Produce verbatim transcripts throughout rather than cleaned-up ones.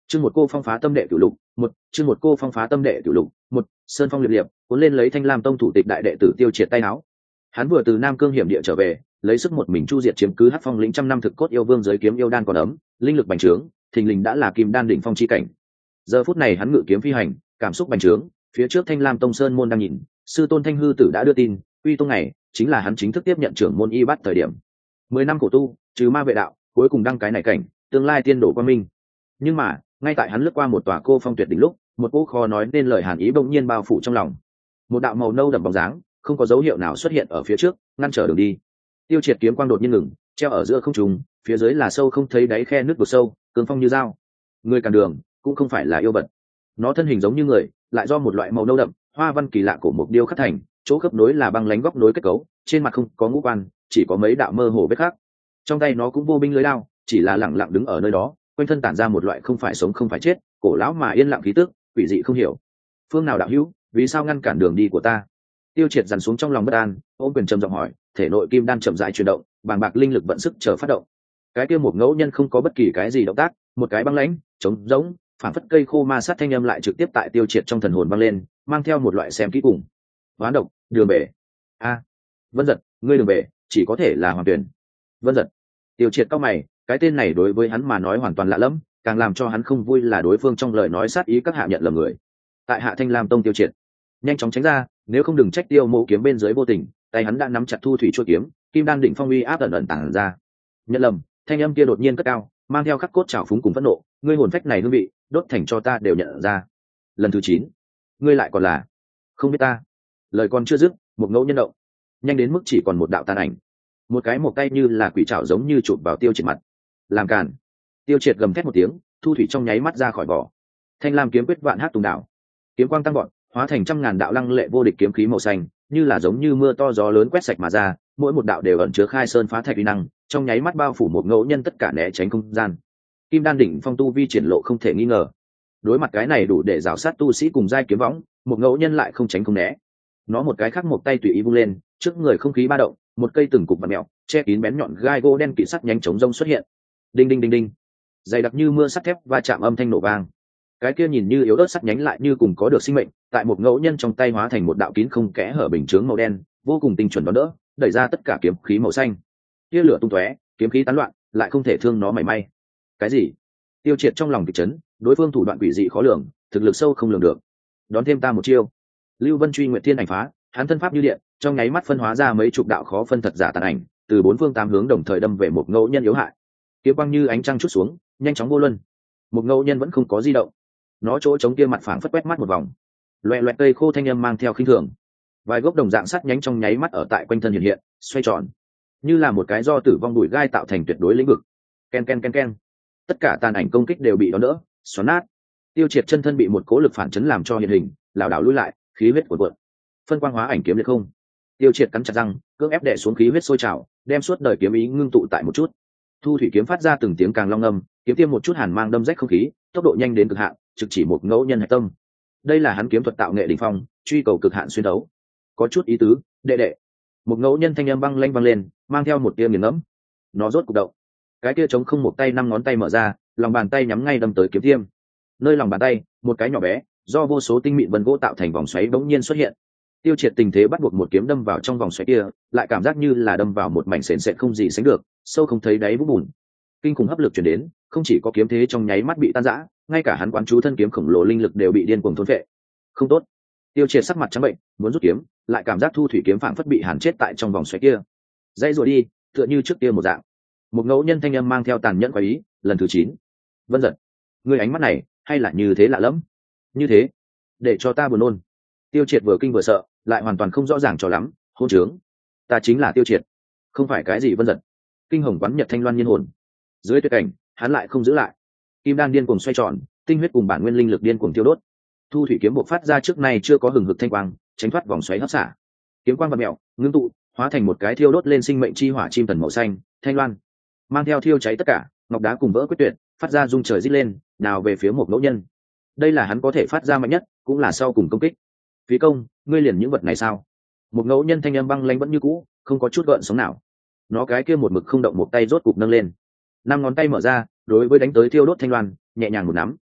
chương một cô phong phá tâm đệ cửu lục một chương một cô phong phá tâm đệ cửu lục một sơn phong liệp liệp cuốn lên lấy Thanh Lam tông thủ tịch đại đệ tử Tiêu Triệt tay áo. Hắn vừa từ Nam Cương hiểm địa trở về, lấy sức một mình chu diệt chiếm cứ Hắc Phong lĩnh trăm năm thực cốt yêu vương giới kiếm yêu đan còn ấm, linh lực bành trướng, thình lình đã là kim đan đỉnh phong chi cảnh. Giờ phút này hắn ngự kiếm phi hành, cảm xúc bành trướng, phía trước Thanh Lam tông sơn môn đang nhìn, sư tôn Thanh hư tử đã đưa tin, uy tông này chính là hắn chính thức tiếp nhận trưởng môn y bát thời điểm. Mười năm cổ tu, trừ ma vệ đạo, cuối cùng đăng cái này cảnh, tương lai tiên đổ quang minh. Nhưng mà, ngay tại hắn lướt qua một tòa cô phong tuyệt đỉnh lúc, một cỗ khó nói nên lời hàn ý bỗng nhiên bao phủ trong lòng. Một đạo màu nâu đậm bóng dáng, không có dấu hiệu nào xuất hiện ở phía trước, ngăn trở đường đi. Tiêu Triệt kiếm quang đột nhiên ngừng, treo ở giữa không trung, phía dưới là sâu không thấy đáy khe nước vực sâu, cương phong như dao. Người cản đường, cũng không phải là yêu vật. Nó thân hình giống như người, lại do một loại màu nâu đậm, hoa văn kỳ lạ của một điêu khắc thành, chỗ khớp nối là băng lánh góc nối kết cấu, trên mặt không có ngũ quan, chỉ có mấy đạo mơ hồ vết khắc. Trong tay nó cũng vô binh lưới đao, chỉ là lẳng lặng đứng ở nơi đó, quanh thân tản ra một loại không phải sống không phải chết, cổ lão mà yên lặng khí tức, quỷ dị không hiểu. Phương nào đạo hữu, vì sao ngăn cản đường đi của ta? Tiêu Triệt dằn xuống trong lòng bất an, ôm quyền trầm giọng hỏi, thể nội kim đan chậm rãi chuyển động, bàng bạc linh lực vận sức chờ phát động. Cái kia một ngẫu nhân không có bất kỳ cái gì động tác, một cái băng lãnh, trống rỗng, phản phất cây khô ma sát thanh âm lại trực tiếp tại Tiêu Triệt trong thần hồn vang lên, mang theo một loại xem kỹ cùng. Hoán độc, đường bể. A, Vân Giật, ngươi đường bể, chỉ có thể là Hoàng Tuyển. Vân Giật. Tiêu Triệt cau mày, cái tên này đối với hắn mà nói hoàn toàn lạ lẫm, càng làm cho hắn không vui là đối phương trong lời nói sát ý các hạ nhận lầm người. Tại Hạ Thanh Lam tông Tiêu Triệt, nhanh chóng tránh ra, nếu không đừng trách Tiêu Mộ kiếm bên dưới vô tình, tay hắn đã nắm chặt thu thủy chuôi kiếm, kim đan đỉnh phong uy áp ẩn ẩn tàng ra. Nhận lầm, thanh âm kia đột nhiên cất cao, mang theo khắc cốt trào phúng cùng phẫn nộ, ngươi hồn phách này hương vị, đốt thành cho ta đều nhận ra. Lần thứ chín, ngươi lại còn là không biết ta. Lời còn chưa dứt, một ngẫu nhân động, nhanh đến mức chỉ còn một đạo tàn ảnh, một cái một tay như là quỷ trảo giống như chụp vào Tiêu Triệt mặt. Làm cản. Tiêu Triệt gầm thét một tiếng, thu thủy trong nháy mắt ra khỏi vỏ. Thanh lam kiếm quyết vạn hát tùng đạo, kiếm quang tăng gọn, hóa thành trăm ngàn đạo lăng lệ vô địch kiếm khí màu xanh, như là giống như mưa to gió lớn quét sạch mà ra, mỗi một đạo đều ẩn chứa khai sơn phá thạch uy năng, trong nháy mắt bao phủ một ngẫu nhân tất cả né tránh không gian. Kim đan đỉnh phong tu vi triển lộ không thể nghi ngờ. Đối mặt cái này đủ để rào sát tu sĩ cùng giai kiếm võng, một ngẫu nhân lại không tránh không né. Nó một cái khác một tay tùy ý vung lên, trước người không khí ba động, một cây từng cục bạt mèo, che kín bén nhọn gai gỗ đen kỵ sắt nhánh chống rông xuất hiện. Đinh đinh đinh đinh, dày đặc như mưa sắt thép va chạm âm thanh nổ vang. Cái kia nhìn như yếu ớt sắt nhánh lại như cùng có được sinh mệnh, tại một ngẫu nhân trong tay hóa thành một đạo kín không kẽ hở bình chướng màu đen, vô cùng tinh chuẩn đón đỡ, đẩy ra tất cả kiếm khí màu xanh. Tia lửa tung tóe, kiếm khí tán loạn, lại không thể thương nó mảy may. Cái gì? Tiêu Triệt trong lòng kịch chấn, đối phương thủ đoạn quỷ dị khó lường, thực lực sâu không lường được. Đón thêm ta một chiêu. Lưu Vân Truy Nguyệt Thiên ảnh phá, hắn thân pháp như điện, trong nháy mắt phân hóa ra mấy chục đạo khó phân thật giả tàn ảnh, từ bốn phương tám hướng đồng thời đâm về một ngẫu nhân yếu hại. Kiếm quang như ánh trăng chút xuống, nhanh chóng vô luân. Một ngẫu nhân vẫn không có di động, nó chỗ chống kia mặt phẳng phất quét mắt một vòng, loẹ loẹt cây khô thanh âm mang theo khinh thường. Vài gốc đồng dạng sắt nhánh trong nháy mắt ở tại quanh thân hiện hiện, xoay tròn, như là một cái do tử vong đùi gai tạo thành tuyệt đối lĩnh vực. Ken ken ken ken, tất cả tàn ảnh công kích đều bị đón đỡ, xoắn nát. Tiêu Triệt chân thân bị một cố lực phản chấn làm cho hiện hình, lảo đảo lùi lại, khí huyết cuộn cuộn. Phân quang hóa ảnh kiếm liệt không. Tiêu Triệt cắn chặt răng, cưỡng ép đè xuống khí huyết sôi trào, đem suốt đời kiếm ý ngưng tụ tại một chút. Thu thủy kiếm phát ra từng tiếng càng long ngâm, kiếm tiêm một chút hàn mang đâm rách không khí, tốc độ nhanh đến cực hạn, trực chỉ một ngẫu nhân hạch tâm. Đây là hắn kiếm thuật tạo nghệ đỉnh phong, truy cầu cực hạn xuyên đấu. Có chút ý tứ, đệ đệ. Một ngẫu nhân thanh âm băng lanh vang lên, mang theo một tia nghiền ngẫm. Nó rốt cục động. Cái kia trống không một tay năm ngón tay mở ra, lòng bàn tay nhắm ngay đâm tới kiếm tiêm. Nơi lòng bàn tay, một cái nhỏ bé, do vô số tinh mịn vân gỗ tạo thành vòng xoáy bỗng nhiên xuất hiện. Tiêu Triệt tình thế bắt buộc một kiếm đâm vào trong vòng xoáy kia, lại cảm giác như là đâm vào một mảnh sền sệt không gì sánh được, sâu không thấy đáy vũng bùn. Kinh khủng hấp lực truyền đến, không chỉ có kiếm thế trong nháy mắt bị tan rã, ngay cả hắn quán chú thân kiếm khổng lồ linh lực đều bị điên cuồng thôn phệ. Không tốt. Tiêu Triệt sắc mặt trắng bệnh, muốn rút kiếm, lại cảm giác thu thủy kiếm phảng phất bị hàn chết tại trong vòng xoáy kia. Dãy rủa đi, tựa như trước kia một dạng. Một ngẫu nhân thanh âm mang theo tàn nhẫn quái ý, lần thứ chín. Vân Giật, ngươi ánh mắt này, hay là như thế lạ lẫm? Như thế, để cho ta buồn nôn. Tiêu Triệt vừa kinh vừa sợ, lại hoàn toàn không rõ ràng cho lắm. Hôn trướng, ta chính là Tiêu Triệt, không phải cái gì Vân Giật. Kinh hồng quán nhật thanh loan nhiên hồn. Dưới tuyệt cảnh, hắn lại không giữ lại. Kim đan điên cuồng xoay tròn, tinh huyết cùng bản nguyên linh lực điên cuồng tiêu đốt. Thu thủy kiếm bộ phát ra trước nay chưa có hừng hực thanh quang, tránh thoát vòng xoáy hấp xả. Kiếm quang và mèo, ngưng tụ, hóa thành một cái thiêu đốt lên sinh mệnh chi hỏa chim thần màu xanh, thanh loan, mang theo thiêu cháy tất cả, ngọc đá cùng vỡ quyết tuyệt, phát ra rung trời rít lên, nào về phía một ngẫu nhân. Đây là hắn có thể phát ra mạnh nhất, cũng là sau cùng công kích. Phí công, ngươi liền những vật này sao? Một ngẫu nhân thanh âm băng lãnh vẫn như cũ, không có chút gợn sóng nào. Nó cái kia một mực không động một tay rốt cục nâng lên, năm ngón tay mở ra, đối với đánh tới thiêu đốt thanh loan, nhẹ nhàng một nắm.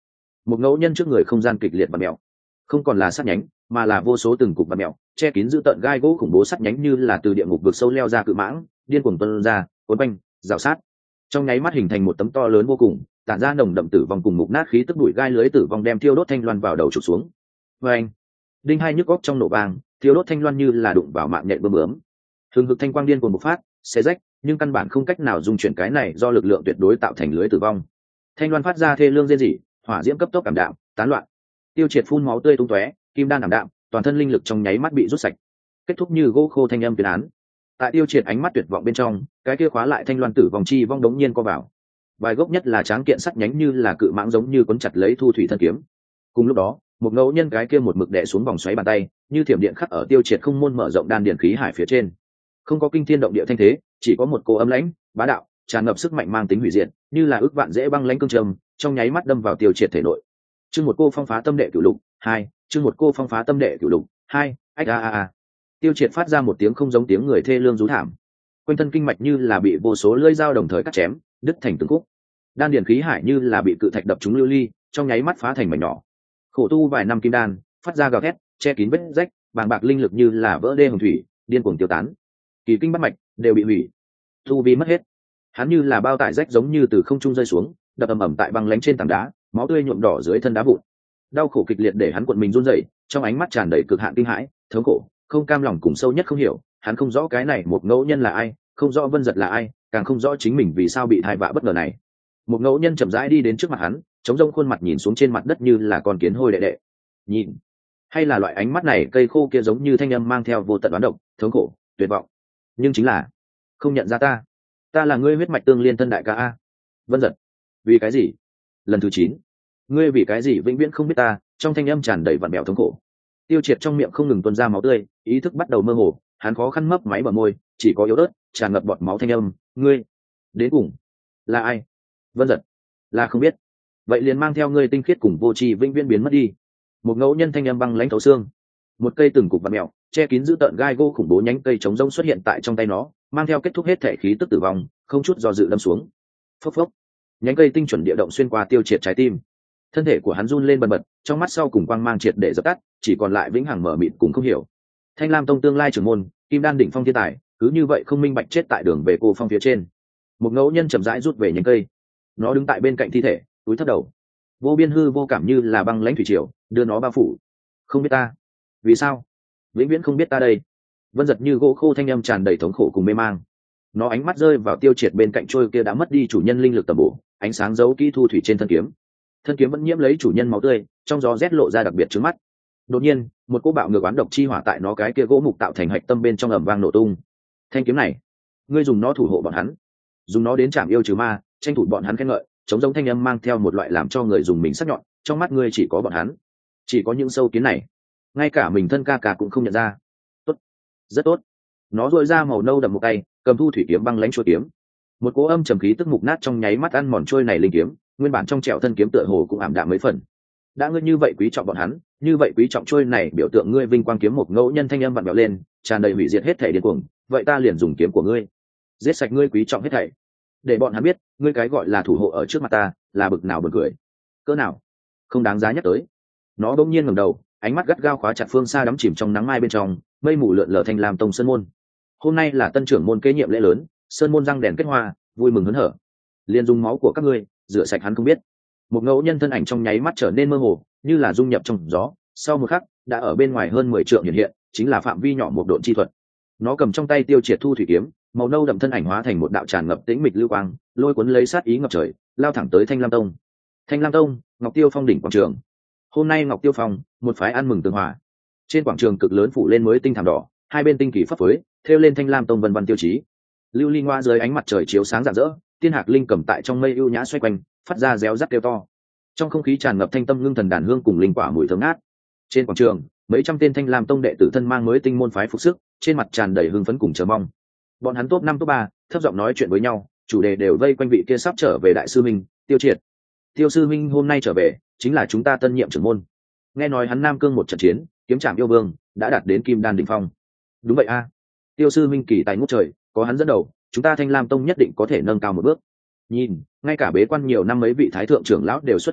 Một ngẫu nhân trước người không gian kịch liệt và mèo, không còn là sắt nhánh mà là vô số từng cục và mèo che kín giữ tợn gai gỗ khủng bố sắt nhánh như là từ địa ngục vực sâu leo ra cự mãng điên cuồng tuân ra cuốn quanh rào sát, trong nháy mắt hình thành một tấm to lớn vô cùng, tản ra nồng đậm tử vong cùng mục nát khí tức bụi gai lưới tử vong đem thiêu đốt thanh loan vào đầu trục xuống. Và anh đinh hai nhức góc trong nổ vang, thiêu đốt thanh loan như là đụng vào mạng nhện bơm bướm, hừng hực thanh quang điên cuồng bộc phát xé rách, nhưng căn bản không cách nào dung chuyển cái này do lực lượng tuyệt đối tạo thành lưới tử vong. Thanh loan phát ra thê lương rên rỉ, hỏa diễm cấp tốc cảm đạm tán loạn, tiêu triệt phun máu tươi tung tóe, kim đan ảm đạm, toàn thân linh lực trong nháy mắt bị rút sạch, kết thúc như gỗ khô thanh âm tuyên án. Tại tiêu triệt ánh mắt tuyệt vọng bên trong, cái kia khóa lại thanh loan tử vong chi vong đống nhiên co vào, vài gốc nhất là tráng kiện sắt nhánh như là cự mãng giống như cuốn chặt lấy thu thủy thân kiếm. Cùng lúc đó, một ngẫu nhân cái kia một mực đè xuống vòng xoáy bàn tay như thiểm điện khắc ở tiêu triệt không môn mở rộng đan điển khí hải phía trên, không có kinh thiên động địa thanh thế, chỉ có một cô âm lãnh bá đạo tràn ngập sức mạnh mang tính hủy diệt, như là ước vạn dễ băng lãnh cương trầm trong nháy mắt đâm vào tiêu triệt thể nội. Chương một cô phong phá tâm đệ cửu lục hai, chương một cô phong phá tâm đệ cửu lục hai. Ách a a a. Tiêu triệt phát ra một tiếng không giống tiếng người thê lương rú thảm, quanh thân kinh mạch như là bị vô số lưỡi dao đồng thời cắt chém đứt thành từng khúc, đan điển khí hải như là bị cự thạch đập trúng lưu ly trong nháy mắt phá thành mảnh nhỏ. Khổ tu vài năm kim đan phát ra gào thét che kín vết rách, bàng bạc linh lực như là vỡ đê hồng thủy điên cuồng tiêu tán, kỳ kinh bắt mạch đều bị hủy, tu vi mất hết. Hắn như là bao tải rách giống như từ không trung rơi xuống, đập ầm ầm tại băng lánh trên tảng đá, máu tươi nhuộm đỏ dưới thân đá vụn. Đau khổ kịch liệt để hắn cuộn mình run rẩy, trong ánh mắt tràn đầy cực hạn kinh hãi, thống khổ, không cam lòng cùng sâu nhất không hiểu. Hắn không rõ cái này một ngẫu nhân là ai, không rõ Vân Giật là ai, càng không rõ chính mình vì sao bị thai vạ bất ngờ này. Một ngẫu nhân chậm rãi đi đến trước mặt hắn, chống rông khuôn mặt nhìn xuống trên mặt đất như là con kiến hôi đệ đệ. Nhìn, hay là loại ánh mắt này cây khô kia giống như thanh âm mang theo vô tận đoán độc, thống khổ, tuyệt vọng. Nhưng chính là không nhận ra ta, ta là ngươi huyết mạch tương liên thân đại ca a. Vân Giật, vì cái gì? Lần thứ chín, ngươi vì cái gì vĩnh viễn không biết ta? Trong thanh âm tràn đầy vặn bẹo thống khổ, tiêu triệt trong miệng không ngừng tuôn ra máu tươi, ý thức bắt đầu mơ hồ, hắn khó khăn mấp máy bờ môi, chỉ có yếu ớt tràn ngập bọt máu thanh âm, ngươi đến cùng là ai? Vân Giật, là không biết, vậy liền mang theo ngươi tinh khiết cùng vô tri vĩnh viễn biến mất đi. Một ngẫu nhân thanh âm băng lãnh thấu xương, một cây từng cục vặn mèo che kín giữ tợn gai gỗ khủng bố nhánh cây chống rông xuất hiện tại trong tay nó, mang theo kết thúc hết thể khí tức tử vong, không chút do dự đâm xuống. Phốc phốc, nhánh cây tinh chuẩn địa động xuyên qua tiêu triệt trái tim, thân thể của hắn run lên bần bật, trong mắt sau cùng quang mang triệt để dập tắt, chỉ còn lại vĩnh hằng mở mịt cùng không hiểu. Thanh Lam Tông tương lai trưởng môn, kim đan đỉnh phong thiên tài, cứ như vậy không minh bạch chết tại đường về cô phong phía trên. Một ngẫu nhân chậm rãi rút về nhánh cây, nó đứng tại bên cạnh thi thể, túi thấp đầu, vô biên hư vô cảm như là băng lãnh thủy triều đưa nó bao phủ. Không biết ta, vì sao vĩnh viễn không biết ta đây? Vân Giật như gỗ khô thanh âm tràn đầy thống khổ cùng mê mang. Nó ánh mắt rơi vào tiêu triệt bên cạnh trôi kia đã mất đi chủ nhân linh lực tầm bổ, ánh sáng giấu kỹ thu thủy trên thân kiếm, thân kiếm vẫn nhiễm lấy chủ nhân máu tươi, trong gió rét lộ ra đặc biệt trướng mắt. Đột nhiên, một cỗ bạo ngược oán độc chi hỏa tại nó cái kia gỗ mục tạo thành hạch tâm bên trong ầm vang nổ tung. Thanh kiếm này, ngươi dùng nó thủ hộ bọn hắn, dùng nó đến chạm yêu trừ ma, tranh thủ bọn hắn khen ngợi, chống giống thanh âm mang theo một loại làm cho người dùng mình sắc nhọn, trong mắt ngươi chỉ có bọn hắn, chỉ có những sâu kiến này, ngay cả mình thân ca ca cũng không nhận ra. Tốt, rất tốt. Nó dội ra màu nâu đậm một tay, cầm thu thủy kiếm băng lãnh chuôi kiếm, một cỗ âm trầm khí tức mục nát trong nháy mắt ăn mòn trôi này linh kiếm, nguyên bản trong trẻo thân kiếm tựa hồ cũng ảm đạm mấy phần. Đã ngươi như vậy quý trọng bọn hắn, như vậy quý trọng trôi này biểu tượng ngươi vinh quang kiếm, một ngẫu nhân thanh âm vặn vẹo lên, tràn đầy hủy diệt hết thảy điên cuồng, vậy ta liền dùng kiếm của ngươi giết sạch ngươi quý trọng hết thảy, để bọn hắn biết ngươi cái gọi là thủ hộ ở trước mặt ta là bực nào buồn cười, cỡ nào không đáng giá nhắc tới. Nó đột nhiên ngẩng đầu, ánh mắt gắt gao khóa chặt phương xa đắm chìm trong nắng mai bên trong, mây mù lượn lờ Thanh Lam Tông sơn môn. Hôm nay là tân trưởng môn kế nhiệm lễ lớn, sơn môn răng đèn kết hoa, vui mừng hớn hở. Liên dùng máu của các ngươi rửa sạch hắn không biết. Một ngẫu nhân thân ảnh trong nháy mắt trở nên mơ hồ, như là dung nhập trong gió, sau một khắc đã ở bên ngoài hơn mười trượng hiện hiện, chính là phạm vi nhỏ một độn chi thuật. Nó cầm trong tay tiêu triệt thu thủy kiếm, màu nâu đậm thân ảnh hóa thành một đạo tràn ngập tĩnh mịch lưu quang, lôi cuốn lấy sát ý ngập trời, lao thẳng tới Thanh Lam Tông. Thanh Lam Tông, Ngọc Tiêu Phong đỉnh quảng trường. Hôm nay Ngọc Tiêu Phong, một phái ăn mừng tường hòa. Trên quảng trường cực lớn phủ lên mới tinh thảm đỏ, hai bên tinh kỳ phấp phới, thêu lên Thanh Lam Tông vân vân tiêu chí. Lưu ly ngoa dưới ánh mặt trời chiếu sáng rạng rỡ, tiên hạc linh cầm tại trong mây ưu nhã xoay quanh, phát ra réo rắt kêu to. Trong không khí tràn ngập thanh tâm ngưng thần đàn hương cùng linh quả mùi thơm ngát. Trên quảng trường, mấy trăm tên Thanh Lam Tông đệ tử thân mang mới tinh môn phái phục sức, trên mặt tràn đầy hưng phấn cùng chờ mong. Bọn hắn top năm top ba, thấp giọng nói chuyện với nhau, chủ đề đều vây quanh vị kia sắp trở về đại sư minh, Tiêu Triệt. Tiêu sư minh hôm nay trở về, chính là chúng ta tân nhiệm trưởng môn. Nghe nói hắn Nam Cương một trận chiến, kiếm trảm yêu vương, đã đạt đến kim đan đỉnh phong. Đúng vậy a. Tiêu sư minh kỳ tài ngút trời, có hắn dẫn đầu, chúng ta Thanh Lam Tông nhất định có thể nâng cao một bước. Nhìn, ngay cả bế quan nhiều năm mấy vị thái thượng trưởng lão đều xuất quan,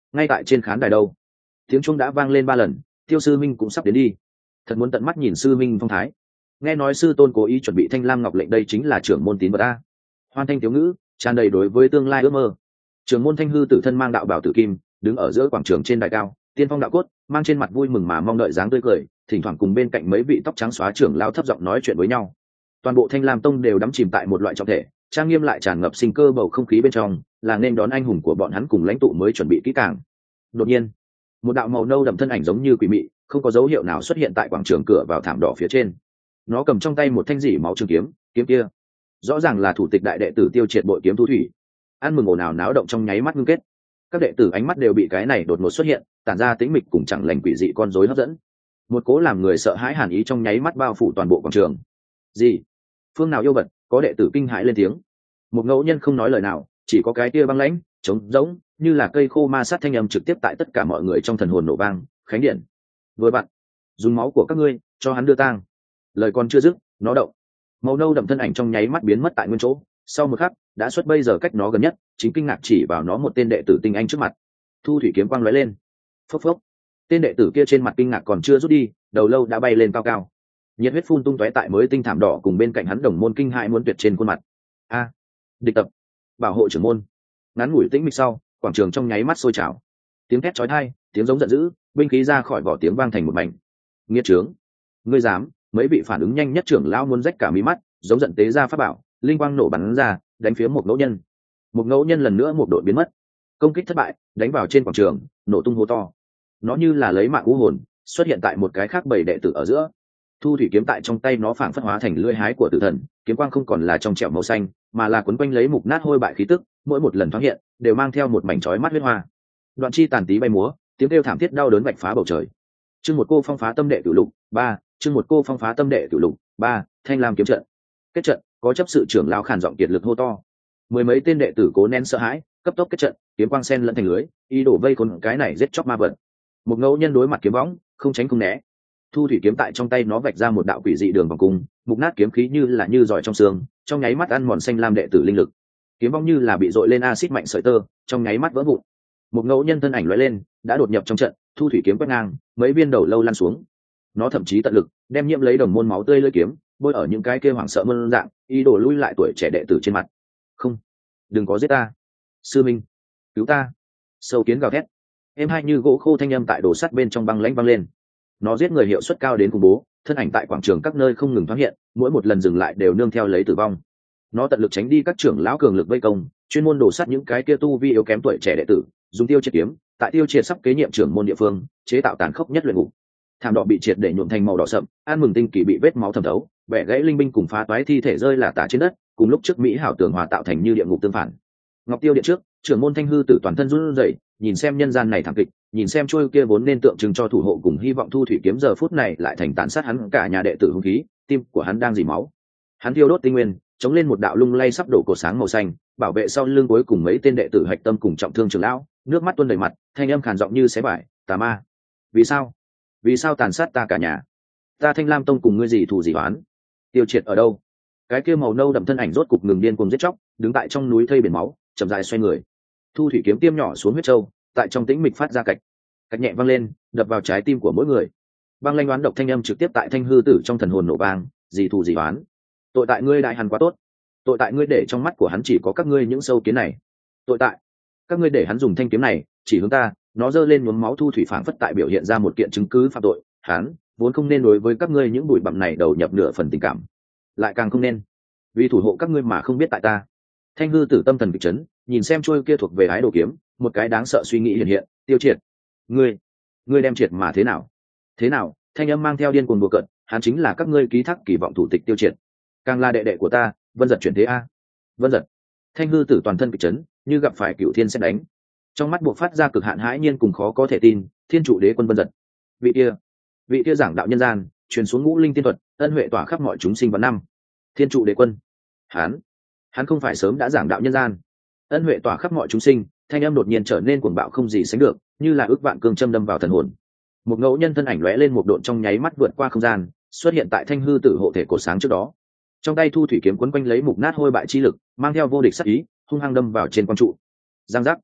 ngay tại trên khán đài đâu. Tiếng chuông đã vang lên ba lần, Tiêu sư minh cũng sắp đến đi. Thật muốn tận mắt nhìn sư minh phong thái. Nghe nói sư tôn cố ý chuẩn bị thanh lam ngọc lệnh, đây chính là trưởng môn tín vật a. Hoan thanh thiếu ngữ tràn đầy đối với tương lai ước mơ. Trưởng môn Thanh Hư tử thân mang đạo bảo tử kim, đứng ở giữa quảng trường trên đài cao, tiên phong đạo cốt, mang trên mặt vui mừng mà mong đợi dáng tươi cười, thỉnh thoảng cùng bên cạnh mấy vị tóc trắng xóa trưởng lao thấp giọng nói chuyện với nhau. Toàn bộ Thanh Lam tông đều đắm chìm tại một loại trọng thể, trang nghiêm lại tràn ngập sinh cơ bầu không khí bên trong, là nên đón anh hùng của bọn hắn cùng lãnh tụ mới chuẩn bị kỹ càng. Đột nhiên, một đạo màu nâu đậm thân ảnh giống như quỷ mị, không có dấu hiệu nào xuất hiện tại quảng trường cửa vào thảm đỏ phía trên. Nó cầm trong tay một thanh dỉ máu trường kiếm, kiếm kia rõ ràng là thủ tịch đại đệ tử Tiêu Triệt bội kiếm Thu Thủy. Ăn mừng ồn ào náo động trong nháy mắt ngưng kết. Các đệ tử ánh mắt đều bị cái này đột ngột xuất hiện tản ra tĩnh mịch cùng chẳng lành quỷ dị con rối hấp dẫn. Một cố làm người sợ hãi hàn ý trong nháy mắt bao phủ toàn bộ quảng trường. Gì? Phương nào yêu vật? Có đệ tử kinh hãi lên tiếng. Một ngẫu nhân không nói lời nào, chỉ có cái tia băng lãnh trống rỗng như là cây khô ma sát thanh âm trực tiếp tại tất cả mọi người trong thần hồn nổ vang. Khánh điện vừa bạn dùng máu của các ngươi cho hắn đưa tang. Lời còn chưa dứt, nó động, màu nâu đậm thân ảnh trong nháy mắt biến mất tại nguyên chỗ. Sau một khắc đã xuất bây giờ cách nó gần nhất, chính kinh ngạc chỉ vào nó một tên đệ tử tinh anh trước mặt. Thu thủy kiếm quang lóe lên, phốc phốc, tên đệ tử kia trên mặt kinh ngạc còn chưa rút đi, đầu lâu đã bay lên cao cao, nhiệt huyết phun tung tóe tại mới tinh thảm đỏ cùng bên cạnh hắn đồng môn kinh hãi muốn tuyệt trên khuôn mặt. A, địch tập, bảo hộ trưởng môn. Ngắn ngủi tĩnh mịch sau, quảng trường trong nháy mắt sôi trào, tiếng thét chói tai, tiếng giống giận dữ, binh khí ra khỏi vỏ tiếng vang thành một mảnh. Nghiệt trướng, ngươi dám! Mấy vị phản ứng nhanh nhất trưởng lão muốn rách cả mí mắt, giống giận tế ra pháp bảo, linh quang nổ bắn ra, đánh phía một ngẫu nhân. Một ngẫu nhân lần nữa một đội biến mất, công kích thất bại, đánh vào trên quảng trường, nổ tung hố to. Nó như là lấy mạng u hồn, xuất hiện tại một cái khác bảy đệ tử ở giữa. Thu thủy kiếm tại trong tay nó phảng phất hóa thành lưỡi hái của tử thần, kiếm quang không còn là trong trẻo màu xanh, mà là quấn quanh lấy mục nát hôi bại khí tức, mỗi một lần thoáng hiện, đều mang theo một mảnh chói mắt huyết hoa. Đoạn chi tàn tí bay múa, tiếng kêu thảm thiết đau đớn vạch phá bầu trời. Chương một cô phong phá tâm đệ cửu lục, ba, chương một cô phong phá tâm đệ cửu lục, ba, Thanh Lam kiếm trận. Kết trận, có chấp sự trưởng lão khàn giọng kiệt lực hô to. Mười mấy tên đệ tử cố nén sợ hãi, cấp tốc kết trận, kiếm quang sen lẫn thành lưới, ý đổ vây khốn cái này giết chóc ma vật. Một ngẫu nhân đối mặt kiếm võng, không tránh không né. Thu thủy kiếm tại trong tay nó vạch ra một đạo quỷ dị đường vòng cung, mục nát kiếm khí như là như giỏi trong xương, trong nháy mắt ăn mòn xanh lam đệ tử linh lực. Kiếm võng như là bị dội lên axit mạnh sợi tơ, trong nháy mắt vỡ vụn. Một ngẫu nhân thân ảnh lóe lên, đã đột nhập trong trận, thu thủy kiếm quét ngang, mấy viên đầu lâu lăn xuống. Nó thậm chí tận lực đem nhiễm lấy đồng môn máu tươi lưỡi kiếm bôi ở những cái kia hoảng sợ mơn dạng, ý đồ lui lại tuổi trẻ đệ tử trên mặt. Không, đừng có giết ta, sư minh, cứu ta! Sâu kiến gào thét, êm hai như gỗ khô thanh âm tại đồ sắt bên trong băng lãnh vang lên. Nó giết người hiệu suất cao đến khủng bố, thân ảnh tại quảng trường các nơi không ngừng thoáng hiện, mỗi một lần dừng lại đều nương theo lấy tử vong. Nó tận lực tránh đi các trưởng lão cường lực vây công, chuyên môn đổ sắt những cái kia tu vi yếu kém tuổi trẻ đệ tử, dùng tiêu triệt kiếm tại tiêu triệt sắp kế nhiệm trưởng môn địa phương chế tạo tàn khốc nhất luyện ngục. Thảm đỏ bị triệt để nhuộm thành màu đỏ sậm, an mừng tinh kỳ bị vết máu thẩm thấu, bẻ gãy linh binh cùng phá toái thi thể rơi là tả trên đất, cùng lúc trước mỹ hảo tường hòa tạo thành như địa ngục tương phản. Ngọc tiêu điện trước, trưởng môn Thanh Hư tử toàn thân run rẩy, nhìn xem nhân gian này thảm kịch, nhìn xem trôi kia vốn nên tượng trưng cho thủ hộ cùng hy vọng thu thủy kiếm giờ phút này lại thành tàn sát hắn cả nhà đệ tử hung khí, tim của hắn đang dì máu. Hắn thiêu đốt tinh nguyên, chống lên một đạo lung lay sắp đổ cổ sáng màu xanh, bảo vệ sau lưng cuối cùng mấy tên đệ tử hạch tâm cùng trọng thương trưởng lão, nước mắt tuôn đầy mặt, thanh âm khàn giọng như xé vải, tà ma, vì sao? Vì sao tàn sát ta cả nhà? Ta Thanh Lam tông cùng ngươi gì thù gì oán? Tiêu Triệt ở đâu? Cái kia màu nâu đậm thân ảnh rốt cục ngừng điên cuồng giết chóc, đứng tại trong núi thây biển máu, chậm rãi xoay người. Thu thủy kiếm tiêm nhỏ xuống huyết châu, tại trong tĩnh mịch phát ra cạch, cạch nhẹ vang lên, đập vào trái tim của mỗi người. Băng lanh đoán độc thanh âm trực tiếp tại Thanh Hư tử trong thần hồn nổ vang, gì thù gì oán? Tội tại ngươi đại hắn quá tốt, tội tại ngươi để trong mắt của hắn chỉ có các ngươi những sâu kiến này, tội tại các ngươi để hắn dùng thanh kiếm này chỉ hướng ta. Nó giơ lên nhuốm máu thu thủy phảng phất tại biểu hiện ra một kiện chứng cứ phạm tội. Hắn vốn không nên đối với các ngươi những bụi bặm này đầu nhập nửa phần tình cảm, lại càng không nên vì thủ hộ các ngươi mà không biết tại ta. Thanh Hư tử tâm thần kịch chấn, nhìn xem trôi kia thuộc về ái đồ kiếm, một cái đáng sợ suy nghĩ hiện hiện. Tiêu Triệt, ngươi ngươi đem triệt mà thế nào? Thế nào? Thanh âm mang theo điên cuồng đùa cợt, hắn chính là các ngươi ký thác kỳ vọng thủ tịch Tiêu Triệt, càng là đệ đệ của ta. Vân Giật chuyển thế a. Vân Giật. Thanh Hư tử toàn thân kịch chấn, như gặp phải cựu thiên xét đánh, trong mắt buộc phát ra cực hạn hãi nhiên cùng khó có thể tin. Thiên trụ đế quân Vân Giật, vị kia vị kia giảng đạo nhân gian, truyền xuống ngũ linh tiên thuật, ân huệ tỏa khắp mọi chúng sinh vạn năm. Thiên trụ đế quân, hắn hắn không phải sớm đã giảng đạo nhân gian, ân huệ tỏa khắp mọi chúng sinh? Thanh âm đột nhiên trở nên cuồng bạo không gì sánh được, như là ước vạn cương châm đâm vào thần hồn. Một ngẫu nhân thân ảnh lóe lên một độn trong nháy mắt vượt qua không gian, xuất hiện tại Thanh Hư tử hộ thể cổ sáng trước đó. Trong tay thu thủy kiếm quấn quanh lấy mục nát hôi bại chi lực, mang theo vô địch sát ý, hung hăng đâm vào trên quan trụ. Giang giác,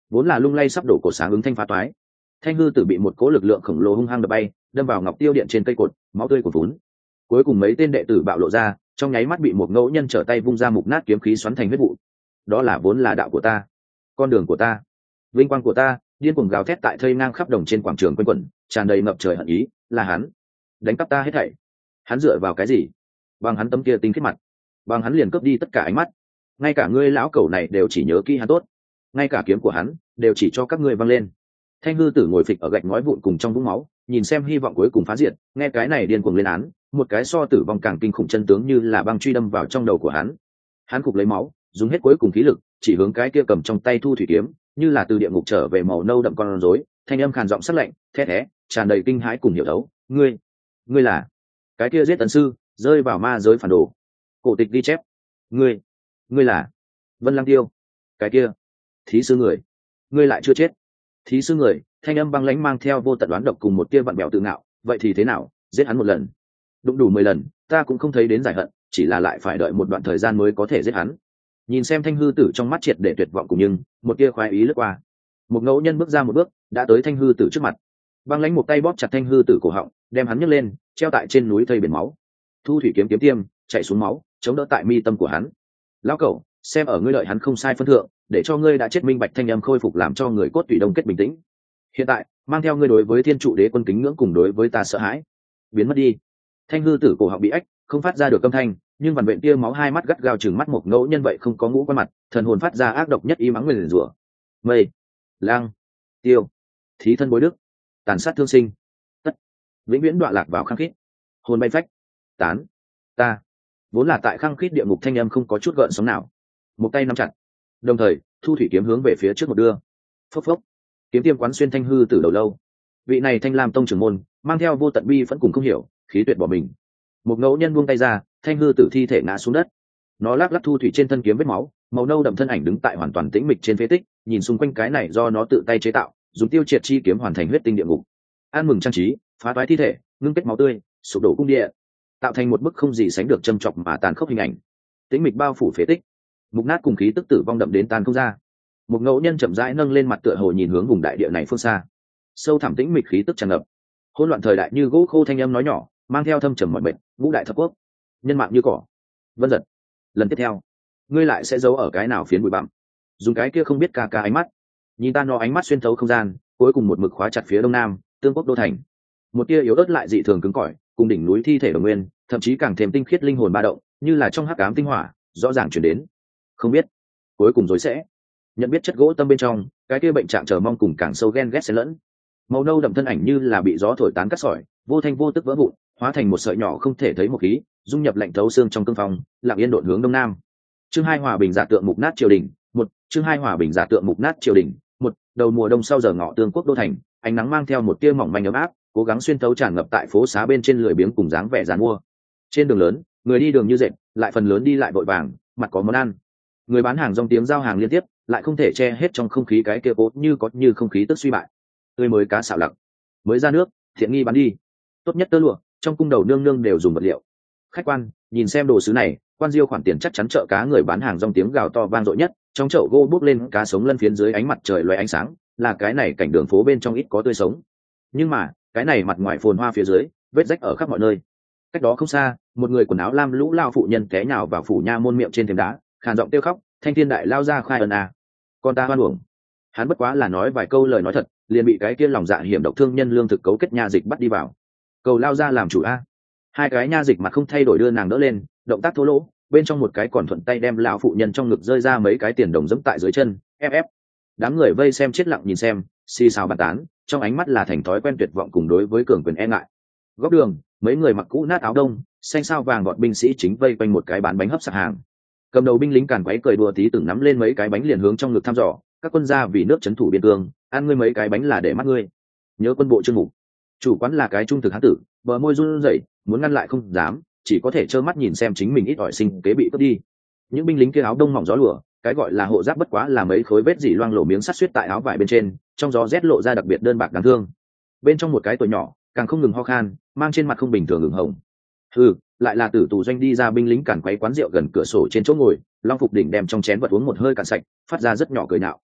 vốn là lung lay sắp đổ cổ sáng ứng thanh phá toái. Thanh hư tử bị một cỗ lực lượng khổng lồ hung hăng đập bay, đâm vào ngọc tiêu điện trên cây cột, máu tươi cuồn vốn. Cuối cùng mấy tên đệ tử bạo lộ ra, trong nháy mắt bị một ngẫu nhân trở tay vung ra mục nát kiếm khí xoắn thành huyết vụ. Đó là vốn là đạo của ta, con đường của ta, vinh quang của ta, điên cuồng gào thét tại thây ngang khắp đồng trên quảng trường quanh quẩn, tràn đầy ngập trời hận ý, là hắn đánh cắp ta hết thảy. Hắn dựa vào cái gì? Bằng hắn tấm kia tinh khiết mặt, bằng hắn liền cướp đi tất cả ánh mắt. Ngay cả ngươi lão cẩu này đều chỉ nhớ kỹ hắn tốt, ngay cả kiếm của hắn đều chỉ cho các ngươi văng lên. Thanh hư tử ngồi phịch ở gạch ngói vụn cùng trong vũng máu, nhìn xem hy vọng cuối cùng phá diệt, nghe cái này điên cuồng lên án, một cái so tử vong càng kinh khủng chân tướng như là băng truy đâm vào trong đầu của hắn. Hắn cục lấy máu, dùng hết cuối cùng khí lực, chỉ hướng cái kia cầm trong tay thu thủy kiếm, như là từ địa ngục trở về màu nâu đậm con rối, thanh âm khàn giọng sắc lạnh, thét thé, tràn đầy kinh hãi cùng hiểu thấu. Ngươi, ngươi là cái kia giết tần sư, rơi vào ma giới phản đồ. Cổ tịch ghi chép, ngươi, ngươi là Vân Lăng Tiêu, cái kia thí sư người, ngươi lại chưa chết. Thí sư người, thanh âm băng lãnh mang theo vô tận đoán độc cùng một tia vặn bẹo tự ngạo. Vậy thì thế nào, giết hắn một lần, đụng đủ mười lần, ta cũng không thấy đến giải hận, chỉ là lại phải đợi một đoạn thời gian mới có thể giết hắn. Nhìn xem thanh hư tử trong mắt triệt để tuyệt vọng cùng nhưng một tia khoái ý lướt qua. Một ngẫu nhân bước ra một bước, đã tới thanh hư tử trước mặt, băng lãnh một tay bóp chặt thanh hư tử cổ họng, đem hắn nhấc lên, treo tại trên núi thây biển máu. Thu thủy kiếm kiếm tiêm chạy xuống máu, chống đỡ tại mi tâm của hắn. Lão cẩu, xem ở ngươi lợi hắn không sai phân thượng, để cho ngươi đã chết minh bạch thanh âm khôi phục làm cho người cốt tủy đông kết bình tĩnh. Hiện tại mang theo ngươi đối với thiên trụ đế quân kính ngưỡng cùng đối với ta sợ hãi biến mất đi. Thanh hư tử cổ họng bị ách, không phát ra được âm thanh, nhưng vằn vện tia máu hai mắt gắt gao chừng mắt một ngẫu nhân vậy không có ngũ quan mặt, thần hồn phát ra ác độc nhất ý mắng nguyền rủa. Mây, lang, tiêu, thí thân bối đức, tàn sát thương sinh, tất vĩnh viễn đọa lạc vào khăng khít, hồn bay phách tán. Ta vốn là tại khăng khít địa ngục, thanh âm không có chút gợn sóng nào, một tay nắm chặt, đồng thời thu thủy kiếm hướng về phía trước một đưa. Phốc phốc, kiếm tiêm quán xuyên thanh hư tử đầu lâu. Vị này thanh lam tông trưởng môn mang theo vô tận bi vẫn cùng không hiểu khí tuyệt bỏ mình. Một ngẫu nhân buông tay ra, thanh hư tử thi thể ngã xuống đất. Nó lắc lắc thu thủy trên thân kiếm vết máu, màu nâu đậm thân ảnh đứng tại hoàn toàn tĩnh mịch trên phế tích, nhìn xung quanh cái này do nó tự tay chế tạo, dùng tiêu triệt chi kiếm hoàn thành huyết tinh địa ngục. An mừng trang trí, phá toái thi thể, ngưng kết máu tươi, sụp đổ cung địa, tạo thành một bức không gì sánh được châm chọc mà tàn khốc hình ảnh. Tĩnh mịch bao phủ phế tích, mục nát cùng khí tức tử vong đậm đến tan không ra. Một ngẫu nhân chậm rãi nâng lên mặt tựa hồ nhìn hướng vùng đại địa này phương xa. Sâu thẳm tĩnh mịch khí tức tràn ngập, hỗn loạn thời đại như gỗ khô, thanh âm nói nhỏ mang theo thâm trầm mọi bệnh. Ngũ đại thập quốc, nhân mạng như cỏ. Vân Giật, lần tiếp theo ngươi lại sẽ giấu ở cái nào phiến bụi bặm, dùng cái kia không biết ca ca ánh mắt nhìn ta. Nó ánh mắt xuyên thấu không gian, cuối cùng một mực khóa chặt phía đông nam tương quốc đô thành. Một tia yếu ớt lại dị thường cứng cỏi, cùng đỉnh núi thi thể đồng nguyên, thậm chí càng thêm tinh khiết linh hồn ba động, như là trong hắc ám tinh hỏa rõ ràng chuyển đến. Không biết cuối cùng rồi sẽ nhận biết chất gỗ tâm bên trong cái kia bệnh trạng chờ mong cùng càng sâu ghen ghét xen lẫn. Màu nâu đậm thân ảnh như là bị gió thổi tán cắt sỏi, vô thanh vô tức vỡ vụn, hóa thành một sợi nhỏ không thể thấy một khí, dung nhập lạnh thấu xương trong cương phong, lặng yên độn hướng đông nam. Chương hai hòa bình giả tượng mục nát triều đình một. Chương hai hòa bình giả tượng mục nát triều đình một. Đầu mùa đông sau giờ ngọ tương quốc đô thành, ánh nắng mang theo một tia mỏng manh ấm áp, cố gắng xuyên thấu tràn ngập tại phố xá bên trên lười biếng cùng dáng vẻ dàn mua. Trên đường lớn, người đi đường như dệt, lại phần lớn đi lại vội vàng, mặt có món ăn. Người bán hàng rong tiếng giao hàng liên tiếp, lại không thể che hết trong không khí cái kia cố như có như không khí tức suy bại. Tươi mới cá xạo lặc, mới ra nước, thiện nghi bán đi, tốt nhất tơ lụa, trong cung đầu nương nương đều dùng vật liệu. Khách quan nhìn xem đồ sứ này, quan diêu khoản tiền chắc chắn chợ cá. Người bán hàng rong tiếng gào to vang dội nhất, trong chậu gỗ bốc lên cá sống lân phiến dưới ánh mặt trời loé ánh sáng, là cái này cảnh đường phố bên trong ít có tươi sống. Nhưng mà cái này mặt ngoài phồn hoa phía dưới, vết rách ở khắp mọi nơi. Cách đó không xa, một người quần áo lam lũ lao phụ nhân té nhào vào phủ nha môn miệng trên thềm đá, khàn giọng kêu khóc. Thanh thiên đại lao ra khai ân à, con ta hoan uổng. Hắn bất quá là nói vài câu lời nói thật, liền bị cái kia lòng dạ hiểm độc thương nhân lương thực cấu kết nha dịch bắt đi vào. Cầu lao ra làm chủ a. Hai cái nha dịch mặt không thay đổi đưa nàng đỡ lên, động tác thô lỗ, bên trong một cái còn thuận tay đem lão phụ nhân trong ngực rơi ra mấy cái tiền đồng dẫm tại dưới chân, ép ép. Đám người vây xem chết lặng nhìn xem, xì xào bàn tán, trong ánh mắt là thành thói quen tuyệt vọng cùng đối với cường quyền e ngại. Góc đường, mấy người mặc cũ nát áo đông, xanh sao vàng gọn binh sĩ chính vây quanh một cái bán bánh hấp sạp hàng. Cầm đầu binh lính càn quấy cười đùa tí từng nắm lên mấy cái bánh liền hướng trong ngực thăm dò. Các quân gia vì nước trấn thủ biên cương, ăn ngươi mấy cái bánh là để mắt ngươi. Nhớ quân bộ chương mục. Chủ quán là cái trung thực hán tử, bờ môi run rẩy, muốn ngăn lại không dám, chỉ có thể trơ mắt nhìn xem chính mình ít ỏi sinh kế bị cướp đi. Những binh lính kia áo đông mỏng gió lùa, cái gọi là hộ giáp bất quá là mấy khối vết dỉ loang lổ miếng sắt xuyết tại áo vải bên trên, trong gió rét lộ ra đặc biệt đơn bạc đáng thương. Bên trong một cái tuổi nhỏ, càng không ngừng ho khan, mang trên mặt không bình thường ửng hồng. Ừ, lại là tử tù doanh đi ra binh lính càn quấy quán rượu gần cửa sổ trên chỗ ngồi, long phục đỉnh đem trong chén vật uống một hơi cạn sạch, phát ra rất nhỏ cười nạo.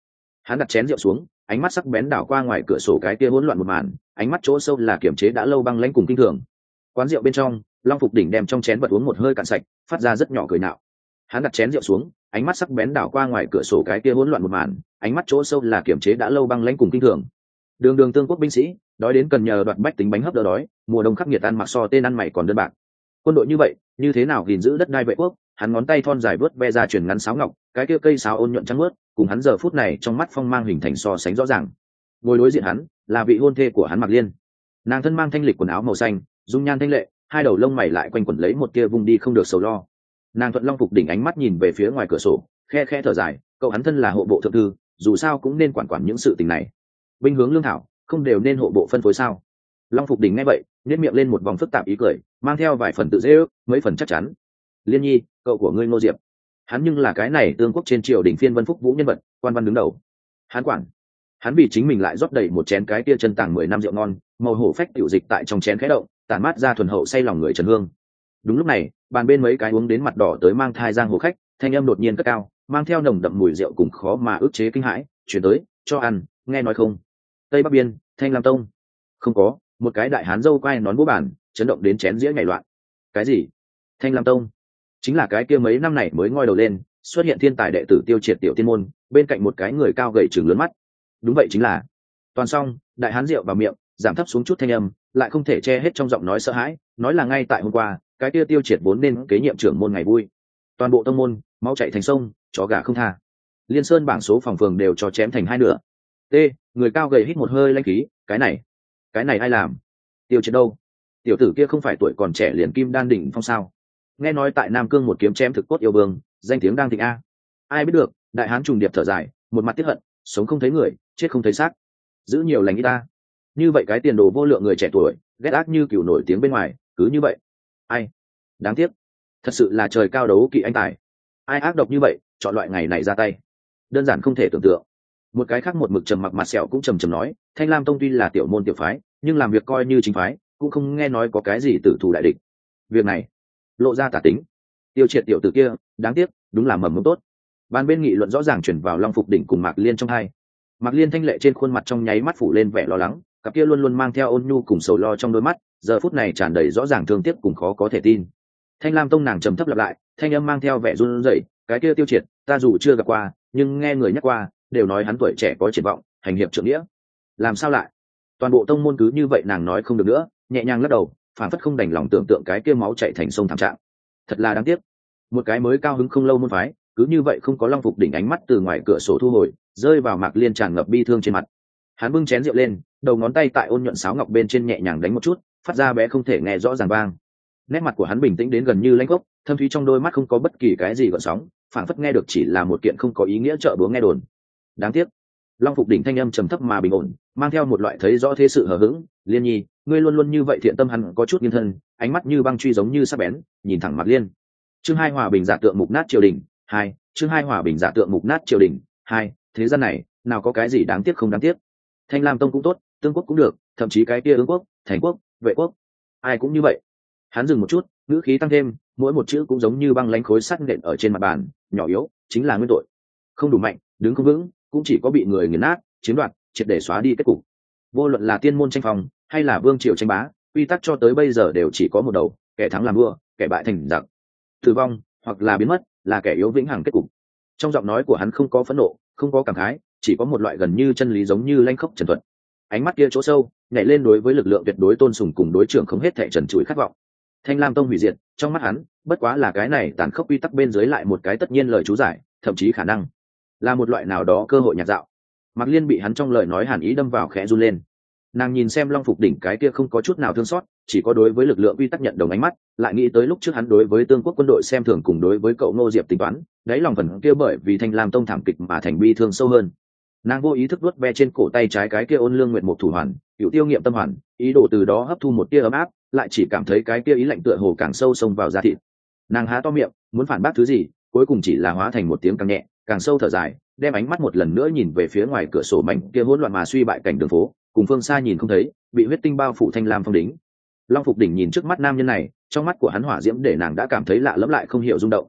Hắn đặt chén rượu xuống, ánh mắt sắc bén đảo qua ngoài cửa sổ cái kia hỗn loạn một màn, ánh mắt chỗ sâu là kiềm chế đã lâu băng lãnh cùng kinh thường. Quán rượu bên trong, Long Phục Đỉnh đem trong chén vật uống một hơi cạn sạch, phát ra rất nhỏ cười nạo. Hắn đặt chén rượu xuống, ánh mắt sắc bén đảo qua ngoài cửa sổ cái kia hỗn loạn một màn, ánh mắt chỗ sâu là kiềm chế đã lâu băng lãnh cùng kinh thường. Đường đường tương quốc binh sĩ, đói đến cần nhờ đoạt bách tính bánh hấp đỡ đói, mùa đông khắc nghiệt ăn mặc so tên ăn mày còn đơn bạc. Quân đội như vậy, như thế nào gìn giữ đất đai vệ quốc? Hắn ngón tay thon dài vớt ve ra truyền ngắn sáo ngọc, cái kia cây sáo ôn nhuận trắng mướt, cùng hắn giờ phút này trong mắt phong mang hình thành so sánh rõ ràng. Ngồi đối diện hắn, là vị hôn thê của hắn Mạc Liên. Nàng thân mang thanh lịch quần áo màu xanh, dung nhan thanh lệ, hai đầu lông mày lại quanh quẩn lấy một kia vùng đi không được sầu lo. Nàng thuận Long Phục Đỉnh ánh mắt nhìn về phía ngoài cửa sổ, khe khe thở dài, cậu hắn thân là hộ bộ thượng thư, dù sao cũng nên quản quản những sự tình này. Binh hướng lương thảo, không đều nên hộ bộ phân phối sao? Long Phục Đỉnh nghe vậy, nhếch miệng lên một vòng phức tạp ý cười, mang theo vài phần tự dễ ước, mấy phần chắc chắn. Liên Nhi, cậu của ngươi Ngô Diệp, hắn nhưng là cái này tương quốc trên triều đình phiên vân phúc vũ nhân vật, quan văn đứng đầu. Hắn quản, hắn vì chính mình lại rót đầy một chén cái kia chân tàng mười năm rượu ngon, màu hổ phách tiểu dịch tại trong chén khẽ động, tản mát ra thuần hậu say lòng người trần hương. Đúng lúc này, bàn bên mấy cái uống đến mặt đỏ tới mang thai giang hồ khách, thanh âm đột nhiên cất cao, mang theo nồng đậm mùi rượu cùng khó mà ức chế kinh hãi, chuyển tới, cho ăn, nghe nói không? Tây Bắc Biên, Thanh Lam Tông. Không có, một cái đại hán dâu quay nón búa bàn, chấn động đến chén dĩa nhảy loạn. Cái gì? Thanh Lam Tông? Chính là cái kia mấy năm này mới ngoi đầu lên, xuất hiện thiên tài đệ tử Tiêu Triệt tiểu tiên môn, bên cạnh một cái người cao gầy trừng lớn mắt. Đúng vậy chính là. Toàn xong, đại hán rượu vào miệng, giảm thấp xuống chút thanh âm, lại không thể che hết trong giọng nói sợ hãi, nói là ngay tại hôm qua, cái kia Tiêu Triệt vốn nên kế nhiệm trưởng môn ngày vui. Toàn bộ tông môn, máu chảy thành sông, chó gà không tha. Liên Sơn bảng số phòng phường đều cho chém thành hai nửa. T, người cao gầy hít một hơi lãnh khí, cái này, cái này ai làm? Tiêu Triệt đâu? Tiểu tử kia không phải tuổi còn trẻ liền kim đan đỉnh phong sao? Nghe nói tại Nam Cương một kiếm chém thực cốt yêu vương, danh tiếng đang thịnh a. Ai biết được, đại hán trùng điệp thở dài, một mặt tiếc hận, sống không thấy người, chết không thấy xác. Giữ nhiều lành ít ta. Như vậy cái tiền đồ vô lượng người trẻ tuổi, ghét ác như cừu nổi tiếng bên ngoài, cứ như vậy. Ai? Đáng tiếc. Thật sự là trời cao đấu kỵ anh tài. Ai ác độc như vậy, chọn loại ngày này ra tay. Đơn giản không thể tưởng tượng. Một cái khác một mực trầm mặc mặt sẹo cũng trầm trầm nói, Thanh Lam Tông tuy là tiểu môn tiểu phái, nhưng làm việc coi như chính phái, cũng không nghe nói có cái gì tử thù đại địch. Việc này lộ ra tả tính. Tiêu Triệt tiểu tử kia, đáng tiếc, đúng là mầm mống tốt. Ban bên nghị luận rõ ràng chuyển vào Long Phục Đỉnh cùng Mạc Liên trong hai. Mạc Liên thanh lệ trên khuôn mặt trong nháy mắt phủ lên vẻ lo lắng, cặp kia luôn luôn mang theo ôn nhu cùng sầu lo trong đôi mắt, giờ phút này tràn đầy rõ ràng thương tiếc cùng khó có thể tin. Thanh Lam Tông nàng trầm thấp lặp lại, thanh âm mang theo vẻ run rẩy, cái kia Tiêu Triệt, ta dù chưa gặp qua, nhưng nghe người nhắc qua, đều nói hắn tuổi trẻ có triển vọng, hành hiệp trượng nghĩa. Làm sao lại? Toàn bộ tông môn cứ như vậy nàng nói không được nữa, nhẹ nhàng lắc đầu, phản phất không đành lòng tưởng tượng cái kia máu chảy thành sông thảm trạng. Thật là đáng tiếc. Một cái mới cao hứng không lâu môn phái, cứ như vậy không có Long Phục Đỉnh ánh mắt từ ngoài cửa sổ thu hồi, rơi vào Mạc Liên tràn ngập bi thương trên mặt. Hắn bưng chén rượu lên, đầu ngón tay tại ôn nhuận sáo ngọc bên trên nhẹ nhàng đánh một chút, phát ra bé không thể nghe rõ ràng vang. Nét mặt của hắn bình tĩnh đến gần như lãnh gốc, thâm thúy trong đôi mắt không có bất kỳ cái gì gợn sóng, phản phất nghe được chỉ là một kiện không có ý nghĩa trợ búa nghe đồn. Đáng tiếc. Long Phục Đỉnh thanh âm trầm thấp mà bình ổn, mang theo một loại thấy rõ thế sự hờ hững. Liên Nhi, ngươi luôn luôn như vậy thiện tâm, hắn có chút nghiêng thân, ánh mắt như băng truy giống như sắc bén, nhìn thẳng Mạc Liên. Chương hai hòa bình giả tượng mục nát triều đình, hai, chương hai hòa bình giả tượng mục nát triều đình, hai, thế gian này, nào có cái gì đáng tiếc không đáng tiếc. Thanh Lam Tông cũng tốt, Tương Quốc cũng được, thậm chí cái kia Ứng Quốc, Thành Quốc, Vệ Quốc, ai cũng như vậy. Hắn dừng một chút, ngữ khí tăng thêm, mỗi một chữ cũng giống như băng lãnh khối sắt nện ở trên mặt bàn, nhỏ yếu, chính là nguyên tội. Không đủ mạnh, đứng không vững, cũng chỉ có bị người nghiền nát, chiếm đoạt, triệt để xóa đi kết cục. Vô luận là tiên môn tranh phòng, hay là vương triều tranh bá, quy tắc cho tới bây giờ đều chỉ có một đầu, kẻ thắng làm vua, kẻ bại thành giặc. Tử vong hoặc là biến mất là kẻ yếu vĩnh hằng kết cục. Trong giọng nói của hắn không có phẫn nộ, không có cảm khái, chỉ có một loại gần như chân lý giống như lanh khốc trần thuật. Ánh mắt kia chỗ sâu nhảy lên đối với lực lượng tuyệt đối tôn sùng cùng đối trưởng không hết thệ trần trụi khát vọng. Thanh Lam Tông hủy diệt, trong mắt hắn bất quá là cái này tàn khốc quy tắc bên dưới lại một cái tất nhiên lời chú giải, thậm chí khả năng là một loại nào đó cơ hội nhạt dạo. Mạc Liên bị hắn trong lời nói hàn ý đâm vào khẽ run lên. Nàng nhìn xem Long Phục Đỉnh cái kia không có chút nào thương xót, chỉ có đối với lực lượng quy tắc nhận đồng ánh mắt, lại nghĩ tới lúc trước hắn đối với Tương Quốc quân đội xem thường cùng đối với cậu Ngô Diệp tính toán, đáy lòng phần kia bởi vì Thanh Lam Tông thảm kịch mà thành bi thương sâu hơn. Nàng vô ý thức vuốt ve trên cổ tay trái cái kia ôn lương nguyện một thủ hoàn, cựu tiêu nghiệm tâm hoàn, ý đồ từ đó hấp thu một tia ấm áp, lại chỉ cảm thấy cái kia ý lạnh tựa hồ càng sâu xông vào da thịt. Nàng há to miệng, muốn phản bác thứ gì, cuối cùng chỉ là hóa thành một tiếng càng nhẹ, càng sâu thở dài, đem ánh mắt một lần nữa nhìn về phía ngoài cửa sổ mảnh kia hỗn loạn mà suy bại cảnh đường phố, cùng phương xa nhìn không thấy, bị huyết tinh bao phủ Thanh Lam Phong đính. Long Phục Đỉnh nhìn trước mắt nam nhân này, trong mắt của hắn hỏa diễm để nàng đã cảm thấy lạ lẫm lại không hiểu rung động.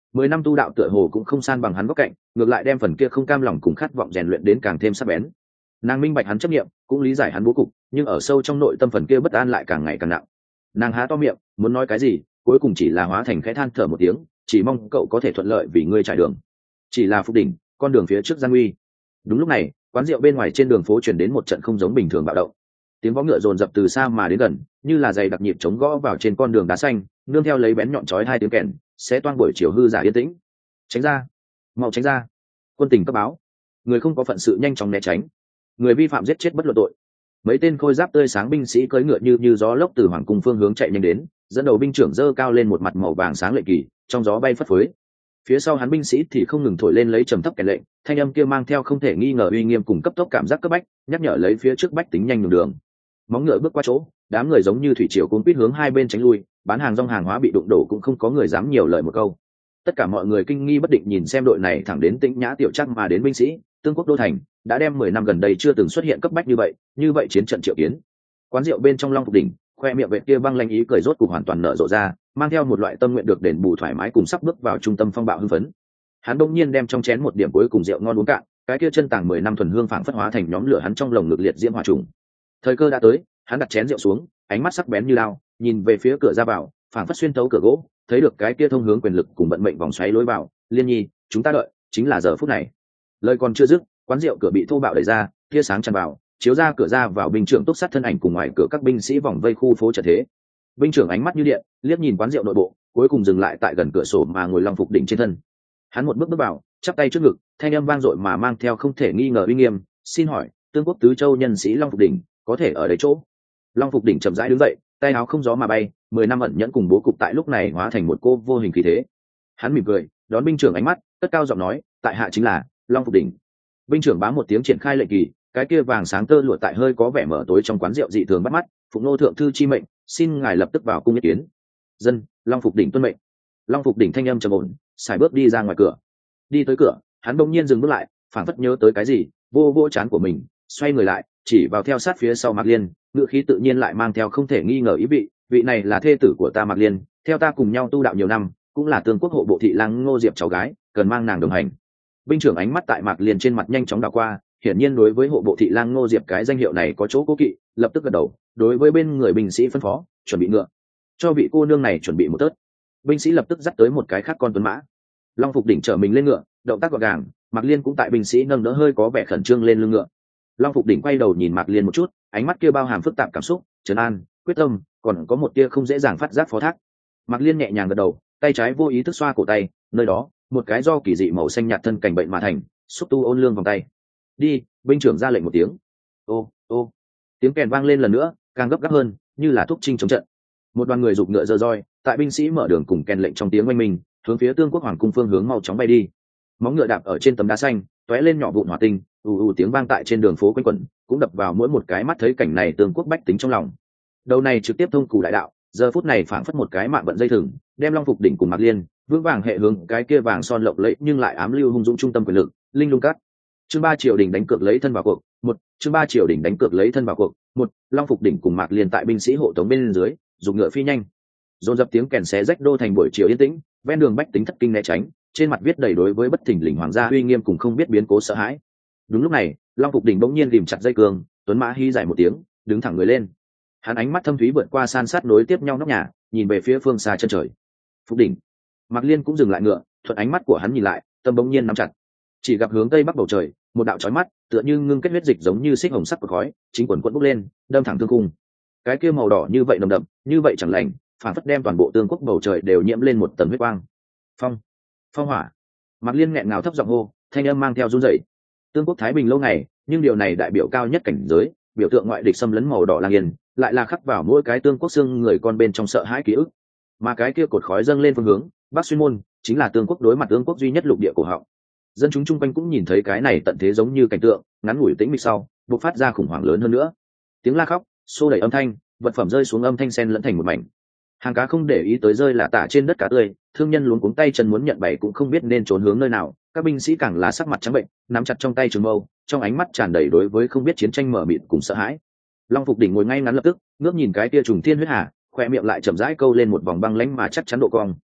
mười năm tu đạo tựa hồ cũng không san bằng hắn góc cạnh, ngược lại đem phần kia không cam lòng cùng khát vọng rèn luyện đến càng thêm sắc bén. Nàng minh bạch hắn chấp nghiệm, cũng lý giải hắn bố cục, nhưng ở sâu trong nội tâm phần kia bất an lại càng ngày càng nặng. Nàng há to miệng muốn nói cái gì, cuối cùng chỉ là hóa thành khẽ than thở một tiếng, chỉ mong cậu có thể thuận lợi vì ngươi trải đường. Chỉ là Phục Đỉnh, con đường phía trước gian nguy. Đúng lúc này, quán rượu bên ngoài trên đường phố truyền đến một trận không giống bình thường bạo động. Tiếng vó ngựa dồn dập từ xa mà đến gần, như là giày đặc nhịp chống gõ vào trên con đường đá xanh, nương theo lấy bén nhọn chói hai tiếng kèn, sẽ toang buổi chiều hư giả yên tĩnh. Tránh ra, mau tránh ra! Quân tình cấp báo. Người không có phận sự nhanh chóng né tránh. Người vi phạm giết chết bất luận tội. Mấy tên khôi giáp tươi sáng binh sĩ cưỡi ngựa như như gió lốc từ hoàng cung phương hướng chạy nhanh đến, dẫn đầu binh trưởng giơ cao lên một mặt màu vàng sáng lệ kỳ, trong gió bay phất phới. Phía sau hắn binh sĩ thì không ngừng thổi lên lấy trầm thấp kèn lệnh, thanh âm kia mang theo không thể nghi ngờ uy nghiêm cùng cấp tốc cảm giác cấp bách, nhắc nhở lấy phía trước bách tính nhanh đường đường. Móng ngựa bước qua chỗ, đám người giống như thủy triều cuốn quýt hướng hai bên tránh lui, bán hàng rong hàng hóa bị đụng đổ cũng không có người dám nhiều lời một câu. Tất cả mọi người kinh nghi bất định nhìn xem đội này thẳng đến Tĩnh Nhã tiểu chắc mà đến binh sĩ, Tương Quốc đô thành đã đem mười năm gần đây chưa từng xuất hiện cấp bách như vậy, như vậy chiến trận triệu kiến. Quán rượu bên trong Long Phục Đỉnh, khoe miệng vệt kia băng lanh ý cười rốt cục hoàn toàn nở rộ ra, mang theo một loại tâm nguyện được đền bù thoải mái cùng sắp bước vào trung tâm phong bạo hưng phấn. Hắn đông nhiên đem trong chén một điểm cuối cùng rượu ngon uống cạn, cái kia chân tàng mười năm thuần hương phảng phất hóa thành nhóm lửa hắn trong lồng ngực liệt diễm hỏa trùng. Thời cơ đã tới, hắn đặt chén rượu xuống, ánh mắt sắc bén như lao, nhìn về phía cửa ra vào, phảng phất xuyên thấu cửa gỗ, thấy được cái kia thông hướng quyền lực cùng vận mệnh vòng xoáy lối vào. Liên Nhi, chúng ta đợi, chính là giờ phút này. Lời còn chưa dứt, quán rượu cửa bị thô bạo đẩy ra, tia sáng tràn vào, chiếu ra cửa ra vào binh trưởng túc sát thân ảnh cùng ngoài cửa các binh sĩ vòng vây khu phố trận thế. Binh trưởng ánh mắt như điện, liếc nhìn quán rượu nội bộ, cuối cùng dừng lại tại gần cửa sổ mà ngồi Long Phục Đỉnh trên thân. Hắn một bước bước vào, chắp tay trước ngực, thanh âm vang dội mà mang theo không thể nghi ngờ uy nghiêm, "Xin hỏi, Tương Quốc tứ châu nhân sĩ Long Phục Đỉnh có thể ở đấy chỗ?" Long Phục Đỉnh chậm rãi đứng dậy, tay áo không gió mà bay, mười năm ẩn nhẫn cùng bố cục tại lúc này hóa thành một cô vô hình khí thế. Hắn mỉm cười, đón binh trưởng ánh mắt, cất cao giọng nói, "Tại hạ chính là Long Phục Đỉnh." Binh trưởng bám một tiếng triển khai lệnh kỳ, cái kia vàng sáng tơ lụa tại hơi có vẻ mở tối trong quán rượu dị thường bắt mắt, "Phụng nô thượng thư chi mệnh, xin ngài lập tức vào cung ý kiến." "Dân, Long Phục Đỉnh tuân mệnh." Long Phục Đỉnh thanh âm trầm ổn, xài bước đi ra ngoài cửa. Đi tới cửa, hắn bỗng nhiên dừng bước lại, phảng phất nhớ tới cái gì, vô vô trán của mình, xoay người lại, chỉ vào theo sát phía sau Mạc Liên, ngữ khí tự nhiên lại mang theo không thể nghi ngờ ý vị, "Vị này là thê tử của ta Mạc Liên, theo ta cùng nhau tu đạo nhiều năm, cũng là Tương Quốc hộ bộ thị lang Ngô Diệp cháu gái, cần mang nàng đồng hành." Binh trưởng ánh mắt tại Mạc Liên trên mặt nhanh chóng đảo qua, hiển nhiên đối với hộ bộ thị lang Ngô Diệp cái danh hiệu này có chỗ cố kỵ, lập tức gật đầu, đối với bên người binh sĩ phân phó, "Chuẩn bị ngựa, cho vị cô nương này chuẩn bị một tớt." Binh sĩ lập tức dắt tới một cái khác con tuấn mã. Long Phục Đỉnh chở mình lên ngựa, động tác gọn gàng, Mạc Liên cũng tại binh sĩ nâng đỡ hơi có vẻ khẩn trương lên lưng ngựa. Long Phục Đỉnh quay đầu nhìn Mạc Liên một chút, ánh mắt kia bao hàm phức tạp cảm xúc, trấn an, quyết tâm, còn có một tia không dễ dàng phát giác phó thác. Mạc Liên nhẹ nhàng gật đầu, tay trái vô ý thức xoa cổ tay, nơi đó, một cái do kỳ dị màu xanh nhạt thân cảnh bệnh mà thành, xúc tu ôn lương vòng tay. "Đi!" Binh trưởng ra lệnh một tiếng. Ô, ô. Tiếng kèn vang lên lần nữa, càng gấp gáp hơn, như là thúc chinh chống trận. Một đoàn người giục ngựa giơ roi, tại binh sĩ mở đường cùng kèn lệnh trong tiếng oanh minh, hướng phía Tương Quốc hoàng cung phương hướng mau chóng bay đi. Móng ngựa đạp ở trên tấm đá xanh, tóe lên nhỏ vụn hỏa tinh, ù ù tiếng vang tại trên đường phố quanh quẩn, cũng đập vào mỗi một cái mắt thấy cảnh này Tương Quốc bách tính trong lòng. Đầu này trực tiếp thông cù đại đạo, giờ phút này phảng phất một cái mạng vận dây thừng, đem Long Phục Đỉnh cùng Mạc Liên vững vàng hệ hướng cái kia vàng son lộng lẫy nhưng lại ám lưu hung dũng trung tâm quyền lực, linh lung cắt. Chương ba triều đình đánh cược lấy thân vào cuộc, một, chương ba triều đình đánh cược lấy thân vào cuộc, một, Long Phục Đỉnh cùng Mạc Liên tại binh sĩ hộ tống bên dưới, dùng ngựa phi nhanh. Dồn dập tiếng kèn xé rách đô thành buổi chiều yên tĩnh, ven đường bách tính thất kinh né tránh, trên mặt viết đầy đối với bất thình lình hoàng gia uy nghiêm cùng không biết biến cố sợ hãi. Đúng lúc này, Long Phục Đỉnh bỗng nhiên rìm chặt dây cương, tuấn mã hí dài một tiếng, đứng thẳng người lên. Hắn ánh mắt thâm thúy vượt qua san sát nối tiếp nhau nóc nhà, nhìn về phía phương xa chân trời. Phục Đỉnh. Mạc Liên cũng dừng lại ngựa, thuận ánh mắt của hắn nhìn lại, tâm bỗng nhiên nắm chặt. Chỉ gặp hướng tây bắc bầu trời, một đạo chói mắt, tựa như ngưng kết huyết dịch giống như xích hồng sắc của khói, chính quần quần bốc lên, đâm thẳng thương cung. Cái kia màu đỏ như vậy nồng đậm, như vậy chẳng lành, phản phất đem toàn bộ Tương Quốc bầu trời đều nhiễm lên một tầng huyết quang. Phong, phong hỏa. Mạc Liên nghẹn ngào thấp giọng hô, thanh âm mang theo run rẩy. Tương Quốc thái bình lâu ngày, nhưng điều này đại biểu cao nhất cảnh giới, biểu tượng ngoại địch xâm lấn màu đỏ lang yên, lại là khắc vào mỗi cái Tương Quốc xương người con bên trong sợ hãi ký ức. Mà cái kia cột khói dâng lên phương hướng Bắc Xuyên môn, chính là Tương Quốc đối mặt Tương Quốc duy nhất lục địa cổ họng. Dân chúng chung quanh cũng nhìn thấy cái này tận thế giống như cảnh tượng, ngắn ngủi tĩnh mịch sau, bộc phát ra khủng hoảng lớn hơn nữa. Tiếng la khóc, xô đẩy âm thanh, vật phẩm rơi xuống âm thanh xen lẫn thành một mảnh. Hàng cá không để ý tới rơi là tả trên đất cá tươi, thương nhân luống cuống tay chân muốn nhận bày cũng không biết nên trốn hướng nơi nào, các binh sĩ càng là sắc mặt trắng bệnh, nắm chặt trong tay trường mâu, trong ánh mắt tràn đầy đối với không biết chiến tranh mở mịt cùng sợ hãi. Long Phục Đỉnh ngồi ngay ngắn lập tức, ngước nhìn cái kia trùng thiên huyết hà, khoe miệng lại chậm rãi câu lên một vòng băng lãnh mà chắc chắn độ cong.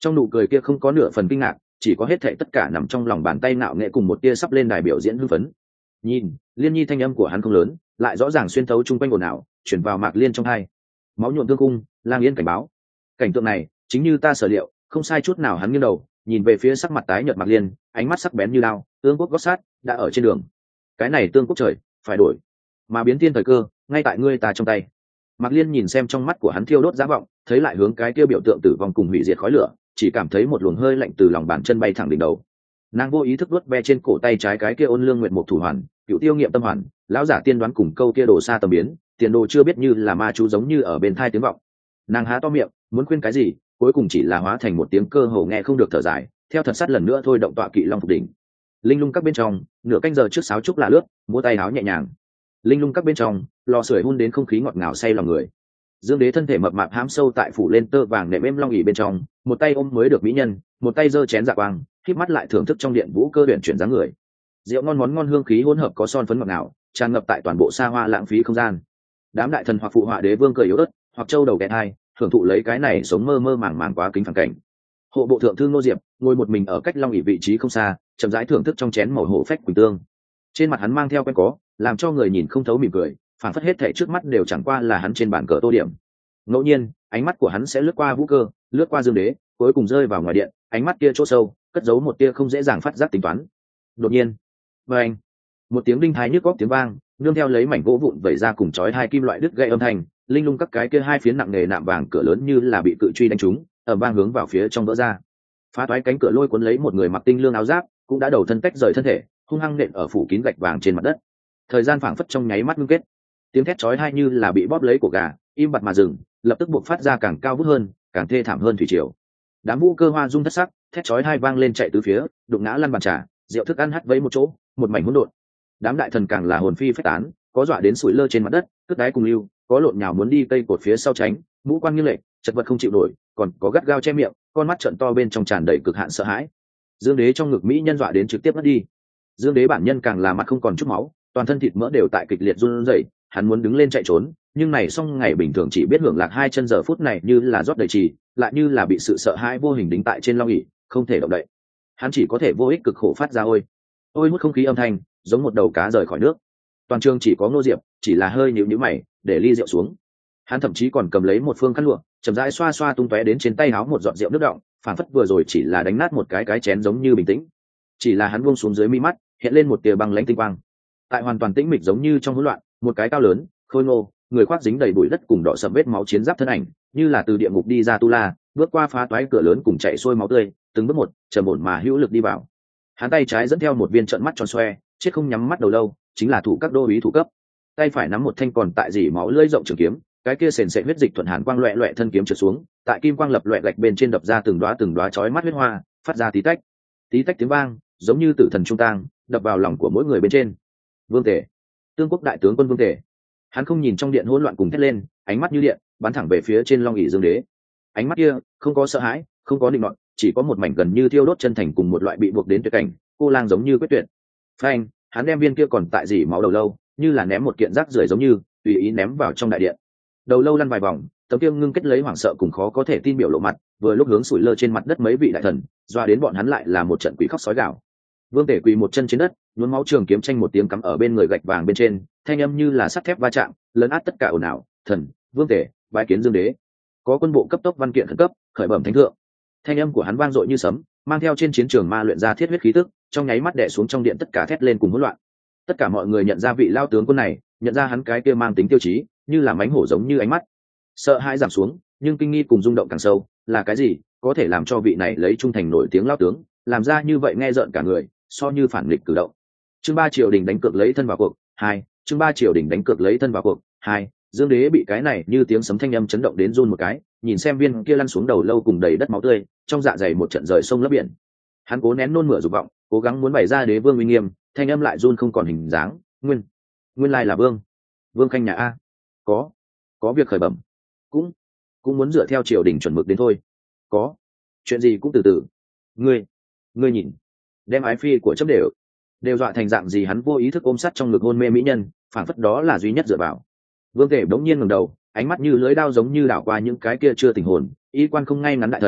Trong nụ cười kia không có nửa phần kinh ngạc, chỉ có hết thảy tất cả nằm trong lòng bàn tay nạo nghệ cùng một tia sắp lên đài biểu diễn hưng phấn. Nhìn, Liên Nhi thanh âm của hắn không lớn, lại rõ ràng xuyên thấu chung quanh ồn ào, chuyển vào Mạc Liên trong hai. Máu nhuộm thương cung, lang yên cảnh báo. Cảnh tượng này, chính như ta sở liệu, không sai chút nào. Hắn nghiêng đầu, nhìn về phía sắc mặt tái nhợt Mạc Liên, ánh mắt sắc bén như đao. Tương quốc gót sát đã ở trên đường. Cái này tương quốc trời, phải đổi. Mà biến thiên thời cơ, ngay tại ngươi ta trong tay. Mạc Liên nhìn xem trong mắt của hắn thiêu đốt giá vọng, thấy lại hướng cái kia biểu tượng tử vong cùng hủy diệt khói lửa, chỉ cảm thấy một luồng hơi lạnh từ lòng bàn chân bay thẳng đỉnh đầu. Nàng vô ý thức đuốt ve trên cổ tay trái cái kia ôn lương nguyệt mục thủ hoàn, cựu tiêu nghiệm tâm hoàn, lão giả tiên đoán cùng câu kia đồ xa tầm biến, tiền đồ chưa biết như là ma chú giống như ở bên thai tiếng vọng. Nàng há to miệng, muốn khuyên cái gì, cuối cùng chỉ là hóa thành một tiếng cơ hồ nghe không được thở dài, theo thật sát lần nữa thôi động tọa kỵ long phục đỉnh. Linh lung các bên trong, nửa canh giờ trước sáo trúc là lướt, múa tay áo nhẹ nhàng. Linh lung các bên trong, lò sưởi hun đến không khí ngọt ngào say lòng người. Dương Đế thân thể mập mạp hám sâu tại phủ lên tơ vàng nệm êm long ỉ bên trong, một tay ôm mới được mỹ nhân, một tay giơ chén dạ quang, khép mắt lại thưởng thức trong điện vũ cơ luyện chuyển dáng người. Rượu ngon món ngon hương khí hỗn hợp có son phấn ngọt ngào, tràn ngập tại toàn bộ xa hoa lãng phí không gian. Đám đại thần hoặc phụ họa đế vương cười yếu ớt, hoặc châu đầu kẹt hai, thưởng thụ lấy cái này sống mơ mơ màng màng quá kính phản cảnh. Hộ bộ thượng thư Ngô Diệp ngồi một mình ở cách long ỉ vị trí không xa, chậm rãi thưởng thức trong chén màu hổ phách quỳnh tương. Trên mặt hắn mang theo quen có, làm cho người nhìn không thấu mỉm cười, phản phất hết thảy trước mắt đều chẳng qua là hắn trên bàn cờ tô điểm. Ngẫu nhiên, ánh mắt của hắn sẽ lướt qua Vũ Cơ, lướt qua Dương Đế, cuối cùng rơi vào ngoài điện, ánh mắt kia chỗ sâu, cất giấu một tia không dễ dàng phát giác tính toán. Đột nhiên, vang, một tiếng đinh thái nhức óc tiếng vang, nương theo lấy mảnh gỗ vụn vẩy ra cùng chói hai kim loại đứt gãy âm thanh, linh lung các cái kia hai phiến nặng nề nạm vàng cửa lớn như là bị cự truy đánh trúng, ầm vang hướng vào phía trong vỡ ra. Phá toái cánh cửa lôi cuốn lấy một người mặc tinh lương áo giáp, cũng đã đầu thân tách rời thân thể, hung hăng nện ở phủ kín gạch vàng trên mặt đất. Thời gian phảng phất trong nháy mắt ngưng kết, tiếng thét chói tai như là bị bóp lấy cổ gà, im bặt mà dừng, lập tức buộc phát ra càng cao vút hơn, càng thê thảm hơn thủy triều. Đám Vũ Cơ hoa rung thất sắc, thét chói tai vang lên chạy tứ phía, đụng ngã lăn bàn trà, rượu thức ăn hắt vấy một chỗ, một mảnh hỗn độn. Đám đại thần càng là hồn phi phách tán, có dọa đến sủi lơ trên mặt đất, cất đáy cùng lưu, có lộn nhào muốn đi cây cột phía sau tránh, mũ quan nghiêng lệch, chật vật không chịu nổi, còn có gắt gao che miệng, con mắt trợn to bên trong tràn đầy cực hạn sợ hãi. Dương Đế trong ngực mỹ nhân dọa đến trực tiếp mất đi. Dương Đế bản nhân càng là mặt không còn chút máu, toàn thân thịt mỡ đều tại kịch liệt run rẩy, hắn muốn đứng lên chạy trốn, nhưng này xong ngày bình thường chỉ biết hưởng lạc hai chân giờ phút này như là rót đầy trì, lại như là bị sự sợ hãi vô hình đính tại trên long ỷ, không thể động đậy. Hắn chỉ có thể vô ích cực khổ phát ra ôi, ôi hút không khí âm thanh, giống một đầu cá rời khỏi nước. Toàn trường chỉ có Ngô Diệp, chỉ là hơi nhíu nhíu mày, để ly rượu xuống. Hắn thậm chí còn cầm lấy một phương khăn lụa, chậm rãi xoa xoa tung tóe đến trên tay áo một giọt rượu nước đọng, phản phất vừa rồi chỉ là đánh nát một cái cái chén giống như bình tĩnh. Chỉ là hắn buông xuống dưới mi mắt, hiện lên một tia băng lãnh tinh quang. Tại hoàn toàn tĩnh mịch giống như trong hỗn loạn, một cái cao lớn, khôi ngô, người khoác dính đầy bụi đất cùng đỏ sẫm vết máu chiến giáp thân ảnh, như là từ địa ngục đi ra tu la, bước qua phá toái cửa lớn cùng chạy xuôi máu tươi, từng bước một, trầm ổn mà hữu lực đi vào. Hắn tay trái dẫn theo một viên trợn mắt tròn xoe, chết không nhắm mắt đầu lâu, chính là thủ các đô úy thủ cấp. Tay phải nắm một thanh còn tại dỉ máu lưỡi rộng trường kiếm, cái kia sền sệt huyết dịch thuận hàn quang loẹt loẹt thân kiếm trượt xuống, tại kim quang lập loẹt gạch bên trên đập ra từng đóa từng đóa chói mắt huyết hoa, phát ra tí tách, tí tách tiếng vang, giống như tử thần trung tang, đập vào lòng của mỗi người bên trên. Vương Tề, Tương Quốc đại tướng quân Vương Tề. Hắn không nhìn trong điện hỗn loạn cùng thét lên, ánh mắt như điện, bắn thẳng về phía trên long ỷ Dương Đế. Ánh mắt kia, không có sợ hãi, không có định nọt, chỉ có một mảnh gần như thiêu đốt chân thành cùng một loại bị buộc đến tuyệt cảnh, cô lang giống như quyết tuyệt. Phanh, hắn đem viên kia còn tại dỉ máu đầu lâu, như là ném một kiện rác rưởi giống như, tùy ý ném vào trong đại điện. Đầu lâu lăn vài vòng, tấm kia ngưng kết lấy hoảng sợ cùng khó có thể tin biểu lộ mặt, vừa lúc hướng sủi lơ trên mặt đất mấy vị đại thần, doa đến bọn hắn lại là một trận quỷ khóc sói gào. Vương Tể quỳ một chân trên đất, nhuốm máu trường kiếm tranh một tiếng cắm ở bên người gạch vàng bên trên, thanh âm như là sắt thép va chạm, lớn át tất cả ồn ào. Thần, Vương Tể, bái kiến Dương Đế. Có quân bộ cấp tốc văn kiện khẩn cấp, khởi bẩm thánh thượng. Thanh âm của hắn vang dội như sấm, mang theo trên chiến trường ma luyện ra thiết huyết khí tức, trong nháy mắt đè xuống trong điện tất cả thét lên cùng hỗn loạn. Tất cả mọi người nhận ra vị lao tướng quân này, nhận ra hắn cái kia mang tính tiêu chí, như là mánh hổ giống như ánh mắt. Sợ hãi giảm xuống, nhưng kinh nghi cùng rung động càng sâu, là cái gì có thể làm cho vị này lấy trung thành nổi tiếng lao tướng, làm ra như vậy nghe rợn cả người, so như phản nghịch cử động. Chương ba triều đình đánh cược lấy thân vào cuộc, hai, chương ba triều đình đánh cược lấy thân vào cuộc, hai. Dương Đế bị cái này như tiếng sấm thanh âm chấn động đến run một cái, nhìn xem viên kia lăn xuống đầu lâu cùng đầy đất máu tươi, trong dạ dày một trận rời sông lấp biển. Hắn cố nén nôn mửa dục vọng, cố gắng muốn bày ra đế vương uy nghiêm, thanh âm lại run không còn hình dáng. Nguyên, nguyên lai là vương, vương khanh nhà a, có, có việc khởi bẩm, cũng, cũng muốn dựa theo triều đình chuẩn mực đến thôi. Có, chuyện gì cũng từ từ. Ngươi, ngươi nhìn, đem ái phi của chấp đều, đều dọa thành dạng gì? Hắn vô ý thức ôm sát trong ngực hôn mê mỹ nhân, phảng phất đó là duy nhất dựa vào. Vương Tể bỗng nhiên ngẩng đầu, ánh mắt như lưỡi dao giống như đảo qua những cái kia chưa tỉnh hồn, y quan không ngay ngắn đại thần,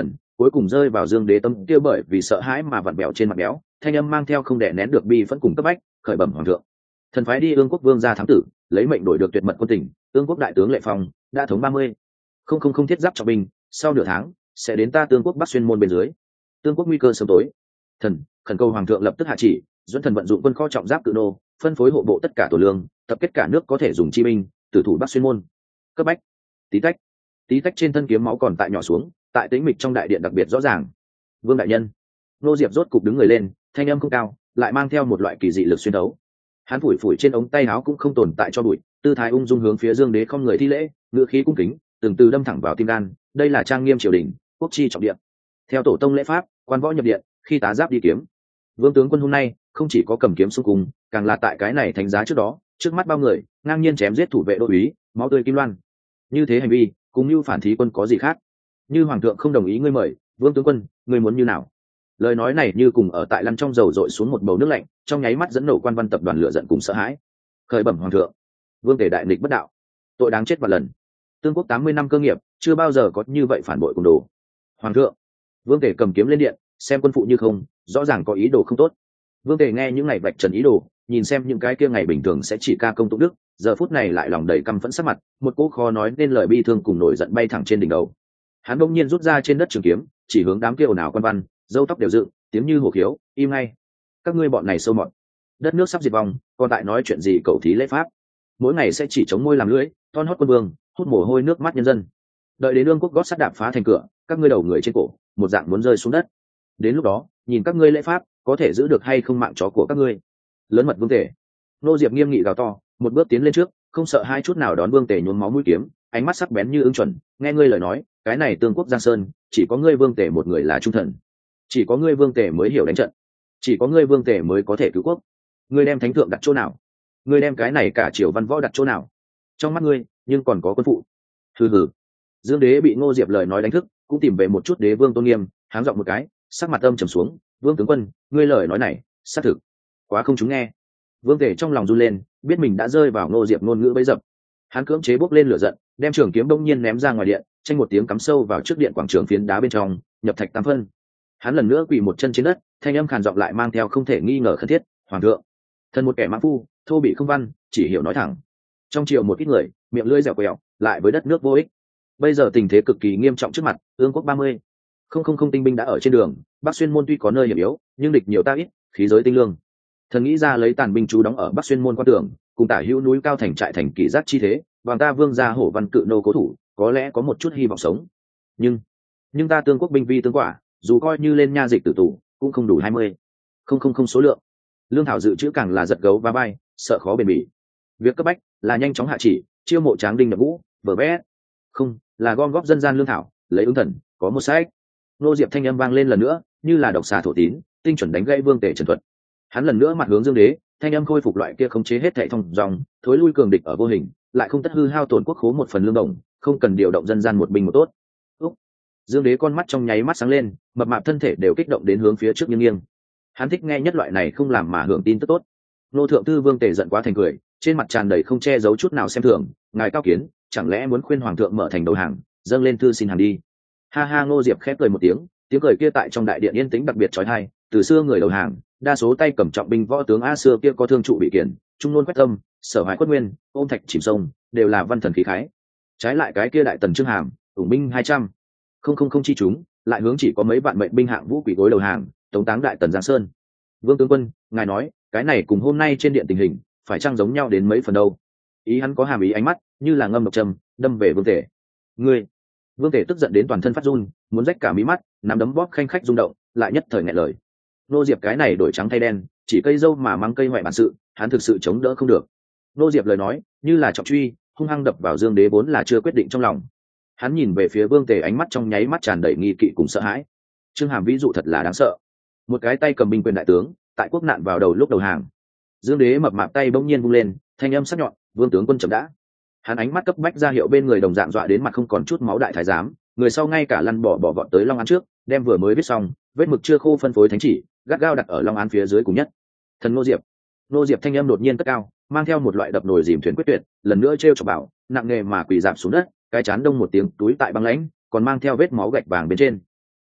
cuối cùng rơi vào dương đế tâm kia bởi vì sợ hãi mà vặn bẹo trên mặt béo, thanh âm mang theo không đè nén được bi phẫn cùng cấp bách, khởi bẩm hoàng thượng. Thần phái đi ương quốc vương gia thám tử, lấy mệnh đổi được tuyệt mật quân tình, ương quốc đại tướng Lệ Phong đã thống ba mươi không không không thiết giáp trọng binh, sau nửa tháng sẽ đến ta tương quốc bắc xuyên môn bên dưới. Tương quốc nguy cơ sớm tối. Thần khẩn cầu hoàng thượng lập tức hạ chỉ, dẫn thần vận dụng quân kho trọng giáp cự nô, phân phối hộ bộ tất cả tổ lương, tập kết cả nước có thể dùng chi binh, tử thủ bắc xuyên môn. Cấp bách. Tí tách. Tí tách trên thân kiếm máu còn tại nhỏ xuống, tại tĩnh mịch trong đại điện đặc biệt rõ ràng. Vương đại nhân. Nô Diệp rốt cục đứng người lên, thanh âm không cao, lại mang theo một loại kỳ dị lực xuyên đấu. Hắn phủi phủi trên ống tay áo cũng không tồn tại cho bụi, tư thái ung dung hướng phía Dương Đế không người thi lễ, ngữ khí cung kính, từng từ đâm thẳng vào tim gan, đây là trang nghiêm triều đình, quốc chi trọng điện. Theo tổ tông lễ pháp, quan võ nhập điện, khi tá giáp đi kiếm. Vương tướng quân hôm nay không chỉ có cầm kiếm xung cùng, càng là tại cái này thánh giá trước đó, trước mắt bao người, ngang nhiên chém giết thủ vệ đô úy, máu tươi kim loan. Như thế hành vi, cùng như phản thí quân có gì khác? Như hoàng thượng không đồng ý ngươi mời, Vương tướng quân, ngươi muốn như nào? Lời nói này như cùng ở tại lăn trong dầu dội xuống một bầu nước lạnh, trong nháy mắt dẫn nổ quan văn tập đoàn lửa giận cùng sợ hãi. Khởi bẩm hoàng thượng, Vương Tề đại nghịch bất đạo, tội đáng chết vạn lần. Tương quốc tám mươi năm cơ nghiệp, chưa bao giờ có như vậy phản bội cùng đồ. Hoàng thượng. Vương Tề cầm kiếm lên điện, xem quân phụ như không, rõ ràng có ý đồ không tốt. Vương Tề nghe những ngày vạch trần ý đồ, nhìn xem những cái kia ngày bình thường sẽ chỉ ca công tụng đức, giờ phút này lại lòng đầy căm phẫn sắc mặt, một cỗ khó nói nên lời bi thương cùng nổi giận bay thẳng trên đỉnh đầu. Hắn bỗng nhiên rút ra trên đất trường kiếm, chỉ hướng đám kia ồn ào quan văn, râu tóc đều dựng, tiếng như hổ khiếu, im ngay. Các ngươi bọn này sâu mọt, đất nước sắp diệt vong, còn tại nói chuyện gì cầu thí lễ pháp? Mỗi ngày sẽ chỉ chống môi làm lưỡi, ton hót quân vương, hút mồ hôi nước mắt nhân dân. Đợi đến lương quốc gót sắt đạp phá thành cửa, các ngươi đầu người trên cổ, một dạng muốn rơi xuống đất. Đến lúc đó, nhìn các ngươi lễ pháp có thể giữ được hay không mạng chó của các ngươi. Lớn mật Vương Tề. Nô Diệp nghiêm nghị gào to, một bước tiến lên trước, không sợ hai chút nào đón Vương Tề nhuốm máu mũi kiếm, ánh mắt sắc bén như ưng chuẩn, nghe ngươi lời nói, cái này tương quốc Giang Sơn, chỉ có ngươi Vương Tề một người là trung thần. Chỉ có ngươi Vương Tề mới hiểu đánh trận, chỉ có ngươi Vương Tề mới có thể cứu quốc. Ngươi đem thánh thượng đặt chỗ nào? Ngươi đem cái này cả triều văn võ đặt chỗ nào? Trong mắt ngươi, nhưng còn có quân phụ. Hừ hừ. Dương Đế bị Ngô Diệp lời nói đánh thức, cũng tìm về một chút đế vương tôn nghiêm, háng giọng một cái, sắc mặt âm trầm xuống, Vương tướng quân, ngươi lời nói này, xác thực quá không chúng nghe. Vương Tề trong lòng run lên, biết mình đã rơi vào Ngô Diệp ngôn ngữ bấy dập. Hắn cưỡng chế bốc lên lửa giận, đem trường kiếm đông nhiên ném ra ngoài điện, tranh một tiếng cắm sâu vào trước điện quảng trường phiến đá bên trong, nhập thạch tam phân. Hắn lần nữa quỳ một chân trên đất, thanh âm khàn giọng lại mang theo không thể nghi ngờ khẩn thiết, hoàng thượng, thân một kẻ mãng phu, thô bị không văn, chỉ hiểu nói thẳng. Trong triều một ít người, miệng lưỡi dẻo quẹo, lại với đất nước vô ích. Bây giờ tình thế cực kỳ nghiêm trọng trước mặt, ương quốc ba mươi không không không tinh binh đã ở trên đường, Bắc Xuyên môn tuy có nơi hiểm yếu, nhưng địch nhiều ta ít, khí giới tinh lương. Thần nghĩ ra lấy tàn binh chú đóng ở Bắc Xuyên môn quan tưởng, cùng tả hữu núi cao thành trại thành kỳ giác chi thế, bằng ta vương gia hổ văn cự nô cố thủ, có lẽ có một chút hy vọng sống. Nhưng, nhưng ta tương quốc binh vi tương quả, dù coi như lên nha dịch tử tù, cũng không đủ hai mươi không không không số lượng. Lương thảo dự trữ càng là giật gấu và bay, sợ khó bền bỉ. Việc cấp bách là nhanh chóng hạ chỉ, chiêu mộ tráng đinh nhập ngũ, bờ bé không là gom góp dân gian lương thảo, lấy ứng thần có một sách. Nô Diệp thanh âm vang lên lần nữa, như là độc xà thổ tín, tinh chuẩn đánh gãy Vương Tề trần thuật. Hắn lần nữa mặt hướng Dương Đế, thanh âm khôi phục loại kia khống chế hết thảy thông dòng, thối lui cường địch ở vô hình, lại không tất hư hao tổn quốc khố một phần lương đồng, không cần điều động dân gian một binh một tốt. Úc. Dương Đế con mắt trong nháy mắt sáng lên, mập mạp thân thể đều kích động đến hướng phía trước nghiêng nghiêng. Hắn thích nghe nhất loại này không làm mà hưởng tin tức tốt. Nô thượng thư Vương Tề giận quá thành cười, trên mặt tràn đầy không che giấu chút nào xem thường, ngài cao kiến, chẳng lẽ muốn khuyên hoàng thượng mở thành đầu hàng, dâng lên thư xin hàng đi. Ha ha. Ngô Diệp khép cười một tiếng, tiếng cười kia tại trong đại điện yên tĩnh đặc biệt trói tai. Từ xưa người đầu hàng, đa số tay cầm trọng binh võ tướng a xưa kia có thương trụ bị kiển, trung nôn quét tâm, sở hoài quất nguyên, ôm thạch chìm sông, đều là văn thần khí khái. Trái lại cái kia đại tần Trương Hàm, ủng binh hai trăm không không không chi chúng, lại hướng chỉ có mấy vạn mệnh binh hạng vũ quỷ gối đầu hàng, tống táng đại tần Giang Sơn. Vương tướng quân, ngài nói, cái này cùng hôm nay trên điện tình hình, phải chăng giống nhau đến mấy phần đâu? Ý hắn có hàm ý ánh mắt, như là ngâm độc trầm, đâm về Vương Tề. Ngươi. Vương Tề tức giận đến toàn thân phát run, muốn rách cả mí mắt, nắm đấm bóp khanh khách rung động, lại nhất thời nghẹn lời. Nô Diệp cái này đổi trắng thay đen, chỉ cây dâu mà mang cây hoại bản sự, hắn thực sự chống đỡ không được. Nô Diệp lời nói, như là trọng truy, hung hăng đập vào Dương Đế vốn là chưa quyết định trong lòng. Hắn nhìn về phía Vương Tề, ánh mắt trong nháy mắt tràn đầy nghi kỵ cùng sợ hãi. Trương Hàm ví dụ thật là đáng sợ. Một cái tay cầm binh quyền đại tướng, tại quốc nạn vào đầu lúc đầu hàng. Dương Đế mập mạp tay bỗng nhiên vung lên, thanh âm sắc nhọn, Vương tướng quân chậm đã. Hắn ánh mắt cấp bách ra hiệu bên người đồng dạng dọa đến mặt không còn chút máu đại thái giám, người sau ngay cả lăn bỏ bỏ vọt tới long án trước, đem vừa mới viết xong vết mực chưa khô phân phối thánh chỉ gắt gao đặt ở long án phía dưới cùng nhất. Thần Ngô Diệp. Ngô Diệp thanh âm đột nhiên cất cao, mang theo một loại đập nồi dìm thuyền quyết tuyệt, lần nữa trêu chọc bảo, nặng nghề mà quỳ dạp xuống đất, cái chán đông một tiếng túi tại băng lãnh, còn mang theo vết máu gạch vàng bên trên.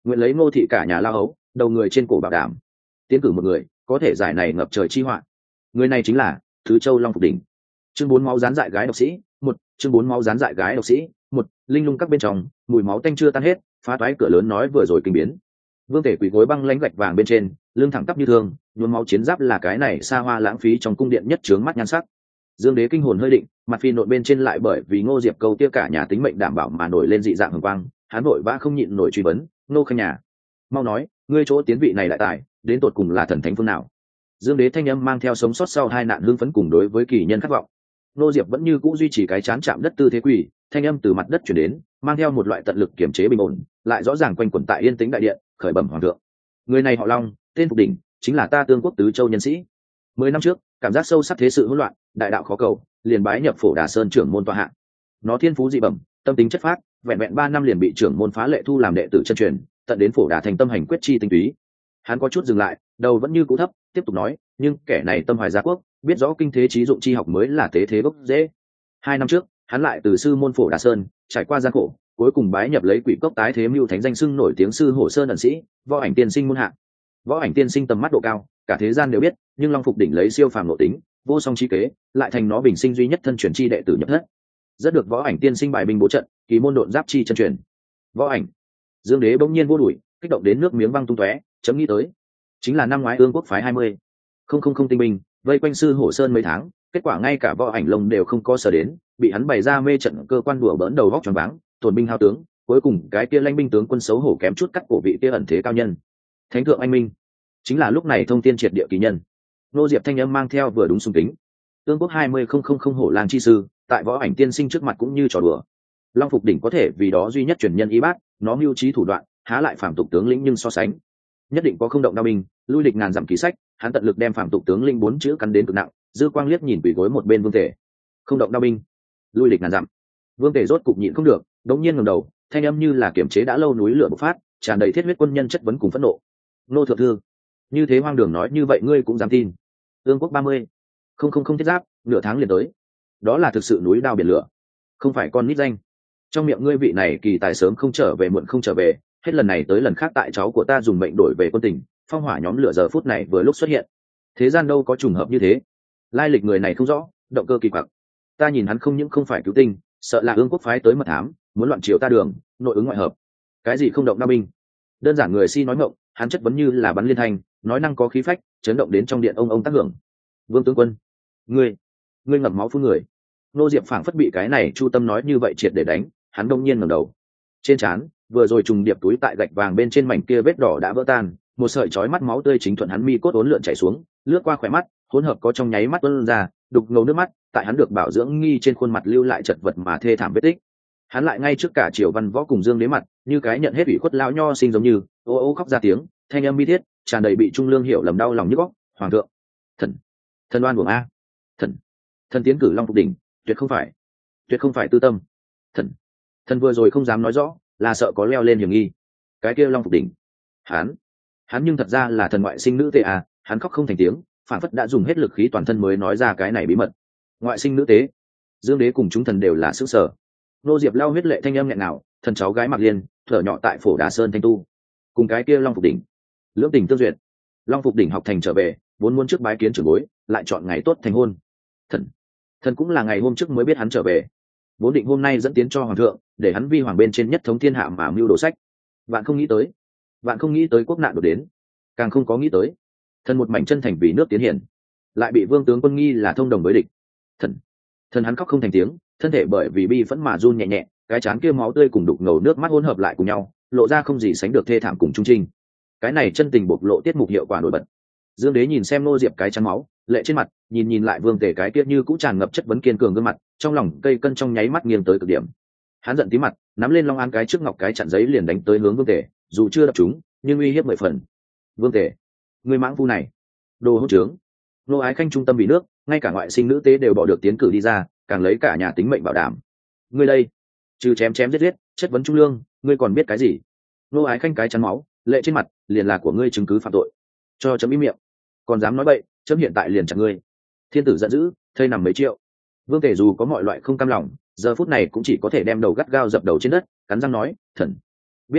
nguyện lấy ngô thị cả nhà lao hấu đầu người trên cổ bảo đảm tiến cử một người có thể giải này ngập trời chi họa. Người này chính là Thứ Châu Long Phục Đỉnh. Chương bốn máu rán dại gái độc sĩ một chương bốn máu rán dại gái độc sĩ một linh lung các bên trong mùi máu tanh chưa tan hết, phá toái cửa lớn nói vừa rồi kinh biến. Vương Tể quỳ gối băng lãnh gạch vàng bên trên, lưng thẳng tắp như thương, nhuốm máu chiến giáp là cái này xa hoa lãng phí trong cung điện nhất trướng mắt nhan sắc. Dương Đế kinh hồn hơi định, mặt phi nội bên trên lại bởi vì Ngô Diệp câu tiêu cả nhà tính mệnh đảm bảo mà nổi lên dị dạng hồng quang, hắn vội vã không nhịn nổi truy vấn, "Nô khanh nhà, mau nói, ngươi chỗ tiến vị này đại tài, đến tột cùng là thần thánh phương nào?" Dương Đế thanh âm mang theo sống sót sau hai nạn hưng phấn cùng đối với kỳ nhân khát vọng. Ngô Diệp vẫn như cũ duy trì cái chán chạm đất tư thế quỳ, thanh âm từ mặt đất chuyển đến, mang theo một loại tận lực kiểm chế bình ổn, lại rõ ràng quanh quẩn tại yên tĩnh đại điện, khởi bẩm hoàng thượng. Người này họ Long, tên Phục Đỉnh, chính là ta Tương Quốc Tứ Châu nhân sĩ. Mười năm trước, cảm giác sâu sắc thế sự hỗn loạn, đại đạo khó cầu, liền bái nhập Phổ Đà Sơn trưởng môn tọa hạng. Nó thiên phú dị bẩm, tâm tính chất phác, vẹn vẹn ba năm liền bị trưởng môn phá lệ thu làm đệ tử chân truyền, tận đến Phổ Đà thành tâm hành quyết chi tinh túy. Hắn có chút dừng lại, đầu vẫn như cũ thấp, tiếp tục nói, nhưng kẻ này tâm hoài gia quốc, biết rõ kinh thế trí dụng chi học mới là tế thế gốc dễ. Hai năm trước, hắn lại từ sư môn Phổ Đà Sơn trải qua gian khổ, cuối cùng bái nhập lấy Quỷ Cốc tái thế mưu thánh danh xưng nổi tiếng sư Hổ Sơn ẩn sĩ, Võ Ảnh tiên sinh môn hạ. Võ Ảnh tiên sinh tầm mắt độ cao, cả thế gian đều biết, nhưng Long Phục Đỉnh lấy siêu phàm nội tính, vô song chi kế, lại thành nó bình sinh duy nhất thân truyền chi đệ tử nhập thất. Rất được Võ Ảnh tiên sinh bài binh bố trận, kỳ môn độn giáp chi chân truyền. Võ Ảnh. Dương Đế bỗng nhiên vô đuổi, kích động đến nước miếng văng tung tóe, chấm nghĩ tới, chính là năm ngoái Ương Quốc phái hai mươi không không không tinh binh, vây quanh sư Hổ Sơn mấy tháng, kết quả ngay cả Võ Ảnh lông đều không có sở đến, bị hắn bày ra mê trận cơ quan đùa bỡn đầu vóc choáng váng, tổn binh hao tướng, cuối cùng cái kia lãnh binh tướng quân xấu hổ kém chút cắt cổ vị kia ẩn thế cao nhân. Thánh thượng anh minh, chính là lúc này thông tiên triệt địa kỳ nhân. Nô Diệp thanh âm mang theo vừa đúng sung kính. Ương Quốc hai mươi không không không hổ lang chi sư, tại Võ Ảnh tiên sinh trước mặt cũng như trò đùa. Long Phục Đỉnh có thể vì đó duy nhất truyền nhân y bát, nó mưu trí thủ đoạn, há lại phàm tục tướng lĩnh nhưng so sánh. Nhất định có không động đao binh, lui địch ngàn dặm ký sách, hắn tận lực đem phàm tục tướng linh bốn chữ cắn đến cực nặng. Dư Quang liếc nhìn quỷ gối một bên Vương Tể. Không động đao binh, lui địch ngàn dặm. Vương Tể rốt cục nhịn không được, đống nhiên ngẩng đầu, thanh âm như là kiểm chế đã lâu núi lửa bộc phát, tràn đầy thiết huyết quân nhân chất vấn cùng phẫn nộ. Nô thượng thư, như thế hoang đường nói như vậy ngươi cũng dám tin? Ương Quốc ba mươi không không không thiết giáp, nửa tháng liền tới, đó là thực sự núi đao biển lửa, không phải con nít danh. Trong miệng ngươi vị này kỳ tài sớm không trở về muộn không trở về, hết lần này tới lần khác tại cháu của ta dùng mệnh đổi về quân tình, phong hỏa nhóm lửa giờ phút này vừa lúc xuất hiện. Thế gian đâu có trùng hợp như thế, lai lịch người này không rõ, động cơ kỳ quặc. Ta nhìn hắn không những không phải cứu tinh, sợ là Ương Quốc phái tới mật thám, muốn loạn triều ta đường, nội ứng ngoại hợp. Cái gì không động đao binh? Đơn giản người si nói mộng, hắn chất vấn như là bắn liên thanh, nói năng có khí phách, chấn động đến trong điện ông ông tác hưởng. Vương tướng quân, ngươi, ngươi ngậm máu phun người. Nô Diệp phảng phất bị cái này Chu Tâm nói như vậy triệt để đánh, hắn đông nhiên ngẩng đầu. Trên trán, vừa rồi trùng điệp túi tại gạch vàng bên trên mảnh kia vết đỏ đã vỡ tan, một sợi chói mắt máu tươi chính thuận hắn mi cốt uốn lượn chảy xuống, lướt qua khỏe mắt, hỗn hợp có trong nháy mắt tuôn ra, đục ngầu nước mắt, tại hắn được bảo dưỡng nghi trên khuôn mặt lưu lại chật vật mà thê thảm vết tích. Hắn lại ngay trước cả Triều Văn Võ cùng Dương Đế mặt, như cái nhận hết ủy khuất lão nho sinh giống như, ô ô khóc ra tiếng, thanh âm bi thiết, tràn đầy bị Trung Lương hiểu lầm đau lòng nhức óc. Hoàng thượng, thần, thần oan uổng a, thần, thần tiến cử Long Phục Đỉnh, tuyệt không phải, tuyệt không phải tư tâm. Thần, thần vừa rồi không dám nói rõ, là sợ có leo lên hiểm nghi. Cái kia Long Phục Đỉnh, hắn, hắn nhưng thật ra là thần ngoại sinh nữ tế à, hắn khóc không thành tiếng, phản phất đã dùng hết lực khí toàn thân mới nói ra cái này bí mật. Ngoại sinh nữ tế. Dương Đế cùng chúng thần đều là sức sở. Nô Diệp lao huyết lệ thanh âm nghẹn ngào, thần cháu gái Mạc Liên, thở nhỏ tại Phổ Đà Sơn thanh tu, cùng cái kia Long Phục Đỉnh, lưỡng tình tương duyệt. Long Phục Đỉnh học thành trở về, vốn muốn trước bái kiến trưởng bối, lại chọn ngày tốt thành hôn. Thần, thần cũng là ngày hôm trước mới biết hắn trở về, vốn định hôm nay dẫn tiến cho hoàng thượng, để hắn vi hoàng bên trên nhất thống thiên hạ mà mưu đồ sách. Vạn không nghĩ tới, vạn không nghĩ tới quốc nạn đột đến, càng không có nghĩ tới, thần một mảnh chân thành vì nước tiến hiển, lại bị vương tướng quân nghi là thông đồng với địch. Thần, thần hắn khóc không thành tiếng, thân thể bởi vì bi phẫn mà run nhẹ nhẹ, cái chán kia máu tươi cùng đục ngầu nước mắt hỗn hợp lại cùng nhau, lộ ra không gì sánh được thê thảm cùng trung trinh. Cái này chân tình bộc lộ tiết mục hiệu quả nổi bật. Dương Đế nhìn xem Nô Diệp cái chán máu lệ trên mặt, nhìn nhìn lại Vương Tể cái kia như cũng tràn ngập chất vấn kiên cường gương mặt, trong lòng cây cân trong nháy mắt nghiêng tới cực điểm. Hắn giận tí mặt, nắm lên Long An cái trước ngọc cái chặn giấy liền đánh tới hướng Vương Tể, dù chưa đập chúng, nhưng uy hiếp mười phần. Vương Tể, người mãng phu này, đồ hỗn trướng. Nô Ái Khanh trung tâm vì nước, ngay cả ngoại sinh nữ tế đều bỏ được tiến cử đi ra, càng lấy cả nhà tính mệnh bảo đảm. Ngươi đây, trừ chém chém giết giết, chất vấn trung lương, ngươi còn biết cái gì? Nô Ái Khanh cái chắn máu lệ trên mặt, liền là của ngươi chứng cứ phạm tội, cho chấm im miệng. Còn dám nói bậy, chấm hiện tại liền chặt ngươi. Thiên tử giận dữ, thây nằm mấy triệu. Vương Tể dù có mọi loại không cam lòng, giờ phút này cũng chỉ có thể đem đầu gắt gao dập đầu trên đất, cắn răng nói, thần biết tội,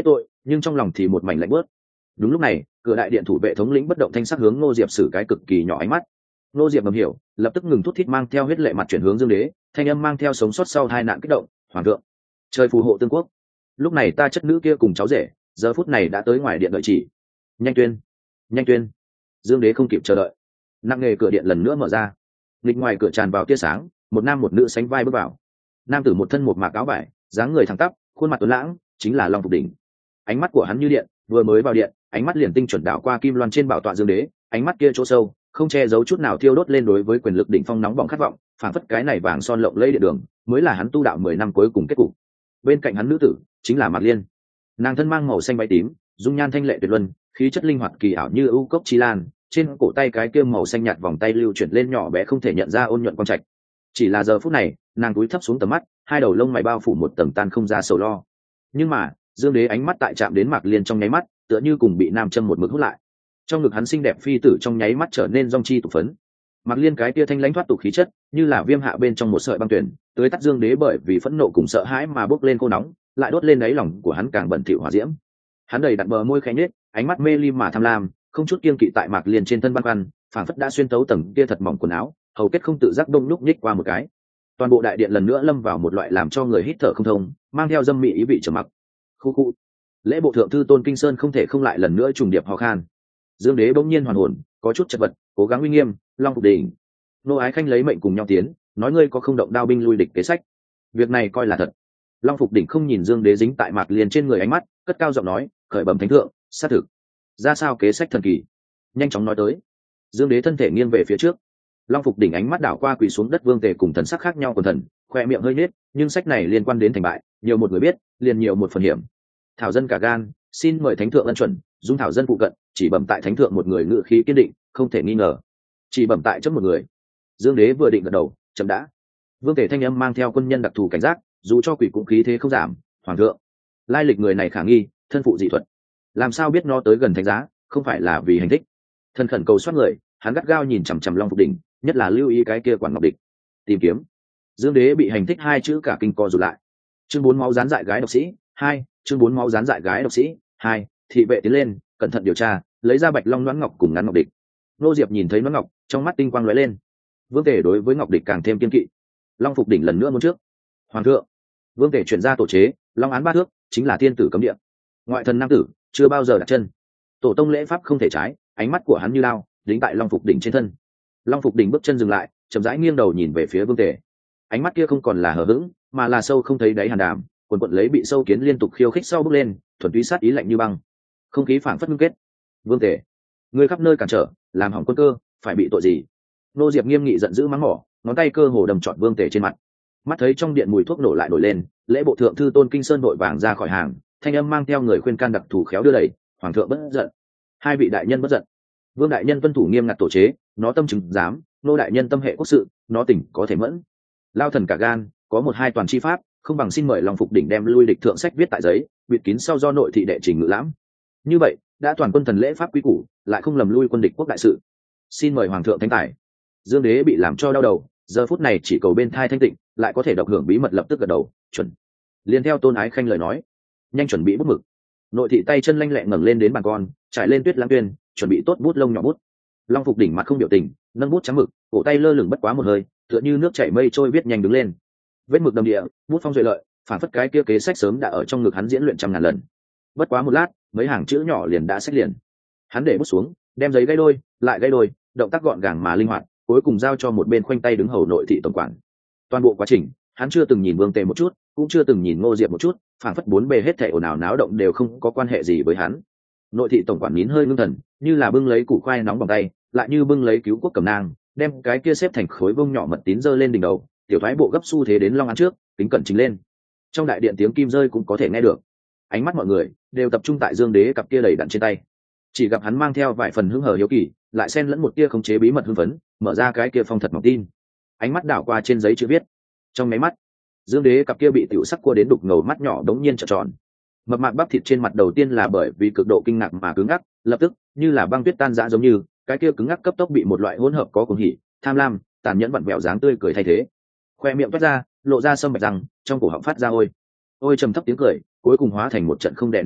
nhưng trong lòng thì một mảnh lạnh bớt. Đúng lúc này, cửa đại điện thủ vệ thống lĩnh bất động thanh sắc hướng Ngô Diệp sử cái cực kỳ nhỏ ánh mắt. Ngô Diệp ngầm hiểu, lập tức ngừng thút thít mang theo huyết lệ mặt chuyển hướng Dương Đế, thanh âm mang theo sống sót sau hai nạn kích động, "Hoàng thượng, trời phù hộ tương quốc." Lúc này ta chất nữ kia cùng cháu rể, giờ phút này đã tới ngoài điện đợi chỉ. Nhanh tuyên, nhanh tuyên. Dương Đế không kịp chờ đợi, nặng nề cửa điện lần nữa mở ra. Nghịch ngoài cửa tràn vào tia sáng, một nam một nữ sánh vai bước vào. Nam tử một thân một mạc áo vải, dáng người thẳng tắp, khuôn mặt tuấn lãng, chính là Long Phục Đỉnh. Ánh mắt của hắn như điện, vừa mới vào điện, ánh mắt liền tinh chuẩn đảo qua kim loan trên bảo tọa Dương Đế, ánh mắt kia chỗ sâu, không che giấu chút nào thiêu đốt lên đối với quyền lực đỉnh phong nóng bỏng khát vọng, phảng phất cái này vàng son lộng lẫy địa đường, mới là hắn tu đạo mười năm cuối cùng kết cục. Bên cạnh hắn nữ tử, chính là Mạc Liên. Nàng thân mang màu xanh váy tím, dung nhan thanh lệ tuyệt luân, khí chất linh hoạt kỳ ảo như ưu cốc chi lan, trên cổ tay cái kia màu xanh nhạt vòng tay lưu chuyển lên nhỏ bé không thể nhận ra ôn nhuận quang trạch. Chỉ là giờ phút này, nàng cúi thấp xuống tầm mắt, hai đầu lông mày bao phủ một tầng tan không ra sầu lo. Nhưng mà, Dương Đế ánh mắt tại chạm đến Mạc Liên trong nháy mắt, tựa như cùng bị nam châm một mực hút lại. Trong ngực hắn xinh đẹp phi tử trong nháy mắt trở nên rong chi tụ phấn. Mạc Liên cái kia thanh lãnh thoát tục khí chất, như là viêm hạ bên trong một sợi băng tuyển, tưới tắt Dương Đế bởi vì phẫn nộ cùng sợ hãi mà bốc lên khô nóng, lại đốt lên đáy lòng của hắn càng bẩn thỉu hỏa diễm. Hắn đầy đặn bờ môi khẽ nhếch, ánh mắt mê ly mà tham lam, không chút kiêng kỵ tại Mạc Liên trên thân băn khoăn, phảng phất đã xuyên tấu tầng kia thật mỏng quần áo, hầu kết không tự giác đông lúc nhích qua một cái. Toàn bộ đại điện lần nữa lâm vào một loại làm cho người hít thở không thông, mang theo dâm mị ý vị trầm mặc. Khu khu. Lễ bộ thượng thư Tôn Kinh Sơn không thể không lại lần nữa trùng điệp ho khan. Dương Đế bỗng nhiên hoàn hồn, có chút chật vật, cố gắng uy nghiêm, Long Phục Đỉnh. Nô Ái Khanh lấy mệnh cùng nhau tiến, nói ngươi có không động đao binh lui địch kế sách. Việc này coi là thật. Long Phục Đỉnh không nhìn Dương Đế dính tại Mạc Liên trên người ánh mắt, cất cao giọng nói, khởi bẩm thánh thượng, xác thực. Ra sao kế sách thần kỳ? Nhanh chóng nói tới. Dương Đế thân thể nghiêng về phía trước. Long Phục Đỉnh ánh mắt đảo qua quỳ xuống đất Vương Tề cùng thần sắc khác nhau của thần, khoe miệng hơi nết, nhưng sách này liên quan đến thành bại, nhiều một người biết, liền nhiều một phần hiểm. Thảo dân cả gan, xin mời thánh thượng ân chuẩn, dung thảo dân phụ cận, chỉ bẩm tại thánh thượng một người ngự khí kiên định, không thể nghi ngờ. Chỉ bẩm tại chấm một người. Dương Đế vừa định gật đầu, chậm đã. Vương Tề thanh âm mang theo quân nhân đặc thù cảnh giác, dù cho quỷ cũng khí thế không giảm. Hoàng thượng, lai lịch người này khả nghi, thân phụ dị thuật, làm sao biết nó tới gần thánh giá, không phải là vì hành thích. Thần khẩn cầu soát người, hắn gắt gao nhìn chằm chằm Long Phục Đỉnh, nhất là lưu ý cái kia quản ngọc địch. Tìm kiếm. Dương Đế bị hành thích hai chữ cả kinh co rụt lại. Chương bốn máu rán dại gái độc sĩ hai, chương bốn máu rán dại gái độc sĩ hai, thị vệ tiến lên, cẩn thận điều tra, lấy ra bạch long noãn ngọc cùng ngắn ngọc địch. Nô Diệp nhìn thấy noãn ngọc, trong mắt tinh quang lóe lên. Vương Tề đối với ngọc địch càng thêm kiên kỵ. Long Phục Đỉnh lần nữa muốn trước. Hoàng thượng, Vương Tề chuyển ra tổ chế, long án ba thước, chính là tiên tử cấm địa. Ngoại thần nam tử, chưa bao giờ đặt chân. Tổ tông lễ pháp không thể trái, ánh mắt của hắn như lao, đính tại Long Phục Đỉnh trên thân. Long Phục Đỉnh bước chân dừng lại, chậm rãi nghiêng đầu nhìn về phía Vương Tề. Ánh mắt kia không còn là hờ hững, mà là sâu không thấy đáy hàn đàm, quần quần lấy bị sâu kiến liên tục khiêu khích sau bước lên, thuần túy sát ý lạnh như băng. Không khí phảng phất ngưng kết. Vương Tề, ngươi khắp nơi cản trở, làm hỏng quân cơ, phải bị tội gì? Nô Diệp nghiêm nghị giận dữ mắng mỏ, ngón tay cơ hồ đầm trọn Vương Tề trên mặt. Mắt thấy trong điện mùi thuốc nổ lại nổi lên, lễ bộ thượng thư Tôn Kinh Sơn vội vàng ra khỏi hàng, thanh âm mang theo người khuyên can đặc thù khéo đưa đẩy, hoàng thượng bất giận. Hai vị đại nhân bất giận. Vương đại nhân tuân thủ nghiêm ngặt tổ chế, nó tâm chứng dám, nô đại nhân tâm hệ quốc sự, nó tỉnh có thể mẫn. Lao thần cả gan, có một hai toàn chi pháp, không bằng xin mời Long Phục Đỉnh đem lui địch thượng sách viết tại giấy, bịt kín sau do nội thị đệ trình ngự lãm. Như vậy, đã toàn quân thần lễ pháp quý củ, lại không lầm lui quân địch quốc đại sự. Xin mời hoàng thượng thánh tài. Dương Đế bị làm cho đau đầu, giờ phút này chỉ cầu bên thai thanh tịnh, lại có thể độc hưởng bí mật lập tức gật đầu, chuẩn. Liên theo Tôn Ái Khanh lời nói, nhanh chuẩn bị bút mực. Nội thị tay chân lanh lẹ ngẩng lên đến bàn con, trải lên tuyết lãng tuyên, chuẩn bị tốt bút lông nhỏ bút. Long Phục Đỉnh mặt không biểu tình, nâng bút trắng mực, cổ tay lơ lửng bất quá một hơi, tựa như nước chảy mây trôi viết nhanh đứng lên. Vết mực đầm địa, bút phong duệ lợi, phản phất cái kia kế sách sớm đã ở trong ngực hắn diễn luyện trăm ngàn lần. Bất quá một lát, mấy hàng chữ nhỏ liền đã sách liền. Hắn để bút xuống, đem giấy gãy đôi, lại gãy đôi, động tác gọn gàng mà linh hoạt, cuối cùng giao cho một bên khoanh tay đứng hầu nội thị tổng quản. Toàn bộ quá trình, hắn chưa từng nhìn Vương Tề một chút, cũng chưa từng nhìn Ngô Diệp một chút, phản phất bốn bề hết thảy ồn ào náo động đều không có quan hệ gì với hắn. Nội thị tổng quản nín hơi ngưng thần, như là bưng lấy củ khoai nóng bằng tay, lại như bưng lấy cứu quốc cầm nang, đem cái kia xếp thành khối vông nhỏ mật tín giơ lên đỉnh đầu, tiểu thoái bộ gấp xu thế đến long án trước, kính cẩn chính lên. Trong đại điện tiếng kim rơi cũng có thể nghe được. Ánh mắt mọi người đều tập trung tại Dương Đế cặp kia đầy đặn trên tay. Chỉ gặp hắn mang theo vài phần hứng hờ hiếu kỳ, lại xen lẫn một tia khống chế bí mật hưng phấn, mở ra cái kia phong thật mỏng tin. Ánh mắt đảo qua trên giấy chữ viết. Trong mấy mắt, Dương Đế cặp kia bị tiểu sắc cua đến đục ngầu mắt nhỏ đống nhiên trợn tròn. Mập mạp bắp thịt trên mặt đầu tiên là bởi vì cực độ kinh ngạc mà cứng ngắc, lập tức như là băng tuyết tan rã giống như, cái kia cứng ngắc cấp tốc bị một loại hỗn hợp có cuồng hỉ, tham lam, tàn nhẫn vặn vẹo dáng tươi cười thay thế. Khoe miệng toát ra, lộ ra sâm bạch răng, trong cổ họng phát ra ôi. Ôi trầm thấp tiếng cười, cuối cùng hóa thành một trận không đè nén được,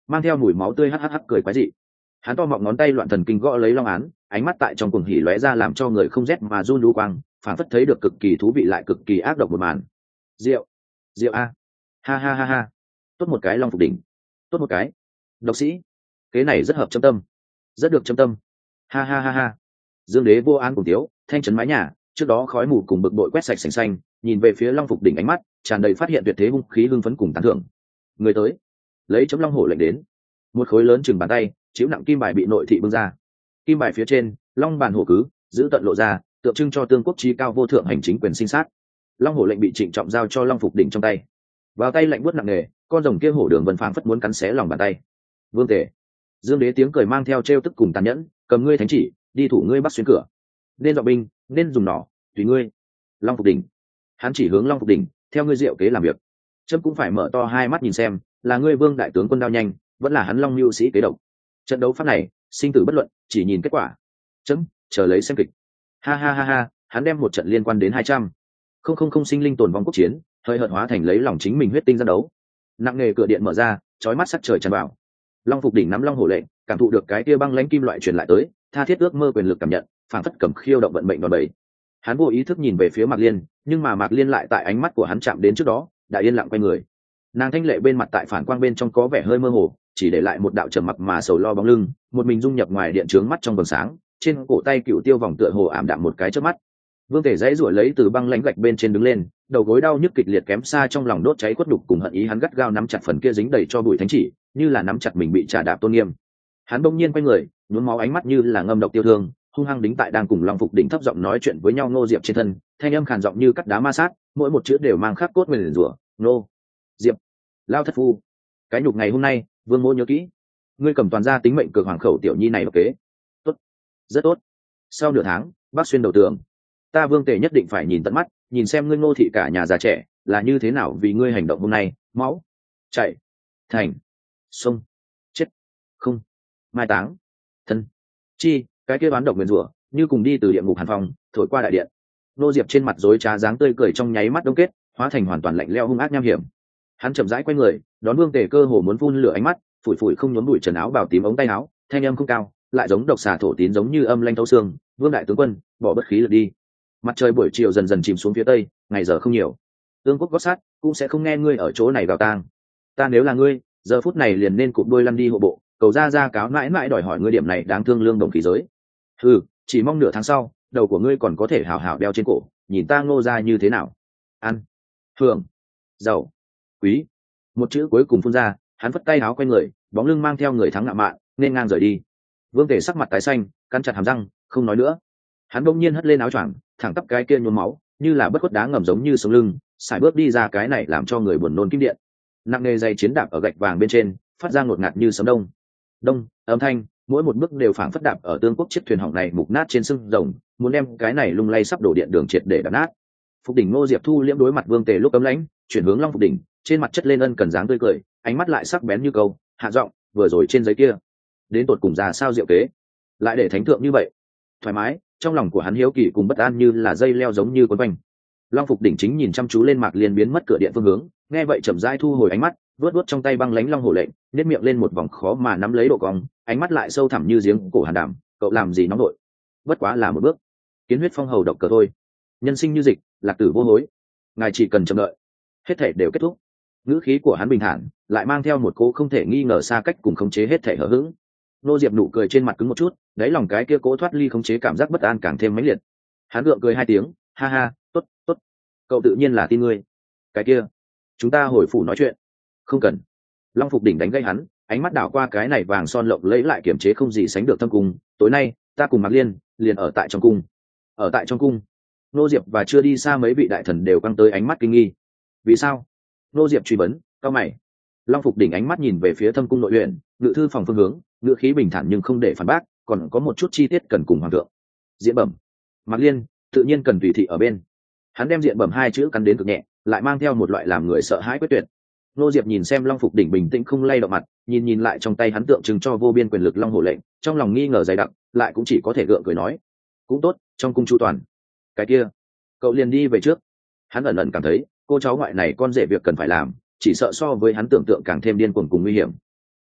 mang theo mùi máu tươi hắc hắc cười quái dị. Hắn to mọng ngón tay loạn thần kinh gõ lấy long án, ánh mắt tại trong cuồng hỉ lóe ra làm cho người không rét mà run lưu quang, phản phất thấy được cực kỳ thú vị lại cực kỳ ác độc một màn. Rượu, rượu a, ha ha ha ha, tốt một cái long phục đỉnh, tốt một cái độc sĩ, cái này rất hợp châm tâm, rất được châm tâm, ha ha ha ha. Dương Đế vô an cùng tiếu, thanh trấn mái nhà, trước đó khói mù cùng bực bội quét sạch sành xanh, nhìn về phía long phục đỉnh ánh mắt tràn đầy phát hiện tuyệt thế hung khí hưng phấn cùng tán thưởng. Người tới, lấy chấm long hổ lệnh đến. Một khối lớn chừng bàn tay chiếu nặng kim bài bị nội thị bưng ra, kim bài phía trên long bàn hổ cứ giữ tận lộ ra, tượng trưng cho tương quốc trí cao vô thượng hành chính quyền sinh sát. Long hổ lệnh bị trịnh trọng giao cho long phục đỉnh trong tay, vào tay lạnh buốt nặng nề, con rồng kia hổ đường vân phảng phất muốn cắn xé lòng bàn tay. Vương Tề, Dương Đế tiếng cười mang theo trêu tức cùng tàn nhẫn, cầm ngươi thánh chỉ đi thủ ngươi bắt xuyên cửa, nên dọa binh nên dùng nỏ tùy ngươi. Long phục đỉnh, hắn chỉ hướng long phục đỉnh, theo ngươi diệu kế làm việc, trâm cũng phải mở to hai mắt nhìn xem là ngươi vương đại tướng quân đao nhanh vẫn là hắn long mưu sĩ kế độc. Trận đấu pháp này sinh tử bất luận, chỉ nhìn kết quả. Chấm chờ lấy xem kịch. Ha ha ha ha, hắn đem một trận liên quan đến hai trăm không không không sinh linh tồn vong quốc chiến hơi hợt hóa thành lấy lòng chính mình huyết tinh ra đấu. Nặng nghề cửa điện mở ra, chói mắt sắc trời tràn vào. Long phục đỉnh nắm long hổ lệnh, cảm thụ được cái kia băng lãnh kim loại truyền lại tới, tha thiết ước mơ quyền lực cảm nhận, phảng phất cầm khiêu động vận mệnh đòn bẩy. Hắn vô ý thức nhìn về phía Mạc Liên, nhưng mà Mạc Liên lại tại ánh mắt của hắn chạm đến trước đó đã yên lặng quay người. Nàng thanh lệ bên mặt tại phản quang bên trong có vẻ hơi mơ hồ, chỉ để lại một đạo trầm mặc mà sầu lo bóng lưng, một mình dung nhập ngoài điện trướng mắt trong vầng sáng, trên cổ tay cựu tiêu vòng tựa hồ ảm đạm một cái chớp mắt. Vương Thể dãy rủa lấy từ băng lãnh gạch bên trên đứng lên, đầu gối đau nhức kịch liệt kém xa trong lòng đốt cháy quất đục cùng hận ý, hắn gắt gao nắm chặt phần kia dính đầy cho bụi thánh chỉ, như là nắm chặt mình bị trả đạp tôn nghiêm. Hắn bỗng nhiên quay người, nhuốm máu ánh mắt như là ngâm độc tiêu thương, hung hăng đính tại đang cùng Long Phục đỉnh thấp giọng nói chuyện với nhau Ngô Diệp trên thân, thanh âm khàn giọng như cắt đá ma sát, mỗi một chữ đều mang khắc cốt nguyền rủa. Nô Diệp, lao thất phu, cái nhục ngày hôm nay Vương Mỗ nhớ kỹ, ngươi cầm toàn ra tính mệnh cược hoàng khẩu tiểu nhi này độc kế. Tốt, rất tốt. Sau nửa tháng Bắc xuyên đầu tường, ta Vương Tề nhất định phải nhìn tận mắt, nhìn xem ngươi Ngô thị cả nhà già trẻ là như thế nào vì ngươi hành động hôm nay, máu chảy thành sông, chết không mai táng thân chi. Cái kia đoán độc nguyền rủa như cùng đi từ địa ngục hàn phong thổi qua đại điện. Nô Diệp trên mặt rối trá dáng tươi cười trong nháy mắt đông kết, hóa thành hoàn toàn lạnh lẽo hung ác nham hiểm. Hắn chậm rãi quay người, đón Vương Tề cơ hồ muốn phun lửa ánh mắt, phủi phủi không nhốn bụi trần áo bào tím ống tay áo, thanh âm không cao, lại giống độc xà thổ tín giống như âm lanh thấu xương. Vương đại tướng quân, bỏ bất khí lực đi. Mặt trời buổi chiều dần dần chìm xuống phía tây, ngày giờ không nhiều. Tương quốc gót sát cũng sẽ không nghe ngươi ở chỗ này gào tang. Ta nếu là ngươi, giờ phút này liền nên cụp đôi lăn đi hộ bộ, cầu ra ra cáo mãi mãi đòi hỏi ngươi điểm này đáng thương lương đồng khí giới. Ừ, chỉ mong nửa tháng sau đầu của ngươi còn có thể hào hào đeo trên cổ, nhìn ta Ngô ra như thế nào. Ăn, hưởng, giàu, quý. Một chữ cuối cùng phun ra, hắn phất tay áo quay người, bóng lưng mang theo người thắng ngạo mạn nên ngang rời đi. Vương Tề sắc mặt tái xanh, cắn chặt hàm răng không nói nữa. Hắn bỗng nhiên hất lên áo choàng, thẳng tắp cái kia nhuốm máu như là bất khuất đá ngầm giống như sống lưng, sải bước đi ra cái này làm cho người buồn nôn kim điện. Nặng nề dày chiến đạp ở gạch vàng bên trên, phát ra ngột ngạt như sấm đông đông âm thanh, mỗi một bước đều phảng phất đạp ở tương quốc chiếc thuyền hỏng này mục nát trên sưng rồng, muốn đem cái này lung lay sắp đổ điện đường triệt để đập nát. Phục đỉnh Ngô Diệp thu liễm đối mặt Vương Tề lúc ấm lãnh, chuyển hướng Long Phục đỉnh, trên mặt chất lên ân cần dáng tươi cười, ánh mắt lại sắc bén như câu, hạ giọng, vừa rồi trên giấy kia đến tột cùng ra sao diệu kế, lại để thánh thượng như vậy thoải mái. Trong lòng của hắn hiếu kỳ cùng bất an như là dây leo giống như quấn quanh. Long Phục đỉnh chính nhìn chăm chú lên Mạc Liên biến mất cửa điện phương hướng, nghe vậy chậm rãi thu hồi ánh mắt, vớt vớt trong tay băng lánh long hổ lệnh, nếp miệng lên một vòng khó mà nắm lấy độ cong, ánh mắt lại sâu thẳm như giếng cổ hàn đảm. Cậu làm gì nóng đội, bất quá là một bước kiến huyết phong hầu độc cờ thôi. Nhân sinh như dịch, lạc tử vô hối, ngài chỉ cần chậm đợi, hết thể đều kết thúc. Ngữ khí của hắn bình thản, lại mang theo một cố không thể nghi ngờ xa cách cùng khống chế hết thể hở hững. Nô Diệp nụ cười trên mặt cứng một chút, đáy lòng cái kia cố thoát ly khống chế cảm giác bất an càng thêm mãnh liệt. Hắn gượng cười hai tiếng, ha ha, tốt, tốt, cậu tự nhiên là tin ngươi. Cái kia, chúng ta hồi phủ nói chuyện. Không cần. Long Phục đỉnh đánh gây hắn, ánh mắt đảo qua cái này vàng son lộng lẫy lại kiểm chế không gì sánh được thâm cung. Tối nay ta cùng Mạc Liên liền ở tại trong cung. Ở tại trong cung. Nô Diệp và chưa đi xa mấy vị đại thần đều căng tới ánh mắt kinh nghi. Vì sao? Nô Diệp truy vấn, cao mày. Long Phục đỉnh ánh mắt nhìn về phía thâm cung nội huyện, ngự thư phòng phương hướng, ngự khí bình thản nhưng không để phản bác, còn có một chút chi tiết cần cùng hoàng thượng diễn bẩm. Mạc Liên tự nhiên cần tùy thị ở bên. Hắn đem diện bẩm hai chữ cắn đến cực nhẹ, lại mang theo một loại làm người sợ hãi quyết tuyệt. Nô Diệp nhìn xem Long Phục đỉnh bình tĩnh không lay động mặt, nhìn nhìn lại trong tay hắn tượng trưng cho vô biên quyền lực long hổ lệnh, trong lòng nghi ngờ dày đặc, lại cũng chỉ có thể gượng cười nói, cũng tốt, trong cung chu toàn. Cái kia, cậu liền đi về trước. Hắn ẩn ẩn cảm thấy cô cháu ngoại này con rể việc cần phải làm, chỉ sợ so với hắn tưởng tượng càng thêm điên cuồng cùng nguy hiểm.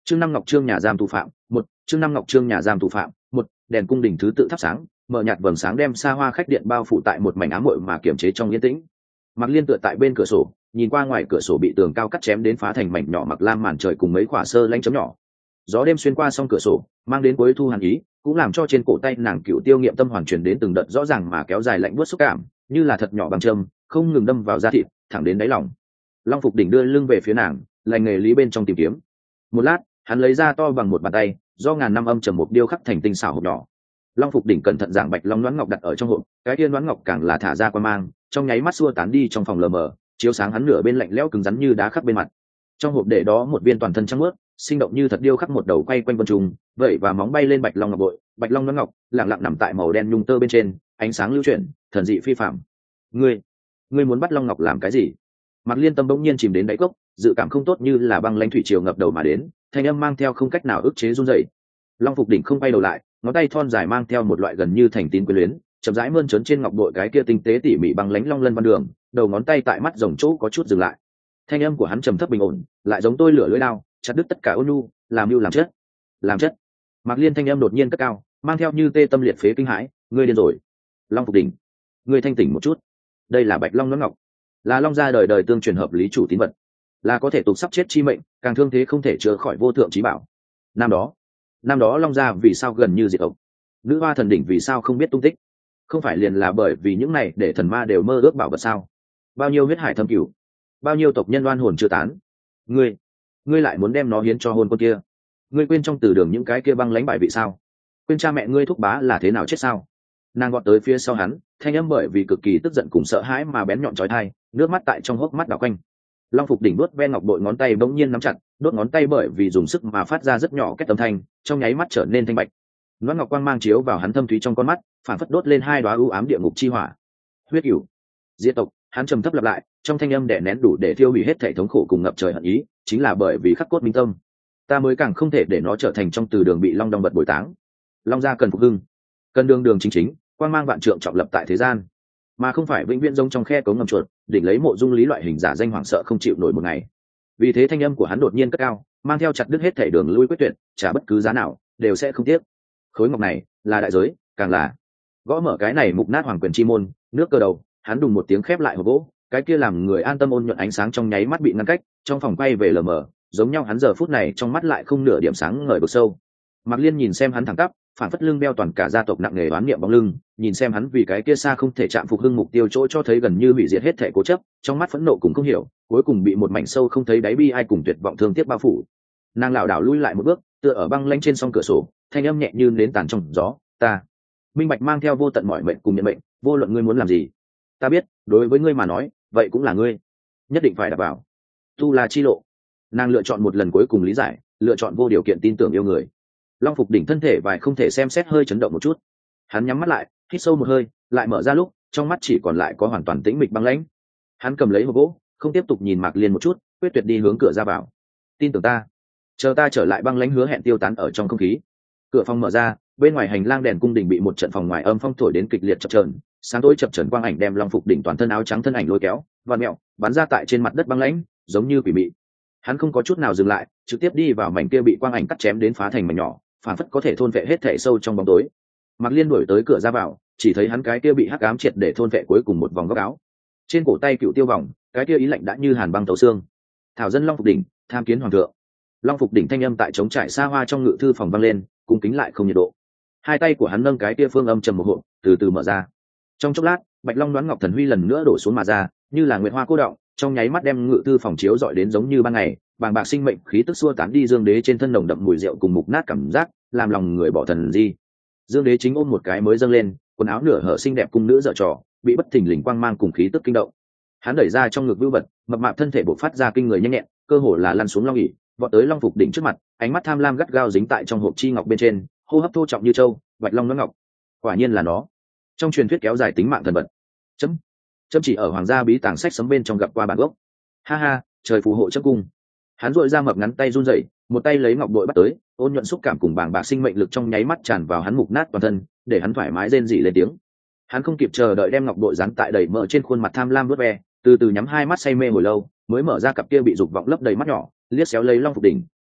Trương Năm Ngọc Trương nhà giam tù phạm, một Trương Năm Ngọc Trương nhà giam tù phạm, một đèn cung đình thứ tự thắp sáng, mở nhạt vầng sáng đem xa hoa khách điện bao phủ tại một mảnh ám muội mà kiềm chế trong yên tĩnh. Mạc Liên tựa tại bên cửa sổ, nhìn qua ngoài cửa sổ bị tường cao cắt chém đến phá thành mảnh nhỏ mặc lam màn trời cùng mấy quả sơ lanh chấm nhỏ. Gió đêm xuyên qua song cửa sổ, mang đến cuối thu hàn ý, cũng làm cho trên cổ tay nàng cựu tiêu nghiệm tâm hoàn truyền đến từng đợt rõ ràng mà kéo dài lạnh buốt xúc cảm, như là thật nhỏ bằng châm, không ngừng đâm vào da thịt, thẳng đến đáy lòng. Long Phục Đỉnh đưa lưng về phía nàng, lành nghề lý bên trong tìm kiếm. Một lát, hắn lấy ra to bằng một bàn tay, do ngàn năm âm trầm mục điêu khắc thành tinh xảo hộp nhỏ. Long Phục Đỉnh cẩn thận giảng bạch long đoán ngọc đặt ở trong hộp, cái kia đoán ngọc càng là thả ra qua mang, trong nháy mắt xua tán đi trong phòng lờ mờ, chiếu sáng hắn nửa bên lạnh lẽo cứng rắn như đá khắc bên mặt. Trong hộp để đó một viên toàn thân trắng mướt, sinh động như thật điêu khắc một đầu quay quanh vân trùng, vậy và móng bay lên bạch long ngọc bội, bạch long đoán ngọc lặng lặng nằm tại màu đen nhung tơ bên trên, ánh sáng lưu chuyển, thần dị phi phàm. Ngươi, ngươi muốn bắt long ngọc làm cái gì? Mạc Liên tâm bỗng nhiên chìm đến đáy cốc, dự cảm không tốt như là băng lãnh thủy triều ngập đầu mà đến, thanh âm mang theo không cách nào ức chế run rẩy. Long Phục Đỉnh không quay đầu lại, ngón tay thon dài mang theo một loại gần như thành tín quyến luyến, chậm rãi mơn trớn trên ngọc bội cái kia tinh tế tỉ mỉ băng lãnh long lân văn đường, đầu ngón tay tại mắt rồng chỗ có chút dừng lại. Thanh âm của hắn trầm thấp bình ổn, lại giống tôi lửa lưỡi đao, chặt đứt tất cả ôn nhu, làm mưu làm chất. Làm chất. Mạc Liên thanh âm đột nhiên cất cao, mang theo như tê tâm liệt phế kinh hãi, ngươi điên rồi. Long Phục Đỉnh, ngươi thanh tỉnh một chút. Đây là bạch long nón ngọc, là long gia đời đời tương truyền hợp lý chủ tín vật, là có thể tục sắp chết chi mệnh, càng thương thế không thể chữa khỏi vô thượng chí bảo. Năm đó, năm đó long gia vì sao gần như diệt tộc, nữ hoa thần đỉnh vì sao không biết tung tích, không phải liền là bởi vì những này để thần ma đều mơ ước bảo vật sao? Bao nhiêu huyết hải thâm cửu, bao nhiêu tộc nhân oan hồn chưa tán, ngươi ngươi lại muốn đem nó hiến cho hôn quân kia? Ngươi quên trong từ đường những cái kia băng lãnh bại vị sao? Quên cha mẹ ngươi thúc bá là thế nào chết sao? Nàng gọt tới phía sau hắn, thanh âm bởi vì cực kỳ tức giận cùng sợ hãi mà bén nhọn chói tai, nước mắt tại trong hốc mắt đảo quanh. Long Phục Đỉnh đốt ven ngọc bội ngón tay bỗng nhiên nắm chặt, đốt ngón tay bởi vì dùng sức mà phát ra rất nhỏ kết âm thanh, trong nháy mắt trở nên thanh bạch. Loan ngọc quang mang chiếu vào hắn thâm thúy trong con mắt, phản phất đốt lên hai đóa u ám địa ngục chi hỏa. Huyết cửu, diệt tộc, hắn trầm thấp lặp lại, trong thanh âm đè nén đủ để tiêu hủy hết thể thống khổ cùng ngập trời hận ý, chính là bởi vì khắc cốt minh tâm, ta mới càng không thể để nó trở thành trong từ đường bị long đong bật bồi táng. Long gia cần phục hưng, cần đường đường chính chính, quang mang vạn trượng trọng lập tại thế gian, mà không phải vĩnh viễn giống trong khe cống ngầm chuột, đỉnh lấy mộ dung lý loại hình giả danh hoảng sợ không chịu nổi một ngày. Vì thế thanh âm của hắn đột nhiên cất cao, mang theo chặt đứt hết thể đường lui quyết tuyệt, trả bất cứ giá nào đều sẽ không tiếc. Khối ngọc này là đại giới, càng là gõ mở cái này mục nát hoàng quyền chi môn, nước cơ đầu, hắn đùng một tiếng khép lại hộp gỗ, cái kia làm người an tâm ôn nhuận ánh sáng trong nháy mắt bị ngăn cách, trong phòng quay về lờ mờ, giống nhau hắn giờ phút này trong mắt lại không nửa điểm sáng ngời vực sâu. Mạc Liên nhìn xem hắn thẳng tắp, phản phất lưng đeo toàn cả gia tộc nặng nề đoán niệm bóng lưng, nhìn xem hắn vì cái kia xa không thể chạm phục hưng mục tiêu chỗ cho thấy gần như hủy diệt hết thể cố chấp, trong mắt phẫn nộ cùng không hiểu, cuối cùng bị một mảnh sâu không thấy đáy bi ai cùng tuyệt vọng thương tiếc bao phủ. Nàng lảo đảo lui lại một bước, tựa ở băng lanh trên song cửa sổ, thanh âm nhẹ như nến tàn trong gió, ta minh bạch mang theo vô tận mọi mệnh cùng nhận mệnh, vô luận ngươi muốn làm gì, ta biết, đối với ngươi mà nói, vậy cũng là ngươi nhất định phải đảm bảo. Tu là chi lộ, nàng lựa chọn một lần cuối cùng lý giải, lựa chọn vô điều kiện tin tưởng yêu người. Long Phục Đỉnh thân thể vài không thể xem xét hơi chấn động một chút, hắn nhắm mắt lại, hít sâu một hơi, lại mở ra lúc trong mắt chỉ còn lại có hoàn toàn tĩnh mịch băng lãnh. Hắn cầm lấy hộp gỗ, không tiếp tục nhìn Mạc Liên một chút, quyết tuyệt đi hướng cửa ra vào. Tin tưởng ta, chờ ta trở lại. Băng lãnh hứa hẹn tiêu tán ở trong không khí. Cửa phòng mở ra, bên ngoài hành lang đèn cung đình bị một trận phòng ngoài âm phong thổi đến kịch liệt chập chờn, sáng tối chập chờn quang ảnh đem Long Phục Đỉnh toàn thân áo trắng thân ảnh lôi kéo, vặn mẹo, bắn ra tại trên mặt đất băng lãnh, giống như quỷ mị. Hắn không có chút nào dừng lại, trực tiếp đi vào mảnh kia bị quang ảnh cắt chém đến phá thành mảnh nhỏ, phản phất có thể thôn vệ hết thể sâu trong bóng tối. Mạc Liên đuổi tới cửa ra vào, chỉ thấy hắn cái kia bị hắc ám triệt để thôn vệ cuối cùng một vòng góc áo. Trên cổ tay cựu tiêu vòng, cái kia ý lạnh đã như hàn băng tấu xương. Thảo dân Long Phục Đỉnh, tham kiến hoàng thượng. Long Phục Đỉnh thanh âm tại trống trải xa hoa trong ngự thư phòng vang lên, cung kính lại không nhiệt độ. Hai tay của hắn nâng cái kia phương âm trầm một hộ, từ từ mở ra. Trong chốc lát, bạch long đoán ngọc thần huy lần nữa đổ xuống mà ra, như là nguyệt hoa cô đọng, trong nháy mắt đem ngự thư phòng chiếu rọi đến giống như ban ngày, bàng bạc sinh mệnh khí tức xua tán đi dương đế trên thân nồng đậm mùi rượu cùng mục nát cảm giác, làm lòng người bỏ thần di. Dương đế chính ôm một cái mới dâng lên, quần áo nửa hở xinh đẹp cung nữ dở trò, bị bất thình lình quang mang cùng khí tức kinh động. Hắn đẩy ra trong ngực vưu vật, mập mạp thân thể bộc phát ra kinh người nhanh nhẹn, cơ hồ là lăn xuống long ỉ, vọt tới Long Phục Đỉnh trước mặt, ánh mắt tham lam gắt gao dính tại trong hộp chi ngọc bên trên, hô hấp thô trọng như châu, bạch long nó ngọc, quả nhiên là nó. Trong truyền thuyết kéo dài tính mạng thần vật. Chấm, chấm chỉ ở hoàng gia bí tàng sách sấm bên trong gặp qua bản gốc. Ha ha, trời phù hộ chấm cung. Hắn duỗi ra mập ngắn tay run rẩy, một tay lấy ngọc bội bắt tới, ôn nhuận xúc cảm cùng bàng bạc sinh mệnh lực trong nháy mắt tràn vào hắn mục nát toàn thân, để hắn thoải mái rên rỉ lên tiếng. Hắn không kịp chờ đợi đem ngọc bội dán tại đầy mỡ trên khuôn mặt tham lam vớt ve, từ từ nhắm hai mắt say mê hồi lâu, mới mở ra cặp kia bị dục vọng lấp đầy mắt nhỏ, liếc xéo lấy Long Phục Đỉnh,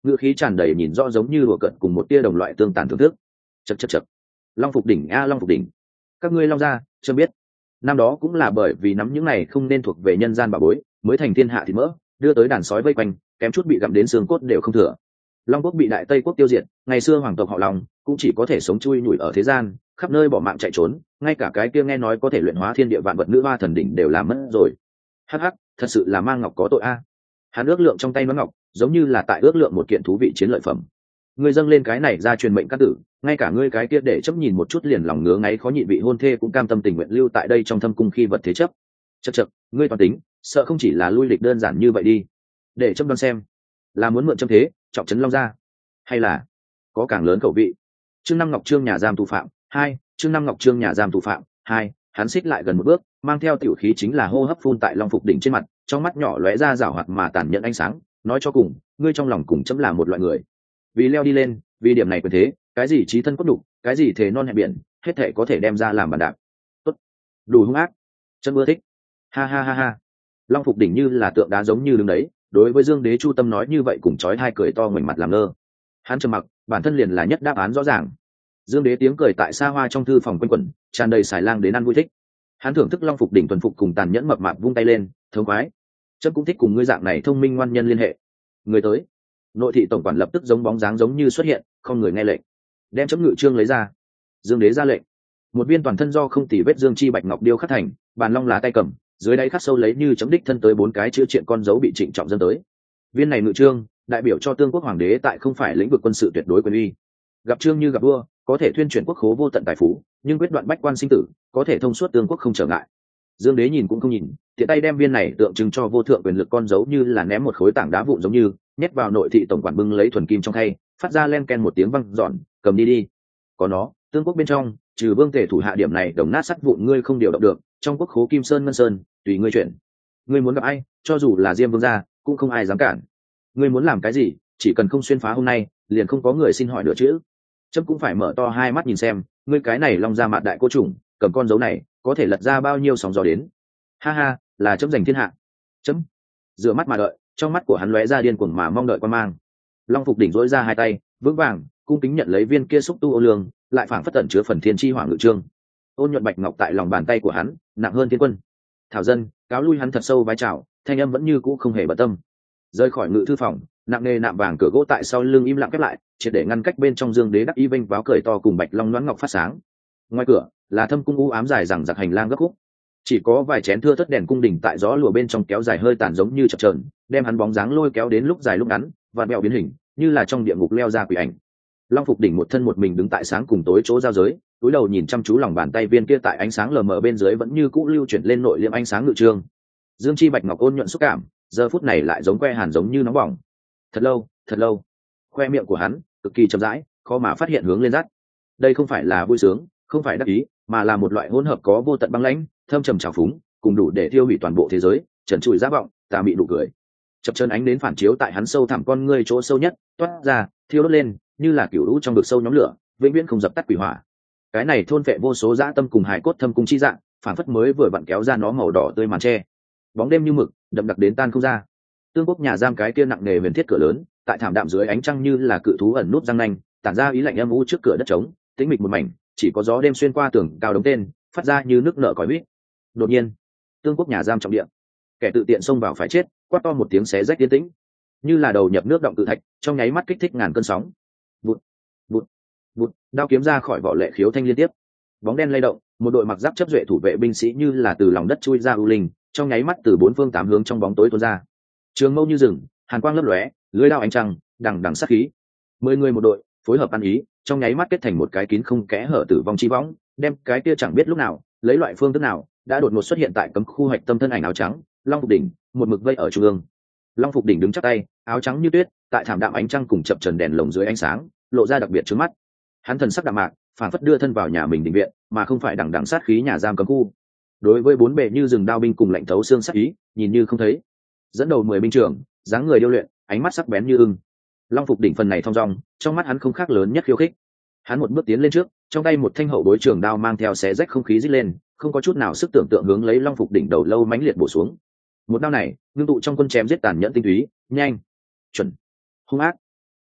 ngữ khí tràn đầy nhìn rõ giống như đùa cợt cùng một tia đồng loại tương tàn thưởng thức. Chậc chậc chậc, long phục đỉnh a long phục đỉnh, các ngươi long gia chưa biết, năm đó cũng là bởi vì nắm những này không nên thuộc về nhân gian bà bối mới thành thiên hạ thì mỡ, đưa tới đàn sói vây quanh, kém chút bị gặm đến xương cốt đều không thừa. Long quốc bị đại tây quốc tiêu diệt, ngày xưa hoàng tộc họ Long cũng chỉ có thể sống chui nhủi ở thế gian, khắp nơi bỏ mạng chạy trốn, ngay cả cái kia nghe nói có thể luyện hóa thiên địa vạn vật nữ hoa thần đỉnh đều làm mất rồi. Hắc hắc, thật sự là mang ngọc có tội a. Hắn ước lượng trong tay nó ngọc, giống như là tại ước lượng một kiện thú vị chiến lợi phẩm. Ngươi dâng lên cái này ra truyền mệnh căn tử, ngay cả ngươi cái kia để chấp nhìn một chút liền lòng ngứa ngáy khó nhịn vị hôn thê cũng cam tâm tình nguyện lưu tại đây trong thâm cung khi vật thế chấp. Chậc chậc, ngươi toàn tính, sợ không chỉ là lui lịch đơn giản như vậy đi. Để chấp đoán xem, là muốn mượn châm thế, trọng trấn long gia, hay là có càng lớn khẩu vị. Trương Năm Ngọc Trương nhà giam tù phạm hai, Trương Năm Ngọc Trương nhà giam tù phạm hai, hắn xích lại gần một bước, mang theo tiểu khí chính là hô hấp phun tại long phục đỉnh trên mặt, trong mắt nhỏ lóe ra rảo hoạt mà tàn nhẫn ánh sáng, nói cho cùng, ngươi trong lòng cùng chấm là một loại người. Vì leo đi lên, vì điểm này quyền thế, cái gì chí thân cốt đủ, cái gì thế non hẹn biển, hết thể có thể đem ra làm bàn đạp. Tốt, đủ hung ác, chấm ưa thích. Ha ha ha ha. Long phục đỉnh như là tượng đá giống như đứng đấy, đối với Dương Đế Chu Tâm nói như vậy cùng chói hai cười to ngoảnh mặt làm ngơ. Hắn trầm mặc, bản thân liền là nhất đáp án rõ ràng. Dương Đế tiếng cười tại xa hoa trong thư phòng quanh quẩn, tràn đầy xài lang đến ăn vui thích. Hắn thưởng thức long phục đỉnh tuần phục cùng tàn nhẫn mập mạp vung tay lên, thống khoái. Chấm cũng thích cùng ngươi dạng này thông minh ngoan nhân liên hệ. Người tới. Nội thị tổng quản lập tức giống bóng dáng giống như xuất hiện, không người nghe lệnh. Đem chấm ngự trương lấy ra. Dương Đế ra lệnh. Một viên toàn thân do không tỉ vết dương chi bạch ngọc điêu khắc thành, bàn long lá tay cầm, dưới đáy khắc sâu lấy như chấm đích thân tới bốn cái chữ triện con dấu bị trịnh trọng dâng tới. Viên này ngự trương, đại biểu cho tương quốc hoàng đế tại không phải lĩnh vực quân sự tuyệt đối quyền uy. Gặp trương như gặp vua, có thể thuyên chuyển quốc khố vô tận tài phú, nhưng quyết đoạn bách quan sinh tử, có thể thông suốt tương quốc không trở ngại. Dương Đế nhìn cũng không nhìn, tiện tay đem viên này tượng trưng cho vô thượng quyền lực con dấu như là ném một khối tảng đá vụn giống như, nhét vào nội thị tổng quản bưng lấy thuần kim trong khay, phát ra len ken một tiếng vang dọn, cầm đi đi. Có nó, tương quốc bên trong, trừ vương tể thủ hạ điểm này đồng nát sắt vụn ngươi không điều động được, trong quốc khố kim sơn ngân sơn, tùy ngươi chuyển. Ngươi muốn gặp ai, cho dù là Diêm Vương gia, cũng không ai dám cản. Ngươi muốn làm cái gì, chỉ cần không xuyên phá hôm nay, liền không có người xin hỏi nữa chứ. Trâm cũng phải mở to hai mắt nhìn xem, ngươi cái này long ra mạn đại cô trùng, cầm con dấu này, có thể lật ra bao nhiêu sóng gió đến. Ha ha, là chấm giành thiên hạ. Chấm. Dựa mắt mà đợi, trong mắt của hắn lóe ra điên cuồng mà mong đợi quan mang. Long phục đỉnh dỗi ra hai tay, vững vàng, cung kính nhận lấy viên kia xúc tu ô lương, lại phảng phất tẩn chứa phần thiên chi hỏa ngự trương. Ôn nhuận bạch ngọc tại lòng bàn tay của hắn, nặng hơn thiên quân. Thảo dân, cáo lui hắn thật sâu vái chào, thanh âm vẫn như cũ không hề bận tâm. Rời khỏi ngự thư phòng, nặng nề nạm vàng cửa gỗ tại sau lưng im lặng khép lại, triệt để ngăn cách bên trong Dương Đế đắc y vênh váo cười to cùng bạch long loáng ngọc phát sáng. Ngoài cửa là thâm cung u ám dài rằng giặc hành lang gấp khúc, chỉ có vài chén thưa thất đèn cung đình tại gió lùa bên trong kéo dài hơi tàn giống như chập chờn, đem hắn bóng dáng lôi kéo đến lúc dài lúc ngắn, vặn vẹo biến hình, như là trong địa ngục leo ra quỷ ảnh. Long phục đỉnh một thân một mình đứng tại sáng cùng tối chỗ giao giới, túi đầu nhìn chăm chú lòng bàn tay viên kia tại ánh sáng lờ mờ bên dưới vẫn như cũ lưu chuyển lên nội liệm ánh sáng ngự trương. Dương chi bạch ngọc ôn nhuận xúc cảm, giờ phút này lại giống que hàn giống như nóng bỏng. Thật lâu, thật lâu, khoe miệng của hắn cực kỳ chậm rãi, khó mà phát hiện hướng lên rắt. Đây không phải là vui sướng, không phải đắc ý, mà là một loại hỗn hợp có vô tận băng lãnh, thâm trầm trào phúng, cùng đủ để tiêu hủy toàn bộ thế giới, trần trụi giá vọng, tà mị nụ cười. Chập chân ánh đến phản chiếu tại hắn sâu thẳm con ngươi chỗ sâu nhất, toát ra, thiêu đốt lên, như là kiểu lũ trong vực sâu nhóm lửa, vĩnh viễn không dập tắt quỷ hỏa. Cái này thôn phệ vô số dã tâm cùng hải cốt thâm cung chi dạng, phản phất mới vừa vặn kéo ra nó màu đỏ tươi màn tre. Bóng đêm như mực, đậm đặc đến tan không ra. Tương quốc nhà giam cái kia nặng nề huyền thiết cửa lớn, tại thảm đạm dưới ánh trăng như là cự thú ẩn núp răng nanh, tản ra ý lạnh âm u trước cửa đất trống, tĩnh mịch một mảnh, chỉ có gió đêm xuyên qua tường cao đống tên, phát ra như nước nợ còi huýt. Đột nhiên, tương quốc nhà giam trọng địa, kẻ tự tiện xông vào phải chết, quát to một tiếng xé rách yên tĩnh, như là đầu nhập nước động tự thạch, trong nháy mắt kích thích ngàn cơn sóng. Vụt, vụt, vụt, đao kiếm ra khỏi vỏ lệ khiếu thanh liên tiếp. Bóng đen lay động, một đội mặc giáp chấp duệ thủ vệ binh sĩ như là từ lòng đất chui ra u linh, trong nháy mắt từ bốn phương tám hướng trong bóng tối tuôn ra. Trường mâu như rừng, hàn quang lấp lóe, lưới đao ánh trăng, đằng đằng sát khí. Mười người một đội, phối hợp ăn ý, trong nháy mắt kết thành một cái kín không kẽ hở tử vong chi võng, đem cái kia chẳng biết lúc nào, lấy loại phương thức nào, đã đột ngột xuất hiện tại cấm khu hoạch tâm thân ảnh áo trắng, Long Phục đỉnh, một mực vây ở trung ương. Long Phục đỉnh đứng chắp tay, áo trắng như tuyết, tại thảm đạm ánh trăng cùng chập trần đèn lồng dưới ánh sáng, lộ ra đặc biệt trước mắt. Hắn thần sắc đạm mạc, phản phất đưa thân vào nhà mình định viện, mà không phải đằng đằng sát khí nhà giam cấm khu. Đối với bốn bề như rừng đao binh cùng lạnh thấu xương sát ý, nhìn như không thấy. Dẫn đầu mười binh trưởng, dáng người điêu luyện, ánh mắt sắc bén như ưng. Long Phục đỉnh phần này thong dong, trong mắt hắn không khác lớn nhất khiêu khích. Hắn một bước tiến lên trước, trong tay một thanh hậu bối trường đao mang theo xé rách không khí rít lên, không có chút nào sức tưởng tượng hướng lấy Long Phục đỉnh đầu lâu mãnh liệt bổ xuống. Một đao này, ngưng tụ trong quân chém giết tàn nhẫn tinh túy, nhanh, chuẩn, hung ác.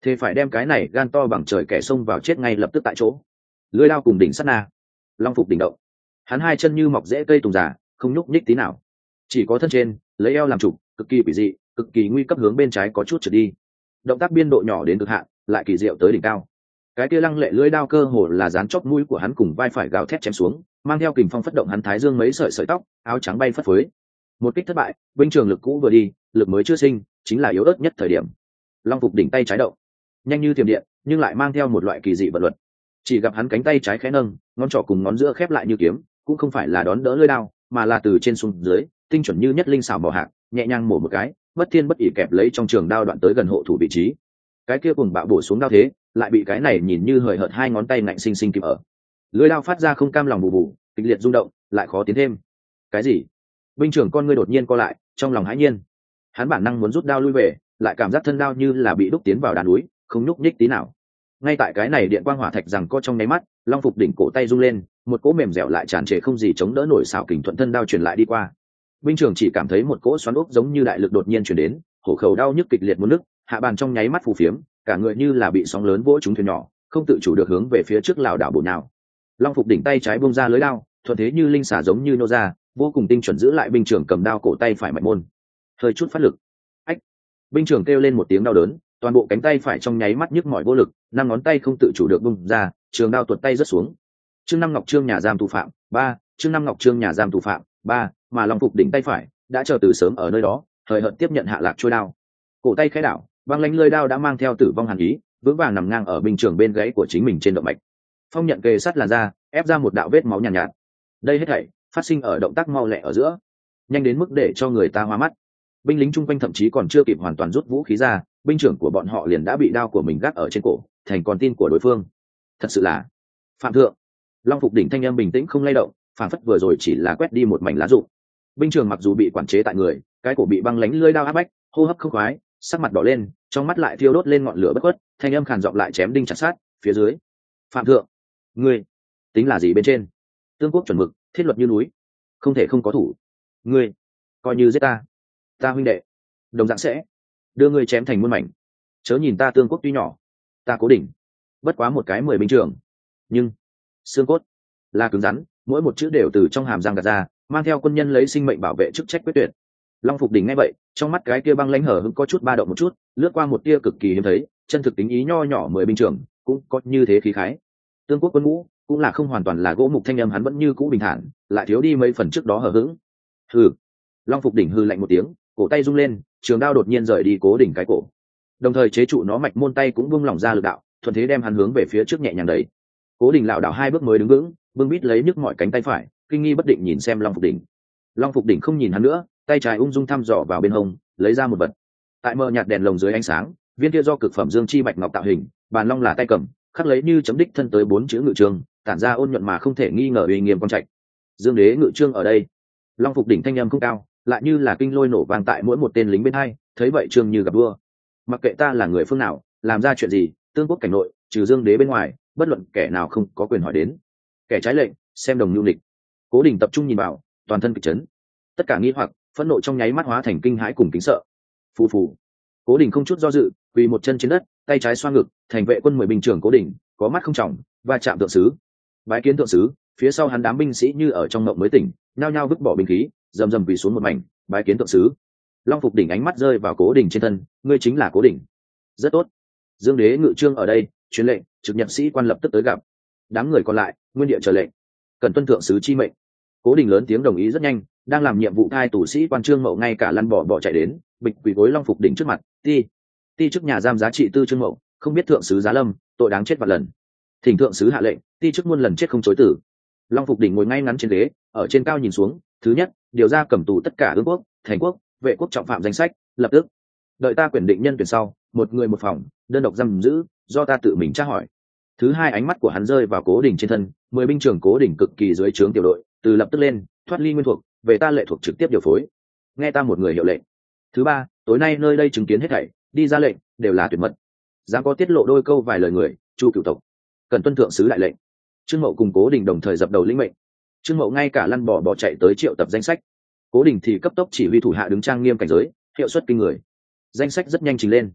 thế phải đem cái này gan to bằng trời kẻ xông vào chết ngay lập tức tại chỗ. Lưỡi đao cùng đỉnh sắt na, long phục đỉnh động, hắn hai chân như mọc rễ cây tùng già, không nhúc nhích tí nào, chỉ có thân trên lấy eo làm trục, cực kỳ quỷ dị, cực kỳ nguy cấp hướng bên trái có chút trượt đi, động tác biên độ nhỏ đến cực hạn, lại kỳ diệu tới đỉnh cao. Cái kia lăng lệ lưỡi đao cơ hồ là dán chóp mũi của hắn cùng vai phải gào thét chém xuống, mang theo kình phong phất động hắn thái dương mấy sợi sợi tóc, áo trắng bay phất phới. Một kích thất bại, binh trường lực cũ vừa đi, lực mới chưa sinh, chính là yếu ớt nhất thời điểm. Long phục đỉnh tay trái động, nhanh như thiểm điện, nhưng lại mang theo một loại kỳ dị vận luật. Chỉ gặp hắn cánh tay trái khẽ nâng, ngón trỏ cùng ngón giữa khép lại như kiếm, cũng không phải là đón đỡ lưỡi đao, mà là từ trên xuống dưới, tinh chuẩn như nhất linh xảo mỏ hạc, nhẹ nhàng mổ một cái, bất thiên bất ỷ kẹp lấy trong trường đao đoạn tới gần hộ thủ vị trí. Cái kia cùng bạo bổ xuống đao thế, lại bị cái này nhìn như hời hợt hai ngón tay ngạnh sinh sinh kịp ở. Lưỡi đao phát ra không cam lòng bù bù, kịch liệt rung động, lại khó tiến thêm. Cái gì? Binh trưởng con ngươi đột nhiên co lại, trong lòng hãi nhiên. Hắn bản năng muốn rút đao lui về, lại cảm giác thân đao như là bị đúc tiến vào đàn núi, không nhúc nhích tí nào. Ngay tại cái này điện quang hỏa thạch rằng co trong nháy mắt, long phục đỉnh cổ tay rung lên, một cỗ mềm dẻo lại tràn trề không gì chống đỡ nổi xảo kình thuận thân đao truyền lại đi qua. Binh trưởng chỉ cảm thấy một cỗ xoắn ốc giống như đại lực đột nhiên truyền đến, hổ khẩu đau nhức kịch liệt muốn nứt, hạ bàn trong nháy mắt phù phiếm, cả người như là bị sóng lớn vỗ trúng thuyền nhỏ, không tự chủ được hướng về phía trước lảo đảo bổ nhào. Long phục đỉnh tay trái buông ra lưới đao, thuận thế như linh xả giống như nô ra, vô cùng tinh chuẩn giữ lại binh trưởng cầm đao cổ tay phải mạnh môn. Hơi chút phát lực, ách! Binh trưởng kêu lên một tiếng đau đớn, toàn bộ cánh tay phải trong nháy mắt nhức mỏi vô lực, năm ngón tay không tự chủ được bung ra, trường đao tuột tay rớt xuống. Trương Năm Ngọc Trương nhà giam tù phạm ba, Trương Năm Ngọc Trương nhà giam tù phạm ba, mà long phục đỉnh tay phải đã chờ từ sớm ở nơi đó, hời hợt tiếp nhận hạ lạc trôi đao. Cổ tay khẽ đảo, băng lãnh lưỡi đao đã mang theo tử vong hàn ý, vững vàng nằm ngang ở binh trưởng bên gáy của chính mình trên động mạch. Phong nhận kề sát làn da, ép ra một đạo vết máu nhàn nhạt, nhạt. Đây hết thảy phát sinh ở động tác mau lẹ ở giữa, nhanh đến mức để cho người ta hoa mắt. Binh lính chung quanh thậm chí còn chưa kịp hoàn toàn rút vũ khí ra, binh trưởng của bọn họ liền đã bị đao của mình gác ở trên cổ, thành con tin của đối phương. Thật sự là phạm thượng. Long phục đỉnh thanh âm bình tĩnh không lay động, phản phất vừa rồi chỉ là quét đi một mảnh lá rụng. Binh trưởng mặc dù bị quản chế tại người, cái cổ bị băng lánh lưỡi đao áp bách, hô hấp không khoái, sắc mặt đỏ lên, trong mắt lại thiêu đốt lên ngọn lửa bất khuất, thanh âm khàn giọng lại chém đinh chặt sát. Phía dưới, phạm thượng, ngươi tính là gì bên trên? Tương quốc chuẩn mực, thiết luật như núi, không thể không có thủ. Ngươi coi như giết ta, ta huynh đệ đồng dạng sẽ đưa ngươi chém thành muôn mảnh. Chớ nhìn ta Tương quốc tuy nhỏ, ta Cố Đỉnh bất quá một cái mười binh trưởng, nhưng xương cốt là cứng rắn, mỗi một chữ đều từ trong hàm răng gạt ra, mang theo quân nhân lấy sinh mệnh bảo vệ chức trách quyết tuyệt. Long phục đỉnh nghe vậy, trong mắt cái kia băng lãnh hở hững có chút ba động một chút, lướt qua một tia cực kỳ hiếm thấy chân thực tính ý nho nhỏ mười binh trưởng cũng có như thế khí khái. Tương quốc quân ngũ cũng là không hoàn toàn là gỗ mục, thanh âm hắn vẫn như cũ bình thản, lại thiếu đi mấy phần trước đó hở hững. Hừ. Long phục đỉnh hừ lạnh một tiếng, cổ tay rung lên, trường đao đột nhiên rời đi Cố Đỉnh cái cổ, đồng thời chế trụ nó mạch môn tay cũng buông lỏng ra lực đạo, thuận thế đem hắn hướng về phía trước nhẹ nhàng đẩy. Cố Đỉnh lảo đảo hai bước mới đứng vững, bưng bít lấy nhức mỏi cánh tay phải, kinh nghi bất định nhìn xem Long phục đỉnh. Long phục đỉnh không nhìn hắn nữa, tay trái ung dung thăm dò vào bên hông, lấy ra một vật. Tại mờ nhạt đèn lồng dưới ánh sáng, viên kia do cực phẩm dương chi bạch ngọc tạo hình, bàn long là tay cầm, khắc lấy như chấm đích thân tới bốn chữ ngự trương, tản ra ôn nhuận mà không thể nghi ngờ uy nghiêm quang trạch. Dương đế ngự trương ở đây. Long phục đỉnh thanh âm không cao, lại như là kinh lôi nổ vang tại mỗi một tên lính bên hai, thấy vậy trương như gặp đua. Mặc kệ ta là người phương nào, làm ra chuyện gì, Tương quốc cảnh nội, trừ Dương đế bên ngoài, bất luận kẻ nào không có quyền hỏi đến. Kẻ trái lệnh, xem đồng nhu lịch. Cố Đỉnh tập trung nhìn vào, toàn thân kịch chấn, tất cả nghi hoặc phẫn nộ trong nháy mắt hóa thành kinh hãi cùng kính sợ. Phù phù. Cố Đỉnh không chút do dự, quỳ một chân trên đất, tay trái xoa ngực, thành vệ quân mười binh trưởng Cố Đỉnh, có mắt không trọng, và chạm thượng sứ. Bái kiến thượng sứ. Phía sau hắn đám binh sĩ như ở trong mộng mới tỉnh, nhao nhao vứt bỏ binh khí, rầm rầm quỳ xuống một mảnh, bái kiến thượng sứ. Long phục đỉnh ánh mắt rơi vào Cố Đỉnh trên thân, ngươi chính là Cố Đỉnh. Rất tốt. Dương đế ngự trương ở đây, truyền lệnh, trực nhật sĩ quan lập tức tới gặp. Đám người còn lại, nguyên địa chờ lệnh. Cần tuân thượng sứ chi mệnh. Cố Đỉnh lớn tiếng đồng ý rất nhanh, đang làm nhiệm vụ thai tù sĩ quan Trương Mậu ngay cả lăn bỏ bỏ chạy đến, bịch quỳ gối Long phục đỉnh trước mặt, ti ti chức nhà giam giá trị tư Trương Mậu, không biết thượng sứ giá lâm, tội đáng chết vạn lần. Thỉnh thượng sứ hạ lệnh, ti chức muôn lần chết không chối tử. Long phục đỉnh ngồi ngay ngắn trên ghế, ở trên cao nhìn xuống, thứ nhất, điều ra cầm tù tất cả ương quốc, thành quốc, vệ quốc trọng phạm danh sách, lập tức. Đợi ta quyền định nhân tuyển sau, một người một phòng, đơn độc giam giữ, do ta tự mình tra hỏi. Thứ hai, ánh mắt của hắn rơi vào Cố Đỉnh trên thân, mười binh trưởng Cố Đỉnh cực kỳ dưới trướng tiểu đội, từ lập tức lên, thoát ly nguyên thuộc, về ta lệ thuộc trực tiếp điều phối. Nghe ta một người hiệu lệnh. Thứ ba, tối nay nơi đây chứng kiến hết thảy, đi ra lệnh đều là tuyệt mật, dám có tiết lộ đôi câu vài lời người, chu cửu tộc, cần tuân thượng sứ đại lệnh. Trương Mậu cùng Cố Đỉnh đồng thời dập đầu lĩnh mệnh. Trương Mậu ngay cả lăn bỏ bỏ chạy tới triệu tập danh sách, Cố Đỉnh thì cấp tốc chỉ huy thủ hạ đứng trang nghiêm cảnh giới, hiệu suất kinh người. Danh sách rất nhanh trình lên.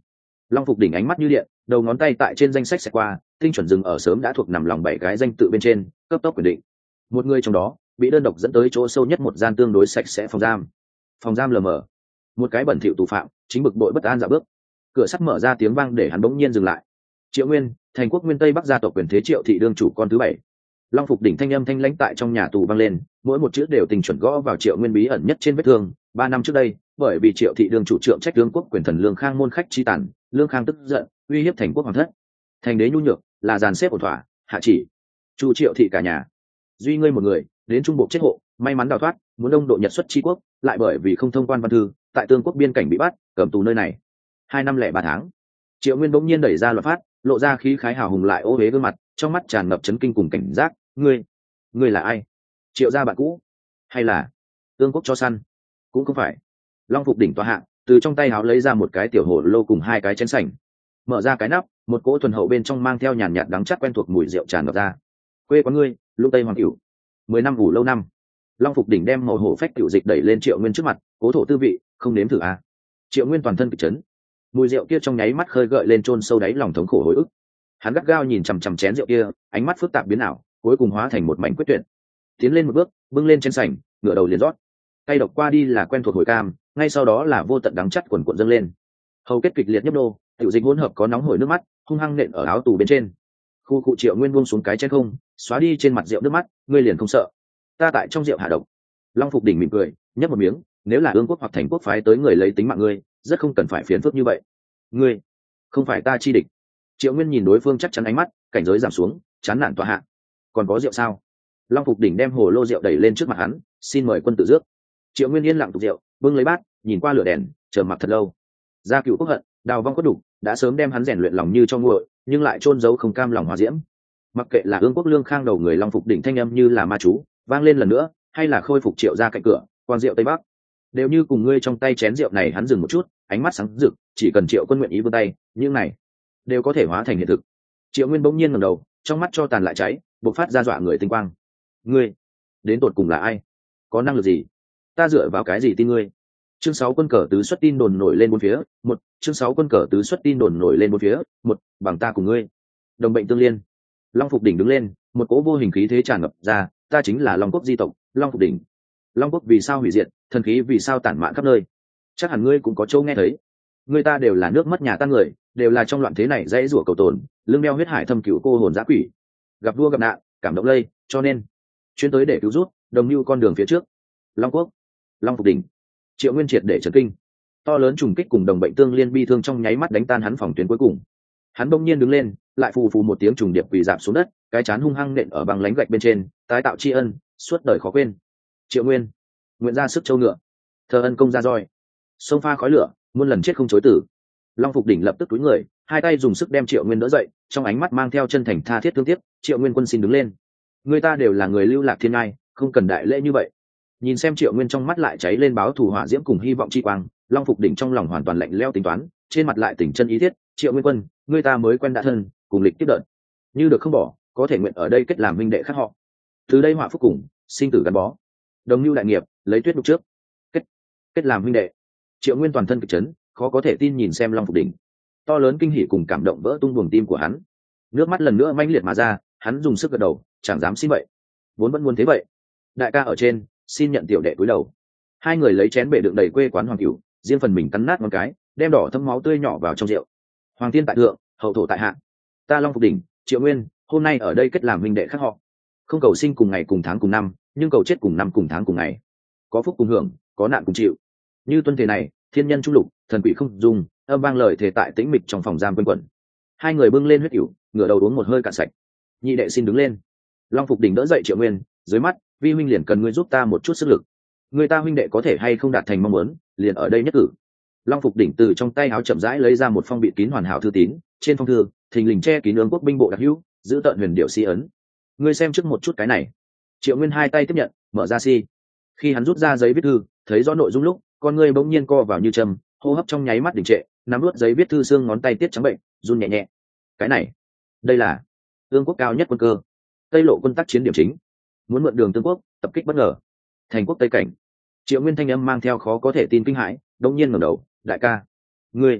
Long Phục đỉnh ánh mắt như điện, đầu ngón tay tại trên danh sách xẹt qua, tinh chuẩn dừng ở sớm đã thuộc nằm lòng bảy cái danh tự bên trên, cấp tốc quyết định. Một người trong đó bị đơn độc dẫn tới chỗ sâu nhất một gian tương đối sạch sẽ phòng giam. Phòng giam lờ mờ, một cái bẩn thỉu tù phạm chính bực bội bất an dạo bước. Cửa sắt mở ra tiếng vang để hắn bỗng nhiên dừng lại. Triệu Nguyên, thành quốc nguyên tây bắc gia tộc quyền thế Triệu thị đương chủ con thứ bảy. Long Phục đỉnh thanh âm thanh lãnh tại trong nhà tù vang lên, mỗi một chữ đều tình chuẩn gõ vào Triệu Nguyên bí ẩn nhất trên vết thương. Ba năm trước đây, bởi vì Triệu thị đương chủ trượng trách tướng quốc quyền thần Lương Khang môn khách chi tàn, Lương Khang tức giận, uy hiếp thành quốc hoàng thất. Thành đế nhu nhược, là dàn xếp ổn thỏa, hạ chỉ chu Triệu thị cả nhà. Duy ngươi một người, đến trung bộ chết hộ, may mắn đào thoát, muốn đông độ nhật xuất tri quốc, lại bởi vì không thông quan văn thư, tại tương quốc biên cảnh bị bắt, cầm tù nơi này hai năm lẻ ba tháng. Triệu Nguyên bỗng nhiên đẩy ra luật phát, lộ ra khí khái hào hùng lại ô huế gương mặt, trong mắt tràn ngập chấn kinh cùng cảnh giác. Ngươi, ngươi là ai? Triệu gia bạn cũ, hay là tương quốc cho săn? Cũng không phải. Long Phục đỉnh tòa hạ, từ trong tay háo lấy ra một cái tiểu hồ lô cùng hai cái chén sành, mở ra cái nắp, một cỗ thuần hậu bên trong mang theo nhàn nhạt đắng chát quen thuộc mùi rượu tràn ngập ra. Quê quán ngươi, lúc tây hoàng cửu, mười năm ngủ lâu năm. Long Phục đỉnh đem màu hổ phách tiểu dịch đẩy lên Triệu Nguyên trước mặt, cố thổ tư vị, không nếm thử à? Triệu Nguyên toàn thân kịch chấn, mùi rượu kia trong nháy mắt khơi gợi lên chôn sâu đáy lòng thống khổ hồi ức. Hắn gắt gao nhìn chằm chằm chén rượu kia, ánh mắt phức tạp biến ảo, cuối cùng hóa thành một mảnh quyết tuyệt. Tiến lên một bước, bưng lên trên sảnh, ngửa đầu liền rót. Tay độc qua đi là quen thuộc hồi cam, ngay sau đó là vô tận đắng chắt quần cuộn dâng lên. Hầu kết kịch liệt nhấp nô, tiểu dịch hỗn hợp có nóng hổi nước mắt, hung hăng nện ở áo tù bên trên. Khu cụ Triệu Nguyên buông xuống cái chén không, xóa đi trên mặt rượu nước mắt, ngươi liền không sợ? Ta tại trong rượu hạ độc. Long Phục đỉnh mỉm cười, nhấp một miếng, nếu là ương quốc hoặc thành quốc phái tới người lấy tính mạng ngươi, rất không cần phải phiền phức như vậy. Ngươi không phải ta chi địch. Triệu Nguyên nhìn đối phương chắc chắn ánh mắt, cảnh giới giảm xuống, chán nản tọa hạ. Còn có rượu sao? Long Phục đỉnh đem hồ lô rượu đẩy lên trước mặt hắn, xin mời quân tự rước. Triệu Nguyên yên lặng tục rượu, bưng lấy bát, nhìn qua lửa đèn, chờ mặc thật lâu. Gia cựu quốc hận, đào vong cốt đủ, đã sớm đem hắn rèn luyện lòng như cho nguội, nhưng lại chôn giấu không cam lòng hòa diễm. Mặc kệ là ương quốc Lương Khang đầu người Long Phục đỉnh thanh âm như là ma chú, vang lên lần nữa, hay là khôi phục Triệu ra cạnh cửa, quan rượu tây bắc, đều như cùng ngươi trong tay chén rượu này. Hắn dừng một chút, ánh mắt sáng rực, chỉ cần Triệu quân nguyện ý vươn tay, những này đều có thể hóa thành hiện thực. Triệu Nguyên bỗng nhiên ngẩng đầu, trong mắt cho tàn lại cháy, bộc phát ra dọa người tinh quang. Ngươi đến tột cùng là ai? Có năng lực gì? Ta dựa vào cái gì tin ngươi? Chương sáu quân cờ tứ xuất tin đồn nổi lên bốn phía, một, chương sáu quân cờ tứ xuất tin đồn nổi lên bốn phía, một, bằng ta cùng ngươi. Đồng bệnh tương liên. Long Phục đỉnh đứng lên, một cỗ vô hình khí thế tràn ngập ra, ta chính là Long quốc di tộc, Long Phục đỉnh. Long quốc vì sao hủy diệt, thần khí vì sao tản mạn khắp nơi? Chắc hẳn ngươi cũng có châu nghe thấy. Người ta đều là nước mất nhà tan người, đều là trong loạn thế này dãy rủa cầu tồn, lưng đeo huyết hải thâm cửu cô hồn dã quỷ. Gặp vua gặp nạn, cảm động lây, cho nên chuyên tới để cứu rút, đồng mưu con đường phía trước. Long quốc, Long Phục đỉnh. Triệu Nguyên triệt để chấn kinh, to lớn trùng kích cùng đồng bệnh tương liên bi thương trong nháy mắt đánh tan hắn phòng tuyến cuối cùng. Hắn bỗng nhiên đứng lên, lại phù phù một tiếng trùng điệp quỳ dạp xuống đất, cái chán hung hăng nện ở bằng lánh gạch bên trên, tái tạo tri ân, suốt đời khó quên. Triệu Nguyên, nguyện ra sức châu ngựa, thờ ân công ra roi, sông pha khói lửa, muôn lần chết không chối tử. Long Phục đỉnh lập tức túi người, hai tay dùng sức đem Triệu Nguyên đỡ dậy, trong ánh mắt mang theo chân thành tha thiết thương tiếc. Triệu Nguyên quân xin đứng lên, người ta đều là người lưu lạc thiên ngai, không cần đại lễ như vậy. Nhìn xem Triệu Nguyên trong mắt lại cháy lên báo thù hỏa diễm cùng hy vọng chi quang, Long Phục đỉnh trong lòng hoàn toàn lạnh lẽo tính toán, trên mặt lại tỉnh chân ý thiết. Triệu Nguyên quân, người ta mới quen đã thân, cùng lịch tiếp đợt, như được không bỏ, có thể nguyện ở đây kết làm huynh đệ khác họ, từ đây họa phúc cùng, sinh tử gắn bó, đồng lưu đại nghiệp, lấy tuyết đục trước, kết kết làm huynh đệ. Triệu Nguyên toàn thân kịch chấn, khó có thể tin nhìn xem Long Phục đỉnh, to lớn kinh hỉ cùng cảm động vỡ tung buồng tim của hắn, nước mắt lần nữa mãnh liệt mà ra. Hắn dùng sức gật đầu, chẳng dám xin vậy, vốn vẫn muốn thế vậy. Đại ca ở trên, xin nhận tiểu đệ cúi đầu. Hai người lấy chén bể đựng đầy quê quán hoàng cửu, riêng phần mình cắn nát một cái, đem đỏ thấm máu tươi nhỏ vào trong rượu. Hoàng tiên tại thượng, hậu thổ tại hạ. Ta Long Phục đỉnh, Triệu Nguyên, hôm nay ở đây kết làm huynh đệ khác họ, không cầu sinh cùng ngày cùng tháng cùng năm, nhưng cầu chết cùng năm cùng tháng cùng ngày, có phúc cùng hưởng, có nạn cùng chịu. Như tuân thể này, thiên nhân trung lục, thần quỷ không dùng, âm vang lời thể tại tĩnh mịch trong phòng giam quanh quẩn. Hai người bưng lên huyết cửu, ngửa đầu uống một hơi cạn sạch. Nhị đệ xin đứng lên. Long Phục đỉnh đỡ dậy Triệu Nguyên, dưới mắt vi huynh liền cần ngươi giúp ta một chút sức lực. Người ta huynh đệ có thể hay không đạt thành mong muốn, liền ở đây nhất cử. Long Phục đỉnh từ trong tay áo chậm rãi lấy ra một phong bịt kín hoàn hảo thư tín, trên phong thư thình lình che kín ương quốc binh bộ đặc hữu, giữ tận huyền điệu si ấn. Ngươi xem trước một chút cái này. Triệu Nguyên hai tay tiếp nhận, mở ra si. Khi hắn rút ra giấy viết thư, thấy rõ nội dung lúc, con ngươi bỗng nhiên co vào như châm, hô hấp trong nháy mắt đình trệ, nắm nuốt giấy viết thư xương ngón tay tiết trắng bệnh, run nhẹ nhẹ. Cái này, đây là ương quốc cao nhất quân cơ, tây lộ quân tác chiến điểm chính, muốn mượn đường tương quốc tập kích bất ngờ thành quốc tây cảnh. Triệu Nguyên thanh âm mang theo khó có thể tin kinh hãi, đột nhiên ngẩng đầu, đại ca, ngươi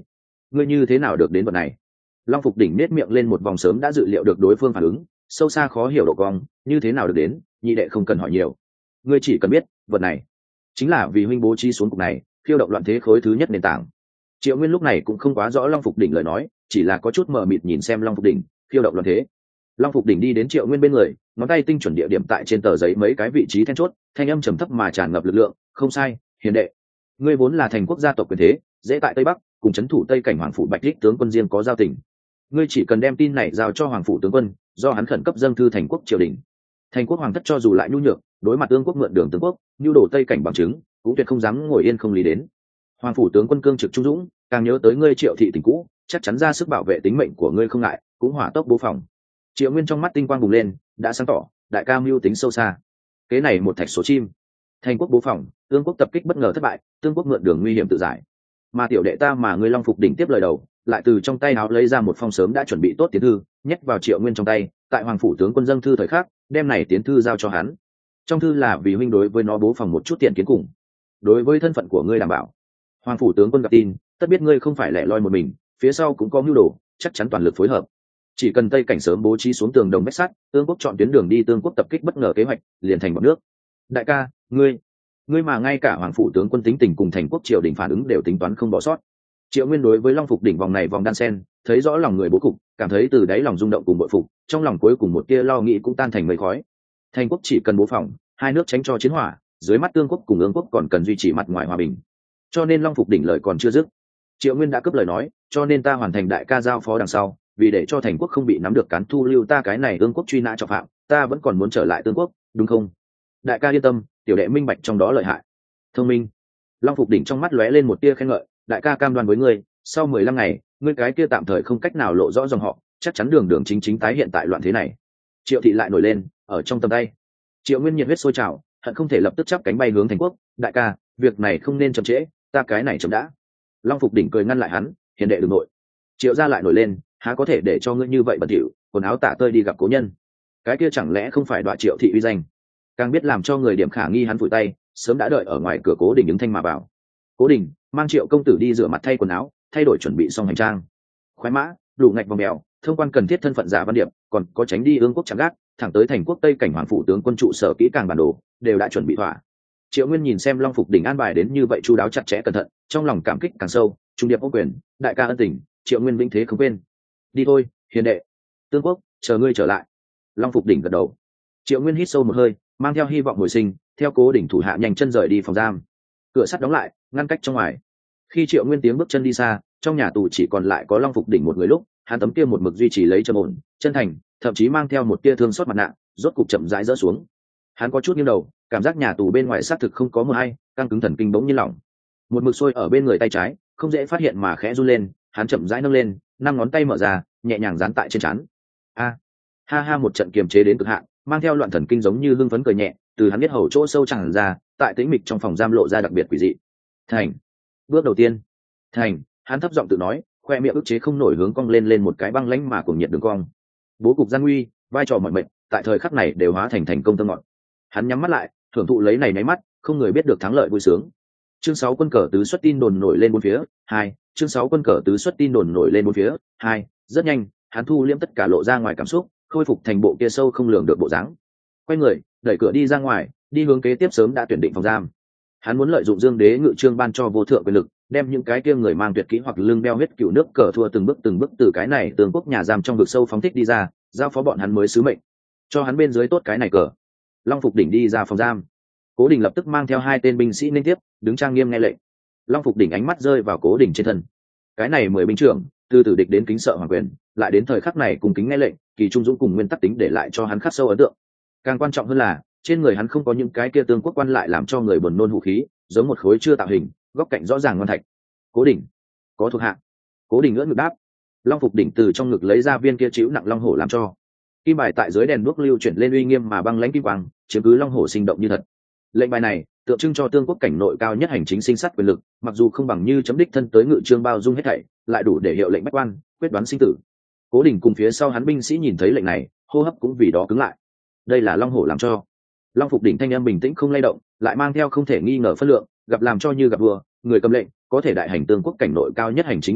ngươi như thế nào được đến vật này? Long Phục đỉnh nết miệng lên một vòng, sớm đã dự liệu được đối phương phản ứng, sâu xa khó hiểu độ cong, như thế nào được đến, nhị đệ không cần hỏi nhiều, ngươi chỉ cần biết vật này chính là vì huynh bố trí xuống cục này, khiêu động loạn thế khối thứ nhất nền tảng. Triệu Nguyên lúc này cũng không quá rõ Long Phục đỉnh lời nói, chỉ là có chút mờ mịt nhìn xem Long Phục đỉnh khiêu động loạn thế. Long Phục đỉnh đi đến Triệu Nguyên bên người, ngón tay tinh chuẩn địa điểm tại trên tờ giấy mấy cái vị trí then chốt, thanh âm trầm thấp mà tràn ngập lực lượng, không sai, hiền đệ, ngươi vốn là thành quốc gia tộc quyền thế, dễ tại Tây Bắc, cùng trấn thủ Tây cảnh hoàng phủ Bạch Lịch tướng quân riêng có giao tình. Ngươi chỉ cần đem tin này giao cho hoàng phủ tướng quân, do hắn khẩn cấp dâng thư thành quốc triều đình. Thành quốc hoàng thất cho dù lại nhu nhược, đối mặt tương quốc mượn đường tướng quốc, nhu đồ Tây cảnh bằng chứng, cũng tuyệt không dám ngồi yên không lý đến. Hoàng phủ tướng quân cương trực trung dũng, càng nhớ tới ngươi Triệu thị tình cũ, chắc chắn ra sức bảo vệ tính mệnh của ngươi không ngại, cũng hỏa tốc bố phòng. Triệu Nguyên trong mắt tinh quang bùng lên, đã sáng tỏ, đại ca mưu tính sâu xa. Kế này một thạch số chim, thành quốc bố phòng, tương quốc tập kích bất ngờ thất bại, tương quốc mượn đường nguy hiểm tự giải. Mà tiểu đệ ta mà ngươi Long Phục đỉnh tiếp lời đầu, lại từ trong tay áo lấy ra một phong sớm đã chuẩn bị tốt tiến thư, nhét vào Triệu Nguyên trong tay, tại hoàng phủ tướng quân dâng thư thời khắc, đem này tiến thư giao cho hắn. Trong thư là vì huynh đối với nó bố phòng một chút tiện kiến cùng, đối với thân phận của ngươi đảm bảo. Hoàng phủ tướng quân gặp tin, tất biết ngươi không phải lẻ loi một mình, phía sau cũng có mưu đồ, chắc chắn toàn lực phối hợp. Chỉ cần Tây cảnh sớm bố trí xuống tường đồng vách sắt, tương quốc chọn tuyến đường đi tương quốc tập kích bất ngờ kế hoạch, liền thành bọn nước. Đại ca, ngươi, ngươi mà ngay cả hoàng phủ tướng quân tính tình cùng thành quốc triều đình phản ứng đều tính toán không bỏ sót. Triệu Nguyên đối với Long Phục đỉnh vòng này vòng đan sen, thấy rõ lòng người bố cục, cảm thấy từ đáy lòng rung động cùng bội phục, trong lòng cuối cùng một tia lo nghĩ cũng tan thành mây khói. Thành quốc chỉ cần bố phòng, hai nước tránh cho chiến hỏa, dưới mắt tương quốc cùng ương quốc còn cần duy trì mặt ngoài hòa bình. Cho nên Long Phục đỉnh lời còn chưa dứt, Triệu Nguyên đã cướp lời nói, cho nên ta hoàn thành đại ca giao phó đằng sau, vì để cho thành quốc không bị nắm được cán thu lưu ta cái này ương quốc truy nã trọng phạm, ta vẫn còn muốn trở lại tương quốc, đúng không? Đại ca yên tâm, tiểu đệ minh bạch trong đó lợi hại. Thông minh. Long Phục đỉnh trong mắt lóe lên một tia khen ngợi, đại ca cam đoan với ngươi, sau mười lăm ngày, ngươi cái kia tạm thời không cách nào lộ rõ dòng họ, chắc chắn đường đường chính chính tái hiện tại loạn thế này. Triệu thị lại nổi lên, ở trong tầm tay. Triệu Nguyên nhiệt huyết sôi trào, hận không thể lập tức chắp cánh bay hướng thành quốc, đại ca, việc này không nên chậm trễ, ta cái này chậm đã. Long Phục đỉnh cười ngăn lại hắn, hiền đệ đừng nội. Triệu gia lại nổi lên, há có thể để cho ngươi như vậy bẩn thỉu, quần áo tả tơi đi gặp cố nhân, cái kia chẳng lẽ không phải đoạ Triệu thị uy danh? Càng biết làm cho người điểm khả nghi hắn phủi tay, sớm đã đợi ở ngoài cửa Cố Đình ứng thanh mà vào. Cố Đình mang Triệu công tử đi rửa mặt thay quần áo, thay đổi chuẩn bị xong hành trang. Khoái mã, đủ ngạch vòng mèo, thông quan cần thiết thân phận giả văn điệp, còn có tránh đi ương quốc chẳng gác, thẳng tới thành quốc Tây cảnh hoàng phủ tướng quân trụ sở kỹ càng bản đồ, đều đã chuẩn bị thỏa. Triệu Nguyên nhìn xem Long Phục đỉnh an bài đến như vậy chu đáo chặt chẽ cẩn thận, trong lòng cảm kích càng sâu, trung điệp ô quyền, đại ca ân tình, Triệu Nguyên vinh thế không quên. Đi thôi, hiền đệ. Tương quốc, chờ ngươi trở lại. Long Phục đỉnh gật đầu. Triệu Nguyên hít sâu một hơi, mang theo hy vọng hồi sinh, theo Cố đỉnh thủ hạ nhanh chân rời đi phòng giam. Cửa sắt đóng lại, ngăn cách trong ngoài. Khi Triệu Nguyên tiếng bước chân đi xa, trong nhà tù chỉ còn lại có Long Phục đỉnh một người lúc, hắn tấm kia một mực duy trì lấy trầm ổn, chân thành, thậm chí mang theo một tia thương xót mặt nạ, rốt cục chậm rãi rỡ xuống. Hắn có chút nghiêng đầu, cảm giác nhà tù bên ngoài xác thực không có mưa hay, căng cứng thần kinh bỗng nhiên lỏng. Một mực sôi ở bên người tay trái, không dễ phát hiện mà khẽ run lên, hắn chậm rãi nâng lên, năm ngón tay mở ra, nhẹ nhàng dán tại trên trán. A, ha ha, một trận kiềm chế đến cực hạn, mang theo loạn thần kinh giống như hưng phấn cười nhẹ, từ hắn biết hầu chỗ sâu tràn ra, tại tĩnh mịch trong phòng giam lộ ra đặc biệt quỷ dị. Thành. Bước đầu tiên. Thành, hắn thấp giọng tự nói, khoe miệng ức chế không nổi hướng cong lên lên một cái băng lãnh mà cuồng nhiệt đường cong. Bố cục gian nguy, vai trò mọi mệnh, tại thời khắc này đều hóa thành thành công thơ ngọt. Hắn nhắm mắt lại, thưởng thụ lấy này nháy mắt, không người biết được thắng lợi vui sướng. Chương sáu quân cờ tứ xuất tin đồn nổi lên bốn phía, hai, chương sáu quân cờ tứ xuất tin đồn nổi lên bốn phía, hai, rất nhanh, hắn thu liễm tất cả lộ ra ngoài cảm xúc, khôi phục thành bộ kia sâu không lường được bộ dáng. Quay người, đẩy cửa đi ra ngoài, đi hướng kế tiếp sớm đã tuyển định phòng giam. Hắn muốn lợi dụng Dương Đế Ngự Trương ban cho vô thượng quyền lực, đem những cái kia người mang tuyệt kỹ hoặc lưng đeo huyết cựu nước cờ thua từng bước từng bước từ cái này tường quốc nhà giam trong vực sâu phóng thích đi ra, giao phó bọn hắn mới sứ mệnh, cho hắn bên dưới tốt cái này cờ. Long Phục đỉnh đi ra phòng giam, Cố Đình lập tức mang theo hai tên binh sĩ liên tiếp, đứng trang nghiêm nghe lệnh. Long Phục đỉnh ánh mắt rơi vào Cố Đình trên thân. Cái này mười binh trưởng, từ tử địch đến kính sợ hoàng quyền, lại đến thời khắc này cùng kính nghe lệnh, kỳ trung dũng cùng nguyên tắc tính để lại cho hắn khắc sâu ấn tượng. Càng quan trọng hơn là, trên người hắn không có những cái kia tương quốc quan lại làm cho người buồn nôn vũ khí, giống một khối chưa tạo hình, góc cạnh rõ ràng ngon thạch. Cố Đình, có thuộc hạ. Cố Đình ngỡ ngực đáp. Long Phục đỉnh từ trong ngực lấy ra viên kia chịu nặng long hổ làm cho. Kim bài tại dưới đèn đuốc lưu chuyển lên uy nghiêm mà băng lãnh kim quang, chiếm cứ long hổ sinh động như thật. Lệnh bài này tượng trưng cho tương quốc cảnh nội cao nhất hành chính sinh sát quyền lực, mặc dù không bằng như chấm đích thân tới Ngự Trương bao dung hết thảy, lại đủ để hiệu lệnh bách quan, quyết đoán sinh tử. Cố Đình cùng phía sau hắn binh sĩ nhìn thấy lệnh này, hô hấp cũng vì đó cứng lại. Đây là long hổ làm cho. Long Phục đỉnh thanh âm bình tĩnh không lay động, lại mang theo không thể nghi ngờ phân lượng, gặp làm cho như gặp vua, người cầm lệnh, có thể đại hành tương quốc cảnh nội cao nhất hành chính quyền lực,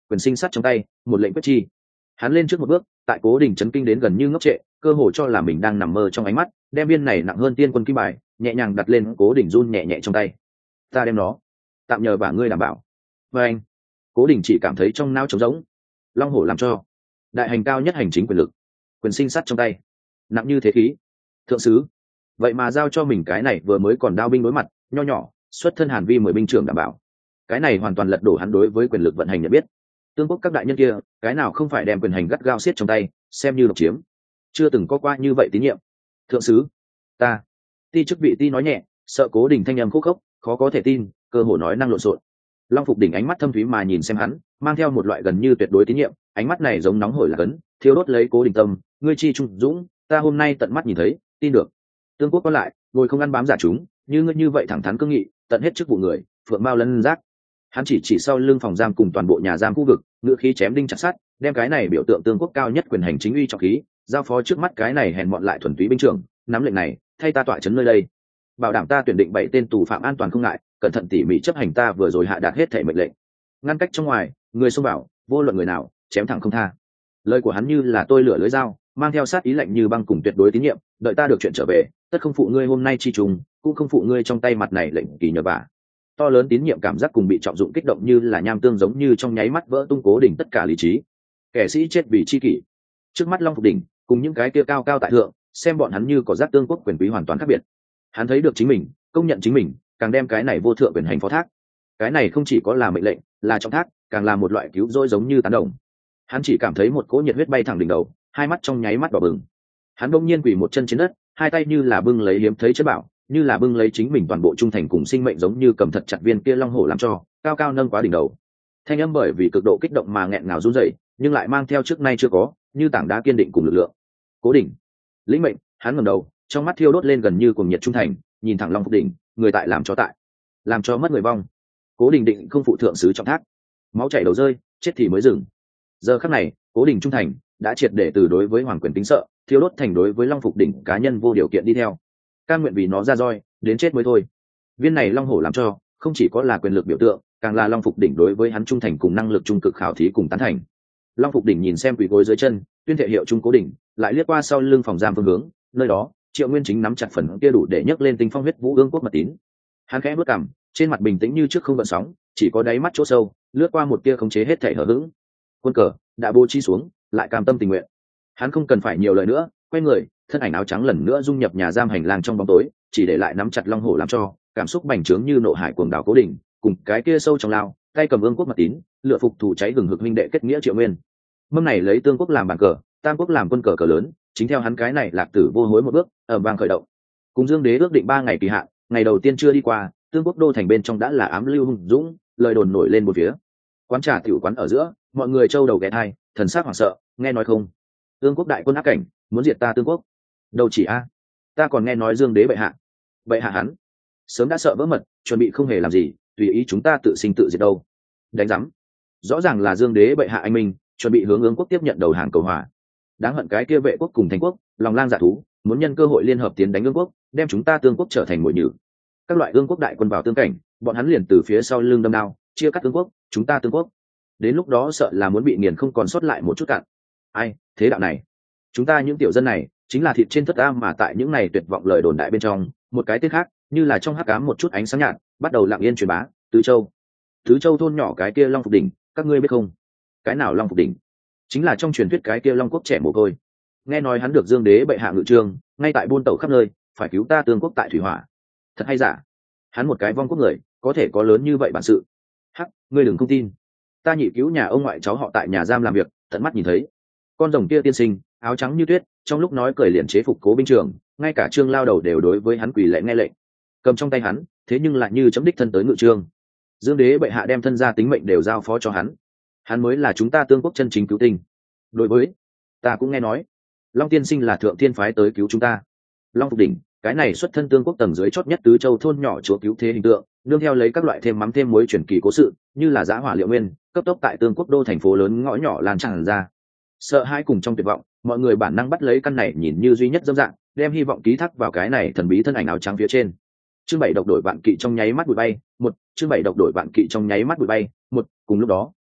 quyền sinh sắt trong tay, một lệnh quyết chi. Hắn lên trước một bước, tại Cố Đình chấn kinh đến gần như ngốc trệ, cơ hồ cho là mình đang nằm mơ trong ánh mắt, đem viên này nặng hơn tiên quân kim bài nhẹ nhàng đặt lên Cố Đình run nhẹ nhẹ trong tay. Ta đem nó, tạm nhờ bà ngươi đảm bảo. Và anh, Cố Đình chỉ cảm thấy trong não trống rỗng. Long hổ làm cho đại hành cao nhất hành chính quyền lực, quyền sinh sắt trong tay, nặng như thế khí. Thượng sứ, vậy mà giao cho mình cái này vừa mới còn đao binh đối mặt, nho nhỏ, xuất thân Hàn Vi mười binh trưởng đảm bảo. Cái này hoàn toàn lật đổ hắn đối với quyền lực vận hành nhận biết. Tương quốc các đại nhân kia, cái nào không phải đem quyền hành gắt gao siết trong tay, xem như độc chiếm. Chưa từng có qua như vậy tín nhiệm. Thượng sứ, ta, ti chức vị ti nói nhẹ, sợ Cố Đình thanh âm khúc khốc, khó có thể tin, cơ hồ nói năng lộn xộn. Long Phục Đỉnh ánh mắt thâm thúy mà nhìn xem hắn, mang theo một loại gần như tuyệt đối tín nhiệm, ánh mắt này giống nóng hổi là cấn, thiêu đốt lấy Cố Đình tâm, ngươi chi trung dũng, ta hôm nay tận mắt nhìn thấy, tin được. Tương quốc có lại, ngồi không ăn bám giả chúng, như ngươi như vậy thẳng thắn cương nghị, tận hết chức vụ người, phượng mao lân giác. Hắn chỉ chỉ sau lưng phòng giam cùng toàn bộ nhà giam khu vực, ngựa khí chém đinh chặt sắt, đem cái này biểu tượng tương quốc cao nhất quyền hành chính uy trọng khí, giao phó trước mắt cái này hèn mọn lại thuần túy binh trưởng, nắm lệnh này, thay ta tọa trấn nơi đây, bảo đảm ta tuyển định bảy tên tù phạm an toàn không ngại, cẩn thận tỉ mỉ chấp hành ta vừa rồi hạ đạt hết thể mệnh lệnh. Ngăn cách trong ngoài, người xông vào, vô luận người nào, chém thẳng không tha. Lời của hắn như là tôi lửa lưới dao, mang theo sát ý lạnh như băng cùng tuyệt đối tín nhiệm, đợi ta được chuyện trở về, tất không phụ ngươi hôm nay chi trùng, cũng không phụ ngươi trong tay mặt này lệnh kỳ nhờ vả. To lớn tín nhiệm cảm giác cùng bị trọng dụng kích động như là nham tương giống như trong nháy mắt vỡ tung Cố Đình tất cả lý trí. Kẻ sĩ chết vì chi kỷ. Trước mắt Long Phục Đỉnh cùng những cái kia cao cao tại thượng, xem bọn hắn như có giác tương quốc quyền quý hoàn toàn khác biệt. Hắn thấy được chính mình, công nhận chính mình, càng đem cái này vô thượng quyền hành phó thác. Cái này không chỉ có là mệnh lệnh, là trọng thác, càng là một loại cứu rỗi giống như tán đồng. Hắn chỉ cảm thấy một cỗ nhiệt huyết bay thẳng đỉnh đầu, hai mắt trong nháy mắt đỏ bừng. Hắn bỗng nhiên quỳ một chân trên đất, hai tay như là bưng lấy hiếm thấy chất bảo, như là bưng lấy chính mình toàn bộ trung thành cùng sinh mệnh, giống như cầm thật chặt viên kia long hổ làm cho cao cao nâng quá đỉnh đầu. Thanh âm bởi vì cực độ kích động mà nghẹn ngào run rẩy, nhưng lại mang theo trước nay chưa có, như tảng đá kiên định cùng lực lượng. Cố Đình, lĩnh mệnh. Hắn ngẩng đầu, trong mắt thiêu đốt lên gần như cuồng nhiệt trung thành, nhìn thẳng Long Phục Đỉnh, người tại làm cho tại, làm cho mất người vong. Cố Đình định không phụ thượng sứ trọng thác, máu chảy đầu rơi, chết thì mới dừng. Giờ khắc này, Cố Đình trung thành đã triệt để từ đối với hoàng quyền kính sợ, thiêu đốt thành đối với Long Phục Đỉnh cá nhân vô điều kiện đi theo. Cam nguyện vì nó ra roi, đến chết mới thôi. Viên này long hổ làm cho, không chỉ có là quyền lực biểu tượng, càng là Long Phục Đỉnh đối với hắn trung thành cùng năng lực trung cực khảo thí cùng tán thành. Long Phục Đỉnh nhìn xem quỳ gối dưới chân, tuyên thệ hiệu trung Cố Đình, lại liếc qua sau lưng phòng giam phương hướng, nơi đó, Triệu Nguyên Chính nắm chặt phần kia đủ để nhấc lên tinh phong huyết vũ ương quốc mật tín. Hắn khẽ bước cằm, trên mặt bình tĩnh như trước không gợn sóng, chỉ có đáy mắt chỗ sâu, lướt qua một tia khống chế hết thể hở hững. Quân cờ đã bố trí xuống, lại cam tâm tình nguyện. Hắn không cần phải nhiều lời nữa, quay người, thân ảnh áo trắng lần nữa dung nhập nhà giam hành lang trong bóng tối, chỉ để lại nắm chặt long hổ làm cho, cảm xúc bành trướng như nộ hải cuồng đảo Cố Đình, cùng cái kia sâu trong lao, tay cầm ương quốc mật tín, lựa phục thủ cháy gừng hực huynh đệ kết nghĩa Triệu Nguyên. Mâm này lấy tương quốc làm bàn cờ, tam quốc làm quân cờ cờ lớn, chính theo hắn cái này lạc tử vô hối một bước, ở vang khởi động. Cùng Dương Đế ước định ba ngày kỳ hạn, ngày đầu tiên chưa đi qua, tương quốc đô thành bên trong đã là ám lưu hùng dũng, lời đồn nổi lên một phía. Quán trà tiểu quán ở giữa, mọi người trâu đầu ghé thai, thần sắc hoảng sợ, nghe nói không? Tương quốc đại quân áp cảnh, muốn diệt ta tương quốc. Đâu chỉ a, ta còn nghe nói Dương Đế bệ hạ, bệ hạ hắn sớm đã sợ vỡ mật, chuẩn bị không hề làm gì, tùy ý chúng ta tự sinh tự diệt đâu. Đánh rắm, rõ ràng là Dương Đế bệ hạ anh minh, chuẩn bị hướng ương quốc tiếp nhận đầu hàng cầu hòa. Đáng hận cái kia vệ quốc cùng thành quốc, lòng lang dạ thú, muốn nhân cơ hội liên hợp tiến đánh ương quốc, đem chúng ta tương quốc trở thành mồi nhử. Các loại ương quốc đại quân vào tương cảnh, bọn hắn liền từ phía sau lưng đâm đao, chia cắt tương quốc, chúng ta tương quốc. Đến lúc đó sợ là muốn bị nghiền không còn sót lại một chút cạn. Ai, thế đạo này, chúng ta những tiểu dân này, chính là thịt trên thất am mà tại những này tuyệt vọng lời đồn đại bên trong, một cái tên khác, như là trong hắc ám một chút ánh sáng nhạt, bắt đầu lặng yên truyền bá, tứ châu. Tứ châu thôn nhỏ cái kia Long Phục Đỉnh, các ngươi biết không? Cái nào Long Phục Đỉnh? Chính là trong truyền thuyết cái kia Long quốc trẻ mồ côi. Nghe nói hắn được Dương Đế bệ hạ ngự trương, ngay tại buôn tẩu khắp nơi, phải cứu ta tương quốc tại thủy hỏa. Thật hay giả? Hắn một cái vong quốc người, có thể có lớn như vậy bản sự? Hắc, ngươi đừng không tin. Ta nhị cứu nhà ông ngoại cháu họ tại nhà giam làm việc, tận mắt nhìn thấy. Con rồng kia tiên sinh, áo trắng như tuyết, trong lúc nói cười liền chế phục Cố binh trưởng, ngay cả trương lao đầu đều đối với hắn quỳ lệ nghe lệnh. Cầm trong tay hắn, thế nhưng lại như chấm đích thân tới ngự trương. Dương Đế bệ hạ đem thân gia tính mệnh đều giao phó cho hắn. Hắn mới là chúng ta tương quốc chân chính cứu tinh. Đối với ta cũng nghe nói, Long tiên sinh là thượng thiên phái tới cứu chúng ta. Long Phục Đỉnh, cái này xuất thân tương quốc tầng dưới chót nhất tứ châu thôn nhỏ chúa cứu thế hình tượng, nương theo lấy các loại thêm mắm thêm muối truyền kỳ cố sự, như là giá hỏa liệu nguyên, cấp tốc tại tương quốc đô thành phố lớn ngõ nhỏ lan tràn ra. Sợ hãi cùng trong tuyệt vọng, mọi người bản năng bắt lấy căn này nhìn như duy nhất dâm dạng, đem hy vọng ký thác vào cái này thần bí thân ảnh áo trắng phía trên. Chương bảy độc đổi vạn kỵ trong nháy mắt bụi bay, một, chương bảy độc đổi vạn kỵ trong nháy mắt bụi bay, một, cùng lúc đó,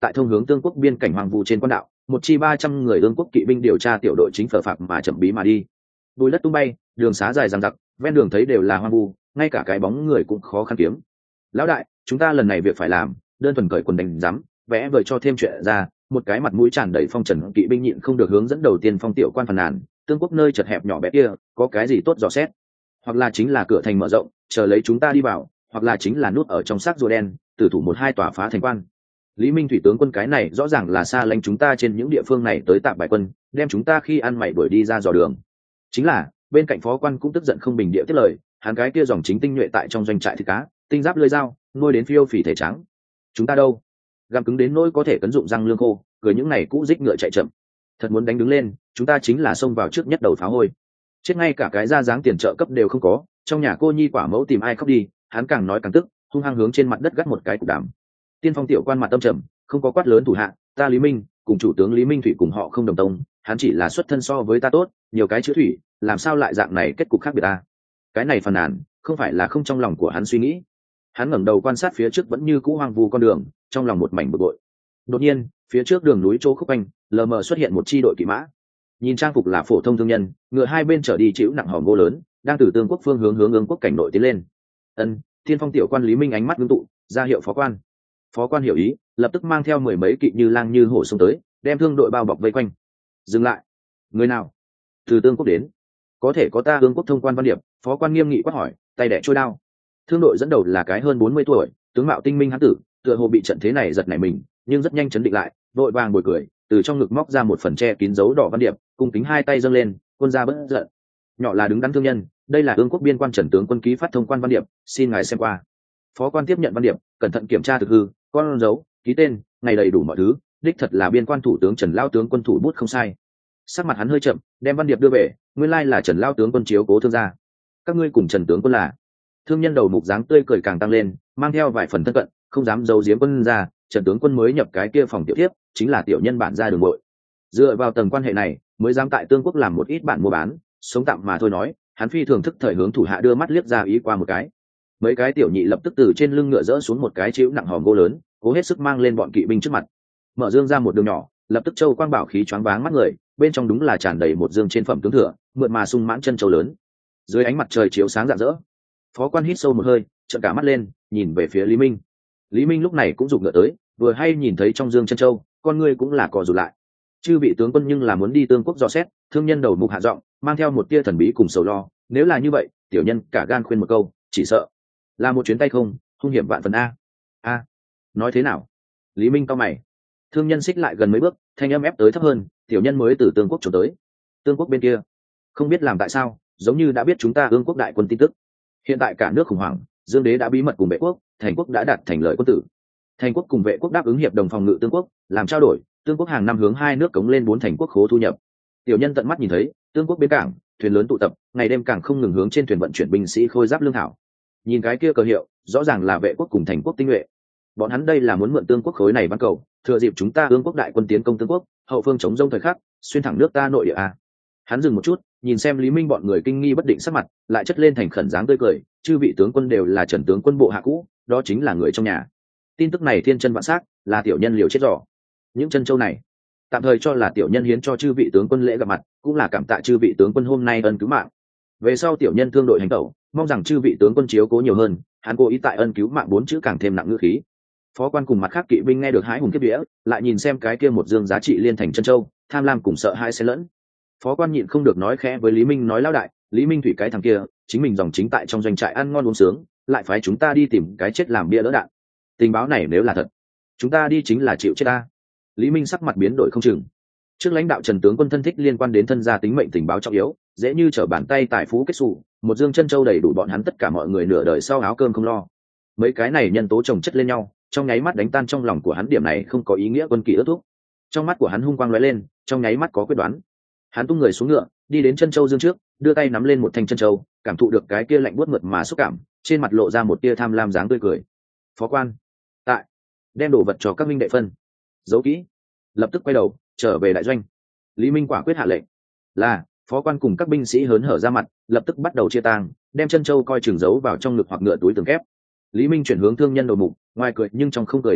tại thông hướng tương quốc biên cảnh hoàng vu trên quan đạo, một chi ba trăm người ương quốc kỵ binh điều tra tiểu đội chính phờ phạc mà chậm bí mà đi. Bùi đất tung bay, đường xá dài dằng dặc, ven đường thấy đều là hoang vu, ngay cả cái bóng người cũng khó khăn kiếm. Lão đại, chúng ta lần này việc phải làm, đơn thuần cởi quần đánh giám, vẽ vời cho thêm chuyện ra. Một cái mặt mũi tràn đầy phong trần kỵ binh nhịn không được hướng dẫn đầu tiên phong tiểu quan phàn nàn, tương quốc nơi chật hẹp nhỏ bé kia, có cái gì tốt dò xét? Hoặc là chính là cửa thành mở rộng, chờ lấy chúng ta đi vào, hoặc là chính là nút ở trong xác rùa đen, tử thủ một hai tòa phá thành quan. Lý Minh thủy tướng quân cái này rõ ràng là xa lánh chúng ta trên những địa phương này tới tạm bài quân, đem chúng ta khi ăn mày đuổi đi ra dò đường. Chính là bên cạnh phó quan cũng tức giận không bình địa tiếp lời, hắn cái kia dòng chính tinh nhuệ tại trong doanh trại thịt cá, tinh giáp lưỡi dao, nuôi đến phiêu phì thể trắng. Chúng ta đâu? Gặm cứng đến nỗi có thể cấn dụng răng lương khô, cười những này cũ dích ngựa chạy chậm. Thật muốn đánh đứng lên, chúng ta chính là xông vào trước nhất đầu phá hôi. Chết ngay cả cái ra dáng tiền trợ cấp đều không có, trong nhà cô nhi quả mẫu tìm ai khóc đi, hắn càng nói càng tức, hung hăng hướng trên mặt đất gắt một cái cục đàm. Tiên phong tiểu quan mặt tâm trầm, không có quát lớn thủ hạ, ta Lý Minh cùng chủ tướng Lý Minh thủy cùng họ không đồng tông, hắn chỉ là xuất thân so với ta tốt, nhiều cái chữ thủy, làm sao lại dạng này kết cục khác biệt ta? Cái này phàn nàn, không phải là không trong lòng của hắn suy nghĩ. Hắn ngẩng đầu quan sát phía trước vẫn như cũ hoang vu con đường, trong lòng một mảnh bực bội. Đột nhiên, phía trước đường núi chỗ khúc quanh, lờ mờ xuất hiện một chi đội kỵ mã. Nhìn trang phục là phổ thông thương nhân, ngựa hai bên trở đi chịu nặng hòm gỗ lớn, đang từ tương quốc phương hướng hướng ương quốc cảnh nội tiến lên. Ân, Thiên Phong tiểu quan Lý Minh ánh mắt ngưng tụ, ra hiệu phó quan. Phó quan hiểu ý, lập tức mang theo mười mấy kỵ như lang như hổ xông tới, đem thương đội bao bọc vây quanh. Dừng lại. Người nào? Từ tương quốc đến. Có thể có ta ương quốc thông quan văn điệp. Phó quan nghiêm nghị quát hỏi, tay đẻ trôi đao. Thương đội dẫn đầu là cái hơn bốn mươi tuổi, tướng mạo tinh minh hán tử, tựa hồ bị trận thế này giật nảy mình, nhưng rất nhanh chấn định lại, vội vàng bồi cười, từ trong ngực móc ra một phần che kín dấu đỏ văn điệp, cung kính hai tay dâng lên, quân gia bất giận. Nhỏ là đứng đắn thương nhân, đây là ương quốc biên quan Trần tướng quân ký phát thông quan văn điệp, xin ngài xem qua. Phó quan tiếp nhận văn điệp, cẩn thận kiểm tra thực hư, con dấu, ký tên, ngày đầy đủ mọi thứ, đích thật là biên quan thủ tướng Trần lao tướng quân thủ bút không sai. Sắc mặt hắn hơi chậm, đem văn điệp đưa về, nguyên lai là Trần lao tướng quân chiếu cố thương gia. Các ngươi cùng Trần tướng quân là? Thương nhân đầu mục dáng tươi cười càng tăng lên, mang theo vài phần thân cận, không dám giấu giếm quân ra, Trần tướng quân mới nhập cái kia phòng tiểu tiếp, chính là tiểu nhân bản gia đường nội. Dựa vào tầng quan hệ này, mới dám tại tương quốc làm một ít bản mua bán, sống tạm mà thôi nói, hắn phi thường thức thời hướng thủ hạ đưa mắt liếc ra ý qua một cái. Mấy cái tiểu nhị lập tức từ trên lưng ngựa dỡ xuống một cái chịu nặng hòm gỗ lớn, cố hết sức mang lên bọn kỵ binh trước mặt. Mở dương ra một đường nhỏ, lập tức châu quang bảo khí choáng váng mắt người, bên trong đúng là tràn đầy một dương trên phẩm tướng thừa, mượt mà sung mãn chân châu lớn. Dưới ánh mặt trời chiếu sáng rạng rỡ, phó quan hít sâu một hơi, trợn cả mắt lên, nhìn về phía Lý Minh. Lý Minh lúc này cũng giục ngựa tới, vừa hay nhìn thấy trong dương chân châu, con ngươi cũng là cò rụt lại. Chư vị tướng quân nhưng là muốn đi tương quốc dò xét, thương nhân đầu mục hạ giọng, mang theo một tia thần bí cùng sầu lo, nếu là như vậy, tiểu nhân cả gan khuyên một câu, chỉ sợ là một chuyến tay không, hung hiểm vạn phần a. A, nói thế nào? Lý Minh cau mày. Thương nhân xích lại gần mấy bước, thanh âm ép tới thấp hơn, tiểu nhân mới từ tương quốc trốn tới. Tương quốc bên kia, không biết làm tại sao, giống như đã biết chúng ta ương quốc đại quân tin tức. Hiện tại cả nước khủng hoảng, Dương Đế đã bí mật cùng Vệ quốc, Thành quốc đã đạt thành lợi quân tử. Thành quốc cùng Vệ quốc đáp ứng hiệp đồng phòng ngự tương quốc, làm trao đổi, tương quốc hàng năm hướng hai nước cống lên bốn thành quốc khố thu nhập. Tiểu nhân tận mắt nhìn thấy, tương quốc bến cảng, thuyền lớn tụ tập, ngày đêm càng không ngừng hướng trên thuyền vận chuyển binh sĩ khôi giáp lương thảo. Nhìn cái kia cờ hiệu, rõ ràng là Vệ quốc cùng Thành quốc tinh nhuệ. Bọn hắn đây là muốn mượn tương quốc khối này ban cầu, thừa dịp chúng ta ương quốc đại quân tiến công tương quốc, hậu phương chống rông thời khắc, xuyên thẳng nước ta nội địa a. Hắn dừng một chút, nhìn xem Lý Minh bọn người kinh nghi bất định sắc mặt, lại chất lên thành khẩn dáng tươi cười, chư vị tướng quân đều là Trần tướng quân bộ hạ cũ, đó chính là người trong nhà. Tin tức này thiên chân vạn xác, là tiểu nhân liều chết rõ. Những chân châu này, tạm thời cho là tiểu nhân hiến cho chư vị tướng quân lễ gặp mặt, cũng là cảm tạ chư vị tướng quân hôm nay ân cứu mạng. Về sau tiểu nhân thương đội hành tẩu, mong rằng chư vị tướng quân chiếu cố nhiều hơn, hắn cố ý tại ân cứu mạng bốn chữ càng thêm nặng ngữ khí. Phó quan cùng mặt khác kỵ binh nghe được hái hùng kiếp vía, lại nhìn xem cái kia một dương giá trị liên thành chân châu, tham lam cùng sợ hãi xen lẫn. Phó quan nhịn không được nói khẽ với Lý Minh nói lão đại, Lý Minh thủy cái thằng kia, chính mình dòng chính tại trong doanh trại ăn ngon uống sướng, lại phái chúng ta đi tìm cái chết làm bia đỡ đạn. Tình báo này nếu là thật, chúng ta đi chính là chịu chết ta. Lý Minh sắc mặt biến đổi không chừng. Trước lãnh đạo Trần tướng quân thân thích liên quan đến thân gia tính mệnh tình báo trọng yếu, dễ như trở bàn tay tài phú kết xù, một dương chân châu đầy đủ bọn hắn tất cả mọi người nửa đời sau áo cơm không lo. Mấy cái này nhân tố chồng chất lên nhau, trong nháy mắt đánh tan trong lòng của hắn điểm này không có ý nghĩa quân kỳ ước thúc. Trong mắt của hắn hung quang lóe lên, trong nháy mắt có quyết đoán. Hắn tung người xuống ngựa, đi đến chân châu dương trước, đưa tay nắm lên một thanh chân châu, cảm thụ được cái kia lạnh buốt mượt mà xúc cảm, trên mặt lộ ra một tia tham lam dáng tươi cười. Phó quan, tại, đem đồ vật cho các minh đệ phân, giấu kỹ, lập tức quay đầu trở về đại doanh. Lý Minh quả quyết hạ lệnh. Là, phó quan cùng các binh sĩ hớn hở ra mặt, lập tức bắt đầu chia tang, đem chân châu coi chừng giấu vào trong ngực hoặc ngựa túi tường kép. Lý Minh chuyển hướng thương nhân đầu mục, ngoài cười nhưng trong không cười địa đạo,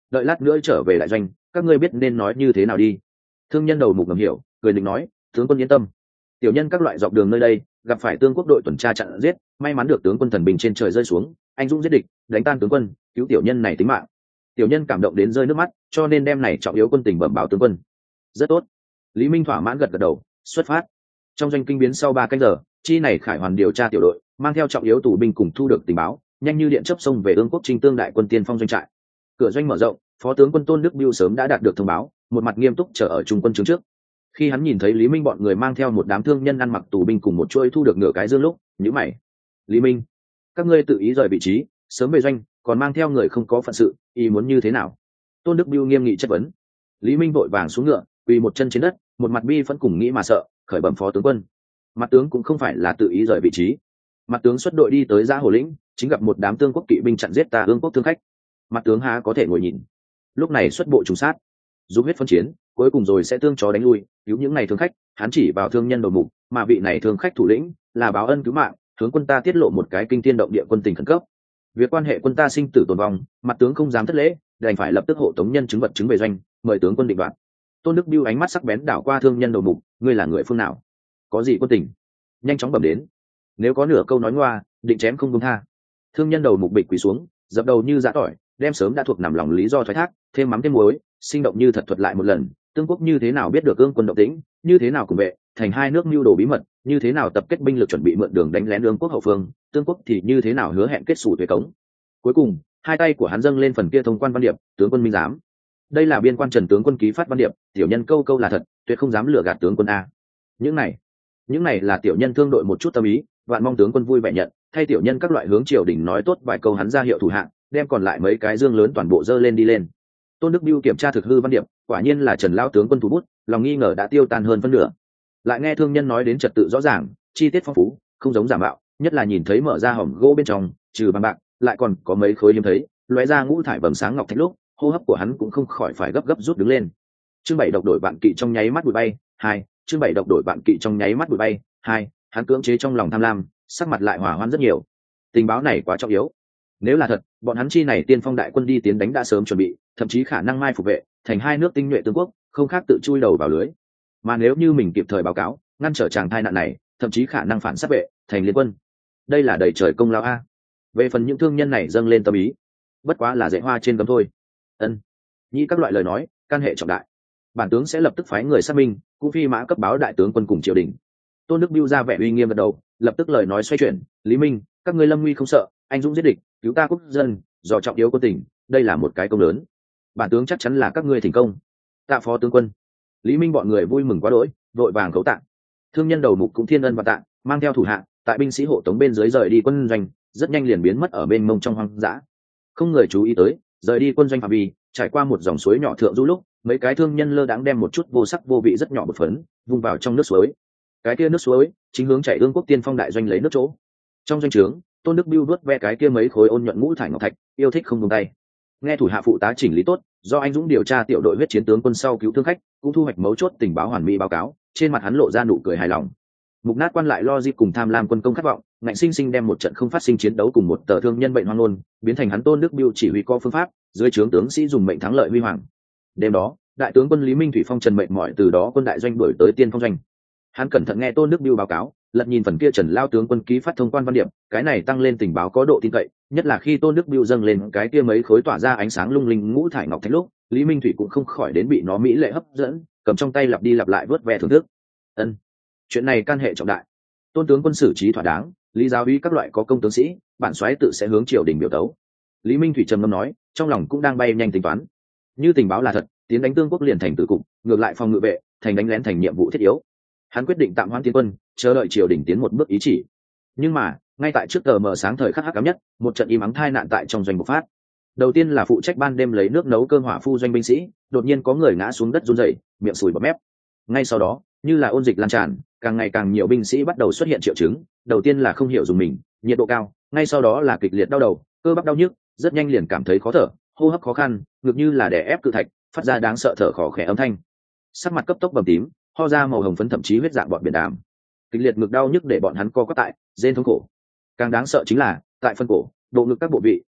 đợi lát nữa trở về đại doanh các ngươi biết nên nói như thế nào đi. Thương nhân đầu mục ngầm hiểu cười định nói, tướng quân yên tâm, tiểu nhân các loại dọc đường nơi đây gặp phải tương quốc đội tuần tra chặn giết, may mắn được tướng quân thần bình trên trời rơi xuống, anh dũng giết địch, đánh tan tướng quân, cứu tiểu nhân này tính mạng. Tiểu nhân cảm động đến rơi nước mắt, cho nên đem này trọng yếu quân tình bẩm báo tướng quân. Rất tốt. Lý Minh thỏa mãn gật gật đầu, xuất phát. Trong doanh kinh biến sau ba canh giờ, chi này khải hoàn điều tra tiểu đội mang theo trọng yếu tù binh cùng thu được tình báo, nhanh như điện chớp xông về ương quốc trinh tương đại quân tiên phong doanh trại. Cửa doanh mở rộng, phó tướng quân Tôn Đức Biêu sớm đã đạt được thông báo, một mặt nghiêm túc chờ ở trung quân trướng trước. Khi hắn nhìn thấy Lý Minh bọn người mang theo một đám thương nhân ăn mặc tù binh cùng một chuỗi thu được nửa cái dương lúc, nhíu mày. Lý Minh, các ngươi tự ý rời vị trí, sớm về doanh, còn mang theo người không có phận sự, ý muốn như thế nào? Tôn Đức Biêu nghiêm nghị chất vấn. Lý Minh vội vàng xuống ngựa, quỳ một chân trên đất, một mặt bi phẫn cùng nghĩ mà sợ, khởi bẩm phó tướng quân. Mặt tướng cũng không phải là tự ý rời vị trí. Mặt tướng xuất đội đi tới Giã Hồ lĩnh, chính gặp một đám tương quốc kỵ binh chặn giết ta ương quốc thương khách. Mặt tướng há có thể ngồi nhìn. Lúc này xuất bộ trùng sát, dùng huyết phân chiến, cuối cùng rồi sẽ tương chó đánh lui, cứu những này thương khách. Hắn chỉ vào thương nhân đầu mục, mà vị này thương khách thủ lĩnh là báo ân cứu mạng, hướng quân ta tiết lộ một cái kinh thiên động địa quân tình khẩn cấp. Việc quan hệ quân ta sinh tử tồn vong, mặt tướng không dám thất lễ, đành phải lập tức hộ tống nhân chứng vật chứng về doanh, mời tướng quân định đoạt. Tôn Đức Biêu ánh mắt sắc bén đảo qua thương nhân đầu mục, ngươi là người phương nào, có gì quân tình, nhanh chóng bẩm đến. Nếu có nửa câu nói ngoa, định chém không công tha. Thương nhân đầu mục bịch quỳ xuống, dập đầu như giã tỏi, đem sớm đã thuộc nằm lòng lý do thoái thác, thêm mắm thêm muối, sinh động như thật thuật lại một lần. Tương quốc như thế nào biết được ương quân động tĩnh, như thế nào cùng vệ thành hai nước mưu đồ bí mật, như thế nào tập kết binh lực chuẩn bị mượn đường đánh lén ương quốc hậu phương, tương quốc thì như thế nào hứa hẹn kết sủ thuế cống. Cuối cùng hai tay của hắn dâng lên phần kia thông quan văn điệp, tướng quân minh giám. Đây là biên quan Trần tướng quân ký phát văn điệp, tiểu nhân câu câu là thật, tuyệt không dám lừa gạt tướng quân a. Những này, những này là tiểu nhân thương đội một chút tâm ý, vạn mong tướng quân vui vẻ nhận, thay tiểu nhân các loại hướng triều đình nói tốt vài câu hắn ra hiệu thủ hạng, đem còn lại mấy cái dương lớn toàn bộ dơ lên đi lên. Tôn Đức Biêu kiểm tra thực hư văn điệp, quả nhiên là Trần lao tướng quân thủ bút, lòng nghi ngờ đã tiêu tan hơn phân nửa. Lại nghe thương nhân nói đến trật tự rõ ràng, chi tiết phong phú, không giống giả mạo, nhất là nhìn thấy mở ra hòm gỗ bên trong, trừ bằng bạc, lại còn có mấy khối hiếm thấy, lóe ra ngũ thải bầm sáng ngọc thạch lúc, hô hấp của hắn cũng không khỏi phải gấp gấp rút đứng lên. Chương bảy độc đổi bạn kỵ trong nháy mắt bụi bay, hai, chương bảy độc đổi bạn kỵ trong nháy mắt bụi bay, hai, hắn cưỡng chế trong lòng tham lam, sắc mặt lại hòa hoãn rất nhiều. Tình báo này quá trọng yếu. Nếu là thật, bọn hắn chi này tiên phong đại quân đi tiến đánh đã sớm chuẩn bị, thậm chí khả năng mai phục vệ thành hai nước tinh nhuệ tương quốc, không khác tự chui đầu vào lưới. Mà nếu như mình kịp thời báo cáo, ngăn trở chàng tai nạn này, thậm chí khả năng phản sát vệ thành liên quân. Đây là đầy trời công lao a. Về phần những thương nhân này dâng lên tâm ý, bất quá là dạy hoa trên gấm thôi. Ân, nhĩ các loại lời nói, can hệ trọng đại. Bản tướng sẽ lập tức phái người xác minh, cũng phi mã cấp báo đại tướng quân cùng triều đình. Tôn Đức Biêu ra vẻ uy nghiêm gật đầu, lập tức lời nói xoay chuyển, Lý Minh, các ngươi lâm nguy không sợ, anh dũng giết địch, cứu ta quốc dân, dò trọng yếu quân tình, đây là một cái công lớn. Bản tướng chắc chắn là các ngươi thành công. Tạ phó tướng quân. Lý Minh bọn người vui mừng quá đỗi, vội vàng khấu tạ. Thương nhân đầu mục cũng thiên ân và tạ, mang theo thủ hạ, tại binh sĩ hộ tống bên dưới rời đi quân doanh, rất nhanh liền biến mất ở bên mông trong hoang dã. Không người chú ý tới, rời đi quân doanh phạm vi, trải qua một dòng suối nhỏ thượng du lúc, mấy cái thương nhân lơ đãng đem một chút vô sắc vô vị rất nhỏ một phấn vung vào trong nước suối. Cái kia nước suối chính hướng chảy ương quốc tiên phong đại doanh lấy nước chỗ. Trong doanh trướng, Tôn Đức Biêu vuốt ve cái kia mấy khối ôn nhuận ngũ thải ngọc thạch, yêu thích không buông tay. Nghe thủ hạ phụ tá chỉnh lý tốt, do anh dũng điều tra tiểu đội huyết chiến tướng quân sau cứu thương khách, cũng thu hoạch mấu chốt tình báo hoàn mỹ báo cáo, trên mặt hắn lộ ra nụ cười hài lòng. Mục nát quan lại lo dịp cùng tham lam quân công khát vọng, ngạnh sinh sinh đem một trận không phát sinh chiến đấu cùng một tờ thương nhân bệnh hoang ngôn biến thành hắn Tôn Đức Biêu chỉ huy có phương pháp, dưới trướng tướng sĩ dùng mệnh thắng lợi huy hoàng. Đêm đó, đại tướng quân Lý Minh thủy phong trần mệnh mọi từ đó quân đại doanh đuổi tới tiên phong doanh. Hắn cẩn thận nghe Tôn Đức Biêu báo cáo, lật nhìn phần kia Trần lao tướng quân ký phát thông quan văn điệp, cái này tăng lên tình báo có độ tin cậy, nhất là khi Tôn Đức Biêu dâng lên cái kia mấy khối tỏa ra ánh sáng lung linh ngũ thải ngọc thạch lúc, Lý Minh thủy cũng không khỏi đến bị nó mỹ lệ hấp dẫn, cầm trong tay lặp đi lặp lại vớt ve thưởng thức. Ân, chuyện này can hệ trọng đại. Tôn tướng quân xử trí thỏa đáng, Lý giáo úy các loại có công tướng sĩ, bản soái tự sẽ hướng triều đình biểu tấu. Lý Minh thủy trầm ngâm nói, trong lòng cũng đang bay nhanh tính toán. Như tình báo là thật, tiến đánh tương quốc liền thành tử cục, ngược lại phòng ngự vệ thành đánh lén thành nhiệm vụ thiết yếu. Hắn quyết định tạm hoãn tiến quân, chờ đợi triều đình tiến một bước ý chỉ. Nhưng mà ngay tại trước tờ mờ sáng thời khắc hắc ám nhất, một trận im ắng tai nạn tại trong doanh bộc phát. Đầu tiên là phụ trách ban đêm lấy nước nấu cơm hỏa phu doanh binh sĩ, đột nhiên có người ngã xuống đất run rẩy, miệng sùi bọt mép. Ngay sau đó, như là ôn dịch lan tràn, càng ngày càng nhiều binh sĩ bắt đầu xuất hiện triệu chứng. Đầu tiên là không hiểu dùng mình, nhiệt độ cao, ngay sau đó là kịch liệt đau đầu, cơ bắp đau nhức, rất nhanh liền cảm thấy khó thở, hô hấp khó khăn, ngực như là đè ép cự thạch, phát ra đáng sợ thở khò khẽ âm thanh. Sắc mặt cấp tốc bầm tím, ho ra màu hồng phấn, thậm chí huyết dạng bọt biển đàm. Kịch liệt ngực đau nhức để bọn hắn co quắp tại, rên thống khổ. Càng đáng sợ chính là tại phân cổ, bộ ngực các bộ vị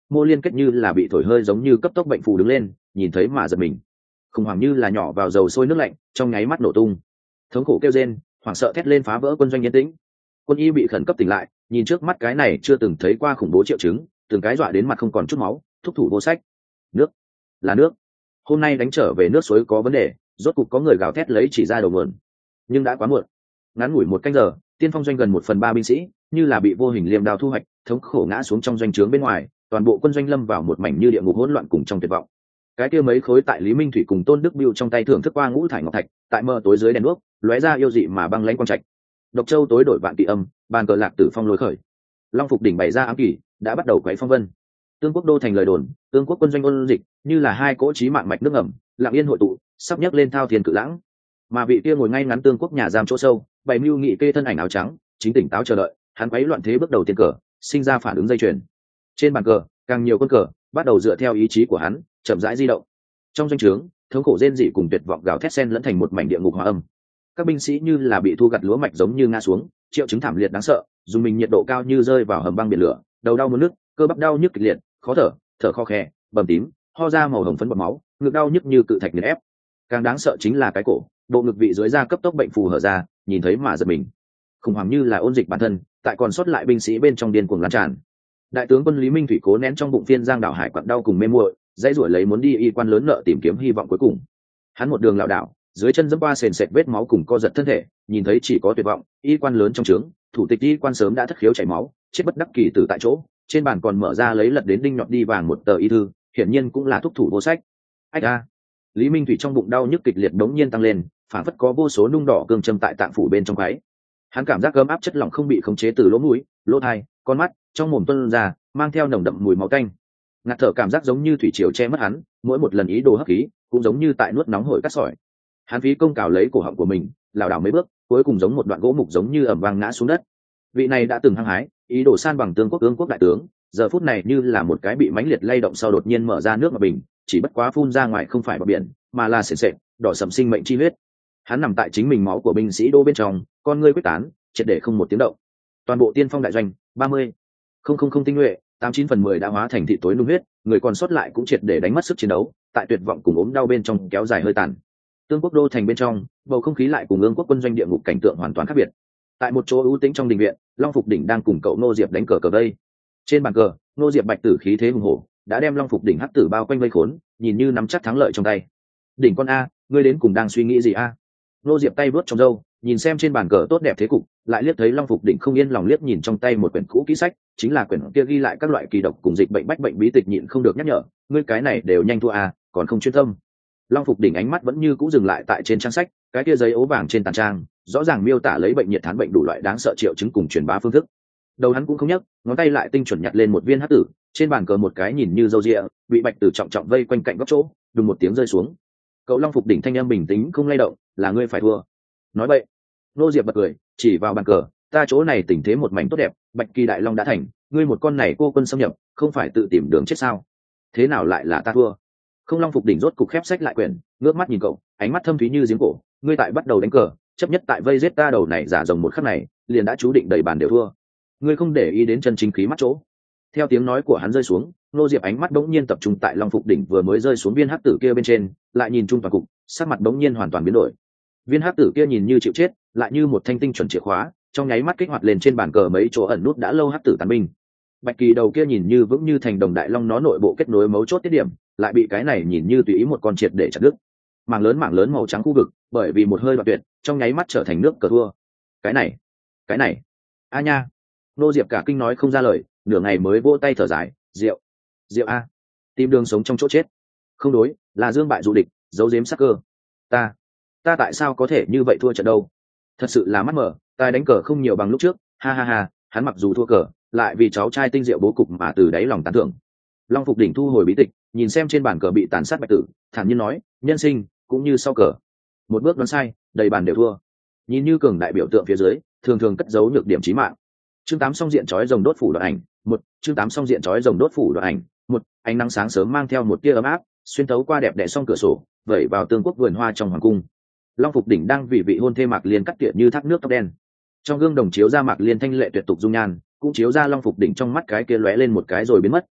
mô liên kết như là bị thổi hơi giống như cấp tốc bệnh phù đứng lên, nhìn thấy mà giật mình. Khủng hoảng như là nhỏ vào dầu sôi nước lạnh, trong nháy mắt nổ tung. Thống khổ kêu rên, hoảng sợ thét lên phá vỡ quân doanh yên tĩnh. Quân y bị khẩn cấp tỉnh lại, nhìn trước mắt cái này chưa từng thấy qua khủng bố triệu chứng, từng cái dọa đến mặt không còn chút máu, thúc thủ vô sách. Nước, là nước. Hôm nay đánh trở về nước suối có vấn đề, rốt cục có người gào thét lấy chỉ ra đầu nguồn. Nhưng đã quá muộn. Ngắn ngủi một canh giờ, tiên phong doanh gần một phần ba binh sĩ như là bị vô hình liềm đao thu hoạch, thống khổ ngã xuống trong doanh trướng bên ngoài, toàn bộ quân doanh lâm vào một mảnh như địa ngục hỗn loạn cùng trong tuyệt vọng. Cái kia mấy khối tại Lý Minh Thủy cùng Tôn Đức Biêu trong tay thưởng thức qua ngũ thải ngọc thạch, tại mờ tối dưới đèn đuốc, lóe ra yêu dị mà băng lãnh quang trạch. Độc Châu tối đổi vạn kỵ âm, bàn cờ lạc tử phong lôi khởi. Long Phục đỉnh bày ra ám kỷ, đã bắt đầu quấy phong vân. Tương Quốc đô thành lời đồn, Tương Quốc quân doanh ôn dịch, như là hai cỗ chí mạng mạch nước ngầm, lặng yên hội tụ, sắp nhấc lên thao thiên cự lãng. Mà vị kia ngồi ngay ngắn Tương Quốc nhà giam chỗ sâu, bày mưu nghị kê thân ảnh áo trắng, chính tỉnh táo chờ đợi, hắn quấy loạn thế bước đầu tiên cờ, sinh ra phản ứng dây chuyền. Trên bàn cờ, càng nhiều quân cờ, bắt đầu dựa theo ý chí của hắn, chậm rãi di động. Trong doanh trướng, thống khổ rên rỉ cùng tuyệt vọng gào thét xen lẫn thành một mảnh địa ngục hòa âm. Các binh sĩ như là bị thu gặt lúa mạch giống như ngã xuống, triệu chứng thảm liệt đáng sợ, dùng mình nhiệt độ cao như rơi vào hầm băng biển lửa, đầu đau muốn nứt, cơ bắp đau nhức kịch liệt, khó thở, thở kho khè, bầm tím, ho ra màu hồng phấn bọt máu, ngực đau nhức như cự thạch nghiền ép. Càng đáng sợ chính là cái cổ, bộ ngực vị dưới da cấp tốc bệnh phù hở ra, nhìn thấy mà giật mình. Khủng hoảng như là ôn dịch bản thân, tại còn sót lại binh sĩ bên trong điên cuồng lan tràn. Đại tướng quân Lý Minh Thủy cố nén trong bụng phiên giang đảo hải quặn đau cùng mê muội, dãy rủi lấy muốn đi y quan lớn nợ tìm kiếm hy vọng cuối cùng. Hắn một đường lảo đảo, dưới chân dẫm qua sền sệt vết máu cùng co giật thân thể, nhìn thấy chỉ có tuyệt vọng. Y quan lớn trong trướng, thủ tịch y quan sớm đã thất khiếu chảy máu, chết bất đắc kỳ tử tại chỗ. Trên bàn còn mở ra lấy lật đến đinh nhọn đi vàng một tờ y thư, hiển nhiên cũng là thúc thủ vô sách. Ách a! Lý Minh Thủy trong bụng đau nhức kịch liệt đống nhiên tăng lên, phản phất có vô số nung đỏ cương châm tại tạng phủ bên trong gáy. Hắn cảm giác gấm áp chất lỏng không bị khống chế từ lỗ mũi, lỗ tai, con mắt, trong mồm tuôn ra, mang theo nồng đậm mùi máu tanh. Ngạt thở cảm giác giống như thủy triều che mất hắn, mỗi một lần ý đồ hấp khí, cũng giống như tại nuốt nóng hổi cắt sỏi. Hắn phí công cào lấy cổ họng của mình, lảo đảo mấy bước, cuối cùng giống một đoạn gỗ mục giống như ẩm vang ngã xuống đất. Vị này đã từng hăng hái, ý đồ san bằng Tương Quốc ương quốc đại tướng, giờ phút này như là một cái bị mãnh liệt lay động sau đột nhiên mở ra nước mà bình, chỉ bất quá phun ra ngoài không phải bọt biển, mà là sền sệt, đỏ sẫm sinh mệnh chi huyết. Hắn nằm tại chính mình máu của binh sĩ đô bên trong, con ngươi quyết tán, triệt để không một tiếng động. Toàn bộ tiên phong đại doanh, ba mươi, không không không tinh nhuệ, tám chín phần mười đã hóa thành thị tối nung huyết, người còn sót lại cũng triệt để đánh mất sức chiến đấu, tại tuyệt vọng cùng ốm đau bên trong kéo dài hơi tàn. Tương Quốc đô thành bên trong, bầu không khí lại cùng ương quốc quân doanh địa ngục cảnh tượng hoàn toàn khác biệt. Tại một chỗ ưu tĩnh trong đình viện, Long Phục đỉnh đang cùng cậu Ngô Diệp đánh cờ cờ vây. Trên bàn cờ, Ngô Diệp bạch tử khí thế hùng hổ, đã đem Long Phục đỉnh hắc tử bao quanh vây khốn, nhìn như nắm chắc thắng lợi trong tay. Đỉnh con a, ngươi đến cùng đang suy nghĩ gì a? Ngô Diệp tay vớt trong râu, nhìn xem trên bàn cờ tốt đẹp thế cục, lại liếc thấy Long Phục đỉnh không yên lòng liếc nhìn trong tay một quyển cũ kỹ sách, chính là quyển kia ghi lại các loại kỳ độc cùng dịch bệnh bách bệnh bí tịch, nhịn không được nhắc nhở, ngươi cái này đều nhanh thua a, còn không chuyên tâm. Long Phục đỉnh ánh mắt vẫn như cũ dừng lại tại trên trang sách, cái kia giấy ố vàng trên tàn trang, rõ ràng miêu tả lấy bệnh nhiệt thán bệnh đủ loại đáng sợ triệu chứng cùng truyền bá phương thức. Đầu hắn cũng không nhấc, ngón tay lại tinh chuẩn nhặt lên một viên hắc tử, trên bàn cờ một cái nhìn như râu ria, bị bạch tử trọng trọng vây quanh cạnh góc chỗ, đùng một tiếng rơi xuống. Cậu Long Phục đỉnh thanh âm bình tĩnh không lay động, là ngươi phải thua. Nói vậy, Nô Diệp bật cười, chỉ vào bàn cờ, ta chỗ này tình thế một mảnh tốt đẹp, Bạch Kỳ Đại Long đã thành, ngươi một con này cô quân xâm nhập, không phải tự tìm đường chết sao? Thế nào lại là ta thua? Không Long Phục đỉnh rốt cục khép sách lại quyển, ngước mắt nhìn cậu, ánh mắt thâm thúy như giếng cổ, ngươi tại bắt đầu đánh cờ, chấp nhất tại vây giết ta đầu này giả rồng một khắc này, liền đã chú định đầy bàn đều thua. Ngươi không để ý đến chân chính khí mắt chỗ. Theo tiếng nói của hắn rơi xuống, Nô Diệp ánh mắt bỗng nhiên tập trung tại Long Phục đỉnh vừa mới rơi xuống viên hắc tử kia bên trên, lại nhìn chung toàn cục, sắc mặt bỗng nhiên hoàn toàn biến đổi. Viên hắc tử kia nhìn như chịu chết, lại như một thanh tinh chuẩn chìa khóa, trong nháy mắt kích hoạt lên trên bàn cờ mấy chỗ ẩn nút đã lâu hắc tử tàn binh. Bạch Kỳ đầu kia nhìn như vững như thành đồng đại long, nó nội bộ kết nối mấu chốt tiết điểm, lại bị cái này nhìn như tùy ý một con triệt để chặt đứt. Mảng lớn mảng lớn màu trắng khu vực, bởi vì một hơi đoạt tuyệt, trong nháy mắt trở thành nước cờ thua. Cái này, cái này, a nha. Nô Diệp cả kinh nói không ra lời, nửa ngày mới vỗ tay thở dài, rượu, rượu a, tìm đường sống trong chỗ chết. Không đối, là dương bại dụ địch, giấu giếm sắc cơ. Ta, ta tại sao có thể như vậy thua trận đâu? Thật sự là mắt mở, tài đánh cờ không nhiều bằng lúc trước, ha ha ha. Hắn mặc dù thua cờ, lại vì cháu trai tinh diệu bố cục mà từ đáy lòng tán thưởng. Long Phục đỉnh thu hồi bí tịch, nhìn xem trên bàn cờ bị tàn sát bạch tử, thản nhiên nói, nhân sinh cũng như sau cờ, một bước đoán sai, đầy bàn đều thua. Nhìn như cường đại biểu tượng phía dưới, thường thường cất giấu nhược điểm chí mạng. Chương tám song diện chói rồng đốt phủ đoạn ảnh, một, chương tám song diện chói rồng đốt phủ đoạn ảnh, một, ánh nắng sáng sớm mang theo một tia ấm áp, xuyên thấu qua đẹp đẽ song cửa sổ, vẩy vào Tương Quốc vườn hoa trong hoàng cung. Long Phục đỉnh đang vì vị hôn thê Mạc Liên cắt tỉa như thác nước tóc đen. Trong gương đồng chiếu ra Mạc Liên thanh lệ tuyệt tục dung nhan, cũng chiếu ra Long Phục đỉnh trong mắt cái kia lóe lên một cái rồi biến mất,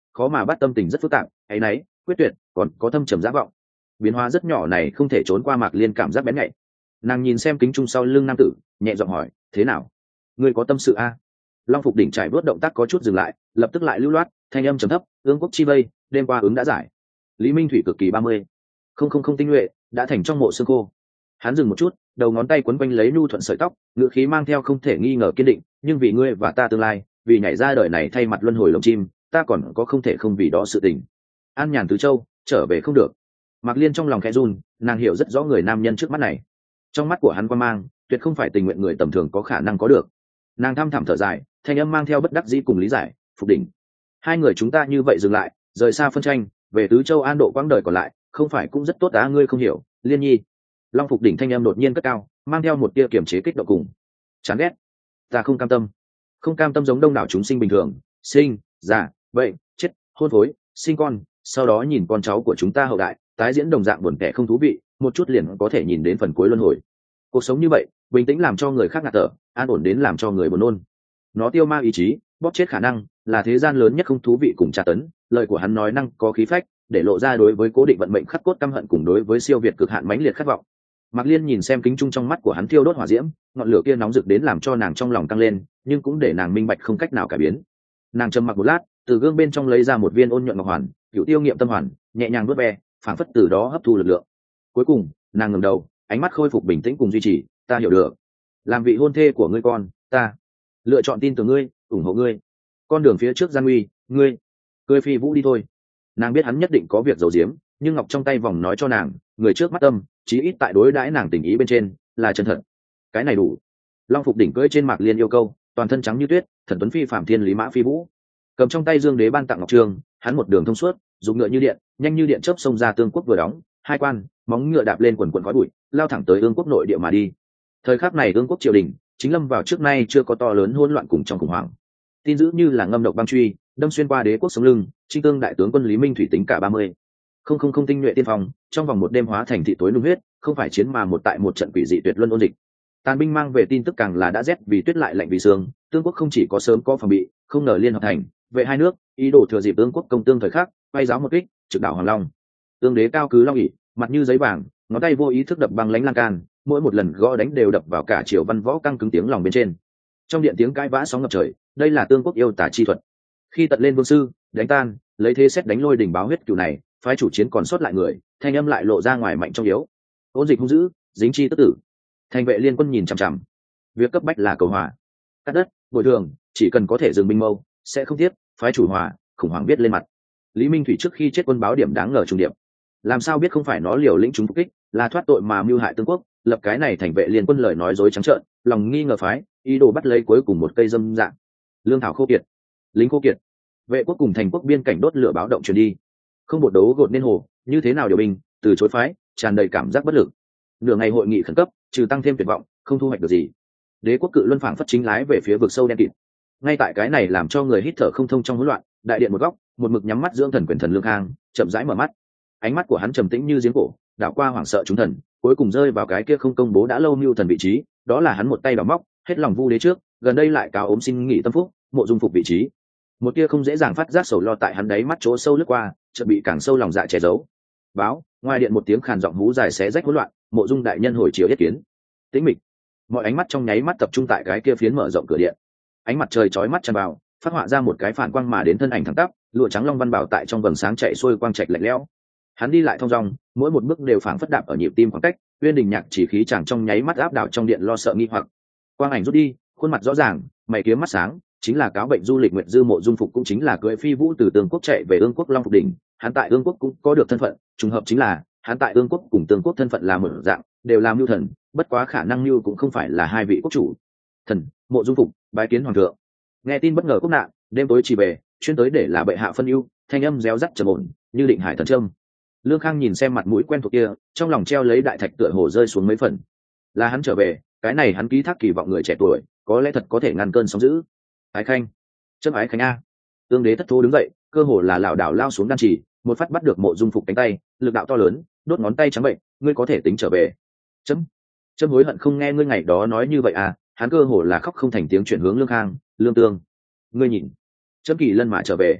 khó mà bắt tâm tình rất phức tạp, áy náy, quyết tuyệt, còn có thâm trầm dã vọng. Biến hóa rất nhỏ này không thể trốn qua Mạc Liên cảm giác bén nhạy. Nàng nhìn xem kính trung sau lưng nam tử, nhẹ giọng hỏi, thế nào, ngươi có tâm sự a? Long Phục đỉnh trải vớt động tác có chút dừng lại, lập tức lại lưu loát, thanh âm trầm thấp, ương quốc chi vây, đêm qua ứng đã giải. Lý Minh Thủy cực kỳ ba mươi, không không không tinh nhuệ, đã thành trong mộ xương khô. Hắn dừng một chút, đầu ngón tay quấn quanh lấy nhu thuận sợi tóc, ngữ khí mang theo không thể nghi ngờ kiên định, nhưng vì ngươi và ta tương lai, vì nhảy ra đời này thay mặt luân hồi lồng chim, ta còn có không thể không vì đó sự tình. An Nhàn Tứ Châu, trở về không được. Mạc Liên trong lòng khẽ run, nàng hiểu rất rõ người nam nhân trước mắt này. Trong mắt của hắn quan mang, tuyệt không phải tình nguyện người tầm thường có khả năng có được. Nàng thăm thẳm thở dài, thanh âm mang theo bất đắc dĩ cùng lý giải, Phục đỉnh. Hai người chúng ta như vậy dừng lại, rời xa phân tranh, về Tứ Châu an độ quãng đời còn lại, không phải cũng rất tốt á, ngươi không hiểu, Liên Nhi. Long Phục đỉnh thanh âm đột nhiên cất cao, mang theo một tia kiềm chế kích động cùng chán ghét. Ta không cam tâm, không cam tâm giống đông đảo chúng sinh bình thường, sinh, già, bệnh, chết, hôn phối, sinh con, sau đó nhìn con cháu của chúng ta hậu đại tái diễn đồng dạng buồn tẻ không thú vị, một chút liền có thể nhìn đến phần cuối luân hồi. Cuộc sống như vậy, bình tĩnh làm cho người khác ngạt thở, an ổn đến làm cho người buồn nôn. Nó tiêu ma ý chí, bóp chết khả năng, là thế gian lớn nhất không thú vị cùng tra tấn. Lời của hắn nói năng có khí phách, để lộ ra đối với cố định vận mệnh khắc cốt căm hận cùng đối với siêu việt cực hạn mãnh liệt khát vọng. Mạc Liên nhìn xem kính trung trong mắt của hắn thiêu đốt hỏa diễm, ngọn lửa kia nóng rực đến làm cho nàng trong lòng tăng lên, nhưng cũng để nàng minh bạch không cách nào cải biến. Nàng trầm mặc một lát, từ gương bên trong lấy ra một viên ôn nhuận ngọc hoàn, cựu tiêu nghiệm tâm hoàn, nhẹ nhàng vuốt ve, phảng phất từ đó hấp thu lực lượng. Cuối cùng, nàng ngẩng đầu, ánh mắt khôi phục bình tĩnh cùng duy trì, ta hiểu được. Làm vị hôn thê của ngươi con, ta lựa chọn tin tưởng ngươi, ủng hộ ngươi. Con đường phía trước gian nguy, ngươi cười phi vũ đi thôi. Nàng biết hắn nhất định có việc giấu giếm, nhưng ngọc trong tay vòng nói cho nàng, người trước mắt tâm, chí ít tại đối đãi nàng tình ý bên trên là chân thật. Cái này đủ. Long Phục đỉnh cưỡi trên Mạc Liên yêu câu, toàn thân trắng như tuyết, thần tuấn phi phạm thiên lý mã phi vũ. Cầm trong tay Dương Đế ban tặng ngọc trường, hắn một đường thông suốt, dùng ngựa như điện, nhanh như điện chớp xông ra Tương Quốc vừa đóng, hai quan, móng ngựa đạp lên quần quần khói bụi, lao thẳng tới Ương Quốc nội địa mà đi. Thời khắc này Ương Quốc triều đình chính lâm vào trước nay chưa có to lớn hỗn loạn cùng trong khủng hoảng. Tin dữ như là ngâm độc băng truy, đâm xuyên qua đế quốc sống lưng, Trinh Tương đại tướng quân Lý Minh Thủy tính cả ba mươi, không không không tinh nhuệ tiên phong, trong vòng một đêm hóa thành thị tối nung huyết, không phải chiến mà một tại một trận quỷ dị tuyệt luân ôn dịch. Tàn binh mang về tin tức càng là đã rét vì tuyết lại lạnh vì sương, Tương Quốc không chỉ có sớm có phòng bị, không ngờ liên hợp thành, vệ hai nước, ý đồ thừa dịp Tương Quốc công tương thời khắc, quay giáo một kích, trực đảo Hoàng Long. Tương đế cao cứ long ỷ, mặt như giấy vàng, ngón tay vô ý thức đập băng lãnh lan can, mỗi một lần gõ đánh đều đập vào cả triều văn võ căng cứng tiếng lòng bên trên. Trong điện tiếng cãi vã sóng ngập trời, đây là Tương Quốc yêu tả chi thuật. Khi tận lên vương sư, đánh tan, lấy thế xét đánh lôi đỉnh báo huyết cửu này, phái chủ chiến còn sót lại người, thanh âm lại lộ ra ngoài mạnh trong yếu. Ôn dịch hung dữ, dính chi tức tử. Thành vệ liên quân nhìn chằm chằm. Việc cấp bách là cầu hòa, cắt đất, bồi thường, chỉ cần có thể dừng binh mâu, sẽ không tiếp, phái chủ hòa, khủng hoảng biết lên mặt. Lý Minh Thủy trước khi chết quân báo điểm đáng ngờ trùng điểm. Làm sao biết không phải nó liều lĩnh chúng phục kích, là thoát tội mà mưu hại Tương Quốc, lập cái này thành vệ liên quân lời nói dối trắng trợn, lòng nghi ngờ phái, ý đồ bắt lấy cuối cùng một cây dâm dạng. Lương thảo khô kiệt, lính khô kiệt, vệ quốc cùng thành quốc biên cảnh đốt lửa báo động truyền đi. Không một đấu gột nên hồ, như thế nào điều binh, từ chối phái, tràn đầy cảm giác bất lực. Nửa ngày hội nghị khẩn cấp, trừ tăng thêm tuyệt vọng, không thu hoạch được gì. Đế quốc cự luân phảng phất chính lái về phía vực sâu đen kịt. Ngay tại cái này làm cho người hít thở không thông trong hỗn loạn, đại điện một góc, một mực nhắm mắt dưỡng thần quyền thần Lương Khang, chậm rãi mở mắt. Ánh mắt của hắn trầm tĩnh như giếng cổ, đảo qua hoảng sợ chúng thần, cuối cùng rơi vào cái kia không công bố đã lâu mưu thần vị trí, đó là hắn một tay đào móc, hết lòng vu đế trước, gần đây lại cáo ốm xin nghỉ tâm phúc, mộ dung phục vị trí. Một tia không dễ dàng phát giác sầu lo tại hắn đáy mắt chỗ sâu lướt qua, chợt bị càng sâu lòng dạ che giấu. Báo, ngoài điện một tiếng khàn giọng hú dài xé rách hỗn loạn, mộ dung đại nhân hồi chiều yết kiến. Tĩnh mịch, mọi ánh mắt trong nháy mắt tập trung tại cái kia phiến mở rộng cửa điện. Ánh mặt trời chói mắt tràn vào, phát họa ra một cái phản quang mà đến thân ảnh thẳng tắp, lụa trắng long văn bảo tại trong vầng sáng chạy xuôi quang trạch lạnh lẽo. Hắn đi lại thong dong, mỗi một bước đều phảng phất đạp ở nhịp tim khoảng cách, uyên đình nhạc chỉ khí chàng trong nháy mắt áp đảo trong điện lo sợ nghi hoặc. Quang ảnh rút đi, khuôn mặt rõ ràng, mày kiếm mắt sáng, chính là cáo bệnh du lịch nguyện dư mộ dung phục, cũng chính là cưỡi phi vũ từ Tương Quốc chạy về Ương Quốc Long Phục đỉnh. Hắn tại Ương Quốc cũng có được thân phận, trùng hợp chính là hắn tại Ương Quốc cùng Tương Quốc thân phận là một dạng, đều làm mưu thần, bất quá khả năng mưu cũng không phải là hai vị quốc chủ. Thần, mộ dung phục, bái kiến hoàng thượng. Nghe tin bất ngờ quốc nạn, đêm tối chỉ về, chuyên tới để là bệ hạ phân ưu, thanh âm réo rắt trầm ổn, như định hải thần trâm. Lương Khang nhìn xem mặt mũi quen thuộc kia, trong lòng treo lấy đại thạch tựa hồ rơi xuống mấy phần. Là hắn trở về, cái này hắn ký thác kỳ vọng người trẻ tuổi, có lẽ thật có thể ngăn cơn sóng dữ. Ái khanh, chấm ái khanh a. Tương đế thất thố đứng dậy, cơ hồ là lảo đảo lao xuống đan chỉ, một phát bắt được mộ dung phục cánh tay, lực đạo to lớn, đốt ngón tay trắng bệnh, ngươi có thể tính trở về. Chấm, chấm hối hận không nghe ngươi ngày đó nói như vậy à. Hắn cơ hồ là khóc không thành tiếng, chuyển hướng Lương Khang, Lương Tương, ngươi nhìn, chấm kỳ lân mà trở về.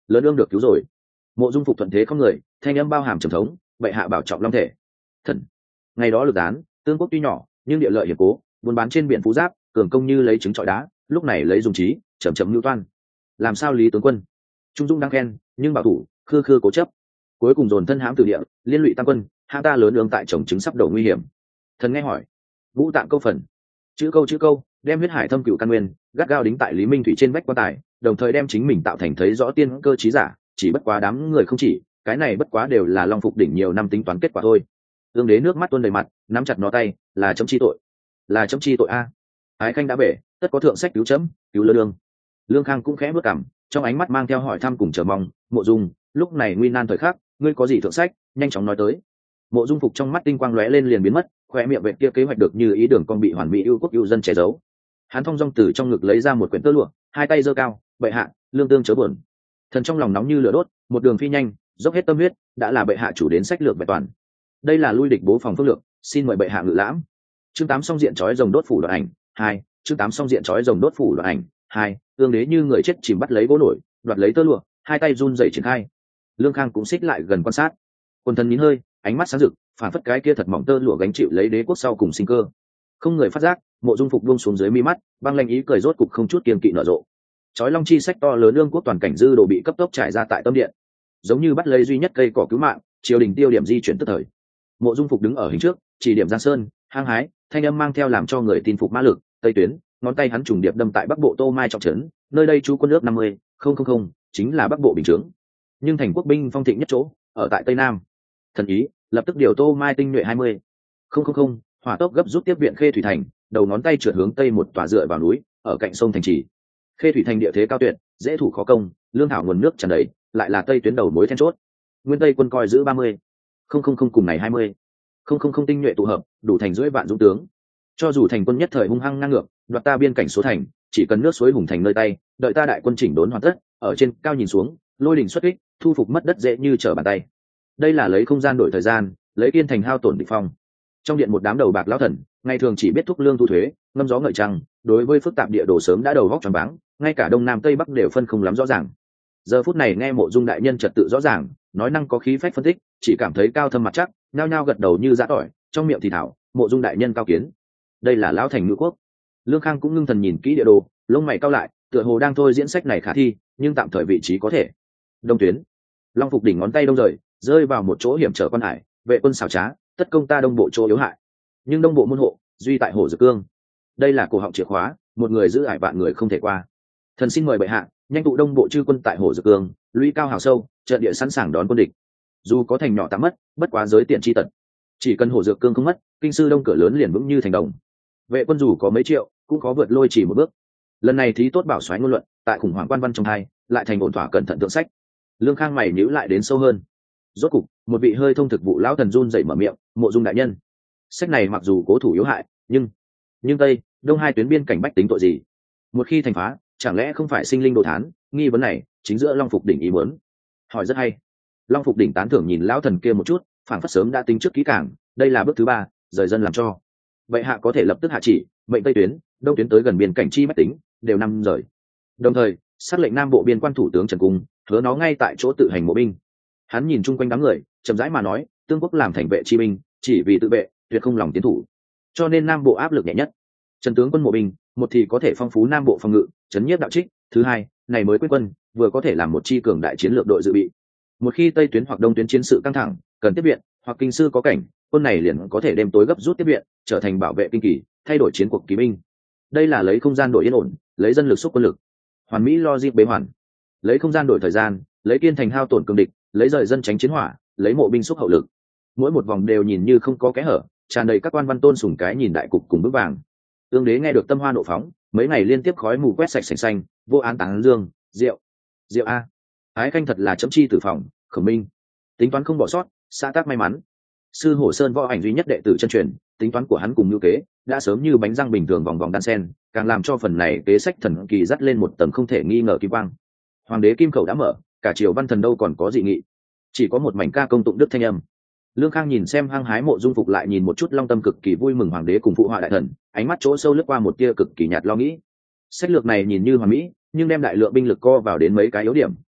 lớn ương được cứu rồi. Mộ Dung Phục thuận thế không người, thanh âm bao hàm trầm thống, bệ hạ bảo trọng long thể. Thần. Ngày đó lực án, tương quốc tuy nhỏ nhưng địa lợi hiểm cố, buôn bán trên biển phú giáp, cường công như lấy trứng trọi đá, lúc này lấy dùng trí, chậm chậm lưu toan. Làm sao Lý tướng quân? Trung dung đang khen, nhưng bảo thủ, khư khư cố chấp. Cuối cùng dồn thân hãm từ địa, liên lụy tam quân, hãng ta lớn ương tại chồng chứng sắp đổ nguy hiểm. Thần nghe hỏi. Vũ tạng câu phần. Chữ câu chữ câu, đem huyết hải thâm cửu căn nguyên, gắt gao đính tại Lý Minh Thủy trên vách quan tài, đồng thời đem chính mình tạo thành thấy rõ tiên cơ trí giả, chỉ bất quá đám người không chỉ, cái này bất quá đều là Long Phục đỉnh nhiều năm tính toán kết quả thôi. Ương đế nước mắt tuôn đầy mặt, nắm chặt nó tay, là chấm chi tội, là chấm chi tội a. Ái khanh đã về, tất có thượng sách cứu chấm, cứu lơ lương. Lương Khang cũng khẽ bước cằm, trong ánh mắt mang theo hỏi thăm cùng chờ mong. Mộ Dung, lúc này nguy nan thời khắc, ngươi có gì thượng sách, nhanh chóng nói tới. Mộ Dung Phục trong mắt tinh quang lóe lên liền biến mất, khoe miệng vệ kia kế hoạch được như ý đường con bị hoàn mỹ ưu quốc ưu dân che giấu. Hắn thong dong từ trong ngực lấy ra một quyển tơ lụa, hai tay giơ cao, bệ hạ, lương tương chớ buồn. Thần trong lòng nóng như lửa đốt, một đường phi nhanh, dốc hết tâm huyết, đã là bệ hạ chủ đến sách lược vẹn toàn. Đây là lui địch bố phòng phương lược, xin mời bệ hạ ngự lãm. Chương tám song diện chói rồng đốt phủ đoạn ảnh hai, chương tám song diện chói rồng đốt phủ đoạn ảnh hai. Ương đế như người chết chìm bắt lấy gỗ nổi, đoạt lấy tơ lụa, hai tay run rẩy triển khai. Lương Khang cũng xích lại gần quan sát. Quân thần nín hơi, ánh mắt sáng rực, phản phất cái kia thật mỏng tơ lụa gánh chịu lấy đế quốc sau cùng sinh cơ. Không người phát giác, Mộ Dung Phục buông xuống dưới mi mắt, băng lanh ý cười rốt cục không chút kiêng kỵ nở rộ. Chói long chi sách to lớn lương quốc toàn cảnh dư đồ bị cấp tốc trải ra tại tâm điện, giống như bắt lấy duy nhất cây cỏ cứu mạng, triều đình tiêu điểm di chuyển tức thời. Mộ Dung Phục đứng ở hình trước, chỉ điểm Giang Sơn, hăng hái, thanh âm mang theo làm cho người tin phục mã lực. Tây tuyến, ngón tay hắn trùng điệp đâm tại bắc bộ Tô Mai trọng trấn, nơi đây chú quân nước năm mươi không không không, chính là bắc bộ bình chướng. Nhưng thành quốc binh phong thịnh nhất chỗ, ở tại tây nam. Thần ý, lập tức điều Tô Mai tinh nhuệ hai mươi không không không, hỏa tốc gấp rút tiếp viện Khê Thủy thành, đầu ngón tay trượt hướng tây một tòa dựa vào núi, ở cạnh sông thành trì. Khê Thủy thành địa thế cao tuyệt, dễ thủ khó công, lương thảo nguồn nước tràn đầy, lại là tây tuyến đầu mối then chốt. Nguyên Tây quân coi giữ ba mươi không không không cùng ngày hai mươi không không không tinh nhuệ tụ hợp, đủ thành rưỡi vạn dũng tướng. Cho dù thành quân nhất thời hung hăng ngang ngược, đoạt ta biên cảnh số thành, chỉ cần nước suối hùng thành nơi tay, đợi ta đại quân chỉnh đốn hoàn tất, ở trên cao nhìn xuống, lôi đỉnh xuất kích, thu phục mất đất dễ như trở bàn tay. Đây là lấy không gian đổi thời gian, lấy kiên thành hao tổn địch phong. Trong điện một đám đầu bạc lão thần, ngày thường chỉ biết thúc lương thu thuế, ngâm gió ngợi trăng, đối với phức tạp địa đồ sớm đã đầu góc tròn váng, ngay cả đông nam tây bắc đều phân không lắm rõ ràng. Giờ phút này nghe Mộ Dung đại nhân trật tự rõ ràng, nói năng có khí phách phân tích, chỉ cảm thấy cao thâm mặt chắc, nhao nhao gật đầu như giã tỏi, trong miệng thì thảo, Mộ Dung đại nhân cao kiến. Đây là lão thành ngữ quốc. Lương Khang cũng ngưng thần nhìn kỹ địa đồ, lông mày cao lại, tựa hồ đang thôi diễn sách này khả thi, nhưng tạm thời vị trí có thể. Đông tuyến, Long Phục đỉnh ngón tay đông rời, rơi vào một chỗ hiểm trở quan hải, vệ quân xảo trá, tất công ta đông bộ chỗ yếu hại. Nhưng đông bộ môn hộ, duy tại hồ Dực Cương. Đây là cổ họng chìa khóa, một người giữ ải vạn người không thể qua. Thần xin mời bệ hạ, nhanh tụ đông bộ chư quân tại hồ Dực Cương, lũy cao hào sâu, trận địa sẵn sàng đón quân địch. Dù có thành nhỏ tạm mất, bất quá giới tiện chi tật. Chỉ cần hồ Dực Cương không mất, kinh sư đông cửa lớn liền vững như thành đồng. Vệ quân dù có mấy triệu, cũng khó vượt lôi chỉ một bước. Lần này thí tốt bảo soái ngôn luận, tại khủng hoảng quan văn trong hai, lại thành ổn thỏa cẩn thận thượng sách. Lương Khang mày nhíu lại đến sâu hơn. Rốt cục, một vị hơi thông thực vụ lão thần run rẩy mở miệng, Mộ Dung đại nhân. Sách này mặc dù cố thủ yếu hại, nhưng nhưng tây, đông hai tuyến biên cảnh bách tính tội gì? Một khi thành phá, chẳng lẽ không phải sinh linh đồ thán? Nghi vấn này, chính giữa Long Phục đỉnh ý muốn. Hỏi rất hay. Long Phục đỉnh tán thưởng nhìn lão thần kia một chút, phảng phất sớm đã tính trước kỹ càng, đây là bước thứ ba, rời dân làm cho. Vậy hạ có thể lập tức hạ chỉ, mệnh tây tuyến, đông tuyến tới gần biên cảnh chi bách tính, đều năm rời. Đồng thời, sát lệnh nam bộ biên quan thủ tướng Trần Cung, hứa nó ngay tại chỗ tự hành mộ binh. Hắn nhìn chung quanh đám người, chậm rãi mà nói, tương quốc làm thành vệ chi binh, chỉ vì tự vệ, tuyệt không lòng tiến thủ. Cho nên nam bộ áp lực nhẹ nhất. Trần tướng quân mộ binh, một thì có thể phong phú nam bộ phòng ngự, chấn nhiếp đạo trích, thứ hai, này mới quyết quân, vừa có thể làm một chi cường đại chiến lược đội dự bị. Một khi tây tuyến hoặc đông tuyến chiến sự căng thẳng, cần tiếp viện, hoặc kinh sư có cảnh, quân này liền có thể đêm tối gấp rút tiếp viện, trở thành bảo vệ kinh kỳ, thay đổi chiến cuộc kỳ binh. Đây là lấy không gian đổi yên ổn, lấy dân lực xúc quân lực. Hoàn mỹ logic bế hoàn. Lấy không gian đổi thời gian, lấy kiên thành hao tổn cường địch, lấy rời dân tránh chiến hỏa, lấy mộ binh xúc hậu lực. Mỗi một vòng đều nhìn như không có kẽ hở, tràn đầy các quan văn tôn sùng cái nhìn đại cục cùng bước vàng. Ương đế nghe được tâm hoa nộ phóng, mấy ngày liên tiếp khói mù quét sạch sành xanh, vô án tán dương, rượu, rượu a, ái khanh thật là chấm chi tử phòng, khổng minh, tính toán không bỏ sót, xã tác may mắn. Sư Hổ Sơn võ ảnh duy nhất đệ tử chân truyền, tính toán của hắn cùng như kế, đã sớm như bánh răng bình thường vòng vòng đan sen, càng làm cho phần này kế sách thần kỳ dắt lên một tầng không thể nghi ngờ kim quang. Hoàng đế kim khẩu đã mở, cả triều văn thần đâu còn có dị nghị, chỉ có một mảnh ca công tụng đức thanh âm. Lương Khang nhìn xem hăng hái Mộ Dung Phục, lại nhìn một chút long tâm cực kỳ vui mừng hoàng đế cùng phụ họa đại thần, ánh mắt chỗ sâu lướt qua một tia cực kỳ nhạt lo nghĩ. Sách lược này nhìn như hoàn mỹ, nhưng đem đại lượng binh lực co vào đến mấy cái yếu điểm,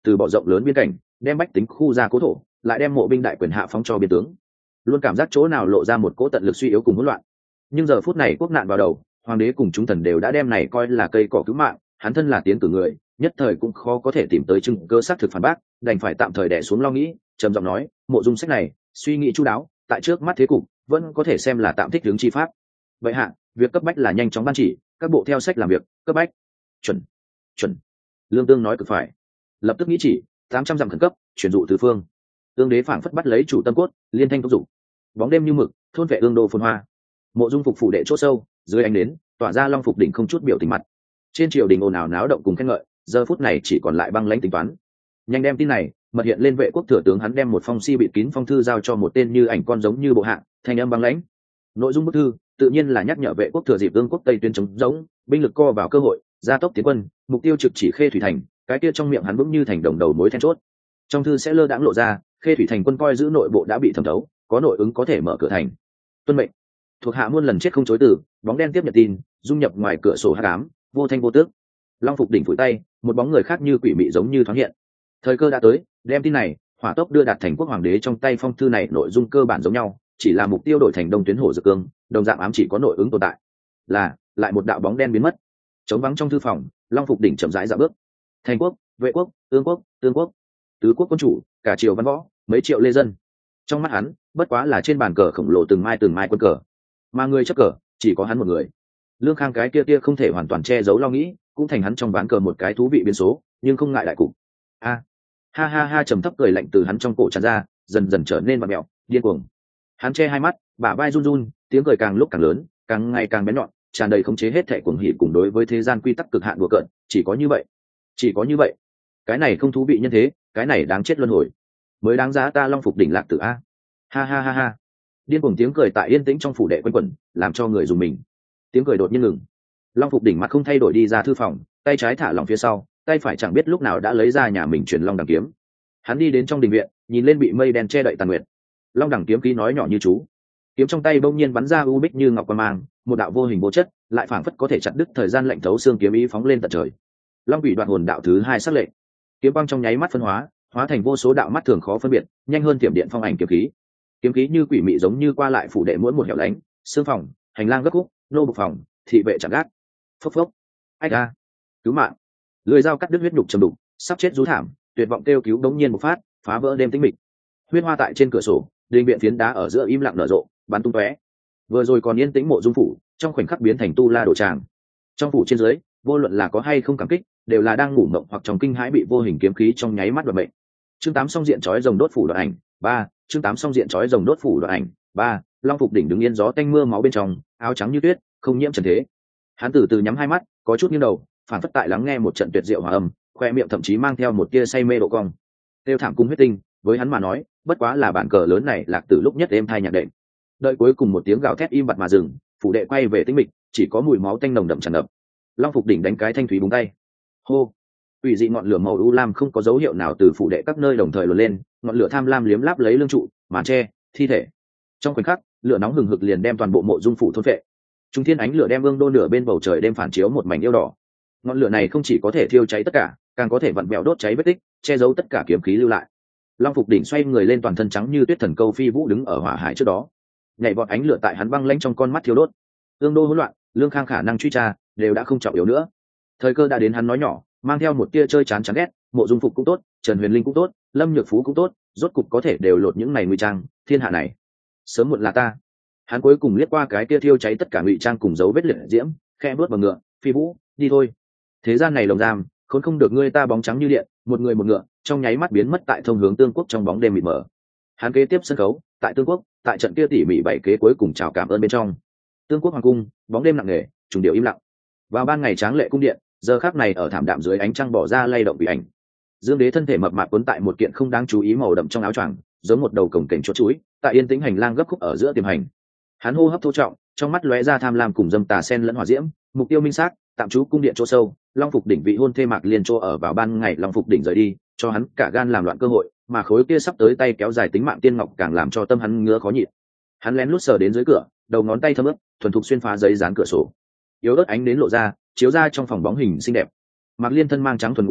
từ bỏ rộng lớn biên cảnh đem bách tính khu ra cố thổ, lại đem mộ binh đại quyền hạ phóng cho biên tướng, luôn cảm giác chỗ nào lộ ra một cỗ tận lực suy yếu cùng hỗn loạn. Nhưng giờ phút này quốc nạn vào đầu, hoàng đế cùng chúng thần đều đã đem này coi là cây cỏ cứu mạng, hắn thân là tiến cử người, nhất thời cũng khó có thể tìm tới chứng cơ xác thực phản bác, đành phải tạm thời đè xuống lo nghĩ, trầm giọng nói, mộ dung sách này suy nghĩ chu đáo, tại trước mắt thế cục vẫn có thể xem là tạm thích hướng chi pháp. Vậy hạ, việc cấp bách là nhanh chóng ban chỉ, các bộ theo sách làm việc, cấp bách. Chuẩn, chuẩn. Lương Tương nói cực phải. Lập tức nghĩ chỉ, tám trăm dặm khẩn cấp, chuyển dụ tứ phương. Tương đế phảng phất bắt lấy chủ tâm cốt, liên thanh thúc dụng. Bóng đêm như mực, thôn vệ ương đô phồn hoa. Mộ dung phục phủ đệ chỗ sâu, dưới ánh đến, tỏa ra long phục đỉnh không chút biểu tình mặt. Trên triều đình ồn ào náo động cùng khen ngợi, giờ phút này chỉ còn lại băng lãnh tính toán. Nhanh đem tin này mật hiện lên vệ quốc thừa tướng, hắn đem một phong si bịt kín phong thư giao cho một tên như ảnh con giống như bộ hạ, thanh âm băng lãnh. Nội dung bức thư tự nhiên là nhắc nhở vệ quốc thừa dịp vương quốc tây tuyến chống giống, binh lực co vào cơ hội, gia tốc tiến quân, mục tiêu trực chỉ Khê Thủy thành, cái kia trong miệng hắn vững như thành đồng đầu mối then chốt. Trong thư sẽ lơ đãng lộ ra, Khê Thủy thành quân coi giữ nội bộ đã bị thẩm thấu, có nội ứng có thể mở cửa thành. Tuân mệnh. Thuộc hạ muôn lần chết không chối từ, bóng đen tiếp nhận tin, dung nhập ngoài cửa sổ hắc ám, vô thanh vô tước. Long phục đỉnh phủi tay, một bóng người khác như quỷ mị giống như thoáng hiện. Thời cơ đã tới, đem tin này hỏa tốc đưa đạt thành quốc hoàng đế trong tay. Phong thư này nội dung cơ bản giống nhau, chỉ là mục tiêu đổi thành đông tuyến hổ dược cương, đồng dạng ám chỉ có nội ứng tồn tại. Là lại một đạo bóng đen biến mất. Trống vắng trong thư phòng, Long phục đỉnh chậm rãi dạo bước. Thành quốc, vệ quốc, tương quốc, tương quốc, tứ quốc quân chủ, cả triều văn võ, mấy triệu lê dân. Trong mắt hắn, bất quá là trên bàn cờ khổng lồ từng mai từng mai quân cờ, mà người chấp cờ chỉ có hắn một người. Lương Khang cái kia kia không thể hoàn toàn che giấu lo nghĩ, cũng thành hắn trong ván cờ một cái thú vị biến số, nhưng không ngại đại cục. A, ha ha ha, trầm thấp cười lạnh từ hắn trong cổ tràn ra, dần dần trở nên vặn mẹo, điên cuồng. Hắn che hai mắt, bả vai run run, tiếng cười càng lúc càng lớn, càng ngày càng bén nhọn, tràn đầy khống chế hết thảy cuồng hỉ cùng đối với thế gian quy tắc cực hạn đùa cợt. Chỉ có như vậy, chỉ có như vậy, cái này không thú vị nhân thế, cái này đáng chết luân hồi, mới đáng giá ta Long phục đỉnh lạc tử a. Ha ha ha ha, điên cuồng tiếng cười tại yên tĩnh trong phủ đệ quanh quẩn, làm cho người dùng mình. Tiếng cười đột nhiên ngừng. Long phục đỉnh mặt không thay đổi đi ra thư phòng, tay trái thả lỏng phía sau, tay phải chẳng biết lúc nào đã lấy ra nhà mình truyền long đằng kiếm. Hắn đi đến trong đình viện, nhìn lên bị mây đen che đậy tàn nguyệt. Long đằng kiếm khí nói nhỏ như chú, kiếm trong tay bỗng nhiên bắn ra u bích như ngọc quang mang, một đạo vô hình vô chất, lại phảng phất có thể chặt đứt thời gian, lạnh thấu xương kiếm ý phóng lên tận trời. Long quỷ đoạn hồn đạo thứ hai sắc lệnh, kiếm băng trong nháy mắt phân hóa, hóa thành vô số đạo mắt thường khó phân biệt, nhanh hơn tiệm điện phong ảnh kiếm khí. Kiếm khí như quỷ mị giống như qua lại phủ đệ mỗi một hẻo lánh, xương phòng, hành lang gấp khúc, nô bộc phòng, thị vệ chặn gác. Phốc phốc, ách a, cứu mạng. Lưỡi dao cắt đứt huyết nhục trầm đục, sắp chết rú thảm, tuyệt vọng kêu cứu đống nhiên một phát, phá vỡ đêm tĩnh mịch. Huyết hoa tại trên cửa sổ, đình viện phiến đá ở giữa im lặng nở rộ, bắn tung tóe. Vừa rồi còn yên tĩnh mộ dung phủ, trong khoảnh khắc biến thành tu la đổ tràng. Trong phủ trên dưới, vô luận là có hay không cảm kích, đều là đang ngủ mộng hoặc trong kinh hãi bị vô hình kiếm khí trong nháy mắt đoạt mệnh. Chương tám song diện chói rồng đốt phủ đoạn ảnh ba, chương tám song diện chói rồng đốt phủ đoạn ảnh ba. Long phục đỉnh đứng yên gió tanh mưa máu bên trong, áo trắng như tuyết, không nhiễm trần thế. Hắn từ từ nhắm hai mắt, có chút nghiêng đầu, phản phất tại lắng nghe một trận tuyệt diệu hòa âm, khoe miệng thậm chí mang theo một tia say mê độ cong. Tiêu thảm cung huyết tinh, với hắn mà nói, bất quá là bản cờ lớn này lạc từ lúc nhất êm thai nhạc đệm. Đợi cuối cùng một tiếng gào thét im bặt mà dừng, phủ đệ quay về tĩnh mịch, chỉ có mùi máu tanh nồng đậm tràn ngập. Long phục đỉnh đánh cái thanh thúy búng tay. Hô. Ủy dị ngọn lửa màu u lam không có dấu hiệu nào từ phủ đệ các nơi đồng thời luồn lên, ngọn lửa tham lam liếm láp lấy lương trụ, màn tre, thi thể. Trong khoảnh khắc, lửa nóng hừng hực liền đem toàn bộ mộ dung phủ thôn phệ. Trung thiên ánh lửa đem vương đô nửa bên bầu trời đêm phản chiếu một mảnh yêu đỏ. Ngọn lửa này không chỉ có thể thiêu cháy tất cả, càng có thể vặn vẹo đốt cháy vết tích, che giấu tất cả kiếm khí lưu lại. Long phục đỉnh xoay người lên, toàn thân trắng như tuyết thần câu phi vũ đứng ở hỏa hải trước đó, nhảy vọt ánh lửa tại hắn băng lãnh trong con mắt thiêu đốt. Vương đô hỗn loạn, Lương Khang khả năng truy tra đều đã không trọng yếu nữa. Thời cơ đã đến, hắn nói nhỏ, mang theo một tia chơi chán chán ghét, mộ dung phục cũng tốt, Trần Huyền Linh cũng tốt, Lâm Nhược Phú cũng tốt, rốt cục có thể đều lột những này ngụy trang, thiên hạ này sớm muộn là ta. Hắn cuối cùng liếc qua cái tia thiêu cháy tất cả ngụy trang cùng dấu vết liệt diễm, khe bước vào ngựa, phi vũ, đi thôi. Thế gian này lồng giam, khốn không được ngươi ta. Bóng trắng như điện, một người một ngựa, trong nháy mắt biến mất tại thông hướng Tương Quốc trong bóng đêm mịt mờ. Hắn kế tiếp sân khấu, tại Tương Quốc, tại trận kia tỉ mỉ bảy kế cuối cùng chào cảm ơn bên trong Tương Quốc hoàng cung, bóng đêm nặng nề, trùng điệu im lặng. Vào ban ngày tráng lệ cung điện, giờ khắc này ở thảm đạm dưới ánh trăng bỏ ra lay động bị ảnh. Dương đế thân thể mập mạp cuốn tại một kiện không đáng chú ý màu đậm trong áo choàng, giống một đầu cổng cảnh chốt chuối, tại yên tĩnh hành lang gấp khúc ở giữa tiềm hành. Hắn hô hấp thô trọng, trong mắt lóe ra tham lam cùng dâm tà sen lẫn hỏa diễm, mục tiêu minh xác, tạm trú cung điện chỗ sâu. Long phục đỉnh vị hôn thê Mạc Liên chỗ ở vào ban ngày, Long phục đỉnh rời đi, cho hắn cả gan làm loạn cơ hội, mà khối kia sắp tới tay kéo dài tính mạng tiên ngọc càng làm cho tâm hắn ngứa khó nhịn. Hắn lén lút sờ đến dưới cửa, đầu ngón tay thấm ướt, thuần thục xuyên phá giấy dán cửa sổ. Yếu ớt ánh đến lộ ra, chiếu ra trong phòng bóng hình xinh đẹp. Mạc Liên thân mang trắng thuần ngủ áo,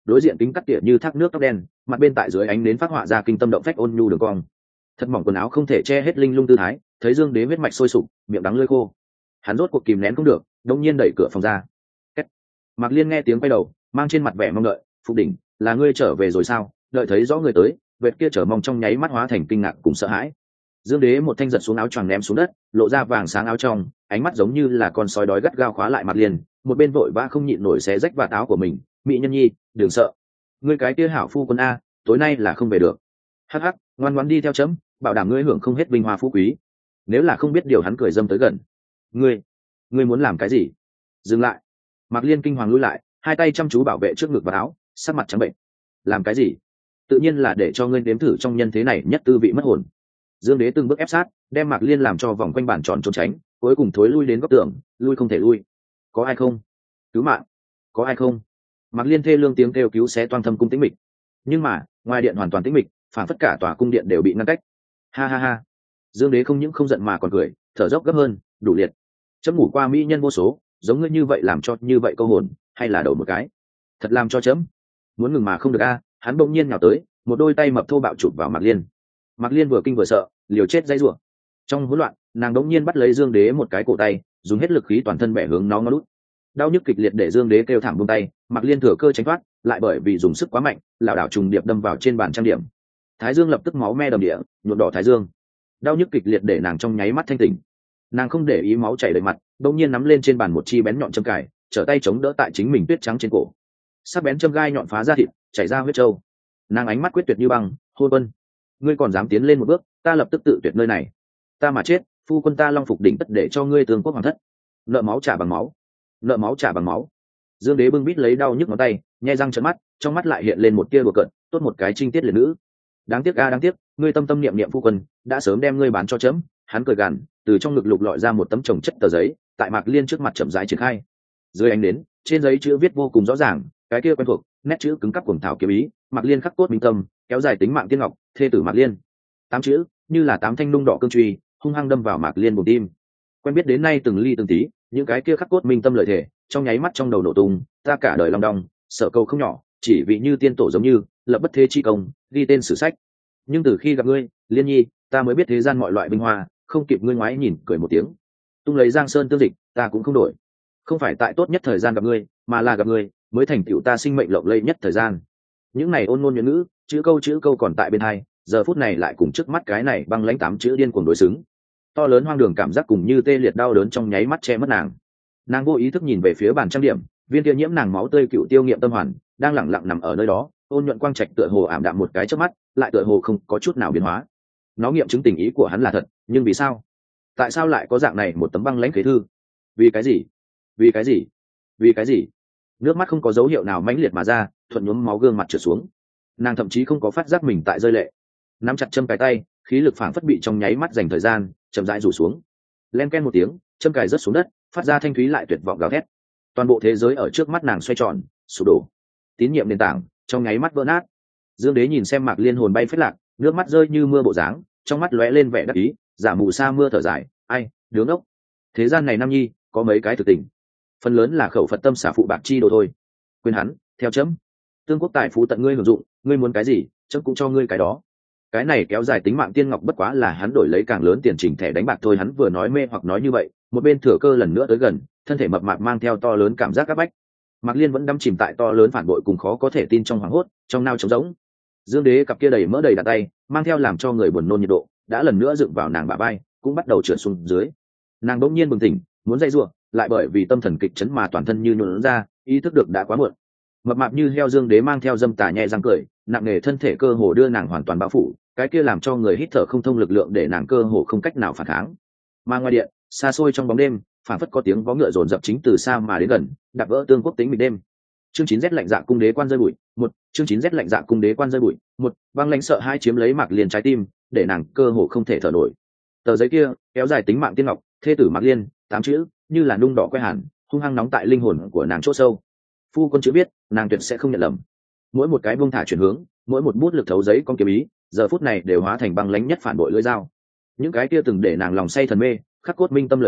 đối diện kính cắt tỉa như thác nước tóc đen, mặt bên tại dưới ánh nến phát họa ra kinh tâm động phách ôn nhu đường cong. Thật mỏng quần áo không thể che hết linh lung tư thái, thấy Dương Đế huyết mạch sôi sục, miệng đắng lưỡi khô. Hắn rốt cuộc kìm nén không được, đột nhiên đẩy cửa phòng ra. Kết. Mạc Liên nghe tiếng quay đầu, mang trên mặt vẻ mong đợi, "Phục đỉnh, là ngươi trở về rồi sao?" Đợi thấy rõ người tới, vệt kia trở mong trong nháy mắt hóa thành kinh ngạc cùng sợ hãi. Dương Đế một thanh giật xuống áo choàng ném xuống đất, lộ ra vàng sáng áo trong, ánh mắt giống như là con sói đói gắt gao khóa lại Mạc Liên, một bên vội vã không nhịn nổi xé rách vạt áo của mình, "Mỹ nhân nhi, đừng sợ. Ngươi cái kia hảo phu quân a, tối nay là không về được." Hắc hắc, ngoan ngoãn đi theo chấm, bảo đảm ngươi hưởng không hết vinh hoa phú quý. Nếu là không biết điều hắn cười dâm tới gần. "Ngươi, ngươi muốn làm cái gì?" Dừng lại. Mạc Liên kinh hoàng lùi lại, hai tay chăm chú bảo vệ trước ngực và áo, sắc mặt trắng bệnh. "Làm cái gì?" "Tự nhiên là để cho ngươi nếm thử trong nhân thế này nhất tư vị mất hồn." Dương Đế từng bước ép sát, đem Mạc Liên làm cho vòng quanh bàn tròn trốn tránh, cuối cùng thối lui đến góc tường, lui không thể lui. "Có ai không? Cứu mạng! Có ai không?" Mạc Liên thê lương tiếng kêu cứu xé toang thâm cung tĩnh mịch. Nhưng mà, ngoài điện hoàn toàn tĩnh mịch, phản phất cả tòa cung điện đều bị ngăn cách. Ha ha ha. Dương Đế không những không giận mà còn cười, thở dốc gấp hơn, "Đủ liệt. Chấm ngủ qua mỹ nhân vô số, giống ngươi như vậy làm cho như vậy câu hồn, hay là đầu một cái. Thật làm cho chấm." Muốn ngừng mà không được a, hắn bỗng nhiên nhào tới, một đôi tay mập thô bạo chụp vào Mạc Liên. Mạc Liên vừa kinh vừa sợ, liều chết dây rủa. Trong hỗn loạn, nàng đống nhiên bắt lấy Dương Đế một cái cổ tay, dùng hết lực khí toàn thân bẻ hướng nó ngó lút. Đau nhức kịch liệt để Dương Đế kêu thảm buông tay, Mạc Liên thừa cơ tránh thoát, lại bởi vì dùng sức quá mạnh, lảo đảo trùng điệp đâm vào trên bàn trang điểm. Thái Dương lập tức máu me đầm địa, nhuộm đỏ thái dương. Đau nhức kịch liệt để nàng trong nháy mắt thanh tỉnh. Nàng không để ý máu chảy đầy mặt, đống nhiên nắm lên trên bàn một chi bén nhọn châm cài, trở tay chống đỡ tại chính mình tuyết trắng trên cổ. Sắc bén châm gai nhọn phá ra thịt, chảy ra huyết trâu. Nàng ánh mắt quyết tuyệt như băng, "Hôn quân, ngươi còn dám tiến lên một bước, ta lập tức tự tuyệt nơi này. Ta mà chết, phu quân ta Long Phục đỉnh tất để cho ngươi tương quốc hoàng thất. Nợ máu trả bằng máu, nợ máu trả bằng máu." Dương Đế bưng bít lấy đau nhức ngón tay, nhe răng trợn mắt, trong mắt lại hiện lên một tia đùa cợt, "Tốt một cái trinh tiết liệt nữ. Đáng tiếc a đáng tiếc, ngươi tâm tâm niệm niệm phu quân, đã sớm đem ngươi bán cho chấm." Hắn cười gằn, từ trong ngực lục lọi ra một tấm chồng chất tờ giấy, tại Mạc Liên trước mặt chậm rãi triển khai. Dưới ánh nến, trên giấy chữ viết vô cùng rõ ràng, cái kia quen thuộc, nét chữ cứng cáp cuồng thảo kiếm ý, Mạc Liên khắc cốt minh tâm, kéo dài tính mạng tiên ngọc, thê tử Mạc Liên. Tám chữ, như là tám thanh nung đỏ cương truy, hung hăng đâm vào Mạc Liên bụng tim. Quen biết đến nay từng ly từng tí, những cái kia khắc cốt minh tâm lời thề, trong nháy mắt trong đầu nổ tung, "Ta cả đời lòng đong, sợ câu không nhỏ, chỉ vì như tiên tổ giống như, lập bất thế chi công, ghi tên sử sách. Nhưng từ khi gặp ngươi, Liên nhi, ta mới biết thế gian mọi loại vinh hoa, không kịp ngươi ngoái nhìn cười một tiếng. Tung lấy giang sơn tương dịch, ta cũng không đổi. Không phải tại tốt nhất thời gian gặp ngươi, mà là gặp ngươi mới thành tựu ta sinh mệnh lộng lẫy nhất thời gian." Những này ôn ngôn nhuận ngữ, chữ câu chữ câu còn tại bên hai, giờ phút này lại cùng trước mắt cái này băng lãnh tám chữ điên cuồng đối xứng. To lớn hoang đường cảm giác cùng như tê liệt đau đớn trong nháy mắt che mất nàng. Nàng vô ý thức nhìn về phía bàn trang điểm, viên kia nhiễm nàng máu tươi cựu tiêu nghiệm tâm hoàn đang lẳng lặng nằm ở nơi đó, ôn nhuận quang trạch tựa hồ ảm đạm một cái trước mắt, lại tựa hồ không có chút nào biến hóa. Nó nghiệm chứng tình ý của hắn là thật, nhưng vì sao? Tại sao lại có dạng này một tấm băng lãnh khế thư? Vì cái gì? Vì cái gì? Vì cái gì? Nước mắt không có dấu hiệu nào mãnh liệt mà ra, thuận nhuốm máu gương mặt trượt xuống. Nàng thậm chí không có phát giác mình tại rơi lệ, nắm chặt châm cài tay, khí lực phảng phất bị trong nháy mắt dành thời gian chậm rãi rủ xuống. Len ken một tiếng, châm cài rớt xuống đất, phát ra thanh thúy lại tuyệt vọng gào thét. Toàn bộ thế giới ở trước mắt nàng xoay tròn, sụp đổ. Tín nhiệm nền tảng trong nháy mắt vỡ nát. Dương Đế nhìn xem Mạc Liên hồn bay phết lạc, nước mắt rơi như mưa bộ dáng, trong mắt lóe lên vẻ đắc ý, giả mù sa mưa thở dài, "Ai, đứa ngốc. Thế gian này nam nhi, có mấy cái thực tình. Phần lớn là khẩu Phật tâm xả phụ bạc chi đồ thôi. Quên hắn, theo chấm. Tương quốc tài phú tận ngươi hưởng dụng, ngươi muốn cái gì, chấm cũng cho ngươi cái đó." Cái này kéo dài tính mạng tiên ngọc bất quá là hắn đổi lấy càng lớn tiền chỉnh thẻ đánh bạc thôi. Hắn vừa nói mê hoặc nói như vậy, một bên thừa cơ lần nữa tới gần, thân thể mập mạp mang theo to lớn cảm giác áp bách. Mạc Liên vẫn đắm chìm tại to lớn phản bội cùng khó có thể tin trong hoảng hốt, trong nao trống rỗng. Dương Đế cặp kia đầy mỡ đầy đặn tay, mang theo làm cho người buồn nôn nhiệt độ, đã lần nữa dựng vào nàng bả vai, cũng bắt đầu trượt xuống dưới. Nàng bỗng nhiên bừng tỉnh, muốn dây rủa, lại bởi vì tâm thần kịch chấn mà toàn thân như nhũn ra, ý thức được đã quá muộn. Mập mạp như heo Dương Đế mang theo dâm tà nhẹ răng cười, nặng nề thân thể cơ hồ đưa nàng hoàn toàn bao phủ, cái kia làm cho người hít thở không thông lực lượng để nàng cơ hồ không cách nào phản kháng. Mà ngoài điện, xa xôi trong bóng đêm, phản phất có tiếng vó ngựa rồn rập chính từ xa mà đến gần, đạp vỡ tương quốc tính mịch đêm. Chương chín Z lạnh dạ cung đế quan rơi bụi, một, chương chín Z lạnh dạ cung đế quan rơi bụi, một, băng lãnh sợ hai chiếm lấy Mạc Liên trái tim, để nàng cơ hồ không thể thở nổi. Tờ giấy kia, kéo dài tính mạng tiên ngọc, thê tử Mạc Liên, tám chữ, như là nung đỏ que hàn, hung hăng nóng tại linh hồn của nàng chỗ sâu. Phu quân chữ biết, nàng tuyệt sẽ không nhận lầm. Mỗi một cái buông thả chuyển hướng, mỗi một bút lực thấu giấy con kiếm ý, giờ phút này đều hóa thành băng lãnh nhất phản bội lưỡi dao. Những cái kia từng để nàng lòng say thần mê, khắc cốt minh tâm lời thề,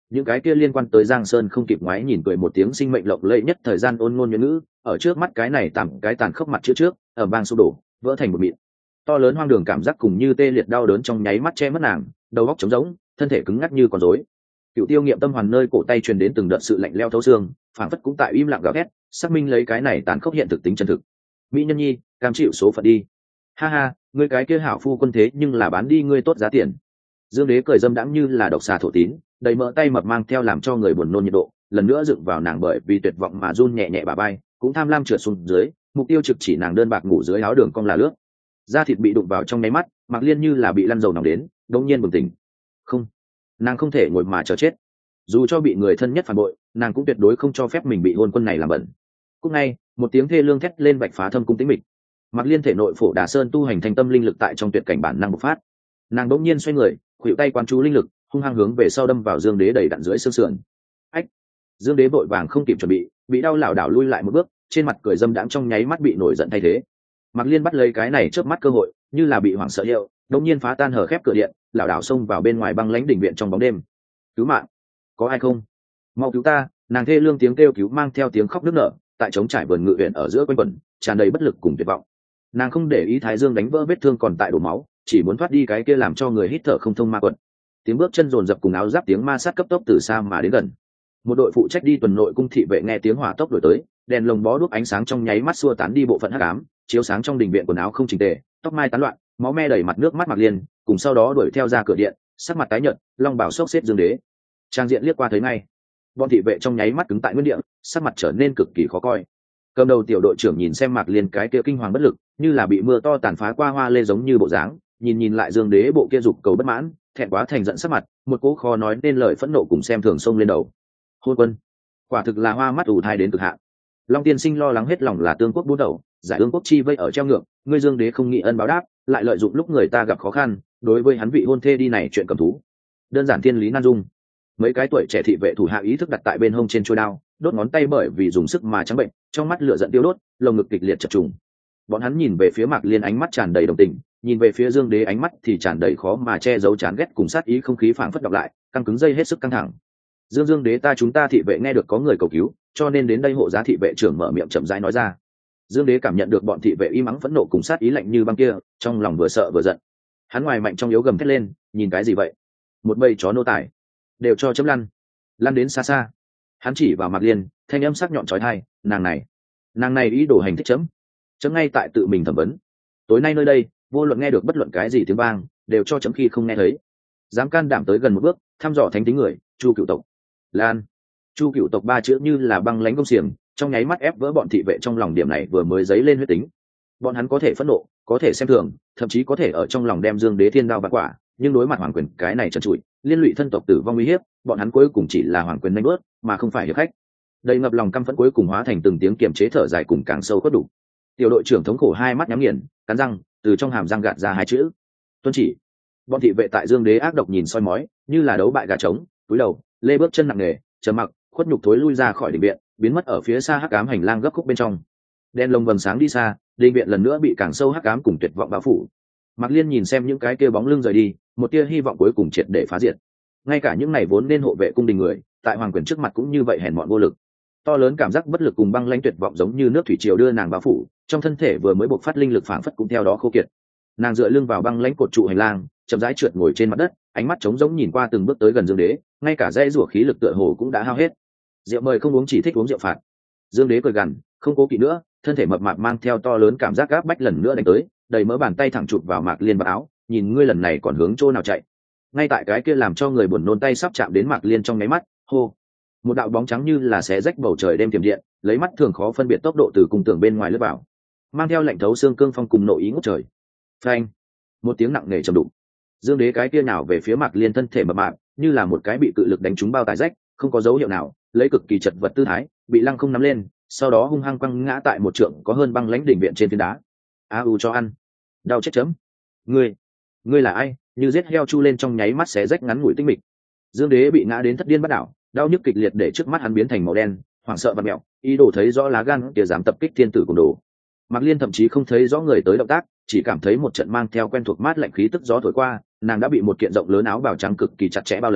những cái kia liên quan tới Giang Sơn không kịp ngoái nhìn cười một tiếng sinh mệnh lộng lẫy nhất thời gian ôn ngôn nhuận ngữ, ở trước mắt cái này tạm cái tàn khốc mặt chữ trước, ở bang sụp đổ, vỡ thành một mịn. To lớn hoang đường cảm giác cùng như tê liệt đau đớn trong nháy mắt che mất nàng, đầu óc trống rỗng, thân thể cứng ngắc như con rối. Cựu Tiêu Nghiệm tâm hoàn nơi cổ tay truyền đến từng đợt sự lạnh lẽo thấu xương, phảng phất cũng tại im lặng gào thét, xác minh lấy cái này tàn khốc hiện thực tính chân thực. Mỹ Nhân Nhi, cam chịu số phận đi. Ha ha, ngươi cái kia hảo phu quân thế nhưng là bán đi ngươi tốt giá tiền. Dương Đế cười dâm đãng như là độc xà thổ tín, đầy mỡ tay mập mang theo làm cho người buồn nôn nhiệt độ, lần nữa dựng vào nàng bởi vì tuyệt vọng mà run nhẹ nhẹ bà bay, cũng tham lam trượt xuống dưới, mục tiêu trực chỉ nàng đơn bạc ngủ dưới áo đường cong là lướt. Da thịt bị đụng vào trong nháy mắt, Mạc Liên như là bị lăn dầu nóng đến, đột nhiên bừng tỉnh. Không, nàng không thể ngồi mà chờ chết. Dù cho bị người thân nhất phản bội, nàng cũng tuyệt đối không cho phép mình bị hôn quân này làm bẩn. Cũng ngay, một tiếng thê lương thét lên bạch phá thâm cung tĩnh mịch. Mạc Liên thể nội phổ đà sơn tu hành thành tâm linh lực tại trong tuyệt cảnh bản năng bộc phát. Nàng đột nhiên xoay người, khuỷu tay quán chú linh lực, hung hăng hướng về sau đâm vào Dương Đế đầy đặn dưới xương sườn. Ách! Dương Đế vội vàng không kịp chuẩn bị, bị đau lảo đảo lui lại một bước, trên mặt cười dâm đãng trong nháy mắt bị nổi giận thay thế. Mạc Liên bắt lấy cái này chớp mắt cơ hội, như là bị hoảng sợ hiệu, đột nhiên phá tan hở khép cửa điện, lảo đảo xông vào bên ngoài băng lãnh đỉnh viện trong bóng đêm. Cứu mạng! Có ai không? Mau cứu ta! Nàng thê lương tiếng kêu cứu mang theo tiếng khóc nức nở, tại trống trải vườn ngự viện ở giữa quanh quẩn, tràn đầy bất lực cùng tuyệt vọng. Nàng không để ý Thái Dương đánh vỡ vết thương còn tại đổ máu, chỉ muốn thoát đi cái kia làm cho người hít thở không thông ma quật. Tiếng bước chân rồn rập cùng áo giáp tiếng ma sát cấp tốc từ xa mà đến gần. Một đội phụ trách đi tuần nội cung thị vệ nghe tiếng hỏa tốc đổi tới, đèn lồng bó đuốc ánh sáng trong nháy mắt xua tán đi bộ phận hắc ám, chiếu sáng trong đình viện quần áo không chỉnh tề, tóc mai tán loạn, máu me đầy mặt nước mắt Mạc Liên, cùng sau đó đuổi theo ra cửa điện, sắc mặt tái nhợt, long bào xốc xếp Dương Đế. Trang diện liếc qua thấy ngay, bọn thị vệ trong nháy mắt cứng tại nguyên địa, sắc mặt trở nên cực kỳ khó coi. Cầm đầu tiểu đội trưởng nhìn xem Mạc Liên cái kia kinh hoàng bất lực, như là bị mưa to tàn phá qua hoa lê giống như bộ dáng, nhìn nhìn lại Dương Đế bộ kia dục cầu bất mãn, thẹn quá thành giận sắc mặt, một cỗ khó nói nên lời phẫn nộ cùng xem thường xông lên đầu. Hôn quân, quả thực là hoa mắt ủ thai đến cực hạn. Long Tiên Sinh lo lắng hết lòng là tương quốc bút đầu, giải ương quốc chi vây ở treo ngược, ngươi Dương Đế không nghĩ ân báo đáp, lại lợi dụng lúc người ta gặp khó khăn, đối với hắn vị hôn thê đi này chuyện cầm thú. Đơn giản thiên lý nan dung. Mấy cái tuổi trẻ thị vệ thủ hạ ý thức đặt tại bên hông trên chuôi đao, đốt ngón tay bởi vì dùng sức mà trắng bệnh, trong mắt lửa giận tiêu đốt, lồng ngực kịch liệt chập trùng. Bọn hắn nhìn về phía Mạc Liên ánh mắt tràn đầy đồng tình, nhìn về phía Dương Đế ánh mắt thì tràn đầy khó mà che giấu chán ghét cùng sát ý, không khí phảng phất đọc lại, căng cứng dây hết sức căng thẳng. Dương Dương Đế ta chúng ta thị vệ nghe được có người cầu cứu, cho nên đến đây hộ giá thị vệ trưởng mở miệng chậm rãi nói ra. Dương Đế cảm nhận được bọn thị vệ y mắng phẫn nộ cùng sát ý lạnh như băng kia, trong lòng vừa sợ vừa giận. Hắn ngoài mạnh trong yếu gầm thét lên, nhìn cái gì vậy? Một bầy chó nô tài, đều cho chấm lăn, lăn đến xa xa. Hắn chỉ vào Mạc Liên, thanh âm sắc nhọn chói tai, nàng này, nàng này ý đồ hành thích chấm, chấm ngay tại tự mình thẩm vấn. Tối nay nơi đây, vô luận nghe được bất luận cái gì tiếng vang, đều cho chấm khi không nghe thấy. Dám can đảm tới gần một bước, thăm dò thánh tính người, Chu Cựu tộc. Lan, Chu Cựu tộc ba chữ như là băng lãnh công xiềng, trong nháy mắt ép vỡ bọn thị vệ trong lòng điểm này vừa mới dấy lên huyết tính. Bọn hắn có thể phẫn nộ, có thể xem thường, thậm chí có thể ở trong lòng đem Dương Đế thiên đao bạt quả, nhưng đối mặt hoàng quyền cái này trần trụi, liên lụy thân tộc tử vong uy hiếp, bọn hắn cuối cùng chỉ là hoàng quyền nanh bớt, mà không phải hiệp khách. Đầy ngập lòng căm phẫn cuối cùng hóa thành từng tiếng kiềm chế thở dài cùng càng sâu cốt đủ. Tiểu đội trưởng thống khổ hai mắt nhắm nghiền, cắn răng, từ trong hàm răng gạt ra hai chữ: tuân chỉ. Bọn thị vệ tại Dương Đế ác độc nhìn soi mói, như là đấu bại gà trống, cúi đầu, lê bước chân nặng nề, trầm mặc, khuất nhục thối lui ra khỏi đình viện, biến mất ở phía xa hắc ám hành lang gấp khúc bên trong. Đen lồng vầng sáng đi xa, đình viện lần nữa bị càng sâu hắc ám cùng tuyệt vọng bao phủ. Mạc Liên nhìn xem những cái kia bóng lưng rời đi, một tia hy vọng cuối cùng triệt để phá diệt. Ngay cả những này vốn nên hộ vệ cung đình người, tại hoàng quyền trước mặt cũng như vậy hèn mọn vô lực. To lớn cảm giác bất lực cùng băng lãnh tuyệt vọng giống như nước thủy triều đưa nàng bao phủ, trong thân thể vừa mới bộc phát linh lực phảng phất cũng theo đó khô kiệt. Nàng dựa lưng vào băng lãnh cột trụ hành lang, chậm rãi trượt ngồi trên mặt đất, ánh mắt trống rỗng nhìn qua từng bước tới gần Dương Đế, ngay cả dây rủa khí lực tựa hồ cũng đã hao hết. Rượu mời không uống, chỉ thích uống rượu phạt. Dương Đế cười gằn, không cố kỵ nữa, thân thể mập mạp mang theo to lớn cảm giác gáp bách lần nữa đánh tới, đầy mỡ bàn tay thẳng chụp vào Mạc Liên vào áo, nhìn ngươi lần này còn hướng chỗ nào chạy. Ngay tại cái kia làm cho người buồn nôn tay sắp chạm đến Mạc Liên trong nháy mắt, hô, một đạo bóng trắng như là xé rách bầu trời đêm tiềm điện, lấy mắt thường khó phân biệt tốc độ từ cung tường bên ngoài lướt vào, mang theo lạnh thấu xương cương phong cùng nội ý ngút trời. Phanh, một tiếng nặng nề trầm đục. Dương Đế cái kia nào về phía Mạc Liên thân thể mập mạp, như là một cái bị cự lực đánh trúng bao tải rách, không có dấu hiệu nào, lấy cực kỳ chật vật tư thái, bị lăng không nắm lên, sau đó hung hăng quăng ngã tại một trượng có hơn băng lãnh đỉnh viện trên phiến đá. A u cho ăn, đau chết chấm. Ngươi, ngươi là ai? Như giết heo chu lên trong nháy mắt xé rách ngắn ngủi tinh mịch. Dương Đế bị ngã đến thất điên bắt đảo, đau nhức kịch liệt để trước mắt hắn biến thành màu đen, hoảng sợ và mẹo, ý đồ thấy rõ lá gan kia dám tập kích thiên tử cùng đồ. Mạc Liên thậm chí không thấy rõ người tới động tác, chỉ cảm thấy một trận mang theo quen thuộc mát lạnh khí tức gió thổi qua, nàng đã bị một kiện rộng lớn áo bào trắng cực kỳ chặt chẽ bao lấy,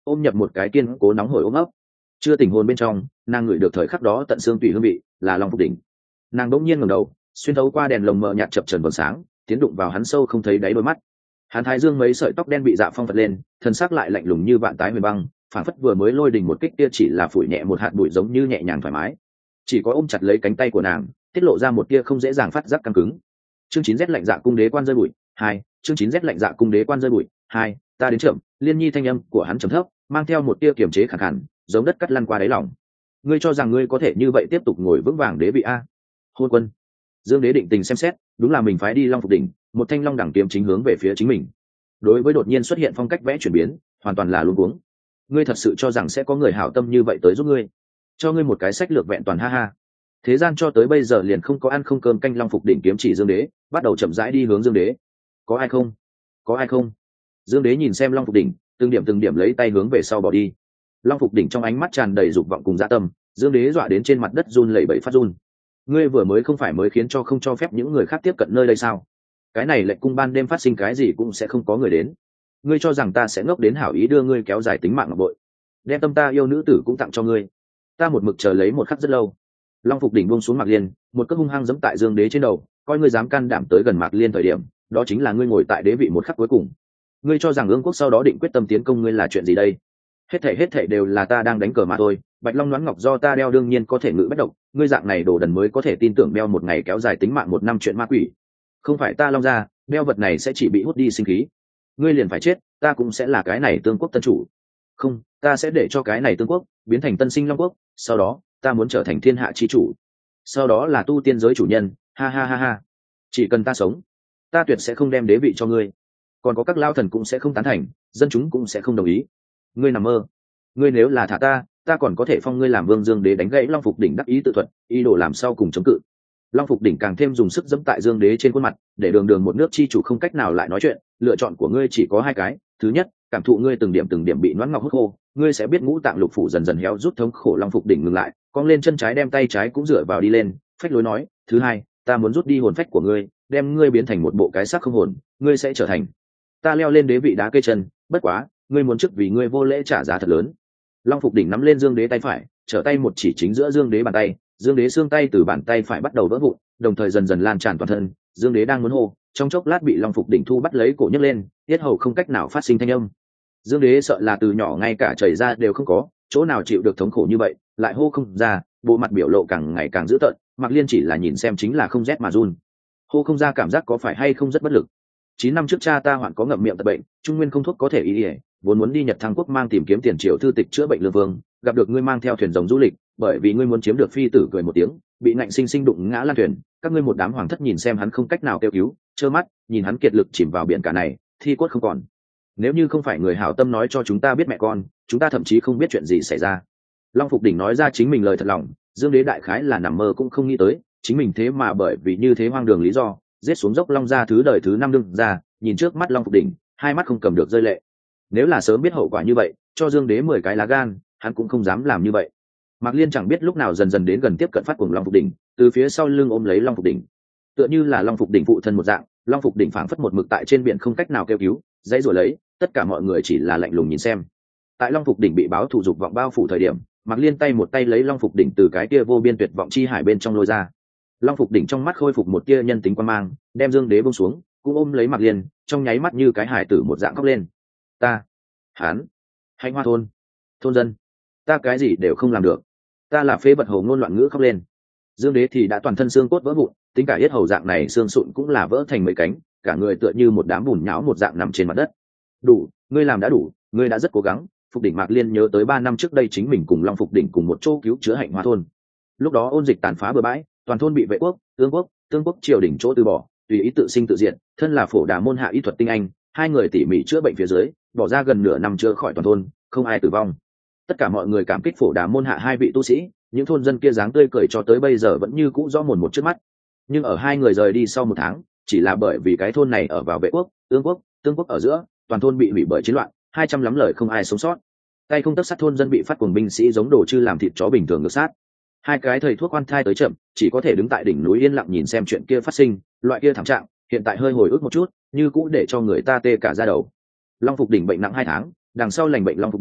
ôm nhập một cái kiên cố nóng hổi ôm ấp. Chưa tỉnh hồn bên trong, nàng ngửi được thời khắc đó tận xương tủy hương vị, là Long Phục Đỉnh. Nàng đỗng nhiên ngẩng đầu, xuyên thấu qua đèn lồng mờ nhạt chập chờn vầng sáng, tiến đụng vào hắn sâu không thấy đáy đôi mắt. Hắn thái dương mấy sợi tóc đen bị dạ phong phật lên, thân xác lại lạnh lùng như vạn tái huyền băng, phản phất vừa mới lôi đình một kích kia chỉ là phủi nhẹ một hạt bụi, giống như nhẹ nhàng thoải mái. Chỉ có ôm chặt lấy cánh tay của nàng, tiết lộ ra một tia không dễ dàng phát giác căng cứng. Chương chín Z lạnh dạ cung đế quan rơi bụi hai, chương chín Z lạnh dạ cung đế quan rơi bụi hai, ta đến chậm. Liên nhi thanh âm của hắn trầm thấp, mang theo một tia kiềm chế khàn khàn, giống đất cắt lăn qua đáy lòng. Ngươi cho rằng ngươi có thể như vậy tiếp tục ngồi vững vàng đế vị a? Hôn quân. Dương đế định tình xem xét, đúng là mình phái đi Long Phục Đỉnh, một thanh long đẳng kiếm chính hướng về phía chính mình. Đối với đột nhiên xuất hiện phong cách vẽ chuyển biến, hoàn toàn là luống cuống. Ngươi thật sự cho rằng sẽ có người hảo tâm như vậy tới giúp ngươi, cho ngươi một cái sách lược vẹn toàn? Ha ha. Thế gian cho tới bây giờ liền không có ăn không cơm canh. Long Phục Đỉnh kiếm chỉ Dương đế, bắt đầu chậm rãi đi hướng Dương đế. Có ai không? Có ai không? Dương đế nhìn xem Long Phục Đỉnh, từng điểm từng điểm lấy tay hướng về sau bỏ đi. Long Phục Đỉnh trong ánh mắt tràn đầy dục vọng cùng dạ tâm, Dương đế dọa đến trên mặt đất run lẩy bẩy phát run. Ngươi vừa mới không phải mới khiến cho không cho phép những người khác tiếp cận nơi đây sao? Cái này lệnh cung ban đêm phát sinh cái gì cũng sẽ không có người đến. Ngươi cho rằng ta sẽ ngốc đến hảo ý đưa ngươi kéo dài tính mạng ngọc bội, đem tâm ta yêu nữ tử cũng tặng cho ngươi? Ta một mực chờ lấy một khắc rất lâu. Long Phục Đỉnh buông xuống Mạc Liên, một cước hung hăng giẫm tại Dương đế trên đầu, coi ngươi dám can đảm tới gần Mạc Liên thời điểm, đó chính là ngươi ngồi tại đế vị một khắc cuối cùng. Ngươi cho rằng Ương quốc sau đó định quyết tâm tiến công ngươi là chuyện gì đây? Hết thảy hết thảy đều là ta đang đánh cờ mà thôi. Bạch long đoán ngọc do ta đeo đương nhiên có thể ngự bất động, ngươi dạng này đồ đần mới có thể tin tưởng đeo một ngày kéo dài tính mạng một năm chuyện ma quỷ. Không phải ta long ra, đeo vật này sẽ chỉ bị hút đi sinh khí, ngươi liền phải chết, ta cũng sẽ là cái này tương quốc tân chủ. Không, ta sẽ để cho cái này tương quốc biến thành tân sinh long quốc, sau đó ta muốn trở thành thiên hạ chi chủ, sau đó là tu tiên giới chủ nhân. Ha ha ha ha. Chỉ cần ta sống, ta tuyệt sẽ không đem đế vị cho ngươi, còn có các lao thần cũng sẽ không tán thành, dân chúng cũng sẽ không đồng ý. Ngươi nằm mơ. Ngươi nếu là thả ta, ta còn có thể phong ngươi làm vương. Dương đế đánh gãy Long Phục Đỉnh đắc ý tự thuật, ý đồ làm sao cùng chống cự. Long Phục Đỉnh càng thêm dùng sức dẫm tại Dương đế trên khuôn mặt, để đường đường một nước chi chủ không cách nào lại nói chuyện. Lựa chọn của ngươi chỉ có hai cái, thứ nhất, cảm thụ ngươi từng điểm từng điểm bị noãn ngọc hút khô, ngươi sẽ biết ngũ tạng lục phủ dần dần héo rút thống khổ. Long Phục Đỉnh ngừng lại, cong lên chân trái đem tay trái cũng dựa vào đi lên, phách lối nói, thứ hai, ta muốn rút đi hồn phách của ngươi, đem ngươi biến thành một bộ cái xác không hồn, ngươi sẽ trở thành ta leo lên đế vị đá cây chân. Bất quá, ngươi muốn chức vì ngươi vô lễ trả giá thật lớn. Long Phục Đỉnh nắm lên Dương đế tay phải, trở tay một chỉ chính giữa Dương đế bàn tay, Dương đế xương tay từ bàn tay phải bắt đầu vỡ vụn, đồng thời dần dần lan tràn toàn thân. Dương đế đang muốn hô, trong chốc lát bị Long Phục Đỉnh thu bắt lấy cổ nhấc lên, tiết hầu không cách nào phát sinh thanh âm. Dương đế sợ là từ nhỏ ngay cả chảy ra đều không có, chỗ nào chịu được thống khổ như vậy, lại hô không ra, bộ mặt biểu lộ càng ngày càng dữ tợn. Mạc Liên chỉ là nhìn xem chính là không rét mà run, hô không ra cảm giác có phải hay không rất bất lực. Chín năm trước cha ta hoạn có ngậm miệng tật bệnh, trung nguyên không thuốc có thể y ỉa, vốn muốn đi Nhật Thăng quốc mang tìm kiếm tiền triệu thư tịch chữa bệnh lương vương, gặp được ngươi mang theo thuyền rồng du lịch, bởi vì ngươi muốn chiếm được phi tử cười một tiếng, bị ngạnh sinh sinh đụng ngã lan thuyền. Các ngươi một đám hoàng thất nhìn xem hắn không cách nào kêu cứu, trơ mắt nhìn hắn kiệt lực chìm vào biển cả này, thi cốt không còn. Nếu như không phải người hảo tâm nói cho chúng ta biết mẹ con, chúng ta thậm chí không biết chuyện gì xảy ra. Long Phục Đỉnh nói ra chính mình lời thật lòng, Dương đế đại khái là nằm mơ cũng không nghĩ tới, chính mình thế mà bởi vì như thế hoang đường lý do giết xuống dốc Long gia thứ đời thứ năm đương ra. Nhìn trước mắt Long Phục Đỉnh, hai mắt không cầm được rơi lệ. Nếu là sớm biết hậu quả như vậy, cho Dương đế mười cái lá gan, hắn cũng không dám làm như vậy. Mạc Liên chẳng biết lúc nào dần dần đến gần tiếp cận phát cuồng Long Phục Đỉnh, từ phía sau lưng ôm lấy Long Phục Đỉnh, tựa như là Long Phục Đỉnh phụ thân một dạng. Long Phục Đỉnh phảng phất một mực tại trên biển không cách nào kêu cứu, dãy rồi lấy, tất cả mọi người chỉ là lạnh lùng nhìn xem. Tại Long Phục Đỉnh bị báo thù dục vọng bao phủ thời điểm, Mạc Liên tay một tay lấy Long Phục Đỉnh từ cái kia vô biên tuyệt vọng chi hải bên trong lôi ra. Long Phục Đỉnh trong mắt khôi phục một tia nhân tính quan mang, đem Dương đế buông xuống, cũng ôm lấy Mạc Liên, trong nháy mắt như cái hải tử một dạng khóc lên. Ta, hắn, Hạnh Hoa thôn, thôn dân, ta cái gì đều không làm được, ta là phế vật hồ ngôn loạn ngữ khóc lên. Dương đế thì đã toàn thân xương cốt vỡ vụn, tính cả yết hầu dạng này xương sụn cũng là vỡ thành mấy cánh, cả người tựa như một đám bùn nhão một dạng nằm trên mặt đất. Đủ, ngươi làm đã đủ, ngươi đã rất cố gắng. Phục Đỉnh Mạc Liên nhớ tới ba năm trước đây chính mình cùng Long Phục Đỉnh cùng một chỗ cứu chữa Hạnh Hoa thôn. Lúc đó ôn dịch tàn phá bừa bãi, toàn thôn bị vệ quốc, tương quốc, tương quốc triều đình chỗ từ bỏ, tùy ý tự sinh tự diệt. Thân là phổ đà môn hạ y thuật tinh anh, hai người tỉ mỉ chữa bệnh phía dưới, bỏ ra gần nửa năm chữa khỏi toàn thôn, không ai tử vong. Tất cả mọi người cảm kích phổ đà môn hạ hai vị tu sĩ, những thôn dân kia dáng tươi cười cho tới bây giờ vẫn như cũ rõ mồn một trước mắt. Nhưng ở hai người rời đi sau một tháng, chỉ là bởi vì cái thôn này ở vào vệ quốc, tương quốc, tương quốc ở giữa, toàn thôn bị hủy bởi chiến loạn, hai trăm lắm lời không ai sống sót. Tay không tấc sắt thôn dân bị phát cuồng binh sĩ giống đồ chư làm thịt chó bình thường ngược sát. Hai cái thầy thuốc quan thai tới chậm, chỉ có thể đứng tại đỉnh núi yên lặng nhìn xem chuyện kia phát sinh. Loại kia thảm trạng hiện tại hơi hồi ức một chút, như cũ để cho người ta tê cả da đầu. Long Phục Đỉnh bệnh nặng hai tháng, đằng sau lành bệnh Long Phục Đỉnh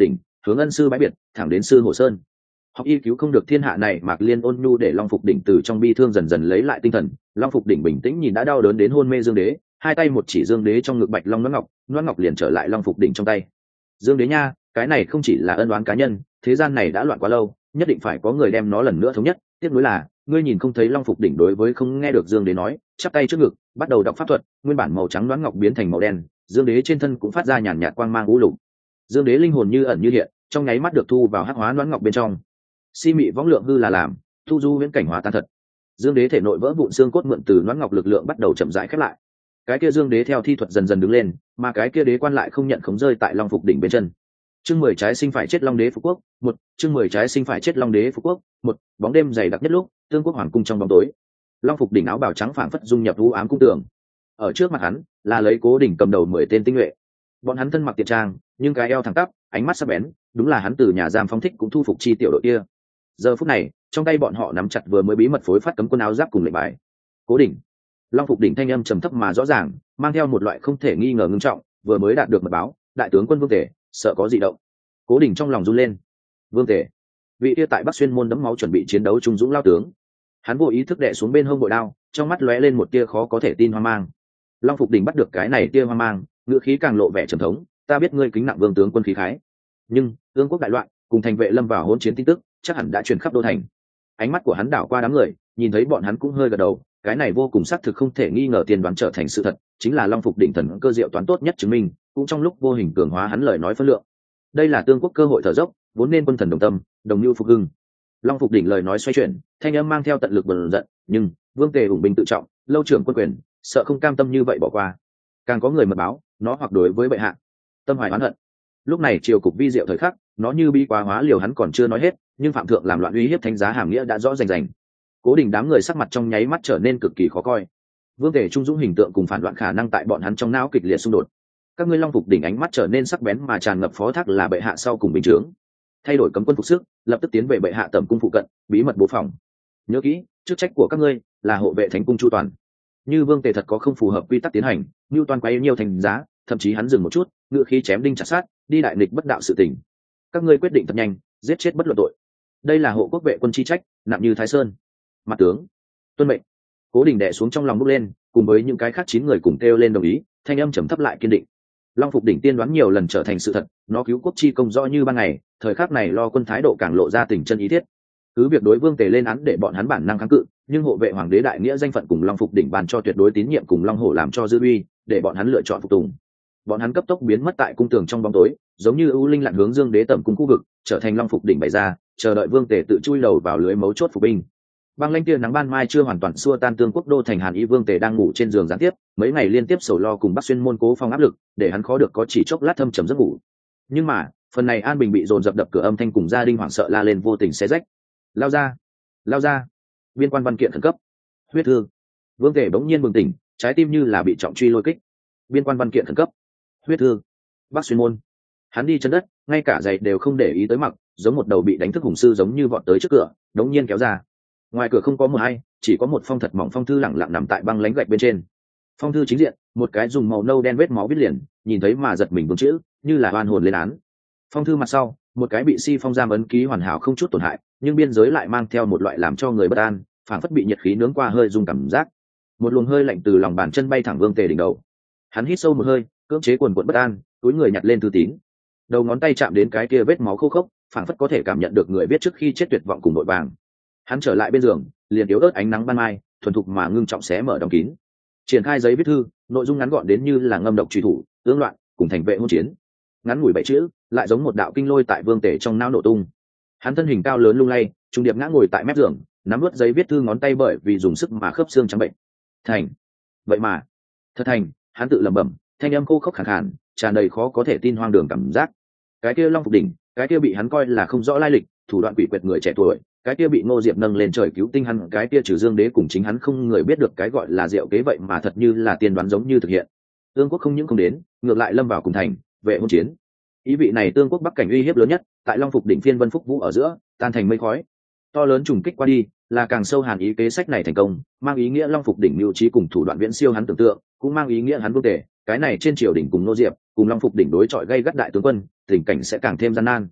hướng ân sư bãi biệt, thẳng đến sư hồ sơn. Học y cứu không được thiên hạ này, Mạc Liên ôn nhu để Long Phục Đỉnh từ trong bi thương dần dần lấy lại tinh thần. Long Phục Đỉnh bình tĩnh nhìn đã đau đớn đến hôn mê Dương Đế, hai tay một chỉ Dương Đế trong ngực Bạch Long Loan Ngọc, Loan Ngọc liền trở lại Long Phục Đỉnh trong tay. Dương Đế nha, cái này không chỉ là ân oán cá nhân, thế gian này đã loạn quá lâu, nhất định phải có người đem nó lần nữa thống nhất. Tiếc nuối là ngươi nhìn không thấy Long Phục Đỉnh đối với không nghe được Dương Đế nói, chắp tay trước ngực bắt đầu đọc pháp thuật, nguyên bản màu trắng Loan Ngọc biến thành màu đen, Dương Đế trên thân cũng phát ra nhàn nhạt quang mang u lục. Dương Đế linh hồn như ẩn như hiện, trong nháy mắt được thu vào hắc hóa Loan Ngọc bên trong. Si mị võng lượng hư là làm, thu du viễn cảnh hóa tan thật. Dương Đế thể nội vỡ vụn xương cốt mượn từ Loan Ngọc lực lượng bắt đầu chậm rãi khép lại. Cái kia Dương Đế theo thi thuật dần dần đứng lên, mà cái kia đế quan lại không nhận khống rơi tại Long Phục Đỉnh bên chân. Chương mười trái sinh phải chết Long Đế Phú Quốc, một chương mười trái sinh phải chết Long Đế Phú Quốc, một bóng đêm dày đặc nhất lúc, Tương Quốc hoàng cung trong bóng tối. Long Phục Đỉnh áo bào trắng phảng phất dung nhập u ám cung tường. Ở trước mặt hắn là lấy Cố Đỉnh cầm đầu mười tên tinh nhuệ. Bọn hắn thân mặc tiệt trang, nhưng cái eo thẳng tắp, ánh mắt sắc bén, đúng là hắn từ nhà giam phóng thích cũng thu phục chi tiểu đội kia. Giờ phút này, trong tay bọn họ nắm chặt vừa mới bí mật phối phát cấm quân áo giáp cùng lệnh bài. Cố Đỉnh. Long Phục Đỉnh thanh âm trầm thấp mà rõ ràng, mang theo một loại không thể nghi ngờ ngưng trọng, vừa mới đạt được mật báo, đại tướng quân Vương Tể, sợ có dị động. Cố Đỉnh trong lòng run lên. Vương Tể, vị kia tại Bắc Xuyên môn đẫm máu chuẩn bị chiến đấu trung dũng lao tướng. Hắn vô ý thức đè xuống bên hông bội đao, trong mắt lóe lên một tia khó có thể tin hoang mang. Long Phục Đỉnh bắt được cái này tia hoang mang, ngữ khí càng lộ vẻ trầm thống, ta biết ngươi kính nặng Vương tướng quân khí khái, nhưng Ương quốc đại loạn, cùng thành vệ lâm vào hỗn chiến tin tức, chắc hẳn đã truyền khắp đô thành. Ánh mắt của hắn đảo qua đám người, nhìn thấy bọn hắn cũng hơi gật đầu, cái này vô cùng xác thực không thể nghi ngờ tiên đoán trở thành sự thật, chính là Long Phục Đỉnh thần cơ diệu toán tốt nhất chứng minh, cũng trong lúc vô hình cường hóa hắn lời nói phân lượng. Đây là Tương quốc cơ hội thở dốc, vốn nên quân thần đồng tâm, đồng nhu phục hưng. Long Phục Đỉnh lời nói xoay chuyển, thanh âm mang theo tận lực bần giận, nhưng Vương Tề ủng binh tự trọng, lâu trưởng quân quyền, sợ không cam tâm như vậy bỏ qua. Càng có người mật báo, nó hoặc đối với bệ hạ tâm hoài oán hận. Lúc này triều cục vi diệu thời khắc, nó như bi quá hóa liều hắn còn chưa nói hết, nhưng phạm thượng làm loạn uy hiếp thánh giá hàm nghĩa đã rõ rành rành. Cố Đình đám người sắc mặt trong nháy mắt trở nên cực kỳ khó coi. Vương Tề trung dũng hình tượng cùng phản loạn khả năng tại bọn hắn trong não kịch liệt xung đột. Các ngươi Long Phục Đỉnh ánh mắt trở nên sắc bén mà tràn ngập phó thác là bệ hạ sau cùng bình chướng. Thay đổi cấm quân phục sức, lập tức tiến về bệ hạ tẩm cung phụ cận, bí mật bố phòng. Nhớ kỹ, chức trách của các ngươi là hộ vệ thánh cung chu toàn. Như Vương Tề thật có không phù hợp quy tắc tiến hành, như toàn quấy nhiều thành giá, thậm chí hắn dừng một chút, ngựa khí chém đinh chặt sát, đi đại nghịch bất đạo sự tình. Các ngươi quyết định thật nhanh, giết chết bất luận tội. Đây là hộ quốc vệ quân chi trách, nặng như Thái Sơn. Mặt tướng tuân mệnh. Cố Đình đè xuống trong lòng bốc lên, cùng với những cái khác chín người cùng kêu lên đồng ý, thanh âm trầm thấp lại kiên định. Long Phục Đỉnh tiên đoán nhiều lần trở thành sự thật, nó cứu quốc chi công rõ như ban ngày, thời khắc này lo quân thái độ càng lộ ra tình chân ý thiết. Cứ việc đối Vương Tề lên án để bọn hắn bản năng kháng cự, nhưng hộ vệ hoàng đế đại nghĩa danh phận cùng Long Phục Đỉnh ban cho tuyệt đối tín nhiệm cùng Long Hổ làm cho dư uy, để bọn hắn lựa chọn phục tùng. Bọn hắn cấp tốc biến mất tại cung tường trong bóng tối, giống như ưu linh lặn hướng Dương Đế tẩm cung khu vực, trở thành Long Phục Đỉnh bày ra, chờ đợi Vương Tề tự chui đầu vào lưới mấu chốt phục binh. Băng lanh tia nắng ban mai chưa hoàn toàn xua tan Tương quốc đô thành Hàn Ý. Vương Tề đang ngủ trên giường gián tiếp, mấy ngày liên tiếp sầu lo cùng Bắc Xuyên môn cố phong áp lực, để hắn khó được có chỉ chốc lát thâm trầm giấc ngủ. Nhưng mà, phần này an bình bị dồn dập đập cửa âm thanh cùng gia đình hoảng sợ la lên vô tình xé rách. Lao ra, lao ra! Biên quan văn kiện khẩn cấp. Huyết thư. Vương Tề bỗng nhiên bừng tỉnh, trái tim như là bị trọng truy lôi kích. Biên quan văn kiện khẩn cấp. Huyết thư. Bắc Xuyên môn. Hắn đi chân đất, ngay cả giày đều không để ý tới mặc, giống một đầu bị đánh thức hùng sư giống như vọt tới trước cửa, đống nhiên kéo ra. Ngoài cửa không có mờ hay, chỉ có một phong thật mỏng phong thư lẳng lặng nằm tại băng lánh gạch bên trên. Phong thư chính diện, một cái dùng màu nâu đen vết máu viết liền, nhìn thấy mà giật mình vương chữ, như là oan hồn lên án. Phong thư mặt sau, một cái bị si phong giam ấn ký hoàn hảo không chút tổn hại, nhưng biên giới lại mang theo một loại làm cho người bất an, phảng phất bị nhiệt khí nướng qua hơi rung cảm giác. Một luồng hơi lạnh từ lòng bàn chân bay thẳng Vương Tề đỉnh đầu. Hắn hít sâu một hơi, cưỡng chế quần quật bất an, túi người nhặt lên thư tín. Đầu ngón tay chạm đến cái kia vết máu khô khốc, phảng phất có thể cảm nhận được người viết trước khi chết tuyệt vọng cùng nội vàng. Hắn trở lại bên giường, liền yếu ớt ánh nắng ban mai, thuần thục mà ngưng trọng xé mở đóng kín. Triển khai giấy viết thư, nội dung ngắn gọn đến như là ngâm độc truy thủ, ương loạn, cùng thành vệ hôn chiến. Ngắn ngủi bảy chữ, lại giống một đạo kinh lôi tại Vương Tề trong não nổ tung. Hắn thân hình cao lớn lung lay, trung điệp ngã ngồi tại mép giường, nắm vớt giấy viết thư ngón tay bởi vì dùng sức mà khớp xương trắng bệnh. Thành, vậy mà, thật thành, hắn tự lẩm bẩm, thanh âm khô khốc khàn khàn, tràn đầy khó có thể tin hoang đường cảm giác. Cái kia Long Phục Đỉnh, cái kia bị hắn coi là không rõ lai lịch, thủ đoạn quỷ quyệt người trẻ tuổi, cái kia bị Ngô Diệp nâng lên trời cứu tinh hắn, cái kia trừ Dương Đế cùng chính hắn không người biết được cái gọi là diệu kế vậy mà thật như là tiên đoán giống như thực hiện. Tương quốc không những không đến, ngược lại lâm vào cùng thành, vệ hôn chiến. Ý vị này Tương quốc bắc cảnh uy hiếp lớn nhất, tại Long Phục Đỉnh phiên vân phúc vũ ở giữa, tan thành mây khói. To lớn trùng kích qua đi, là càng sâu hàn ý kế sách này thành công, mang ý nghĩa Long Phục Đỉnh mưu trí cùng thủ đoạn viễn siêu hắn tưởng tượng, cũng mang ý nghĩa hắn Vương Tề, cái này trên triều đỉnh cùng Ngô Diệp, cùng Long Phục Đỉnh đối chọi gây gắt đại tướng quân, tình cảnh sẽ càng thêm gian nan.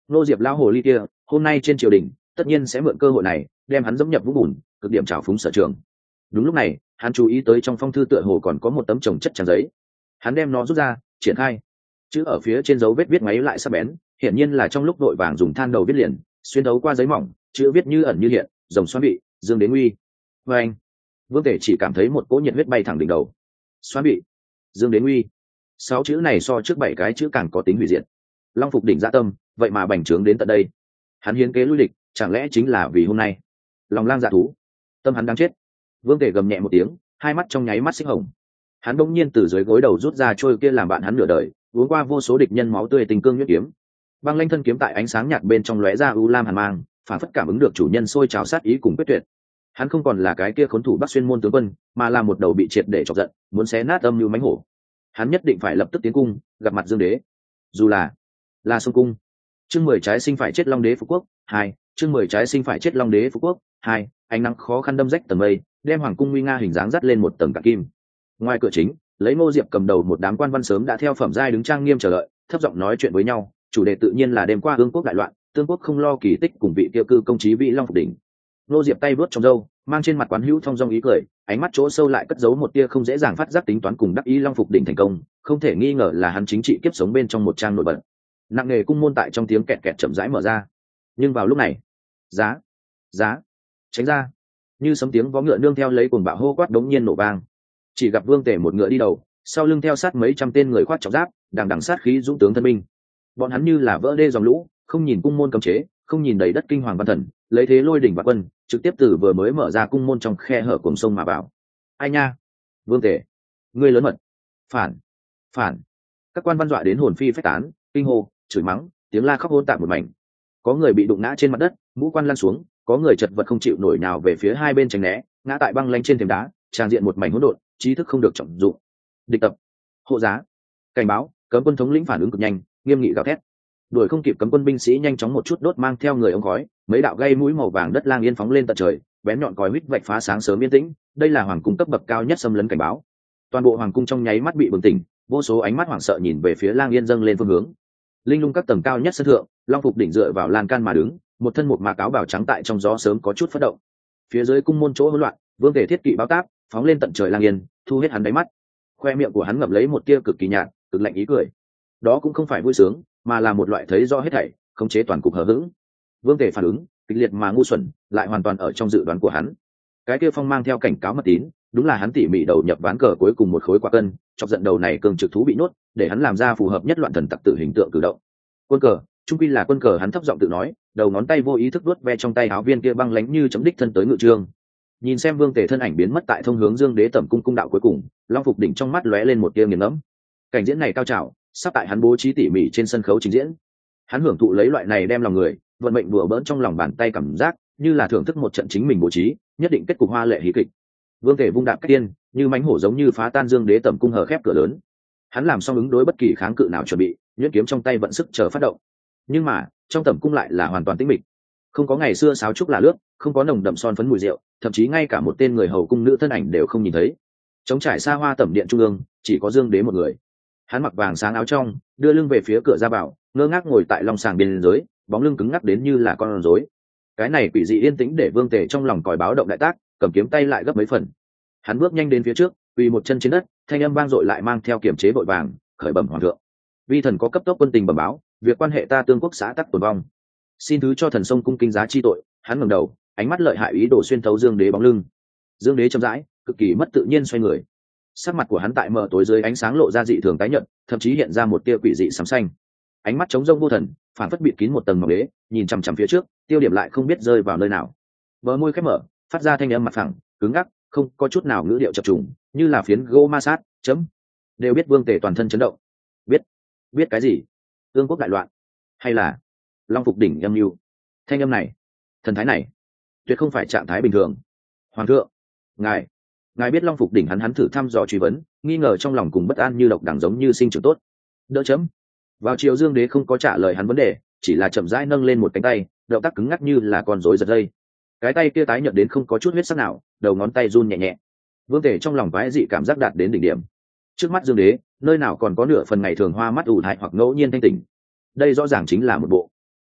Nô Diệp lao hồ ly kia hôm nay trên triều đình tất nhiên sẽ mượn cơ hội này đem hắn dẫm nhập vũng bùn, cực điểm trào phúng sở trường. Đúng lúc này hắn chú ý tới trong phong thư tựa hồ còn có một tấm chồng chất trang giấy. Hắn đem nó rút ra triển khai, chữ ở phía trên dấu vết viết máy lại sắc bén, hiển nhiên là trong lúc đội vàng dùng than đầu viết liền, xuyên thấu qua giấy mỏng, chữ viết như ẩn như hiện, rồng xoắn bị dương đến uy. Và anh Vương Tể chỉ cảm thấy một cỗ nhiệt huyết bay thẳng đỉnh đầu. Xoắn bị dương đến uy, sáu chữ này so trước bảy cái chữ càng có tính hủy diệt. Long Phục đỉnh dạ tâm vậy mà bành trướng đến tận đây. Hắn hiến kế lui địch chẳng lẽ chính là vì hôm nay? Lòng lang dạ thú, tâm hắn đang chết. Vương Tể gầm nhẹ một tiếng, hai mắt trong nháy mắt xích hồng. Hắn bỗng nhiên từ dưới gối đầu rút ra trôi kia làm bạn hắn nửa đời, uống qua vô số địch nhân máu tươi tình cương nhuyễn kiếm. Băng lanh thân kiếm tại ánh sáng nhạt bên trong lóe ra u lam hàn mang, phản phất cảm ứng được chủ nhân sôi trào sát ý cùng quyết tuyệt. Hắn không còn là cái kia khốn thủ Bắc Xuyên môn tướng quân, mà là một đầu bị triệt để chọc giận, muốn xé nát âm như mãnh hổ. Hắn nhất định phải lập tức tiến cung, gặp mặt Dương Đế. Dù là là sông cung. Chương mười trái sinh phải chết Long Đế Phú Quốc hai, chương mười trái sinh phải chết Long Đế Phú Quốc hai. Ánh nắng khó khăn đâm rách tầng mây, đem hoàng cung nguy nga hình dáng dắt lên một tầng cả kim. Ngoài cửa chính, lấy Ngô Diệp cầm đầu một đám quan văn sớm đã theo phẩm giai đứng trang nghiêm chờ đợi, thấp giọng nói chuyện với nhau. Chủ đề tự nhiên là đêm qua Ương quốc đại loạn, Tương quốc không lo kỳ tích cùng vị tiêu cư công chí vị Long Phục đỉnh. Ngô Diệp tay vớt trong râu, mang trên mặt quán hữu thông dong ý cười, ánh mắt chỗ sâu lại cất giấu một tia không dễ dàng phát giác tính toán cùng đắc ý. Long Phục đỉnh thành công, không thể nghi ngờ là hắn chính trị kiếp sống bên trong một trang nổi bật. Nặng nề cung môn tại trong tiếng kẹt kẹt chậm rãi mở ra. Nhưng vào lúc này, giá, giá, tránh ra, như sấm tiếng vó ngựa nương theo lấy cuồng bạo hô quát đống nhiên nổ vang. Chỉ gặp Vương Tể một ngựa đi đầu, sau lưng theo sát mấy trăm tên người khoác trọng giáp, đằng đằng sát khí dũng tướng thân binh. Bọn hắn như là vỡ đê dòng lũ, không nhìn cung môn cấm chế, không nhìn đầy đất kinh hoàng văn thần, lấy thế lôi đỉnh và quân, trực tiếp từ vừa mới mở ra cung môn trong khe hở cuồng sông mà vào. Ai nha, Vương Tể, ngươi lớn mật, phản, phản! Các quan văn dọa đến hồn phi phách tán, kinh hô, chửi mắng, tiếng la khóc hỗn tạp một mảnh. Có người bị đụng ngã trên mặt đất, mũ quan lăn xuống, có người chật vật không chịu nổi nào về phía hai bên tránh né, ngã tại băng lanh trên thềm đá, tràn diện một mảnh hỗn độn, trí thức không được trọng dụng. Địch tập, hộ giá, cảnh báo, cấm quân thống lĩnh phản ứng cực nhanh, nghiêm nghị gào thét. Đuổi không kịp cấm quân binh sĩ nhanh chóng một chút đốt mang theo người ống khói, mấy đạo gây mũi màu vàng đất lang yên phóng lên tận trời, bén nhọn còi huýt vạch phá sáng sớm yên tĩnh. Đây là hoàng cung cấp bậc cao nhất xâm lấn cảnh báo. Toàn bộ hoàng cung trong nháy mắt bị bừng tỉnh, vô số ánh mắt hoảng sợ nhìn về phía lang yên dâng lên phương hướng. Linh lung các tầng cao nhất sân thượng, Long Phục đỉnh dựa vào lan can mà đứng, một thân một mạc áo bào trắng tại trong gió sớm có chút phất động. Phía dưới cung môn chỗ hỗn loạn, Vương Tể thiết kỵ báo táp phóng lên tận trời lang yên, thu hết hắn đáy mắt. Khoe miệng của hắn ngậm lấy một tia cực kỳ nhạt, cực lạnh ý cười. Đó cũng không phải vui sướng, mà là một loại thấy rõ hết thảy, khống chế toàn cục hờ hững. Vương Tể phản ứng kịch liệt mà ngu xuẩn, lại hoàn toàn ở trong dự đoán của hắn. Cái kia phong mang theo cảnh cáo mật tín, đúng là hắn tỉ mỉ đầu nhập ván cờ cuối cùng một khối quả cân, chọc giận đầu này cường trực thú bị nhốt, để hắn làm ra phù hợp nhất loạn thần tặc tử hình tượng cử động. Quân cờ, trung quy là quân cờ, hắn thấp giọng tự nói, đầu ngón tay vô ý thức vuốt ve trong tay áo viên kia băng lánh như chấm đích thân tới ngự trương. Nhìn xem Vương Tể thân ảnh biến mất tại thông hướng Dương Đế tẩm cung cung đạo cuối cùng, Long Phục đỉnh trong mắt lóe lên một tia nghiền ngẫm. Cảnh diễn này cao trào, sắp tại hắn bố trí tỉ mỉ trên sân khấu trình diễn. Hắn hưởng thụ lấy loại này đem lòng người, vận mệnh đùa bỡn trong lòng bàn tay cảm giác, như là thưởng thức một trận chính mình bố trí, nhất định kết cục hoa lệ hí kịch. Vương Tể vung đạp cách tiên, như mãnh hổ giống như phá tan Dương Đế tẩm cung hở khép cửa lớn. Hắn làm xong ứng đối bất kỳ kháng cự nào chuẩn bị, nhuyễn kiếm trong tay vận sức chờ phát động. Nhưng mà trong tẩm cung lại là hoàn toàn tĩnh mịch, không có ngày xưa sáo trúc là lướt, không có nồng đậm son phấn mùi rượu, thậm chí ngay cả một tên người hầu cung nữ thân ảnh đều không nhìn thấy. Trống trải xa hoa tẩm điện trung ương, chỉ có Dương Đế một người. Hắn mặc vàng sáng áo trong, đưa lưng về phía cửa ra vào, ngơ ngác ngồi tại long sàng bên dưới, bóng lưng cứng ngắc đến như là con rối. Cái này quỷ dị yên tĩnh để Vương Tể trong lòng còi báo động đại tác, cầm kiếm tay lại gấp mấy phần. Hắn bước nhanh đến phía trước, quỳ một chân trên đất, thanh âm vang dội lại mang theo kiềm chế vội vàng, khởi bẩm hoàng thượng. Vi thần có cấp tốc quân tình bẩm báo, việc quan hệ ta Tương quốc xã tắc tồn vong, xin thứ cho thần sông cung kính giá chi tội. Hắn ngẩng đầu, ánh mắt lợi hại ý đồ xuyên thấu Dương Đế bóng lưng. Dương Đế chậm rãi, cực kỳ mất tự nhiên xoay người. Sắc mặt của hắn tại mờ tối dưới ánh sáng lộ ra dị thường tái nhợt, thậm chí hiện ra một tia quỷ dị sẫm xanh. Ánh mắt trống rỗng vô thần, phản phất bịt kín một tầng mỏng đế, nhìn chằm chằm phía trước, tiêu điểm lại không biết rơi vào nơi nào. Bờ môi khép mở, phát ra thanh âm mặt phẳng, cứng ngắc, không có chút nào ngữ điệu chập trùng, như là phiến gỗ ma sát. Chấm. Đều biết Vương Tể toàn thân chấn động. Biết? Biết cái gì? Ương quốc đại loạn, hay là Long Phục đỉnh âm mưu? Thanh âm này, thần thái này, tuyệt không phải trạng thái bình thường. Hoàng thượng, ngài, ngài biết Long Phục đỉnh? Hắn hắn thử thăm dò truy vấn, nghi ngờ trong lòng cùng bất an như độc đẳng giống như sinh trưởng tốt. Đỡ chấm. Vào chiều Dương Đế không có trả lời hắn vấn đề, chỉ là chậm rãi nâng lên một cánh tay, động tác cứng ngắc như là con rối giật dây. Cái tay kia tái nhợt đến không có chút huyết sắc nào, đầu ngón tay run nhẹ nhẹ. Vương Tể trong lòng quái dị cảm giác đạt đến đỉnh điểm. Trước mắt Dương Đế, nơi nào còn có nửa phần ngày thường hoa mắt ủ thai hoặc ngẫu nhiên thanh tỉnh. Đây rõ ràng chính là một bộ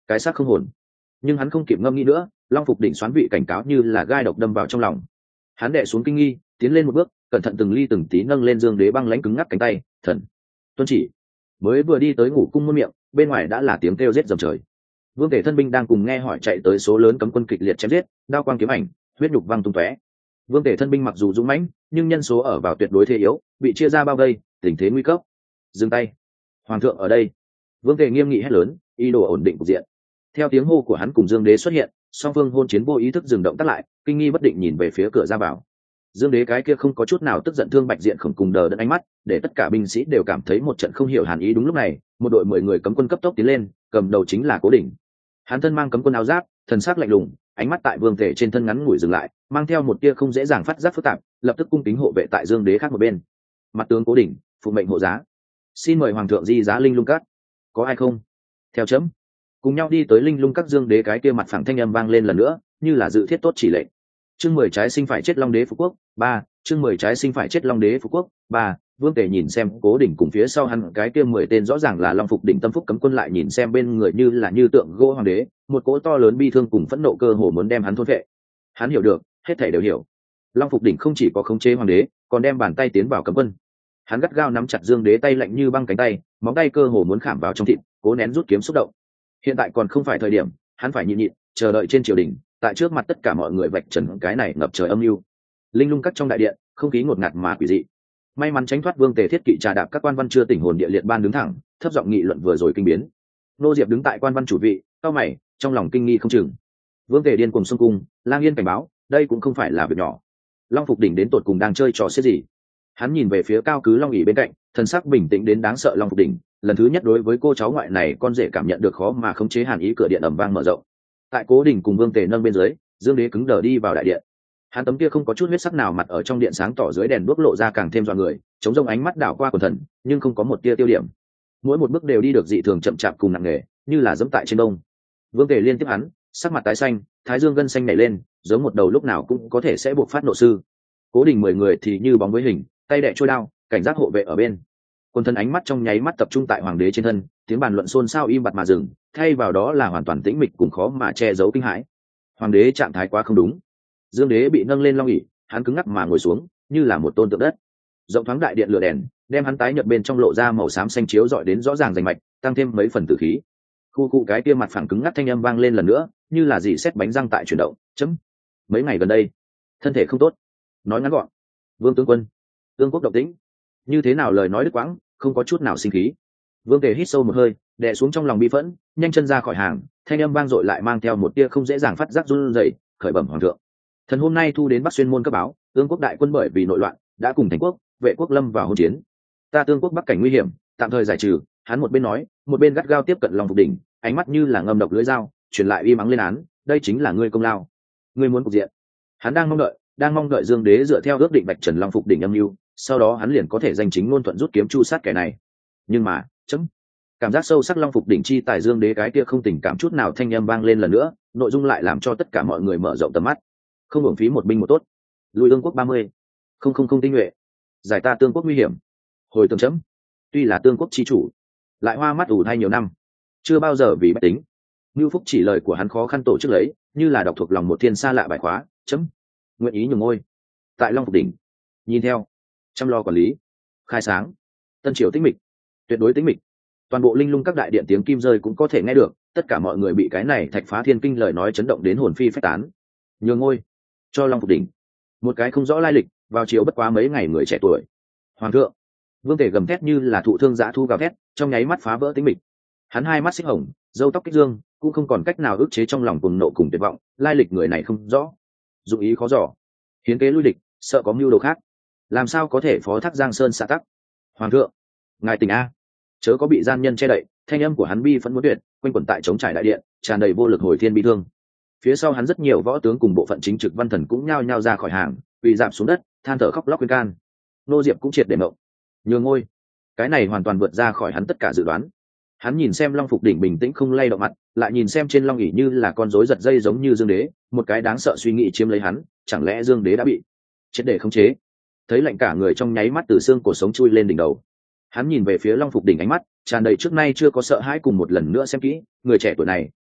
cái xác không hồn. Nhưng hắn không kịp ngâm nghĩ nữa, long phục đỉnh xoán vị cảnh cáo như là gai độc đâm vào trong lòng. Hắn đè xuống kinh nghi, tiến lên một bước, cẩn thận từng ly từng tí nâng lên dương đế băng lãnh cứng ngắc cánh tay. Thần tuân chỉ. Mới vừa đi tới ngủ cung muôn miệng, bên ngoài đã là tiếng kêu rết dầm trời. Vương Tể thân binh đang cùng nghe hỏi chạy tới số lớn cấm quân kịch liệt chém giết, đao quang kiếm ảnh, huyết nhục văng tung tóe. Vương Tể thân binh mặc dù dũng mãnh, nhưng nhân số ở vào tuyệt đối thế yếu, bị chia ra bao vây, tình thế nguy cấp. Dừng tay. Hoàng thượng ở đây. Vương Tể nghiêm nghị hét lớn, ý đồ ổn định cục diện. Theo tiếng hô của hắn cùng Dương Đế xuất hiện, song phương hôn chiến vô ý thức dừng động tác lại, kinh nghi bất định nhìn về phía cửa ra vào. Dương Đế cái kia không có chút nào tức giận thương Bạch Diện Khổng cùng đờ đẫn ánh mắt, để tất cả binh sĩ đều cảm thấy một trận không hiểu hàn ý. Đúng lúc này, một đội mười người cấm quân cấp tốc tiến lên, cầm đầu chính là Cố Đỉnh. Hắn thân mang cấm quân áo giáp, thần sắc lạnh lùng, ánh mắt tại Vương Tể trên thân ngắn ngủi dừng lại, mang theo một tia không dễ dàng phát giác phức tạp, lập tức cung kính hộ vệ tại Dương Đế khác một bên. Mặt tướng Cố Đỉnh, phụ mệnh hộ giá, xin mời hoàng thượng di giá linh lung các. Có ai không? Theo chấm. Cùng nhau đi tới linh lung các. Dương Đế cái kia mặt phẳng thanh âm vang lên lần nữa, như là dự thiết tốt chỉ lệnh. Chương mười trái sinh phải chết long đế phục quốc ba. Chương mười trái sinh phải chết long đế phục quốc ba. Vương Tể nhìn xem Cố Đỉnh cùng phía sau hắn cái kia mười tên rõ ràng là long phục đỉnh tâm phúc cấm quân, lại nhìn xem bên người như là như tượng gỗ hoàng đế, một cỗ to lớn bi thương cùng phẫn nộ cơ hồ muốn đem hắn thôn vệ. Hắn hiểu được, hết thảy đều hiểu. Long phục đỉnh không chỉ có khống chế hoàng đế, còn đem bàn tay tiến vào cấm quân. Hắn gắt gao nắm chặt Dương Đế tay lạnh như băng cánh tay, móng tay cơ hồ muốn khảm vào trong thịt, cố nén rút kiếm xúc động. Hiện tại còn không phải thời điểm, hắn phải nhịn nhịn, chờ đợi trên triều đình, tại trước mặt tất cả mọi người vạch trần cái này ngập trời âm mưu. Linh lung các trong đại điện, không khí ngột ngạt mà quỷ dị. May mắn tránh thoát Vương Tề thiết kỵ trà đạp các quan văn chưa tỉnh hồn địa liệt ban đứng thẳng, thấp giọng nghị luận vừa rồi kinh biến. Nô Diệp đứng tại quan văn chủ vị, cau mày, trong lòng kinh nghi không chừng. Vương Tề điên cùng xung cung, lang yên cảnh báo, đây cũng không phải là việc nhỏ. Long phục đỉnh đến tột cùng đang chơi trò xiết gì? Hắn nhìn về phía cao cứ long ỉ bên cạnh, thần sắc bình tĩnh đến đáng sợ. Long phục đỉnh lần thứ nhất đối với cô cháu ngoại này con rể cảm nhận được khó mà khống chế hàn ý. Cửa điện ầm vang mở rộng, tại Cố Đỉnh cùng Vương Tề nâng bên dưới, Dương Đế cứng đờ đi vào đại điện. Hắn tấm kia không có chút huyết sắc nào mặt ở trong điện sáng tỏ dưới đèn đuốc lộ ra càng thêm dọa người, chống rông ánh mắt đảo qua quần thần, nhưng không có một tia tiêu điểm. Mỗi một bước đều đi được dị thường chậm chạp cùng nặng nề, như là dẫm tại trên đông. Vương Tề liên tiếp hắn, sắc mặt tái xanh, thái dương gân xanh nảy lên, giống một đầu lúc nào cũng có thể sẽ buộc phát nộ sư. Cố Đỉnh mười người thì như bóng với hình, tay đè trôi đao, cảnh giác hộ vệ ở bên. Quân thần ánh mắt trong nháy mắt tập trung tại hoàng đế trên thân, tiếng bàn luận xôn xao im bặt mà dừng, thay vào đó là hoàn toàn tĩnh mịch cùng khó mà che giấu kinh hãi. Hoàng đế trạng thái quá không đúng. Dương Đế bị nâng lên long ỷ, hắn cứng ngắc mà ngồi xuống, như là một tôn tượng đất. Rộng thoáng đại điện lửa đèn, đem hắn tái nhợt bên trong lộ ra màu xám xanh chiếu rọi đến rõ ràng rành mạch, tăng thêm mấy phần tử khí. Khu cụ cái kia mặt phẳng cứng ngắc thanh âm vang lên lần nữa, như là dì xét bánh răng tại chuyển động. Chấm. Mấy ngày gần đây, thân thể không tốt. Nói ngắn gọn. Vương tướng quân, Tương quốc động tĩnh. Như thế nào lời nói đứt quãng, không có chút nào sinh khí. Vương Tề hít sâu một hơi, đè xuống trong lòng bi phẫn, nhanh chân ra khỏi hàng, thanh âm vang dội lại mang theo một tia không dễ dàng phát giác run rẩy, khởi bẩm hoàng thượng. Thần hôm nay thu đến Bắc Xuyên môn cấp báo, Tương quốc đại quân bởi vì nội loạn đã cùng Thành quốc, Vệ quốc lâm vào hỗn chiến. Ta Tương quốc bắc cảnh nguy hiểm, tạm thời giải trừ. Hắn một bên nói, một bên gắt gao tiếp cận Long Phục đỉnh, ánh mắt như là ngâm độc lưỡi dao, truyền lại uy mắng lên án, đây chính là ngươi công lao. Ngươi muốn cục diện. Hắn đang mong đợi, đang mong đợi Dương Đế dựa theo ước định bạch trần Long Phục đỉnh âm mưu, sau đó hắn liền có thể danh chính ngôn thuận rút kiếm chu sát kẻ này. Nhưng mà, chấm. Cảm giác sâu sắc Long Phục đỉnh chi tài Dương Đế cái kia không tình cảm chút nào thanh âm vang lên lần nữa, nội dung lại làm cho tất cả mọi người mở rộng tầm mắt. Không uổng phí một binh một tốt. Lùi Tương quốc ba mươi. Không không không tinh nhuệ. Giải ta Tương quốc nguy hiểm. Hồi tương chấm. Tuy là Tương quốc chi chủ, lại hoa mắt ủ thai nhiều năm, chưa bao giờ vì bách tính. Ngưu Phúc chỉ lời của hắn khó khăn tổ chức lấy, như là đọc thuộc lòng một thiên xa lạ bài khóa. Chấm. Nguyện ý nhường ngôi. Tại Long Phục đỉnh. Nhìn theo. Chăm lo quản lý. Khai sáng. Tân triều tĩnh mịch. Tuyệt đối tĩnh mịch. Toàn bộ linh lung các đại điện tiếng kim rơi cũng có thể nghe được, tất cả mọi người bị cái này thạch phá thiên kinh lời nói chấn động đến hồn phi phách tán. Nhường ngôi cho Long Phục đỉnh. Một cái không rõ lai lịch, vào chiều bất quá mấy ngày người trẻ tuổi. Hoàng thượng. Vương Tề gầm thét như là thụ thương dã thu gào thét, trong nháy mắt phá vỡ tĩnh mịch. Hắn hai mắt xích hồng, râu tóc kích dương, cũng không còn cách nào ức chế trong lòng cuồng nộ cùng tuyệt vọng. Lai lịch người này không rõ, dụng ý khó dò, hiến kế lui địch, sợ có mưu đồ khác, làm sao có thể phó thác Giang Sơn xã tắc. Hoàng thượng, ngài tỉnh a, chớ có bị gian nhân che đậy. Thanh âm của hắn bi phẫn muốn tuyệt, quanh quẩn tại trống trải đại điện, tràn đầy vô lực hồi thiên bi thương. Phía sau hắn rất nhiều võ tướng cùng bộ phận chính trực văn thần cũng nhao nhao ra khỏi hàng, quỳ rạp xuống đất, than thở khóc lóc khuyên can. Nô Diệp cũng triệt để mộng. Nhường ngôi. Cái này hoàn toàn vượt ra khỏi hắn tất cả dự đoán. Hắn nhìn xem Long Phục đỉnh bình tĩnh không lay động mặt, lại nhìn xem trên long ỷ như là con rối giật dây giống như Dương Đế, một cái đáng sợ suy nghĩ chiếm lấy hắn, chẳng lẽ Dương Đế đã bị triệt để khống chế? Thấy lạnh cả người trong nháy mắt từ xương cổ sống chui lên đỉnh đầu. Hắn nhìn về phía Long Phục đỉnh, ánh mắt tràn đầy trước nay chưa có sợ hãi cùng một lần nữa xem kỹ, người trẻ tuổi này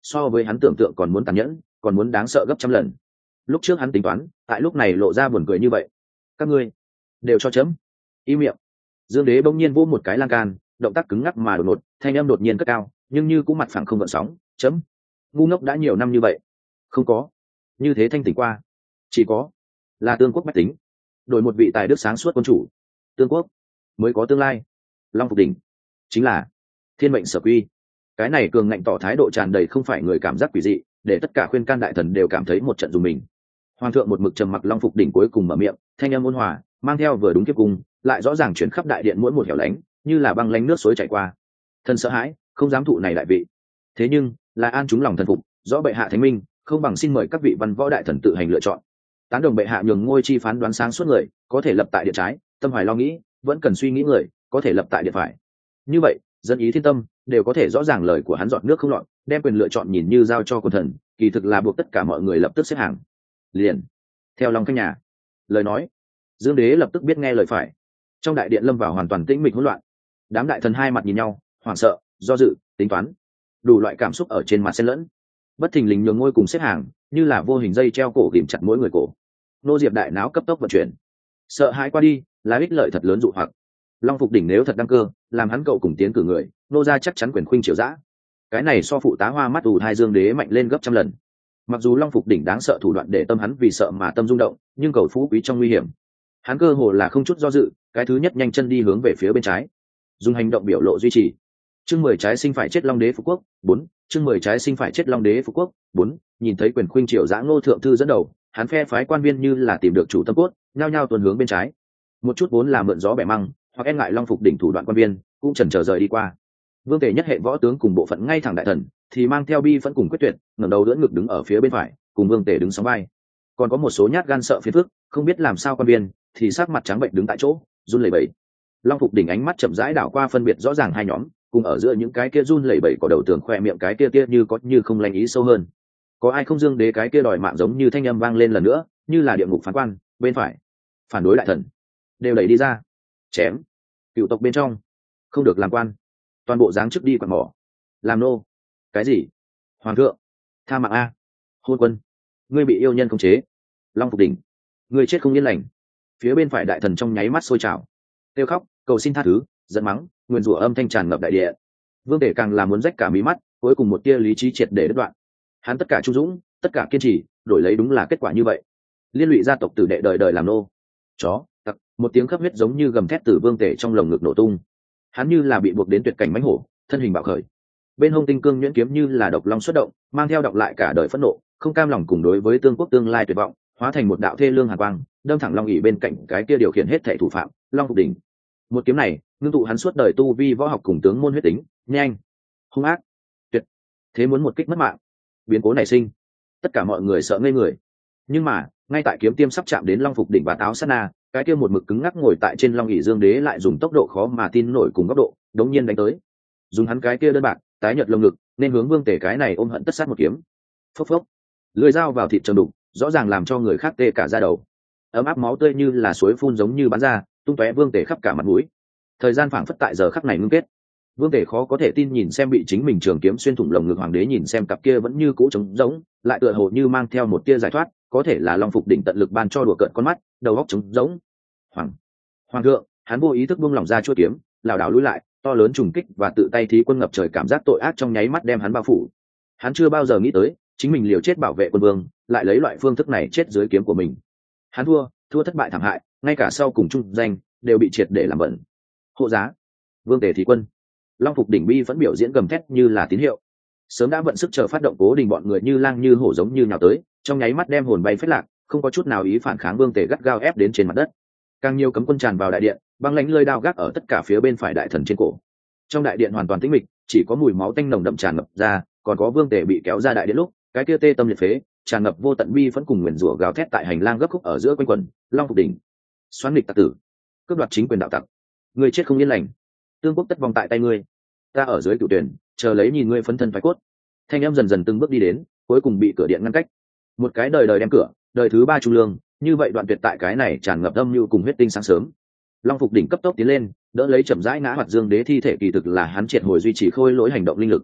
so với hắn tưởng tượng còn muốn tàn nhẫn, còn muốn đáng sợ gấp trăm lần. Lúc trước hắn tính toán, tại lúc này lộ ra buồn cười như vậy. Các ngươi đều cho chấm im miệng. Dương Đế bỗng nhiên vỗ một cái lan can, động tác cứng ngắc mà đột ngột, thanh âm đột nhiên cất cao, nhưng như cũng mặt phẳng không gợn sóng. Chấm ngu ngốc đã nhiều năm như vậy, không có như thế thanh tỉnh qua, chỉ có là tương quốc bách tính đổi một vị tài đức sáng suốt quân chủ, tương quốc mới có tương lai. Long Phục Đỉnh chính là thiên mệnh sở quy. Cái này cường ngạnh tỏ thái độ tràn đầy không phải người cảm giác quỷ dị, để tất cả khuyên can đại thần đều cảm thấy một trận dùng mình. Hoàng thượng một mực trầm mặc, Long Phục Đỉnh cuối cùng mở miệng, thanh âm ôn hòa, mang theo vừa đúng kiếp cung, lại rõ ràng chuyển khắp đại điện mỗi một hẻo lánh, như là băng lánh nước suối chảy qua. Thần sợ hãi, không dám thụ này đại vị. Thế nhưng, là an chúng lòng thần phục, rõ bệ hạ thánh minh, không bằng xin mời các vị văn võ đại thần tự hành lựa chọn. Tán đồng bệ hạ nhường ngôi chi phán đoán sáng suốt người, có thể lập tại điện trái, tâm hoài lo nghĩ, vẫn cần suy nghĩ người, có thể lập tại điện phải. Như vậy, dân ý thiên tâm, đều có thể rõ ràng lời của hắn giọt nước không lọt, đem quyền lựa chọn nhìn như giao cho quần thần, kỳ thực là buộc tất cả mọi người lập tức xếp hàng. Liền, theo Long Khanh nhà lời nói, Dương Đế lập tức biết nghe lời phải. Trong đại điện lâm vào hoàn toàn tĩnh mịch hỗn loạn. Đám đại thần hai mặt nhìn nhau, hoảng sợ, do dự, tính toán, đủ loại cảm xúc ở trên mặt xen lẫn. Bất thình lình nhường ngôi cùng xếp hàng, như là vô hình dây treo cổ ghìm chặt mỗi người cổ. Nô diệp đại náo cấp tốc vận chuyển. Sợ hãi qua đi, là ích lợi thật lớn dụ hoặc. Long Phục Đỉnh nếu thật đăng cơ, làm hắn cậu cùng tiến cử người, nô gia chắc chắn quyền khuynh triều dã. Cái này so phụ tá hoa mắt ù hai Dương Đế mạnh lên gấp trăm lần. Mặc dù Long Phục Đỉnh đáng sợ thủ đoạn để tâm hắn vì sợ mà tâm rung động, nhưng cầu phú quý trong nguy hiểm, hắn cơ hồ là không chút do dự, cái thứ nhất nhanh chân đi hướng về phía bên trái, dùng hành động biểu lộ duy trì. Chương mười trái sinh phải chết Long Đế Phục Quốc, bốn. Chương mười trái sinh phải chết Long Đế Phục Quốc, bốn. Nhìn thấy quyền khuynh triều dã Ngô thượng thư dẫn đầu, hắn phe phái quan viên như là tìm được chủ tâm cốt, nhao nhao tuần hướng bên trái. Một chút vốn là mượn gió bẻ măng, hoặc e ngại Long Phục Đỉnh thủ đoạn quan viên, cũng chần chờ rời đi qua. Vương Tề nhất hệ võ tướng cùng bộ phận ngay thẳng đại thần, thì mang theo bi phẫn cùng quyết tuyệt, ngẩng đầu đỡ ngực đứng ở phía bên phải, cùng Vương Tề đứng sóng vai. Còn có một số nhát gan sợ phiền phức, không biết làm sao quan viên, thì sắc mặt trắng bệnh đứng tại chỗ, run lẩy bẩy. Long Phục Đỉnh ánh mắt chậm rãi đảo qua, phân biệt rõ ràng hai nhóm, cùng ở giữa những cái kia run lẩy bẩy có đầu tường khoe miệng cái kia kia như có như không lành ý sâu hơn. Có ai không Dương Đế cái kia đòi mạng giống như thanh âm vang lên lần nữa, như là địa ngục phán quan, bên phải, phản đối đại thần, đều đẩy đi ra, chém. Cựu tộc bên trong, không được làm quan, toàn bộ giáng chức đi quạt mỏ, làm nô. Cái gì? Hoàng thượng, tha mạng a. Hôn quân, ngươi bị yêu nhân khống chế. Long Phục Đỉnh, ngươi chết không yên lành. Phía bên phải đại thần trong nháy mắt sôi trào, kêu khóc, cầu xin tha thứ, giận mắng, nguyên rủa âm thanh tràn ngập đại địa. Vương Tề càng là muốn rách cả mí mắt, cuối cùng một tia lý trí triệt để đứt đoạn. Hắn tất cả trung dũng, tất cả kiên trì, đổi lấy đúng là kết quả như vậy. Liên lụy gia tộc tử đệ đời đời làm nô. Chó, tặc, một tiếng khắp huyết giống như gầm thét từ Vương Tề trong lồng ngực nổ tung. Hắn như là bị buộc đến tuyệt cảnh mãnh hổ, thân hình bạo khởi. Bên hông tinh cương nhuyễn kiếm như là độc long xuất động, mang theo đọc lại cả đời phẫn nộ, không cam lòng cùng đối với tương quốc tương lai tuyệt vọng, hóa thành một đạo thê lương hàn quang, đâm thẳng Long ỷ bên cạnh cái kia điều khiển hết thảy thủ phạm, Long Phục Đỉnh. Một kiếm này, ngưng tụ hắn suốt đời tu vi võ học cùng tướng môn huyết tính, nhanh, hung ác, tuyệt. Thế muốn một kích mất mạng. Biến cố nảy sinh, tất cả mọi người sợ ngây người. Nhưng mà, ngay tại kiếm tiêm sắp chạm đến Long Phục Đỉnh và táo sát na, cái kia một mực cứng ngắc ngồi tại trên Long ỷ Dương Đế lại dùng tốc độ khó mà tin nổi cùng góc độ, đống nhiên đánh tới. Dùng hắn cái kia đơn bạc, tái nhợt lồng ngực, nên hướng Vương Tề cái này ôm hận tất sát một kiếm. Phốc phốc, lưỡi dao vào thịt trầm đục, rõ ràng làm cho người khác tê cả da đầu. Ấm áp máu tươi như là suối phun giống như bắn ra, tung tóe Vương Tề khắp cả mặt mũi. Thời gian phảng phất tại giờ khắc này ngưng kết. Vương Tề khó có thể tin nhìn xem bị chính mình trường kiếm xuyên thủng lồng ngực Hoàng đế, nhìn xem cặp kia vẫn như cũ trống rỗng, lại tựa hồ như mang theo một tia giải thoát, có thể là Long Phục Đỉnh tận lực ban cho đùa cợt con mắt, đầu óc trống rỗng. Hoàng, Hoàng thượng, hắn vô ý thức buông lỏng ra chuôi kiếm, lảo đảo lùi lại, to lớn trùng kích và tự tay thí quân ngập trời cảm giác tội ác trong nháy mắt đem hắn bao phủ. Hắn chưa bao giờ nghĩ tới, chính mình liều chết bảo vệ quân vương, lại lấy loại phương thức này chết dưới kiếm của mình. Hắn thua, thua thất bại thảm hại, ngay cả sau cùng trung danh đều bị triệt để làm bẩn. Hộ giá, Vương Tề thí quân. Long Phục Đỉnh bi vẫn biểu diễn gầm thét như là tín hiệu. Sớm đã vận sức chờ phát động Cố Đình bọn người như lang như hổ giống như nhào tới, trong nháy mắt đem hồn bay phết lạc, không có chút nào ý phản kháng. Vương Tề gắt gao ép đến trên mặt đất. Càng nhiều cấm quân tràn vào đại điện, băng lãnh lơi đao gác ở tất cả phía bên phải đại thần trên cổ. Trong đại điện hoàn toàn tĩnh mịch, chỉ có mùi máu tanh nồng đậm tràn ngập ra, còn có Vương Tề bị kéo ra đại điện lúc, cái kia tê tâm liệt phế, tràn ngập vô tận bi vẫn cùng nguyền rủa gào thét tại hành lang gấp khúc ở giữa quanh quần. Long Phục Đỉnh, xoán nghịch tặc tử, cướp đoạt chính quyền đạo tặc, người chết không yên lành, tương quốc tất vong tại tay ngươi, ta ở dưới cựu tuyển chờ lấy nhìn ngươi phấn thân phái cốt. Thanh em dần dần từng bước đi đến, cuối cùng bị cửa điện ngăn cách. Một cái đời đời đem cửa, đời thứ ba trung lương, như vậy đoạn tuyệt tại cái này tràn ngập âm mưu cùng huyết tinh sáng sớm. Long Phục Đỉnh cấp tốc tiến lên, đỡ lấy chậm rãi ngã hoạt Dương Đế thi thể, kỳ thực là hắn triệt hồi duy trì khôi lỗi hành động linh lực.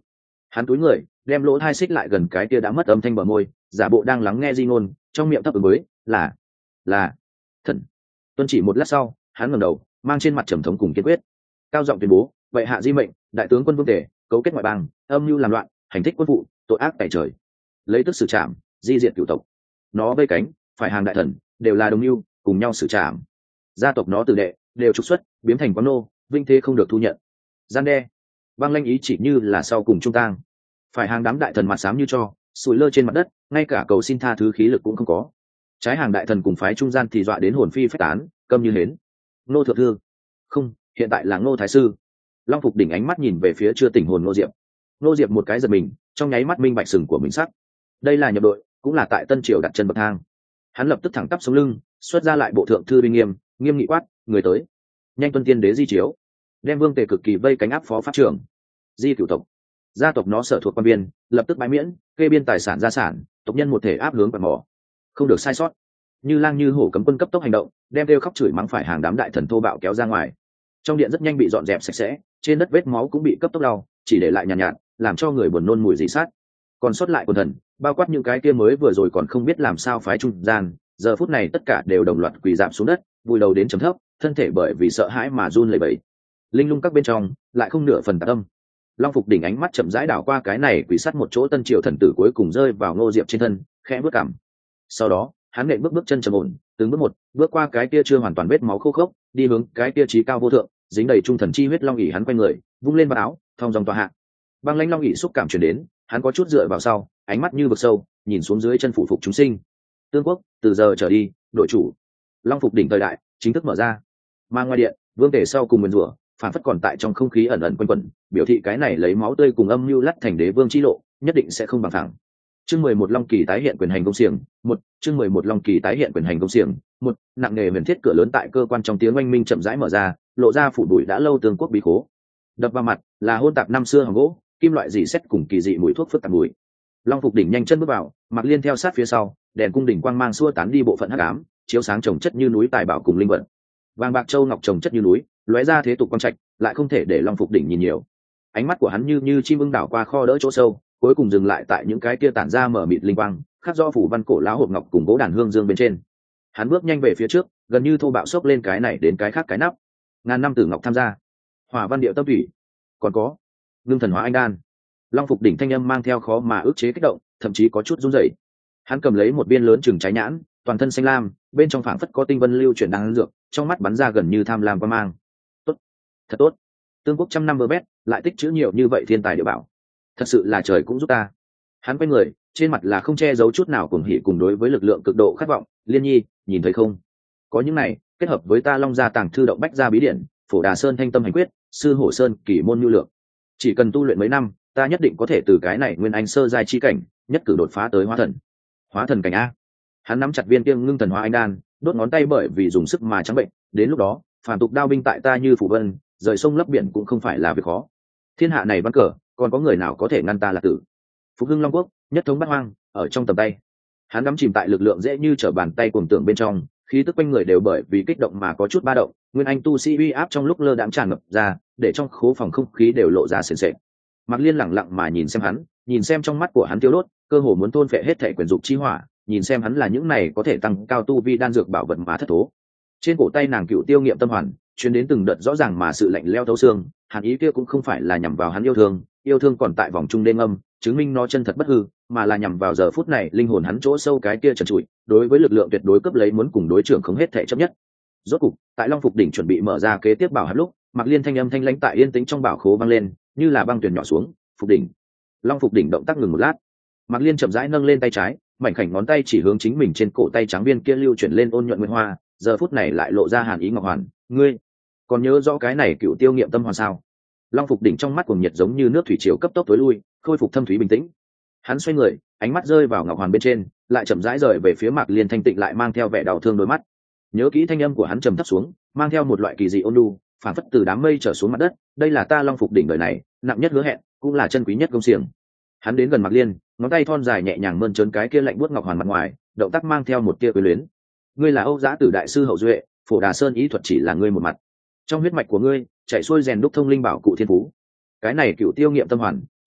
Hắn túi người đem lỗ thai xích lại gần cái kia đã mất âm thanh bờ môi, giả bộ đang lắng nghe di ngôn, trong miệng thấp ứng mới là là thần. Tuân chỉ một lát sau, hắn ngẩng đầu, mang trên mặt trầm thống cùng kiên quyết, cao giọng tuyên bố: vậy hạ di mệnh, đại tướng quân vương tể cấu kết ngoại bang, âm mưu làm loạn, hành thích quân vụ, tội ác tại trời, lấy tức xử trảm, di diệt cửu tộc. Nó vây cánh phải hàng đại thần đều là đồng mưu, cùng nhau xử trảm. Gia tộc nó tử đệ đều trục xuất, biến thành quán nô, vinh thế không được thu nhận. Gian đe, băng lanh ý chỉ như là sau cùng trung tang. Phải hàng đám đại thần mặt xám như cho, sủi lơ trên mặt đất, ngay cả cầu xin tha thứ khí lực cũng không có. Trái hàng đại thần cùng phái trung gian thì dọa đến hồn phi phách tán, câm như hến. Ngô thượng thư, không, hiện tại là Ngô thái sư. Long Phục đỉnh ánh mắt nhìn về phía chưa tỉnh hồn Ngô Diệp. Ngô Diệp một cái giật mình, trong nháy mắt minh bạch sừng của mình sắc. Đây là nhập đội, cũng là tại Tân Triều đặt chân bậc thang. Hắn lập tức thẳng tắp sống lưng, xuất ra lại bộ thượng thư binh nghiêm, nghiêm nghị quát: người tới, nhanh tuân tiên đế di chiếu, đem vương tề cực kỳ vây cánh áp phó pháp trưởng. Di cửu tộc, gia tộc nó sở thuộc quan biên, lập tức bãi miễn, kê biên tài sản gia sản, tộc nhân một thể áp hướng quạt mỏ, không được sai sót. Như lang như hổ cấm quân cấp tốc hành động, đem kêu khóc chửi mắng phải hàng đám đại thần thô bạo kéo ra ngoài. Trong điện rất nhanh bị dọn dẹp sạch sẽ, trên đất vết máu cũng bị cấp tốc lau, chỉ để lại nhàn nhạt, nhạt, làm cho người buồn nôn mùi dị sát. Còn sót lại quần thần, bao quát những cái kia mới vừa rồi còn không biết làm sao phái trung gian, giờ phút này tất cả đều đồng loạt quỳ rạp xuống đất, vùi đầu đến chấm thấp, thân thể bởi vì sợ hãi mà run lẩy bẩy. Linh lung các bên trong lại không nửa phần tà tâm. Long Phục đỉnh ánh mắt chậm rãi đảo qua cái này quỷ sát một chỗ Tân Triều thần tử cuối cùng rơi vào Ngô Diệp trên thân, khẽ bước cảm. Sau đó, hắn nện bước bước chân trầm ổn, từng bước một, bước qua cái kia chưa hoàn toàn vết máu khô khốc, đi hướng cái kia trí cao vô thượng, dính đầy trung thần chi huyết long ỷ hắn quay người, vung lên vào áo, thong dòng tọa hạ. Băng lãnh long ỷ xúc cảm truyền đến, hắn có chút dựa vào sau, ánh mắt như vực sâu, nhìn xuống dưới chân phụ phục chúng sinh. Tương quốc, từ giờ trở đi, đội chủ. Long Phục đỉnh thời đại chính thức mở ra. Mà ngoài điện, vương tể sau cùng nguyên rủa, phản phất còn tại trong không khí ẩn ẩn quanh quẩn, biểu thị cái này lấy máu tươi cùng âm mưu lắt thành đế vương chi lộ, nhất định sẽ không bằng phẳng. Chương mười một Long Kỳ tái hiện quyền hành công xiềng, một, chương mười một Long Kỳ tái hiện quyền hành công xiềng, một, nặng nề huyền thiết cửa lớn tại cơ quan trong tiếng oanh minh chậm rãi mở ra, lộ ra phủ bụi đã lâu tương quốc bí khố. Đập vào mặt là hôn tạp năm xưa hòn gỗ, kim loại dị sét cùng kỳ dị mùi thuốc phức tạp mùi. Long Phục đỉnh nhanh chân bước vào, Mạc Liên theo sát phía sau, đèn cung đỉnh quang mang xua tán đi bộ phận hắc ám, chiếu sáng chồng chất như núi tài bảo cùng linh vật. Vàng bạc châu ngọc chồng chất như núi, lóe ra thế tục quang trạch, lại không thể để Long Phục đỉnh nhìn nhiều. Ánh mắt của hắn như như chim ưng đảo qua kho đỡ chỗ sâu, cuối cùng dừng lại tại những cái kia tản ra mở mịt linh quang, khắc do phủ văn cổ lão hộp ngọc cùng gỗ đàn hương dương bên trên. Hắn bước nhanh về phía trước, gần như thô bạo xốc lên cái này đến cái khác cái nắp. Ngàn năm tử ngọc tham gia, hỏa văn điệu tâm thủy, còn có ngưng thần hóa anh đan. Long Phục đỉnh thanh âm mang theo khó mà ức chế kích động, thậm chí có chút run rẩy. Hắn cầm lấy một viên lớn chừng trái nhãn, toàn thân xanh lam, bên trong phảng phất có tinh vân lưu chuyển đang dược, trong mắt bắn ra gần như tham lam quan mang. Tốt, thật tốt. Tương quốc trăm năm bơ bét, lại tích trữ nhiều như vậy thiên tài địa bảo. Thật sự là trời cũng giúp ta. Hắn quay người, trên mặt là không che giấu chút nào cuồng hỉ cùng đối với lực lượng cực độ khát vọng. Liên Nhi, nhìn thấy không? Có những này, kết hợp với ta Long gia tàng thư động bách gia bí điển, Phổ Đà Sơn thanh tâm hành quyết, sư hổ sơn kỳ môn nhu lượng. Chỉ cần tu luyện mấy năm, ta nhất định có thể từ cái này nguyên anh sơ giai chi cảnh, nhất cử đột phá tới hóa thần. Hóa thần cảnh a. Hắn nắm chặt viên kiêng ngưng thần hóa anh đan, đốt ngón tay bởi vì dùng sức mà trắng bệnh, đến lúc đó, phàm tục đao binh tại ta như phủ vân, rời sông lấp biển cũng không phải là việc khó. Thiên hạ này văn cờ, còn có người nào có thể ngăn ta là tử? Phục hưng Long quốc, nhất thống bát hoang, ở trong tầm tay. Hắn đắm chìm tại lực lượng dễ như trở bàn tay cuồng tưởng bên trong, khí tức quanh người đều bởi vì kích động mà có chút ba động, nguyên anh tu sĩ uy áp trong lúc lơ đãng tràn ngập ra, để trong khố phòng không khí đều lộ ra sền sệt. Mạc Liên lẳng lặng mà nhìn xem hắn, nhìn xem trong mắt của hắn tiêu đốt, cơ hồ muốn thôn phệ hết thể quyền dục chi hỏa, nhìn xem hắn là những này có thể tăng cao tu vi đan dược bảo vật mà thất thố. Trên cổ tay nàng cựu tiêu nghiệm tâm hoàn, truyền đến từng đợt rõ ràng mà sự lạnh lẽo thấu xương, hàn ý kia cũng không phải là nhằm vào hắn yêu thương, yêu thương còn tại vòng trung đêm âm, chứng minh nó chân thật bất hư, mà là nhằm vào giờ phút này linh hồn hắn chỗ sâu cái kia trần trụi, đối với lực lượng tuyệt đối cấp lấy muốn cùng đối trưởng không hết thể chấp nhất. Rốt cục, tại Long Phục đỉnh chuẩn bị mở ra kế tiếp bảo hạt lúc, Mạc Liên thanh âm thanh lãnh tại yên tĩnh trong bảo khố vang lên, như là băng tuyển nhỏ xuống. Phục đỉnh. Long Phục đỉnh động tác ngừng một lát. Mạc Liên chậm rãi nâng lên tay trái, mảnh khảnh ngón tay chỉ hướng chính mình trên cổ tay trắng viên kia lưu chuyển lên ôn nhuận nguyên hoa, giờ phút này lại lộ ra hàn ý ngọc hoàn. Ngươi còn nhớ rõ cái này cựu tiêu nghiệm tâm hoàn sao? Long Phục đỉnh trong mắt cuồng nhiệt giống như nước thủy triều cấp tốc tối lui, khôi phục thâm thúy bình tĩnh. Hắn xoay người, ánh mắt rơi vào ngọc hoàn bên trên, lại chậm rãi rời về phía Mạc Liên thanh tịnh lại mang theo vẻ đau thương đôi mắt. Nhớ kỹ thanh âm của hắn trầm thấp xuống, mang theo một loại kỳ dị ôn nhu, phản phất từ đám mây trở xuống mặt đất. Đây là ta Long Phục đỉnh đời này nặng nhất hứa hẹn, cũng là chân quý nhất công xiềng. Hắn đến gần Mạc Liên, ngón tay thon dài nhẹ nhàng mơn trớn cái kia lạnh buốt ngọc hoàn mặt ngoài, động tác mang theo một tia quyến luyến. Ngươi là Âu Giã Tử đại sư hậu duệ, Phổ Đà Sơn ý thuật chỉ là ngươi một mặt. Trong huyết mạch của ngươi chảy xuôi rèn đúc thông linh bảo cụ thiên phú. Cái này cựu tiêu nghiệm tâm hoàn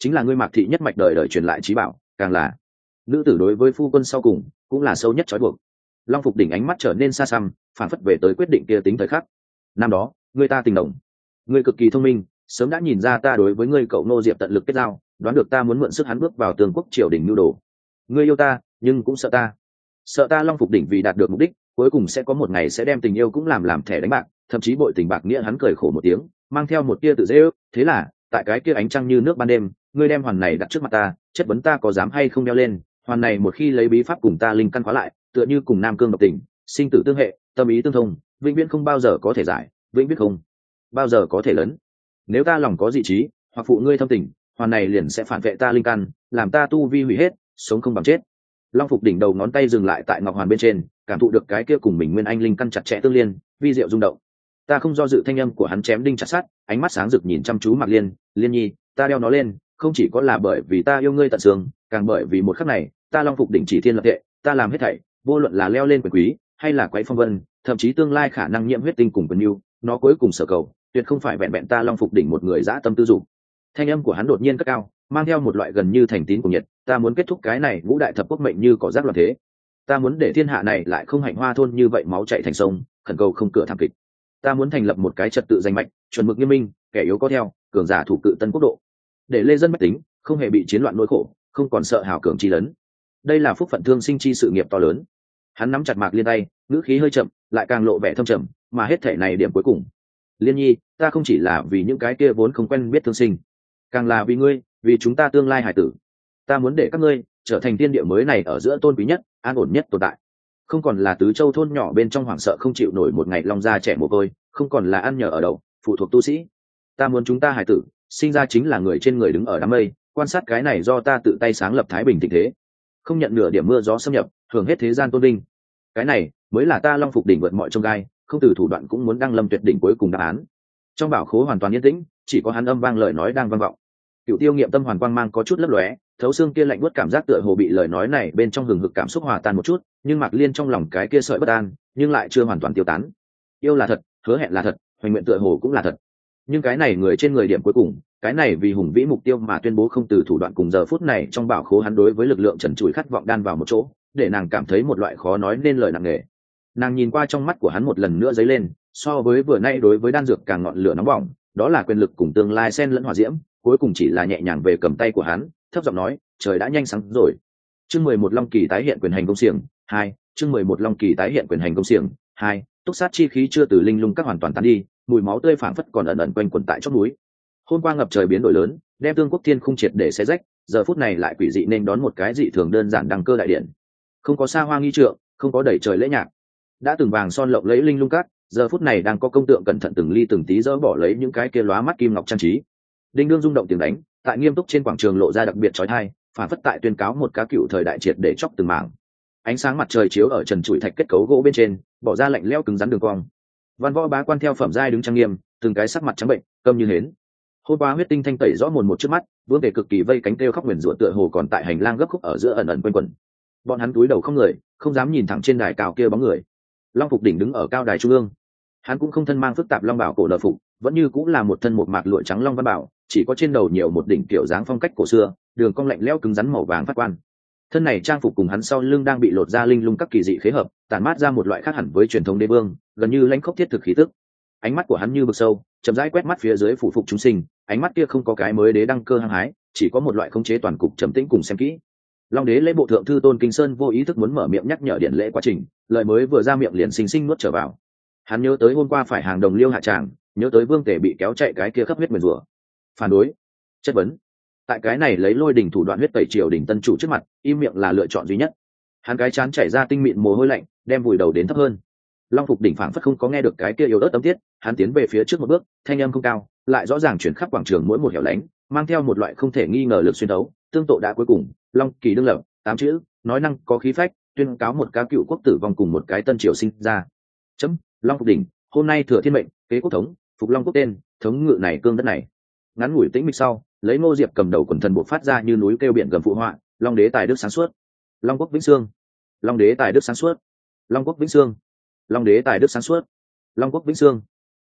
chính là ngươi Mạc thị nhất mạch đời đời truyền lại trí bảo, càng là nữ tử đối với phu quân sau cùng cũng là sâu nhất trói buộc. Long Phục đỉnh ánh mắt trở nên xa xăm, phản phất về tới quyết định kia tính thời khắc. Năm đó ngươi ta tình đồng, ngươi cực kỳ thông minh, sớm đã nhìn ra ta đối với ngươi cậu Ngô Diệp tận lực kết giao, đoán được ta muốn mượn sức hắn bước vào tường quốc triều đình nhu đồ. Ngươi yêu ta nhưng cũng sợ ta, sợ ta Long Phục đỉnh vì đạt được mục đích cuối cùng sẽ có một ngày sẽ đem tình yêu cũng làm làm thẻ đánh bạc, thậm chí bội tình bạc nghĩa. Hắn cười khổ một tiếng, mang theo một tia tự dễ ước. Thế là tại cái kia ánh trăng như nước ban đêm, ngươi đem hoàn này đặt trước mặt ta, chất vấn ta có dám hay không đeo lên. Hoàn này một khi lấy bí pháp cùng ta linh căn khóa lại, tựa như cùng nam cương độc tình, sinh tử tương hệ, tâm ý tương thông, vĩnh viễn không bao giờ có thể giải, vĩnh viễn không bao giờ có thể lớn. Nếu ta lòng có dị trí hoặc phụ ngươi thâm tình, hoàn này liền sẽ phản vệ ta linh căn, làm ta tu vi hủy hết, sống không bằng chết. Long Phục đỉnh đầu ngón tay dừng lại tại ngọc hoàn bên trên, cảm thụ được cái kia cùng mình nguyên anh linh căn chặt chẽ tương liên, vi diệu rung động. Ta không do dự, thanh âm của hắn chém đinh chặt sắt, ánh mắt sáng rực nhìn chăm chú Mạc Liên. Liên nhi, ta đeo nó lên không chỉ có là bởi vì ta yêu ngươi tận xương, càng bởi vì một khắc này ta Long Phục đỉnh chỉ thiên lập tệ, ta làm hết thảy, vô luận là leo lên quyền quý hay là quấy phong vân, thậm chí tương lai khả năng nhiễm huyết tinh cùng quyền yêu, nó cuối cùng sở cầu tuyệt không phải vẹn vẹn ta Long Phục đỉnh một người dã tâm tư dục. Thanh âm của hắn đột nhiên cất cao, mang theo một loại gần như thành tín của nhiệt. Ta muốn kết thúc cái này ngũ đại thập quốc mệnh như cỏ rác loạn thế, ta muốn để thiên hạ này lại không hạnh hoa thôn như vậy máu chảy thành sông, khẩn cầu không cửa thảm kịch. Ta muốn thành lập một cái trật tự danh mạch, chuẩn mực nghiêm minh, kẻ yếu có theo, cường giả thủ cự tân quốc độ, để lê dân bách tính không hề bị chiến loạn nỗi khổ, không còn sợ hào cường chi lớn. Đây là phúc phận thương sinh chi sự nghiệp to lớn. Hắn nắm chặt Mạc Liên tay, ngữ khí hơi chậm lại càng lộ vẻ thâm trầm, mà hết thể này điểm cuối cùng. Liên nhi, ta không chỉ là vì những cái kia vốn không quen biết thương sinh, càng là vì ngươi, vì chúng ta tương lai hải tử. Ta muốn để các ngươi trở thành thiên địa mới này ở giữa tôn quý nhất, an ổn nhất tồn tại, không còn là tứ châu thôn nhỏ bên trong hoảng sợ không chịu nổi một ngày long ra trẻ mồ côi, không còn là ăn nhờ ở đậu phụ thuộc tu sĩ. Ta muốn chúng ta hải tử sinh ra chính là người trên người đứng ở đám mây, quan sát cái này do ta tự tay sáng lập thái bình tình thế, không nhận nửa điểm mưa gió xâm nhập, hưởng hết thế gian tôn vinh. Cái này mới là ta Long Phục đỉnh vượt mọi trông gai, không từ thủ đoạn cũng muốn đăng lâm tuyệt đỉnh cuối cùng đáp án. Trong bảo khố hoàn toàn yên tĩnh, chỉ có hắn âm vang lời nói đang vang vọng. Cựu Tiêu Nghiệm tâm hoàn quang mang có chút lấp lóe, thấu xương kia lạnh buốt cảm giác tựa hồ bị lời nói này bên trong hừng hực cảm xúc hòa tan một chút, nhưng Mạc Liên trong lòng cái kia sợi bất an nhưng lại chưa hoàn toàn tiêu tán. Yêu là thật, hứa hẹn là thật, hoành nguyện tựa hồ cũng là thật, nhưng cái này người trên người điểm cuối cùng, cái này vì hùng vĩ mục tiêu mà tuyên bố không từ thủ đoạn, cùng giờ phút này trong bảo khố hắn đối với lực lượng trần trụi khát vọng đan vào một chỗ, để nàng cảm thấy một loại khó nói nên lời nặng nề. Nàng nhìn qua trong mắt của hắn một lần nữa dấy lên, so với vừa nay đối với đan dược càng ngọn lửa nóng bỏng, đó là quyền lực cùng tương lai xen lẫn hỏa diễm, cuối cùng chỉ là nhẹ nhàng về cầm tay của hắn, thấp giọng nói, trời đã nhanh sáng rồi. Chương mười một Long Kỳ tái hiện quyền hành công xiềng hai, chương mười một Long Kỳ tái hiện quyền hành công xiềng hai, túc sát chi khí chưa từ linh lung các hoàn toàn tan đi, mùi máu tươi phảng phất còn ẩn ẩn quanh quẩn tại chót núi. Hôm qua ngập trời biến đổi lớn, đem Tương Quốc Thiên Khung triệt để xé rách, giờ phút này lại quỷ dị nên đón một cái dị thường đơn giản đăng cơ đại điện. Không có xa hoa nghi trượng, không có đẩy trời lễ nhạc. Đã từng vàng son lộng lẫy linh lung các, giờ phút này đang có công tượng cẩn thận từng ly từng tí dỡ bỏ lấy những cái kia lóa mắt kim ngọc trang trí. Đinh đương rung động tiếng đánh, tại nghiêm túc trên quảng trường lộ ra đặc biệt chói tai, phản phất tại tuyên cáo một cá cựu thời đại triệt để chóc từng mảng. Ánh sáng mặt trời chiếu ở trần trụi thạch kết cấu gỗ bên trên, bỏ ra lạnh lẽo cứng rắn đường cong. Văn võ bá quan theo phẩm giai đứng trang nghiêm, từng cái sắc mặt trắng bệnh, câm như hến. Hôm qua huyết tinh thanh tẩy rõ mồn một trước mắt, vương tề cực kỳ vây cánh kêu khóc nguyền rủa tựa hồ còn tại hành lang gấp khúc ở giữa ẩn ẩn quanh quẩn. Bọn hắn cúi đầu không người, không dám nhìn thẳng trên đài cao kia bóng người. Long Phục đỉnh đứng ở cao đài trung ương, hắn cũng không thân mang phức tạp long bảo cổ lờ phục, vẫn như cũng là một thân một mạc lụa trắng long văn bảo, chỉ có trên đầu nhiều một đỉnh kiểu dáng phong cách cổ xưa, đường cong lạnh lẽo cứng rắn màu vàng phát quan. Thân này trang phục cùng hắn sau lưng đang bị lột ra linh lung các kỳ dị khế hợp, tản mát ra một loại khác hẳn với truyền thống đế vương, gần như lãnh khốc thiết thực khí tức. Ánh mắt của hắn như vực sâu, chậm rãi quét mắt phía dưới phủ phục chúng sinh, ánh mắt kia không có cái mới đế đăng cơ hăng hái, chỉ có một loại khống chế toàn cục trầm tĩnh cùng xem kỹ. Long đế lễ bộ thượng thư Tôn Kinh Sơn vô ý thức muốn mở miệng nhắc nhở điện lễ quá trình, lời mới vừa ra miệng liền sinh sinh nuốt trở vào. Hắn nhớ tới hôm qua phải hàng đồng liêu hạ tràng, nhớ tới vương tể bị kéo chạy cái kia khắp huyết nguyền rủa, phản đối, chất vấn. Tại cái này lấy lôi đỉnh thủ đoạn huyết tẩy triều đỉnh tân chủ trước mặt, im miệng là lựa chọn duy nhất. Hắn cái chán chảy ra tinh mịn mồ hôi lạnh, đem vùi đầu đến thấp hơn. Long Phục đỉnh phảng phất không có nghe được cái kia yếu ớt tấm tiết, hắn tiến về phía trước một bước, thanh âm không cao, lại rõ ràng chuyển khắp quảng trường mỗi một hẻo lánh, mang theo một loại không thể nghi ngờ lực xuyên đấu, tương tự đã cuối cùng, Long Kỳ đương lập, tám chữ, nói năng có khí phách, tuyên cáo một cá cựu quốc tử vong cùng một cái tân triều sinh ra. Chấm, Long Phục đỉnh, hôm nay thừa thiên mệnh, kế quốc thống, phục Long quốc tên, thống ngự này cương đất này. Ngắn ngủi tĩnh mịch sau, lấy Ngô Diệp cầm đầu quần thần buộc phát ra như núi kêu biển gầm phụ họa, Long đế tài đức sáng suốt, Long quốc vĩnh sương, Long đế tài đức sáng suốt, Long quốc vĩnh sương, Long đế tài đức sáng suốt, Long quốc vĩnh sương.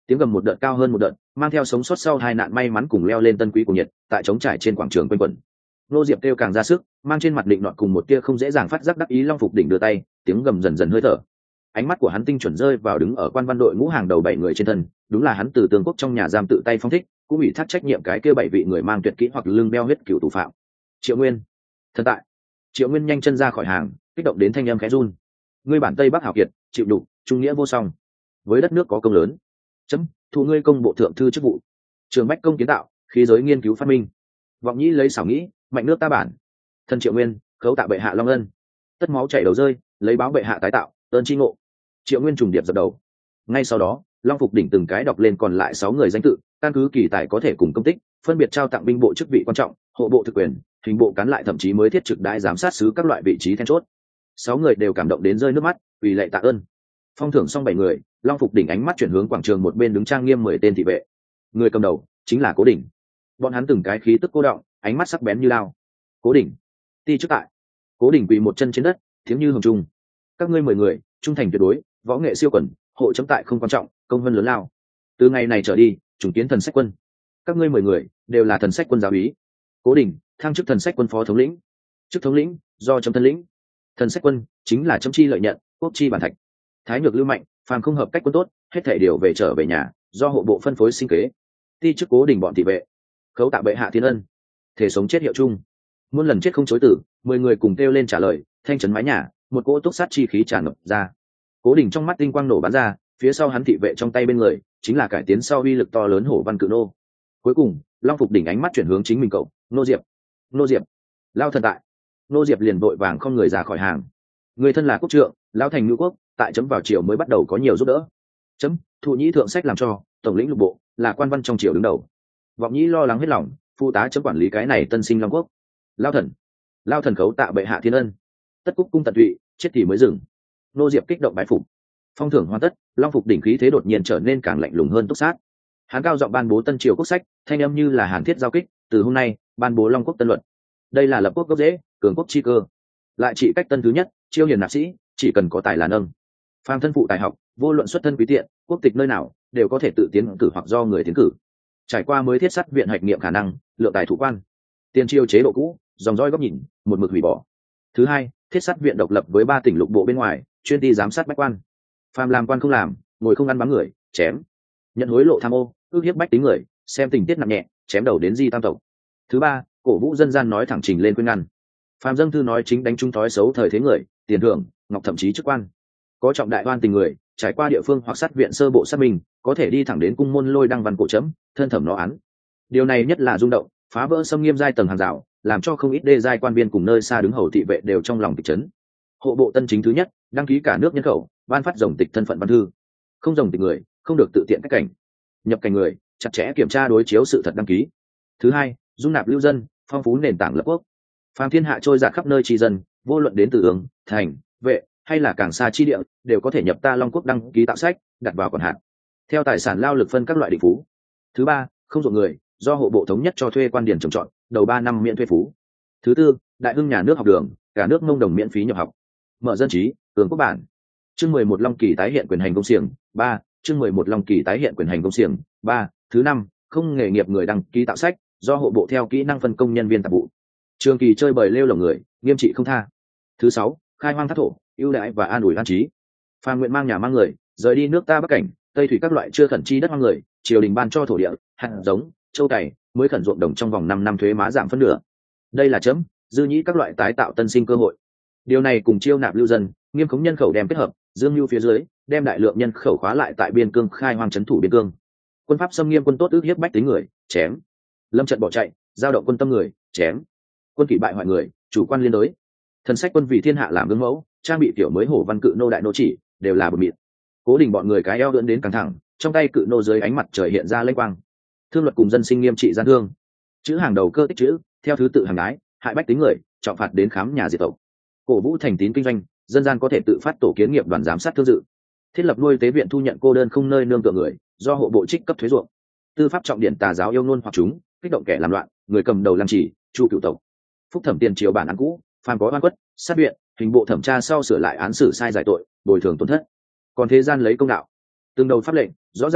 tiếng gầm một đợt cao hơn một đợt, mang theo sống sót sau hai nạn may mắn cùng leo lên tân quý của nhiệt tại trống trải trên quảng trường quanh quẩn. Nô Diệp kêu càng ra sức, mang trên mặt định nọt cùng một tia không dễ dàng phát giác đắc ý. Long Phục Đỉnh đưa tay, tiếng gầm dần dần hơi thở. Ánh mắt của hắn tinh chuẩn rơi vào đứng ở quan văn đội ngũ hàng đầu bảy người trên thân, đúng là hắn từ Tương Quốc trong nhà giam tự tay phong thích, cũng bị thác trách nhiệm cái kia bảy vị người mang tuyệt kỹ hoặc lưng đeo huyết cửu thủ phạm. Triệu Nguyên, thần tại. Triệu Nguyên nhanh chân ra khỏi hàng, kích động đến thanh âm khẽ run. Ngươi bản Tây Bắc hảo kiệt, chịu đủ, trung nghĩa vô song, với đất nước có công lớn. Chấm, thu ngươi công bộ thượng thư chức vụ. Trường Bách công kiến tạo, khí giới nghiên cứu phát minh. Vọng Nhĩ lấy xảo nghĩ, mạnh nước ta bản. Thân Triệu Nguyên, khấu tạ bệ hạ long ân. Tất máu chảy đầu rơi, lấy báo bệ hạ tái tạo, ơn chi ngộ. Triệu Nguyên trùng điệp dập đầu. Ngay sau đó, Long Phục Đỉnh từng cái đọc lên còn lại sáu người danh tự, căn cứ kỳ tài có thể cùng công tích, phân biệt trao tặng binh bộ chức vị quan trọng, hộ bộ thực quyền, hình bộ cán lại, thậm chí mới thiết trực đại giám sát sứ các loại vị trí then chốt. Sáu người đều cảm động đến rơi nước mắt, vì lạy tạ ơn. Phong thưởng xong bảy người, Long Phục Đỉnh ánh mắt chuyển hướng quảng trường một bên đứng trang nghiêm mười tên thị vệ. Người cầm đầu chính là Cố Đỉnh. Bọn hắn từng cái khí tức cô động, ánh mắt sắc bén như lao. Cố Đỉnh, ti chức tại. Cố Đỉnh quỳ một chân trên đất, tiếng như hồng trung. Các ngươi mười người, trung thành tuyệt đối, võ nghệ siêu quần, hộ chấm tại không quan trọng, công vân lớn lao. Từ ngày này trở đi, trùng kiến thần sách quân. Các ngươi mười người đều là thần sách quân giáo úy. Cố Đỉnh thăng chức thần sách quân phó thống lĩnh. Chức thống lĩnh do chấm thân lĩnh. Thần sách quân chính là chấm chi lợi nhận, quốc chi bản thạch. Thái nhược lưu mạnh, phàm không hợp cách quân tốt, hết thể điều về trở về nhà, do hộ bộ phân phối sinh kế. Ti chức Cố Đỉnh bọn thị vệ, khấu tạ bệ hạ thiên ân, thể sống chết hiệu chung. Muôn lần chết không chối tử, mười người cùng kêu lên trả lời, thanh trấn mái nhà, một cỗ túc sát chi khí tràn ngập ra. Cố Đỉnh trong mắt tinh quang nổ bắn ra, phía sau hắn thị vệ trong tay bên người chính là cải tiến sau uy lực to lớn hổ văn cự nô. Cuối cùng, Long Phục Đỉnh ánh mắt chuyển hướng chính mình cậu, Nô Diệp. Nô Diệp, lao thần tại. Nô Diệp liền vội vàng không người ra khỏi hàng. Người thân là quốc trượng, lao thành ngữ quốc, tại chấm vào triều mới bắt đầu có nhiều giúp đỡ. Chấm, thụ nhĩ thượng sách làm cho, tổng lĩnh lục bộ, là quan văn trong triều đứng đầu. Vọng Nhĩ lo lắng hết lòng, phụ tá chấm quản lý cái này tân sinh Long Quốc. Lao thần, lao thần khấu tạ bệ hạ thiên ân. Tất cúc cung tận tụy, chết thì mới dừng. Nô Diệp kích động bái phục. Phong thưởng hoàn tất, Long Phục Đỉnh khí thế đột nhiên trở nên càng lạnh lùng hơn túc sát. Hắn cao giọng ban bố tân triều quốc sách, thanh âm như là hàn thiết giao kích, từ hôm nay ban bố Long Quốc tân luật. Đây là lập quốc gốc rễ, cường quốc chi cơ. Lại trị cách tân thứ nhất, chiêu hiền nạp sĩ, chỉ cần có tài là nâng. Phàm thân phụ tài học, vô luận xuất thân quý tiện, quốc tịch nơi nào, đều có thể tự tiến cử hoặc do người tiến cử. Trải qua mới thiết sắt viện hạch nghiệm khả năng, lượng tài thủ quan. Tiền triều chế độ cũ, dòng roi góc nhìn, một mực hủy bỏ. Thứ hai, thiết sắt viện độc lập với ba tỉnh lục bộ bên ngoài, chuyên ti giám sát bách quan. Phàm làm quan không làm, ngồi không ăn bám người, chém. Nhận hối lộ tham ô, ước hiếp bách tính người, xem tình tiết nặng nhẹ, chém đầu đến di tam tộc. Thứ ba, cổ vũ dân gian nói thẳng trình lên khuyên ngăn. Phàm dâng thư nói chính đánh trúng thói xấu thời thế người, tiền thưởng, ngọc thậm chí chức quan. Có trọng đại oan tình người, trải qua địa phương hoặc sát viện sơ bộ xác minh, có thể đi thẳng đến cung môn lôi đăng văn cổ chấm, thân thẩm nó án. Điều này nhất là rung động, phá vỡ xâm nghiêm giai tầng hàng rào, làm cho không ít đê giai quan viên cùng nơi xa đứng hầu thị vệ đều trong lòng kịch chấn. Hộ bộ tân chính thứ nhất, đăng ký cả nước nhân khẩu, ban phát rồng tịch thân phận văn thư. Không rồng tịch người, không được tự tiện cách cảnh. Nhập cảnh người, chặt chẽ kiểm tra đối chiếu sự thật đăng ký. Thứ hai, dung nạp lưu dân, phong phú nền tảng lập quốc. Phàm thiên hạ trôi dạt khắp nơi tri dân, vô luận đến từ hướng, thành, vệ hay là càng xa chi địa, đều có thể nhập ta Long Quốc đăng ký tạo sách, đặt vào quản hạt. Theo tài sản lao lực phân các loại định phú. Thứ ba, không ruộng người, do hộ bộ thống nhất cho thuê quan điển trồng trọt, đầu ba năm miễn thuê phú. Thứ tư, đại hưng nhà nước học đường, cả nước Mông Đồng miễn phí nhập học. Mở dân trí, cường quốc bản. Chương mười một Long Kỳ tái hiện quyền hành công xiềng, ba, chương mười một Long Kỳ tái hiện quyền hành công xiềng, ba. Thứ năm, không nghề nghiệp người đăng ký tạo sách, do hộ bộ theo kỹ năng phân công nhân viên tạp vụ. Trường kỳ chơi bời lêu lồng người, nghiêm trị không tha. Thứ sáu, khai hoang thác thổ, ưu đãi và an ủi an trí. Phàm nguyện mang nhà mang người, rời đi nước ta Bắc cảnh, Tây thủy các loại chưa khẩn chi đất hoang người, triều đình ban cho thổ địa, hạt giống, châu cày, mới khẩn ruộng đồng trong vòng năm năm thuế má giảm phân nửa. Đây là chấm, dư nhĩ các loại tái tạo tân sinh cơ hội. Điều này cùng chiêu nạp lưu dân, nghiêm khống nhân khẩu đem kết hợp, dương lưu phía dưới, đem đại lượng nhân khẩu khóa lại tại biên cương khai hoang trấn thủ biên cương. Quân pháp xâm nghiêm quân tốt ước hiếp bách tính người, chém. Lâm trận bỏ chạy, giao động quân tâm người, chém. Quân kỷ bại hoại người, chủ quan liên đối. Thần sách quân vì thiên hạ làm gương mẫu, trang bị tiểu mới hổ văn cự nô đại nô chỉ, đều là bờ mịt. Cố Đình bọn người cái eo lưỡn đến căng thẳng, trong tay cự nô dưới ánh mặt trời hiện ra lênh quang. Thương luật cùng dân sinh nghiêm trị gian thương. Chữ hàng đầu cơ tích chữ, theo thứ tự hàng ái, hại bách tính người, trọng phạt đến khám nhà diệt tộc. Cổ vũ thành tín kinh doanh, dân gian có thể tự phát tổ kiến nghiệp đoàn giám sát thương dự. Thiết lập nuôi tế viện thu nhận cô đơn không nơi nương tựa người, do hộ bộ trích cấp thuế ruộng. Tư pháp trọng điện tà giáo yêu nôn hoặc chúng, kích động kẻ làm loạn, người cầm đầu làm chỉ, chu cựu tộc. Phúc thẩm tiền triều bản án cũ, phàm có oan khuất, sát viện, hình bộ thẩm tra sau sửa lại án xử sai giải tội, bồi thường tổn thất. Còn thế gian lấy công đạo. Từng đầu pháp lệnh, rõ ràng,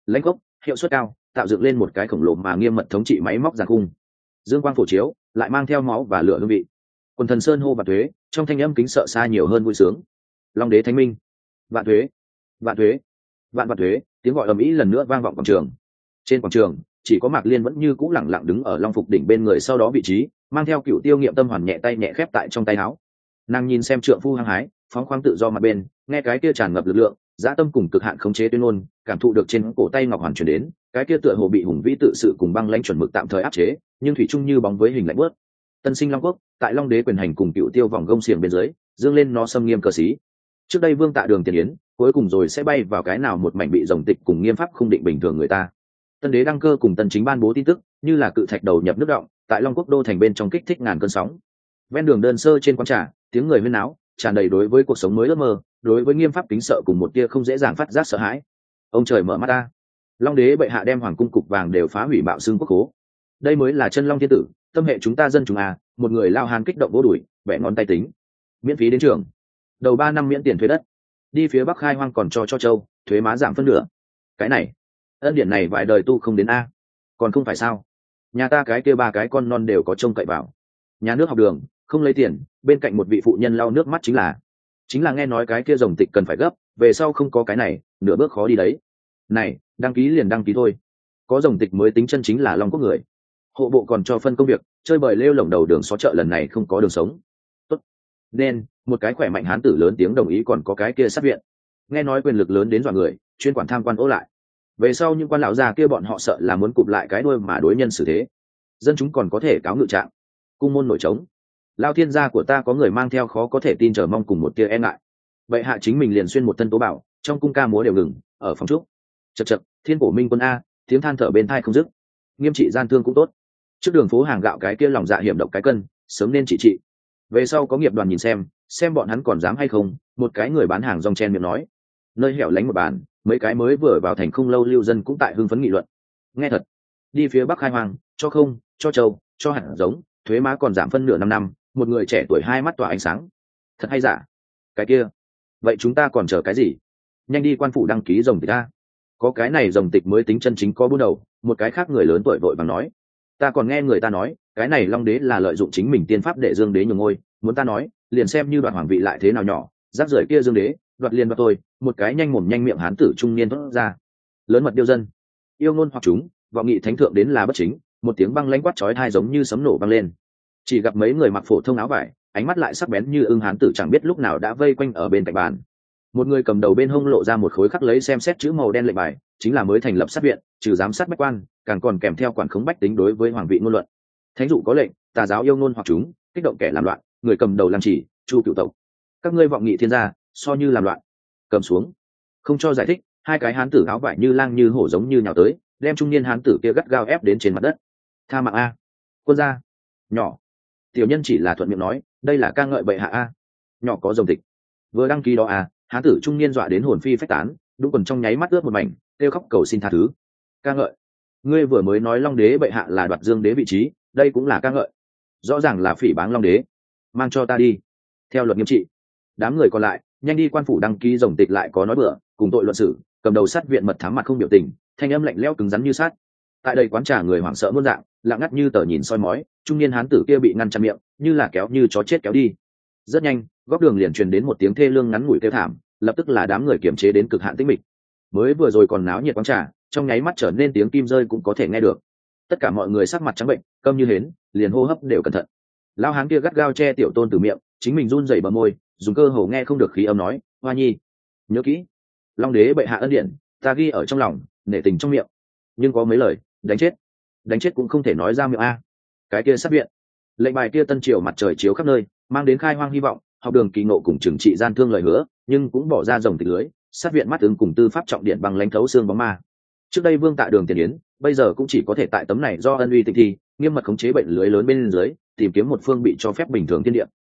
lãnh gốc hiệu suất cao, tạo dựng lên một cái khổng lồ mà nghiêm mật thống trị máy móc giàn cung. Dương quang phổ chiếu lại mang theo máu và lửa hương vị. Quần thần sơn hô và thuế, trong thanh âm kính sợ xa nhiều hơn vui sướng. Long đế thánh minh, vạn thuế, vạn thuế, vạn vạn thuế, tiếng gọi ầm ĩ lần nữa vang vọng quảng trường. Trên quảng trường chỉ có Mạc Liên vẫn như cũ lẳng lặng đứng ở long phục đỉnh bên người sau đó vị trí, mang theo cựu tiêu nghiệm tâm hoàn nhẹ tay nhẹ khép tại trong tay áo. Nàng nhìn xem trượng phu hăng hái phóng khoáng tự do mặt bên, nghe cái kia tràn ngập lực lượng dã tâm cùng cực hạn khống chế tuyên ngôn, cảm thụ được trên cổ tay ngọc hoàn truyền đến cái kia tựa hồ bị hùng vĩ tự sự cùng băng lãnh chuẩn mực tạm thời áp chế, nhưng thủy chung như bóng với hình lạnh bớt. Tân sinh long quốc tại long đế quyền hành cùng cựu tiêu vòng gông xiềng bên dưới dương lên nó xâm nghiêm cờ xí. Trước đây vương tạ đường tiền yến cuối cùng rồi sẽ bay vào cái nào một mảnh bị rồng tịch cùng nghiêm pháp không định bình thường người ta. Tân đế đăng cơ cùng tân chính ban bố tin tức như là cự thạch đầu nhập nước động, tại long quốc đô thành bên trong kích thích ngàn cơn sóng. Ven đường đơn sơ trên quán trà, tiếng người huyên náo tràn đầy đối với cuộc sống mới ước mơ, đối với nghiêm pháp kính sợ cùng một tia không dễ dàng phát giác sợ hãi. Ông trời mở mắt ta, long đế bệ hạ đem hoàng cung cục vàng đều phá hủy bạo xương quốc hố. Đây mới là chân long thiên tử, tâm hệ chúng ta dân chúng à. Một người lao hàn kích động vỗ đùi bẻ ngón tay tính miễn phí đến trường, đầu ba năm miễn tiền thuế đất, đi phía bắc khai hoang còn cho cho châu thuế má giảm phân nửa. Cái này ân điển này vài đời tu không đến a, còn không phải sao? Nhà ta cái kia ba cái con non đều có trông cậy vào. Nhà nước học đường không lấy tiền, bên cạnh một vị phụ nhân lau nước mắt chính là chính là nghe nói cái kia rồng tịch cần phải gấp, về sau không có cái này nửa bước khó đi đấy. Này đăng ký liền đăng ký thôi, có rồng tịch mới tính chân chính là long quốc người. Hộ bộ còn cho phân công việc, chơi bời lêu lổng đầu đường xó chợ lần này không có đường sống. Tốt. Nên một cái khỏe mạnh hán tử lớn tiếng đồng ý, còn có cái kia sát viện nghe nói quyền lực lớn đến dọa người, chuyên quản tham quan ố lại. Về sau những quan lão già kia bọn họ sợ là muốn cụp lại cái đuôi mà đối nhân xử thế. Dân chúng còn có thể cáo ngự trạng, cung môn nổi trống. Lao thiên gia của ta có người mang theo khó có thể tin chờ mong cùng một tia e ngại. Vậy hạ chính mình liền xuyên một thân tố bảo, trong cung ca múa đều ngừng, ở phòng trúc. Chật chật, thiên cổ minh quân a, tiếng than thở bên thai không dứt. Nghiêm trị gian thương cũng tốt. Trước đường phố hàng gạo cái kia lòng dạ hiểm độc cái cân, sớm nên trị trị. Về sau có nghiệp đoàn nhìn xem, xem bọn hắn còn dám hay không. Một cái người bán hàng rong chen miệng nói. Nơi hẻo lánh một bàn, mấy cái mới vừa vào thành không lâu lưu dân cũng tại hưng phấn nghị luận. Nghe thật, đi phía bắc khai hoang, cho không, cho trâu, cho hạt giống, thuế má còn giảm phân nửa năm năm. Một người trẻ tuổi hai mắt tỏa ánh sáng. Thật hay giả? Cái kia, vậy chúng ta còn chờ cái gì? Nhanh đi quan phủ đăng ký rồng tịch ta. Có cái này rồng tịch mới tính chân chính có buôn đầu. Một cái khác người lớn tuổi vội vàng nói. Ta còn nghe người ta nói, cái này long đế là lợi dụng chính mình tiên pháp để dương đế nhường ngôi. Muốn ta nói, liền xem như đoạt hoàng vị lại thế nào nhỏ, rác rưởi kia dương đế đoạt liền đoạt tôi. Một cái nhanh mồm nhanh miệng hán tử trung niên thốt ra. Lớn mật điêu dân, yêu ngôn hoặc chúng, vọng nghị thánh thượng đến là bất chính. Một tiếng băng lãnh quát chói tai giống như sấm nổ vang lên. Chỉ gặp mấy người mặc phổ thông áo vải, ánh mắt lại sắc bén như ưng hán tử chẳng biết lúc nào đã vây quanh ở bên cạnh bàn. Một người cầm đầu bên hông lộ ra một khối khắc lấy xem xét chữ màu đen lệnh bài, chính là mới thành lập sát viện, trừ giám sát bách quan, càng còn kèm theo quản khống bách tính đối với hoàng vị ngôn luận. Thánh dụ có lệnh, tà giáo yêu ngôn hoặc chúng, kích động kẻ làm loạn, người cầm đầu làm chỉ, Chu Cửu tộc. Các ngươi vọng nghị thiên gia, so như làm loạn. Cầm xuống. Không cho giải thích, hai cái hán tử áo vải như lang như hổ giống như nhào tới, đem trung niên hán tử kia gắt gao ép đến trên mặt đất. Tha mạng a. Quân gia. Nhỏ. Tiểu nhân chỉ là thuận miệng nói, đây là ca ngợi bệ hạ a. Nhỏ có rồng tịch. Vừa đăng ký đó à, hán tử trung niên dọa đến hồn phi phách tán, đúng quần trong nháy mắt ướt một mảnh, kêu khóc cầu xin tha thứ. Ca ngợi? Ngươi vừa mới nói long đế bệ hạ là đoạt dương đế vị trí, đây cũng là ca ngợi. Rõ ràng là phỉ báng long đế. Mang cho ta đi. Theo luật nghiêm trị. Đám người còn lại, nhanh đi quan phủ đăng ký rồng tịch lại có nói bừa, cùng tội luận xử, cầm đầu sát viện mật thám mặt không biểu tình, thanh âm lạnh lẽo cứng rắn như sát. Tại đây quán trà người hoảng sợ muôn dạng, lặng ngắt như tờ nhìn soi mói, trung niên hán tử kia bị ngăn chặn miệng, như là kéo như chó chết kéo đi. Rất nhanh, góc đường liền truyền đến một tiếng thê lương ngắn ngủi kêu thảm, lập tức là đám người kiềm chế đến cực hạn tĩnh mịch. Mới vừa rồi còn náo nhiệt quán trà, trong nháy mắt trở nên tiếng kim rơi cũng có thể nghe được. Tất cả mọi người sắc mặt trắng bệnh, câm như hến, liền hô hấp đều cẩn thận. Lão hán kia gắt gao che tiểu tôn từ miệng, chính mình run rẩy bờ môi, dùng cơ hồ nghe không được khí âm nói, "Hoa nhi, nhớ kỹ, long đế bệ hạ ân điển, ta ghi ở trong lòng, nể tình trong miệng, nhưng có mấy lời, đánh chết, đánh chết cũng không thể nói ra miệng a." Cái kia sát viện, lệnh bài kia tân triều mặt trời chiếu khắp nơi, mang đến khai hoang hy vọng, học đường kỳ ngộ cùng trừng trị gian thương lời hứa, nhưng cũng bỏ ra rồng tịch lưới, sát viện mắt ứng cùng tư pháp trọng điện bằng lãnh thấu xương bóng ma. Trước đây vương tạ đường tiền yến, bây giờ cũng chỉ có thể tại tấm này do ân uy tịch thi, nghiêm mật khống chế bệnh lưới lớn bên dưới, tìm kiếm một phương bị cho phép bình thường thiên địa.